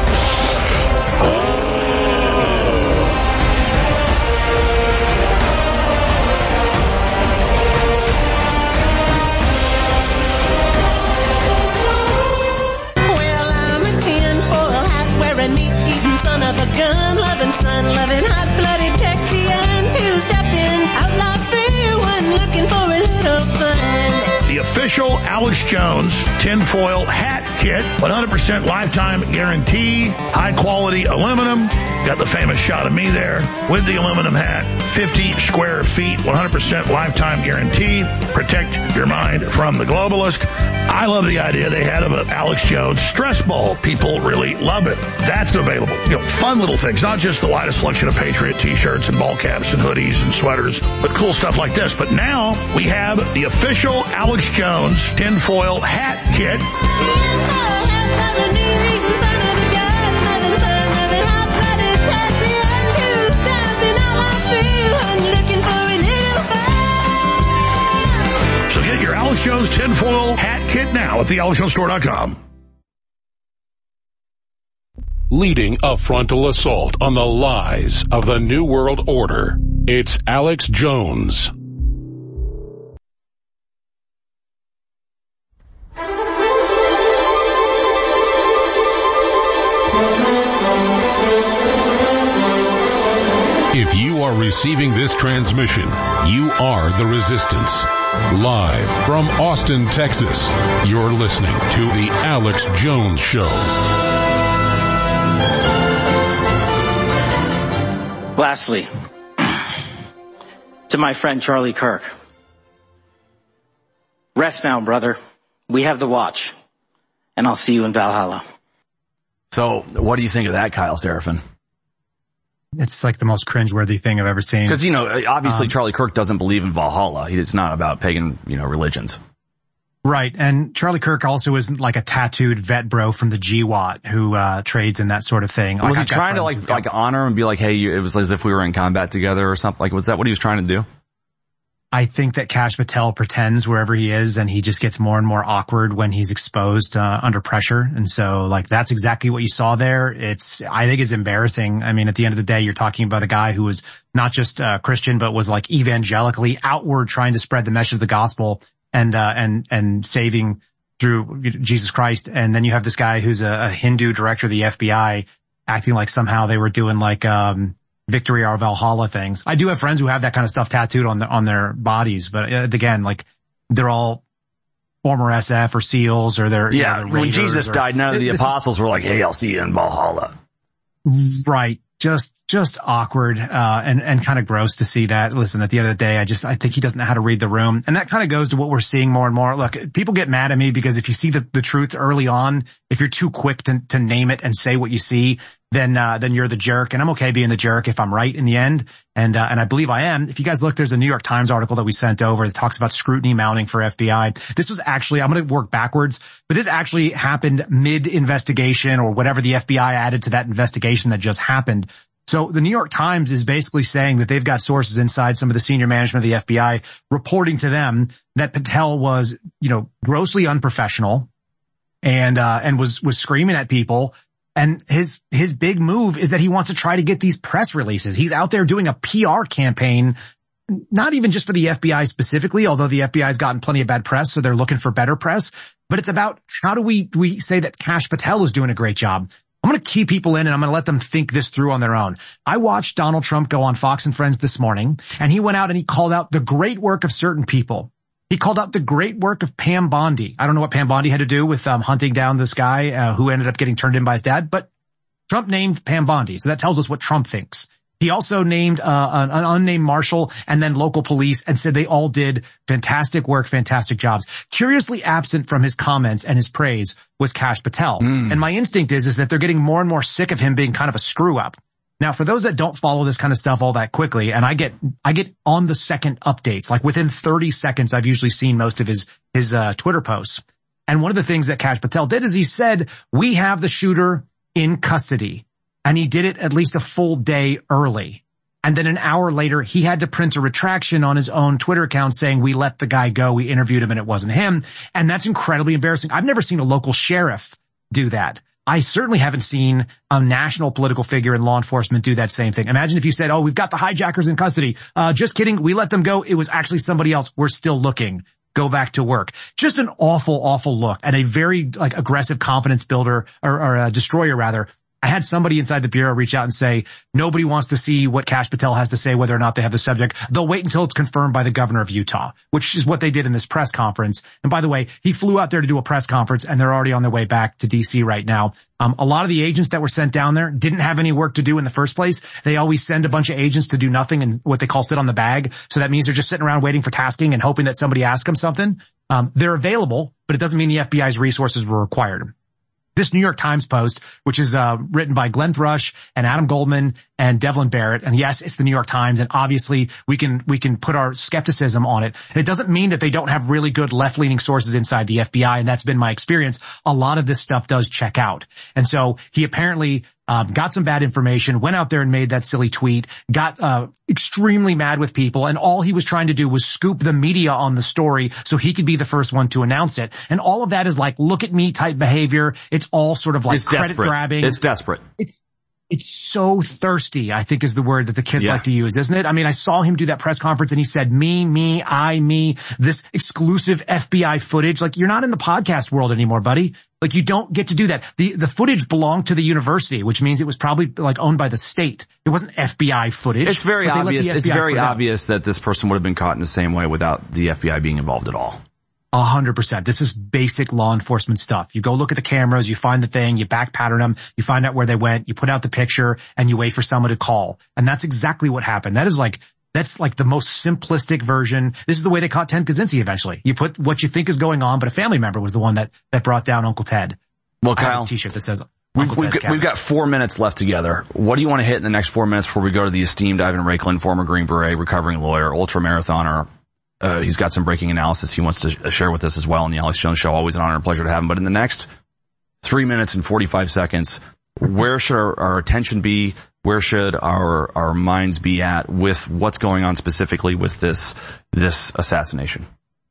Meat-eating son of a gun-loving, sun-loving, hot-blooded Texian, two-stepping, outlaw free one looking for a little fun. The official Alex Jones tinfoil hat kit, 100% lifetime guarantee, high-quality aluminum. Got the famous shot of me there with the aluminum hat, 50 square feet, 100% lifetime guarantee. Protect your mind from the globalist. I love the idea they had of an Alex Jones stress ball. People really love it. That's available. You know, fun little things, not just the widest selection of Patriot t-shirts and ball caps and hoodies and sweaters, but cool stuff like this. But now we have the official Alex Jones tinfoil hat kit. So get your Alex Jones tinfoil hat kit now at thealexjonesstore.com. Leading a frontal assault on the lies of the New World Order, it's Alex Jones. If you are receiving this transmission, you are the resistance. Live from Austin, Texas, you're listening to The Alex Jones Show. Lastly, to my friend Charlie Kirk, rest now, brother. We have the watch, and I'll see you in Valhalla. So, what do you think of that, Kyle Seraphin? It's like the most cringeworthy thing I've ever seen. Because, you know, obviously Charlie Kirk doesn't believe in Valhalla. It's not about pagan, religions. Right. And Charlie Kirk also isn't like a tattooed vet bro from the GWAT who trades in that sort of thing. Was he trying to like honor him and be like, hey, it was as if we were in combat together or something? Like, was that what he was trying to do? I think that Kash Patel pretends wherever he is, and he just gets more and more awkward when he's exposed under pressure. And so, like, that's exactly what you saw there. I think it's embarrassing. I mean, at the end of the day, you're talking about a guy who was not just Christian, but was like evangelically outward trying to spread the message of the gospel and saving through Jesus Christ. And then you have this guy who's a Hindu director of the FBI acting like somehow they were doing like Victory or Valhalla things. I do have friends who have that kind of stuff tattooed on their bodies, but again, like, they're all former SF or SEALs or they're when Jesus died, none of the apostles were like, hey, I'll see you in Valhalla. Right. Just awkward, and kind of gross to see that. Listen, at the end of the day, I think he doesn't know how to read the room. And that kind of goes to what we're seeing more and more. Look, people get mad at me because if you see the truth early on, if you're too quick to name it and say what you see, then you're the jerk. And I'm okay being the jerk if I'm right in the end. And I believe I am. If you guys look, there's a New York Times article that we sent over that talks about scrutiny mounting for FBI. This was actually, I'm going to work backwards, but this actually happened mid-investigation or whatever the FBI added to that investigation that just happened. So the New York Times is basically saying that they've got sources inside some of the senior management of the FBI reporting to them that Patel was, grossly unprofessional and was screaming at people. And his big move is that he wants to try to get these press releases. He's out there doing a PR campaign, not even just for the FBI specifically, although the FBI's gotten plenty of bad press, so they're looking for better press. But it's about how do we say that Kash Patel is doing a great job? I'm going to key people in and I'm going to let them think this through on their own. I watched Donald Trump go on Fox and Friends this morning, and he went out and he called out the great work of certain people. He called out the great work of Pam Bondi. I don't know what Pam Bondi had to do with hunting down this guy who ended up getting turned in by his dad, but Trump named Pam Bondi, so that tells us what Trump thinks. He also named an unnamed marshal and then local police and said they all did fantastic work, fantastic jobs. Curiously absent from his comments and his praise was Kash Patel. And my instinct is that they're getting more and more sick of him being kind of a screw up. Now, for those that don't follow this kind of stuff all that quickly, and I get on the second updates, like within 30 seconds, I've usually seen most of his Twitter posts. And one of the things that Kash Patel did is he said, we have the shooter in custody. And he did it at least a full day early. And then an hour later, he had to print a retraction on his own Twitter account saying, we let the guy go, we interviewed him, and it wasn't him. And that's incredibly embarrassing. I've never seen a local sheriff do that. I certainly haven't seen a national political figure in law enforcement do that same thing. Imagine if you said, oh, we've got the hijackers in custody. Just kidding. We let them go. It was actually somebody else. We're still looking. Go back to work. Just an awful, awful look and a very aggressive confidence builder or a destroyer rather. I had somebody inside the Bureau reach out and say, nobody wants to see what Kash Patel has to say, whether or not they have the subject. They'll wait until it's confirmed by the governor of Utah, which is what they did in this press conference. And by the way, he flew out there to do a press conference and they're already on their way back to DC right now. A lot of the agents that were sent down there didn't have any work to do in the first place. They always send a bunch of agents to do nothing and what they call sit on the bag. So that means they're just sitting around waiting for tasking and hoping that somebody asks them something. They're available, but it doesn't mean the FBI's resources were required. This New York Times post, which is written by Glenn Thrush and Adam Goldman and Devlin Barrett, and yes, it's the New York Times, and obviously we can put our skepticism on it. It doesn't mean that they don't have really good left-leaning sources inside the FBI, and that's been my experience. A lot of this stuff does check out. And so he apparently got some bad information, went out there and made that silly tweet, got extremely mad with people, and all he was trying to do was scoop the media on the story so he could be the first one to announce it. And all of that is like, look at me type behavior. It's all sort of like credit grabbing. It's desperate. It's so thirsty, I think is the word that the kids like to use, isn't it? I mean, I saw him do that press conference and he said, me, this exclusive FBI footage. Like, you're not in the podcast world anymore, buddy. Like, you don't get to do that. The footage belonged to the university, which means it was probably like owned by the state. It wasn't FBI footage. It's very obvious. It's very obvious that this person would have been caught in the same way without the FBI being involved at all. 100%. This is basic law enforcement stuff. You go look at the cameras, you find the thing, you back pattern them, you find out where they went, you put out the picture, and you wait for someone to call. And that's exactly what happened. That's like the most simplistic version. This is the way they caught Ted Kaczynski eventually. You put what you think is going on, but a family member was the one that brought down Uncle Ted. Well, Kyle, I have a t-shirt that says We've got 4 minutes left together. What do you want to hit in the next 4 minutes before we go to the esteemed Ivan Raiklin, former Green Beret, recovering lawyer, ultra-marathoner? He's got some breaking analysis he wants to share with us as well on the Alex Jones Show. Always an honor and pleasure to have him. But in the next 3 minutes and 45 seconds, where should our attention be? Where should our minds be at with what's going on specifically with this assassination?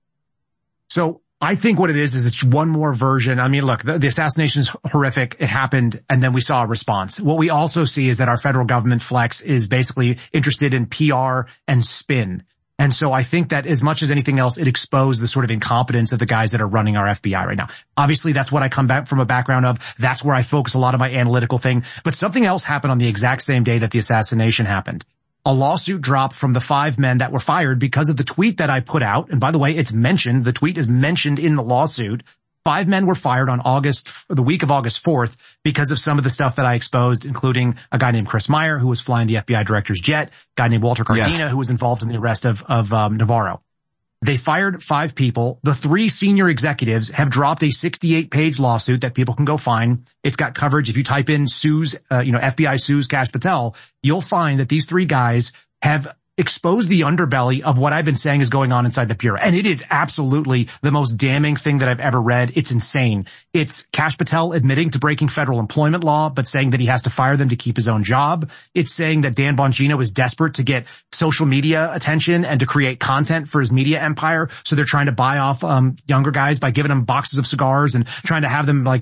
So I think what it is it's one more version. I mean, look, the assassination is horrific. It happened, and then we saw a response. What we also see is that our federal government flex is basically interested in PR and spin. And so I think that as much as anything else, it exposed the sort of incompetence of the guys that are running our FBI right now. Obviously, that's what I come back from a background of. That's where I focus a lot of my analytical thing. But something else happened on the exact same day that the assassination happened. A lawsuit dropped from the 5 men that were fired because of the tweet that I put out. And by the way, it's mentioned. The tweet is mentioned in the lawsuit. 5 men were fired on the week of August 4th because of some of the stuff that I exposed, including a guy named Chris Meyer, who was flying the FBI director's jet, a guy named Walter Cardina, who was involved in the arrest of Navarro. They fired 5 people. The 3 senior executives have dropped a 68-page lawsuit that people can go find. It's got coverage. If you type in sues, FBI sues Kash Patel, you'll find that these 3 guys have exposed the underbelly of what I've been saying is going on inside the Bureau. And it is absolutely the most damning thing that I've ever read. It's insane. It's Kash Patel admitting to breaking federal employment law, but saying that he has to fire them to keep his own job. It's saying that Dan Bongino is desperate to get social media attention and to create content for his media empire. So they're trying to buy off younger guys by giving them boxes of cigars and trying to have them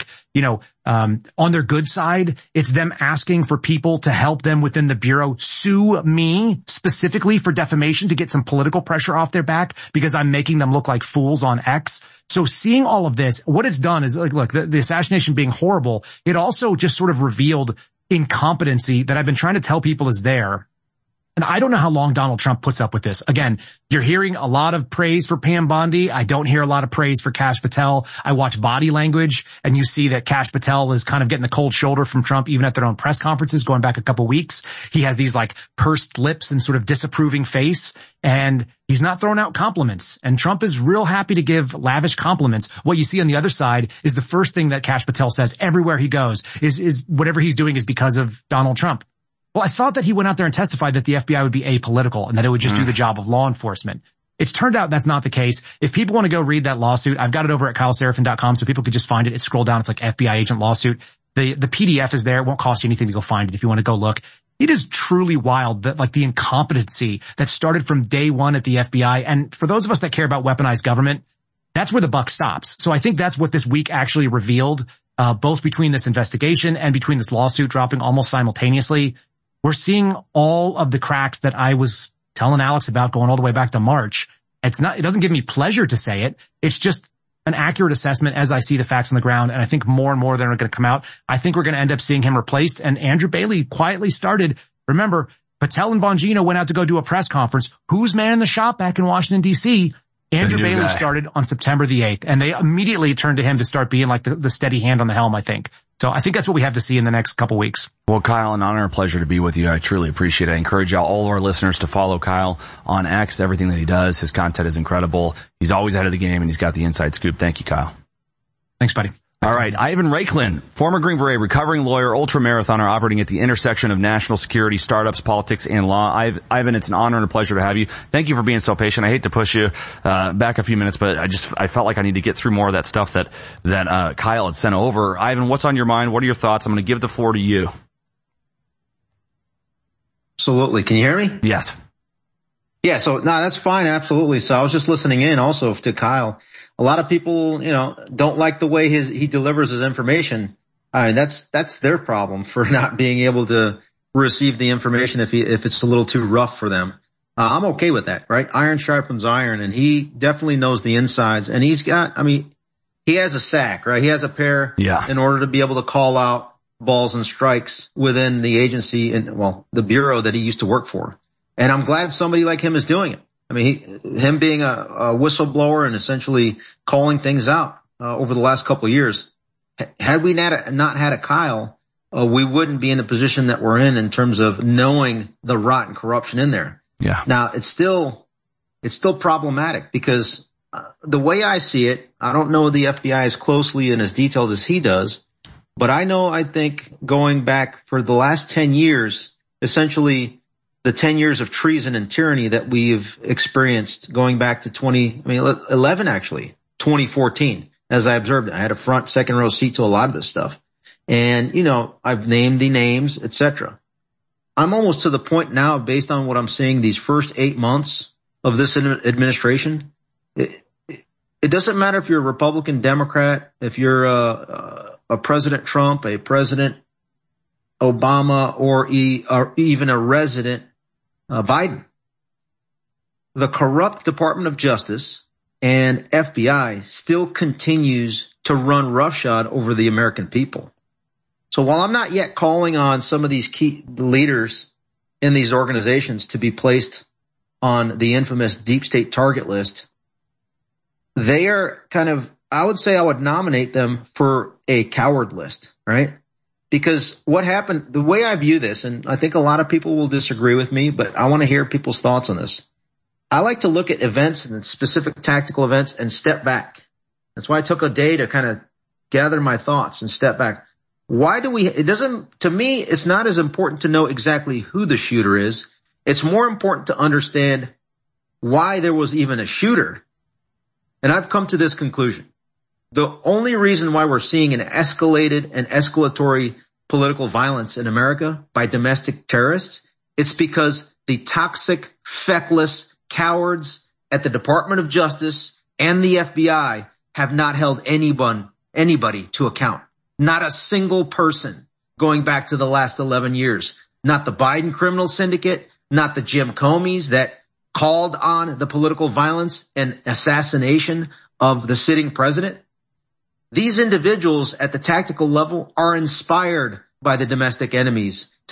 on their good side. It's them asking for people to help them within the Bureau sue me specifically for defamation to get some political pressure off their back because I'm making them look like fools on X. So seeing all of this, what it's done is, like, look, the assassination being horrible, it also just sort of revealed incompetency that I've been trying to tell people is there. And I don't know how long Donald Trump puts up with this. Again, you're hearing a lot of praise for Pam Bondi. I don't hear a lot of praise for Kash Patel. I watch body language, and you see that Kash Patel is kind of getting the cold shoulder from Trump, even at their own press conferences going back a couple weeks. He has these like pursed lips and sort of disapproving face, and he's not throwing out compliments. And Trump is real happy to give lavish compliments. What you see on the other side is the first thing that Kash Patel says everywhere he goes is whatever he's doing is because of Donald Trump. Well, I thought that he went out there and testified that the FBI would be apolitical and that it would just do the job of law enforcement. It's turned out that's not the case. If people want to go read that lawsuit, I've got it over at KyleSerafin.com so people could just find it. It's scroll down. It's like FBI agent lawsuit. The PDF is there. It won't cost you anything to go find it if you want to go look. It is truly wild that like the incompetency that started from day one at the FBI. And for those of us that care about weaponized government, that's where the buck stops. So I think that's what this week actually revealed, both between this investigation and between this lawsuit dropping almost simultaneously. We're seeing all of the cracks that I was telling Alex about going all the way back to March. It doesn't give me pleasure to say it. It's just an accurate assessment as I see the facts on the ground. And I think more and more that are going to come out. I think we're going to end up seeing him replaced. And Andrew Bailey quietly started. Remember, Patel and Bongino went out to go do a press conference. Who's manning the shop back in Washington, D.C.? Andrew Bailey started on September the 8th. And they immediately turned to him to start being like the steady hand on the helm, I think. So I think that's what we have to see in the next couple weeks. Well, Kyle, an honor and pleasure to be with you. I truly appreciate it. I encourage all our listeners to follow Kyle on X, everything that he does. His content is incredible. He's always ahead of the game, and he's got the inside scoop. Thank you, Kyle. Thanks, buddy. All right. Ivan Raiklin, former Green Beret, recovering lawyer, ultramarathoner operating at the intersection of national security, startups, politics, and law. Ivan, it's an honor and a pleasure to have you. Thank you for being so patient. I hate to push you back a few minutes, but I felt like I need to get through more of that stuff that Kyle had sent over. Ivan, what's on your mind? What are your thoughts? I'm going to give the floor to you. Absolutely. Can you hear me? Yes. Yeah, so no, that's fine. Absolutely. So I was just listening in also to Kyle. A lot of people, don't like the way he delivers his information. I mean, that's their problem for not being able to receive the information if it's a little too rough for them. I'm okay with that, right? Iron sharpens iron, and he definitely knows the insides. And he has a sack, right? He has a pair in order to be able to call out balls and strikes within the agency and, the bureau that he used to work for. And I'm glad somebody like him is doing it. I mean, him being a whistleblower and essentially calling things out over the last couple of years. Had we not had a Kyle, we wouldn't be in the position that we're in terms of knowing the rotten corruption in there. Yeah. Now, it's still problematic because the way I see it, I don't know the FBI as closely and as detailed as he does, but I think going back for the last 10 years, essentially the 10 years of treason and tyranny that we've experienced going back to 2014, as I observed it. I had a front, second row seat to a lot of this stuff. And, I've named the names, etc. I'm almost to the point now, based on what I'm seeing these first 8 months of this administration, it doesn't matter if you're a Republican, Democrat, if you're a President Trump, a President Obama, or even a resident Biden. The corrupt Department of Justice and FBI still continues to run roughshod over the American people. So while I'm not yet calling on some of these key leaders in these organizations to be placed on the infamous deep state target list, they are I would say I would nominate them for a coward list, right? Because what happened, the way I view this, and I think a lot of people will disagree with me, but I want to hear people's thoughts on this. I like to look at events and specific tactical events and step back. That's why I took a day to kind of gather my thoughts and step back. To me, it's not as important to know exactly who the shooter is. It's more important to understand why there was even a shooter. And I've come to this conclusion. The only reason why we're seeing an escalated and escalatory political violence in America by domestic terrorists, it's because the toxic, feckless cowards at the Department of Justice and the FBI have not held anybody to account. Not a single person going back to the last 11 years. Not the Biden criminal syndicate, not the Jim Comeys that called on the political violence and assassination of the sitting president. These individuals at the tactical level are inspired by the domestic enemies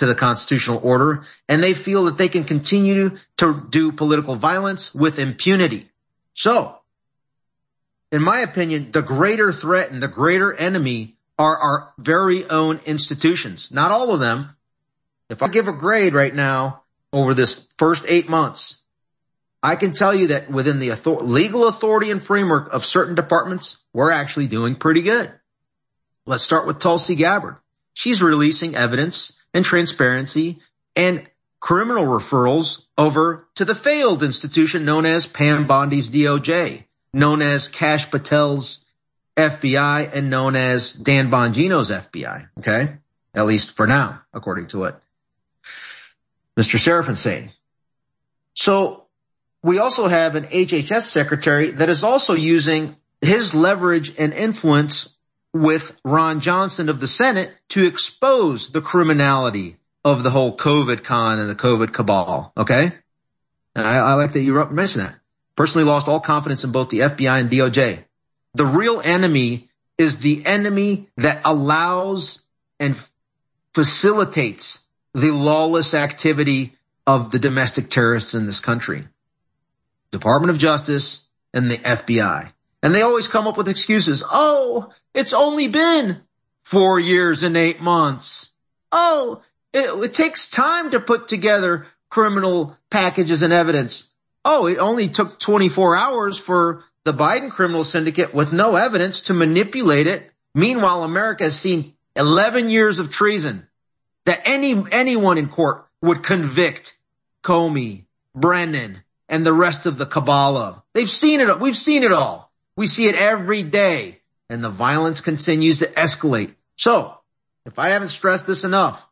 to the constitutional order, and they feel that they can continue to do political violence with impunity. So, in my opinion, the greater threat and the greater enemy are our very own institutions. Not all of them. If I give a grade right now over this first 8 months, I can tell you that within the legal authority and framework of certain departments, we're actually doing pretty good. Let's start with Tulsi Gabbard. She's releasing evidence and transparency and criminal referrals over to the failed institution known as Pam Bondi's DOJ, known as Kash Patel's FBI, and known as Dan Bongino's FBI, okay? At least for now, according to what Mr. Serafin's saying. So we also have an HHS secretary that is also using his leverage and influence with Ron Johnson of the Senate to expose the criminality of the whole COVID con and the COVID cabal, okay? And I like that you mentioned that. Personally lost all confidence in both the FBI and DOJ. The real enemy is the enemy that allows and facilitates the lawless activity of the domestic terrorists in this country. Department of Justice and the FBI. And they always come up with excuses. Oh, it's only been 4 years and 8 months. Oh, it takes time to put together criminal packages and evidence. Oh, it only took 24 hours for the Biden criminal syndicate with no evidence to manipulate it. Meanwhile, America has seen 11 years of treason that anyone in court would convict Comey, Brennan, and the rest of the cabal. They've seen it. We've seen it all. We see it every day, and the violence continues to escalate. So, if I haven't stressed this enough,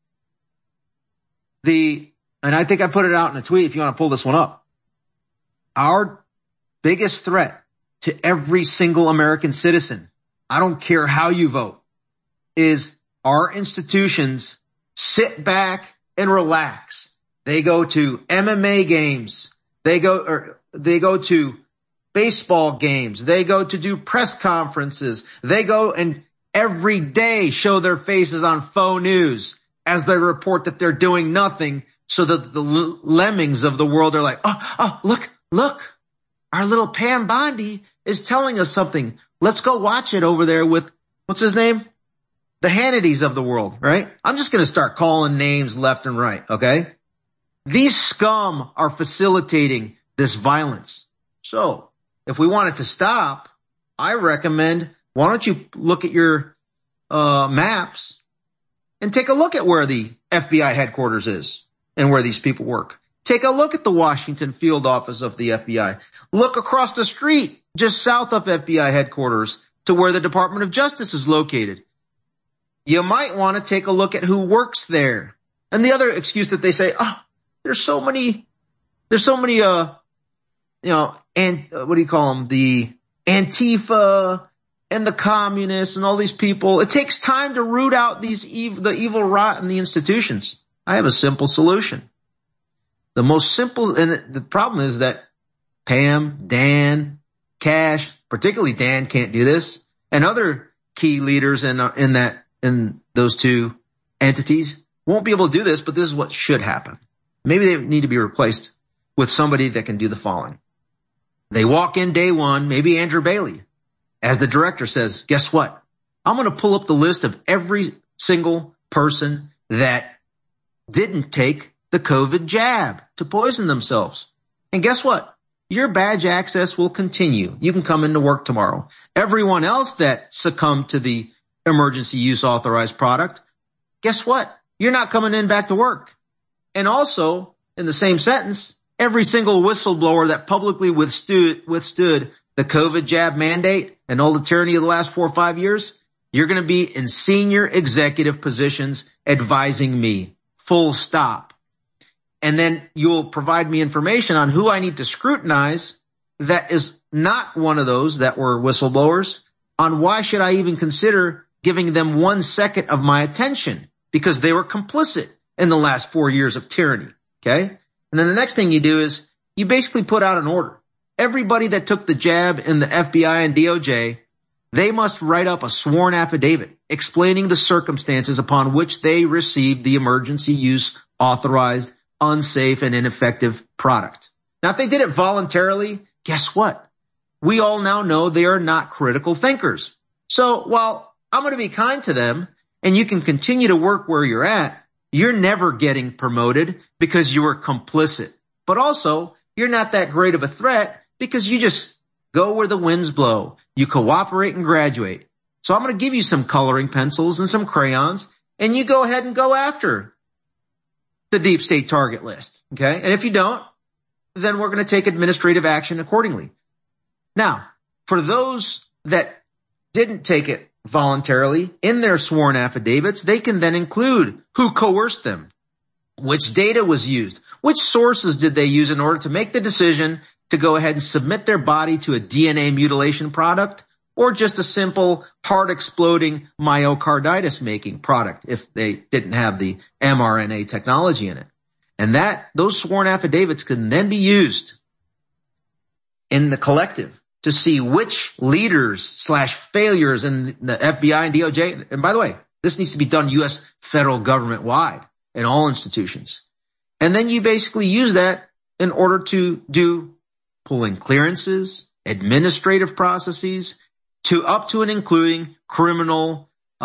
and I think I put it out in a tweet if you want to pull this one up, our biggest threat to every single American citizen, I don't care how you vote, is our institutions sit back and relax. They go to MMA games. They go to baseball games. They go to do press conferences. They go and every day show their faces on faux news as they report that they're doing nothing, so that the lemmings of the world are like, oh, look, our little Pam Bondi is telling us something. Let's go watch it over there with, what's his name? The Hannitys of the world, right? I'm just going to start calling names left and right, okay? These scum are facilitating this violence. So, if we want it to stop, I recommend, why don't you look at your maps and take a look at where the FBI headquarters is and where these people work. Take a look at the Washington field office of the FBI. Look across the street, just south of FBI headquarters, to where the Department of Justice is located. You might want to take a look at who works there. And the other excuse that they say, there's so many, and what do you call them? The Antifa and the communists and all these people. It takes time to root out the evil rot in the institutions. I have a simple solution. The most simple, and the problem is that Pam, Dan, Kash, particularly Dan, can't do this, and other key leaders in those two entities won't be able to do this, but this is what should happen. Maybe they need to be replaced with somebody that can do the following. They walk in day one, maybe Andrew Bailey, as the director says, guess what? I'm going to pull up the list of every single person that didn't take the COVID jab to poison themselves. And guess what? Your badge access will continue. You can come into work tomorrow. Everyone else that succumbed to the emergency use authorized product, guess what? You're not coming in back to work. And also, in the same sentence, every single whistleblower that publicly withstood the COVID jab mandate and all the tyranny of the last 4 or 5 years, you're going to be in senior executive positions advising me. Full stop. And then you'll provide me information on who I need to scrutinize that is not one of those that were whistleblowers, on why should I even consider giving them 1 second of my attention, because they were complicit in the last 4 years of tyranny. Okay. And then the next thing you do is you basically put out an order. Everybody that took the jab in the FBI and DOJ, they must write up a sworn affidavit explaining the circumstances upon which they received the emergency use authorized, unsafe, and ineffective product. Now, if they did it voluntarily, guess what? We all now know they are not critical thinkers. So while I'm going to be kind to them and you can continue to work where you're at, you're never getting promoted because you were complicit. But also, you're not that great of a threat because you just go where the winds blow. You cooperate and graduate. So I'm going to give you some coloring pencils and some crayons, and you go ahead and go after the deep state target list. Okay? And if you don't, then we're going to take administrative action accordingly. Now, for those that didn't take it voluntarily in their sworn affidavits, they can then include who coerced them, which data was used, which sources did they use in order to make the decision to go ahead and submit their body to a DNA mutilation product or just a simple heart-exploding myocarditis-making product if they didn't have the mRNA technology in it. And those sworn affidavits can then be used in the collective to see which leaders / failures in the FBI and DOJ. And by the way, this needs to be done U.S. federal government wide in all institutions. And then you basically use that in order to do pulling clearances, administrative processes, up to and including criminal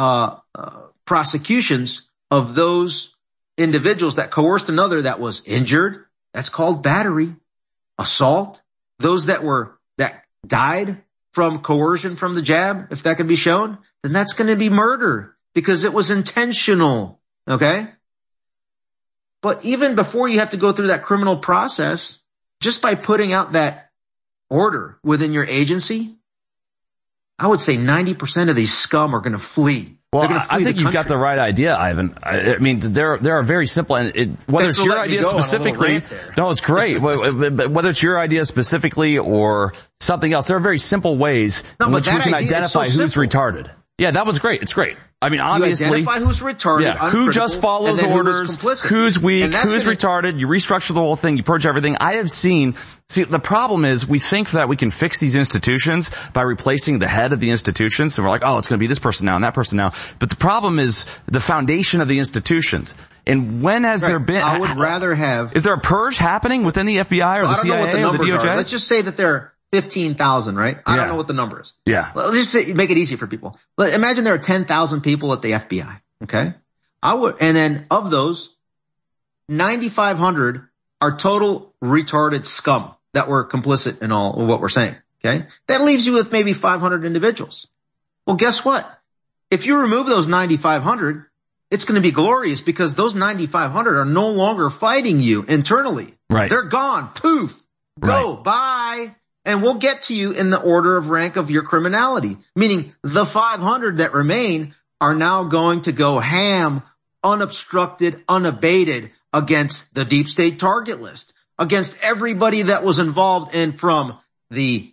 prosecutions of those individuals that coerced another that was injured. That's called battery, assault. Those that died from coercion from the jab, if that can be shown, then that's going to be murder because it was intentional. Okay? But even before you have to go through that criminal process, just by putting out that order within your agency, I would say 90% of these scum are going to flee. Well, I think you've got the right idea, Ivan. I mean, there are very simple, and whether it's your idea specifically, no, it's great. Whether it's your idea specifically or something else, there are very simple ways in which we can identify who's retarded. Yeah, that was great. It's great. I mean, obviously, you identify who's retarded, yeah, who just follows orders, who's weak, who's retarded. You restructure the whole thing. You purge everything. I have seen. See, the problem is we think that we can fix these institutions by replacing the head of the institutions. So we're like, oh, it's going to be this person now and that person now. But the problem is the foundation of the institutions. And when has there been? I would rather have. Is there a purge happening within the FBI or the CIA or the DOJ? Let's just say that they're 15,000, right? I don't know what the number is. Yeah. Well, let's just say, make it easy for people. Imagine there are 10,000 people at the FBI. Okay. And then of those, 9,500 are total retarded scum that were complicit in all of what we're saying. Okay. That leaves you with maybe 500 individuals. Well, guess what? If you remove those 9,500, it's going to be glorious because those 9,500 are no longer fighting you internally. Right. They're gone. Poof. Go. Right. Bye. And we'll get to you in the order of rank of your criminality, meaning the 500 that remain are now going to go ham, unobstructed, unabated against the deep state target list, against everybody that was involved in from the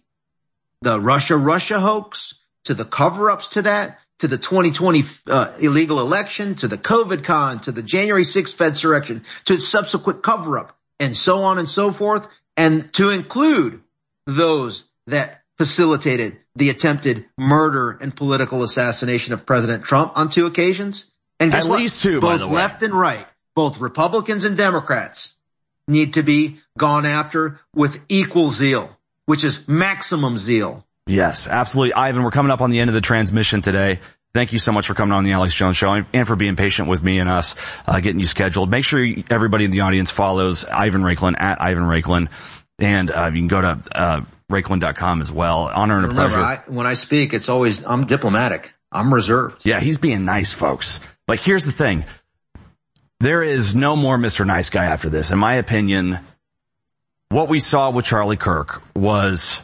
Russia hoax to the cover-ups to that, to the 2020 illegal election, to the COVID con, to the January 6th Fedsurrection, to its subsequent cover-up, and so on and so forth, and to include those that facilitated the attempted murder and political assassination of President Trump on 2 occasions. And guess what? At least 2, both by the way. left and right, both Republicans and Democrats need to be gone after with equal zeal, which is maximum zeal. Yes, absolutely. Ivan, we're coming up on the end of the transmission today. Thank you so much for coming on the Alex Jones Show and for being patient with me and us, getting you scheduled. Make sure everybody in the audience follows Ivan Raiklin at Ivan Raiklin. And you can go to Raiklin.com as well. Honor and a pleasure. When I speak, it's always, I'm diplomatic. I'm reserved. Yeah, he's being nice, folks. Like, here's the thing. There is no more Mr. Nice Guy after this. In my opinion, what we saw with Charlie Kirk was,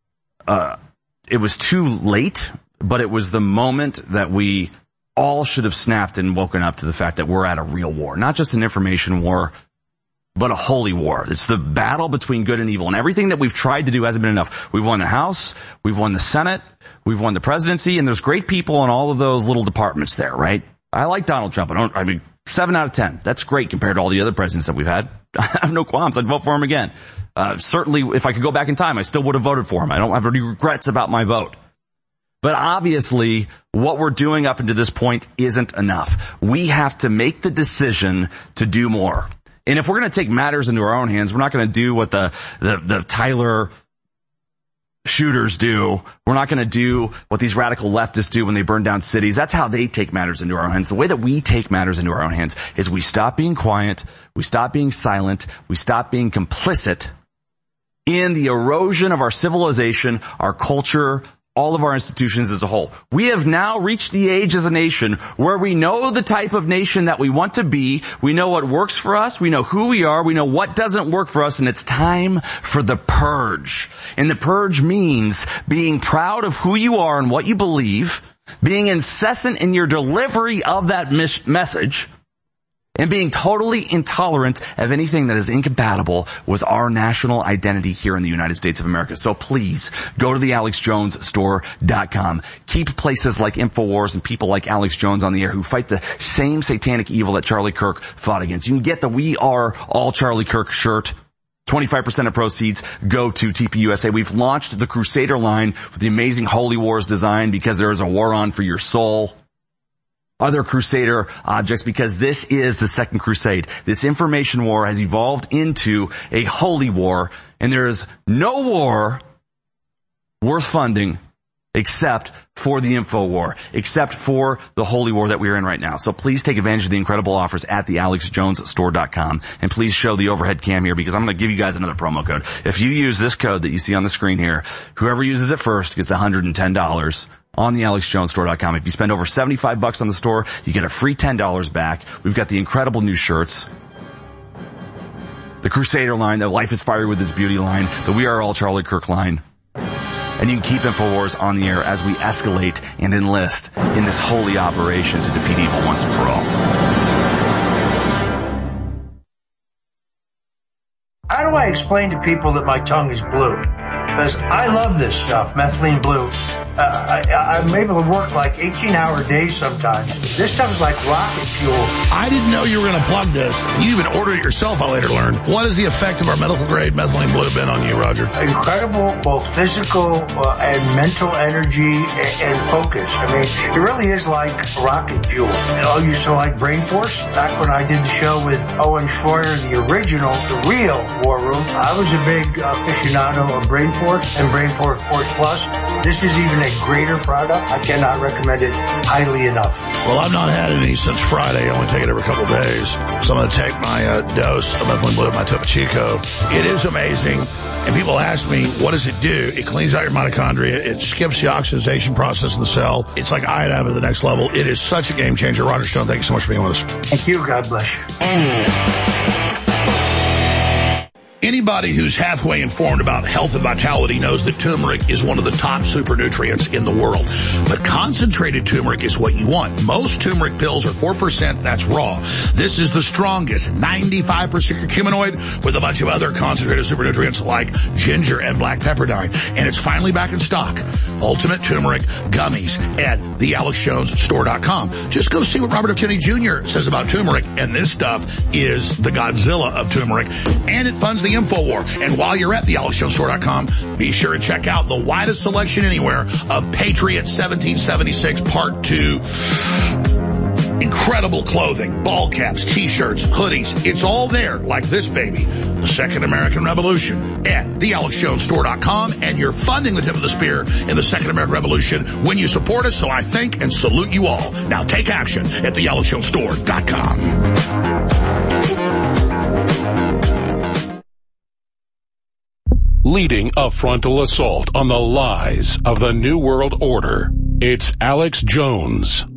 it was too late, but it was the moment that we all should have snapped and woken up to the fact that we're at a real war. Not just an information war, but a holy war. It's the battle between good and evil. And everything that we've tried to do hasn't been enough. We've won the House, we've won the Senate, we've won the presidency, and there's great people in all of those little departments there, right? I like Donald Trump. I mean, 7 out of 10. That's great compared to all the other presidents that we've had. I have no qualms. I'd vote for him again. Certainly, if I could go back in time, I still would have voted for him. I don't have any regrets about my vote. But obviously, what we're doing up until this point isn't enough. We have to make the decision to do more. And if we're going to take matters into our own hands, we're not going to do what the Tyler shooters do. We're not going to do what these radical leftists do when they burn down cities. That's how they take matters into our own hands. The way that we take matters into our own hands is we stop being quiet, we stop being silent, we stop being complicit in the erosion of our civilization, our culture, all of our institutions as a whole. We have now reached the age as a nation where we know the type of nation that we want to be. We know what works for us. We know who we are. We know what doesn't work for us. And it's time for the purge. And the purge means being proud of who you are and what you believe, being incessant in your delivery of that message, and being totally intolerant of anything that is incompatible with our national identity here in the United States of America. So please, go to the AlexJonesStore.com. Keep places like InfoWars and people like Alex Jones on the air who fight the same satanic evil that Charlie Kirk fought against. You can get the We Are All Charlie Kirk shirt. 25% of proceeds go to TPUSA. We've launched the Crusader line with the amazing Holy Wars design because there is a war on for your soul. Other Crusader objects, because this is the Second Crusade. This information war has evolved into a holy war, and there is no war worth funding except for the info war, except for the holy war that we are in right now. So please take advantage of the incredible offers at the AlexJonesStore.com, and please show the overhead cam here because I'm going to give you guys another promo code. If you use this code that you see on the screen here, whoever uses it first gets $110 on the AlexJonesStore.com. If you spend over $75 on the store, you get a free $10 back. We've got the incredible new shirts, the Crusader line, the Life is Fiery with Its Beauty line, the We Are All Charlie Kirk line. And you can keep InfoWars on the air as we escalate and enlist in this holy operation to defeat evil once and for all. How do I explain to people that my tongue is blue? Because I love this stuff, methylene blue. I'm able to work like 18-hour days sometimes. This stuff is like rocket fuel. I didn't know you were going to plug this. You even ordered it yourself, I later learned. What is the effect of our medical-grade methylene blue been on you, Roger? Incredible, both physical and mental energy and focus. I mean, it really is like rocket fuel. I used to like Brain Force. Back when I did the show with Owen Schroyer, the original, the real War Room, I was a big aficionado of Brain Force and Brain Force Plus. This is even a greater product. I cannot recommend it highly enough. Well, I've not had any since Friday. I only take it every couple of days. So I'm going to take my dose of methylene blue, my Topo Chico. It is amazing. And people ask me, what does it do? It cleans out your mitochondria. It skips the oxidization process in the cell. It's like iodine at the next level. It is such a game changer. Roger Stone, thank you so much for being with us. Thank you. God bless you. Anybody who's halfway informed about health and vitality knows that turmeric is one of the top super nutrients in the world. But concentrated turmeric is what you want. Most turmeric pills are 4%. That's raw. This is the strongest, 95% curcuminoid with a bunch of other concentrated super nutrients like ginger and black pepper dye. And it's finally back in stock. Ultimate Turmeric Gummies at thealexjonesstore.com. Just go see what Robert F. Kennedy Jr. says about turmeric. And this stuff is the Godzilla of turmeric. And it funds the InfoWar. And while you're at thealexjonesstore.com, be sure to check out the widest selection anywhere of Patriot 1776 Part 2. Incredible clothing, ball caps, t-shirts, hoodies. It's all there, like this baby. The Second American Revolution at thealexjonesstore.com. And you're funding the tip of the spear in the Second American Revolution when you support us. So I thank and salute you all. Now take action at thealexjonesstore.com. Leading a frontal assault on the lies of the New World Order, it's Alex Jones.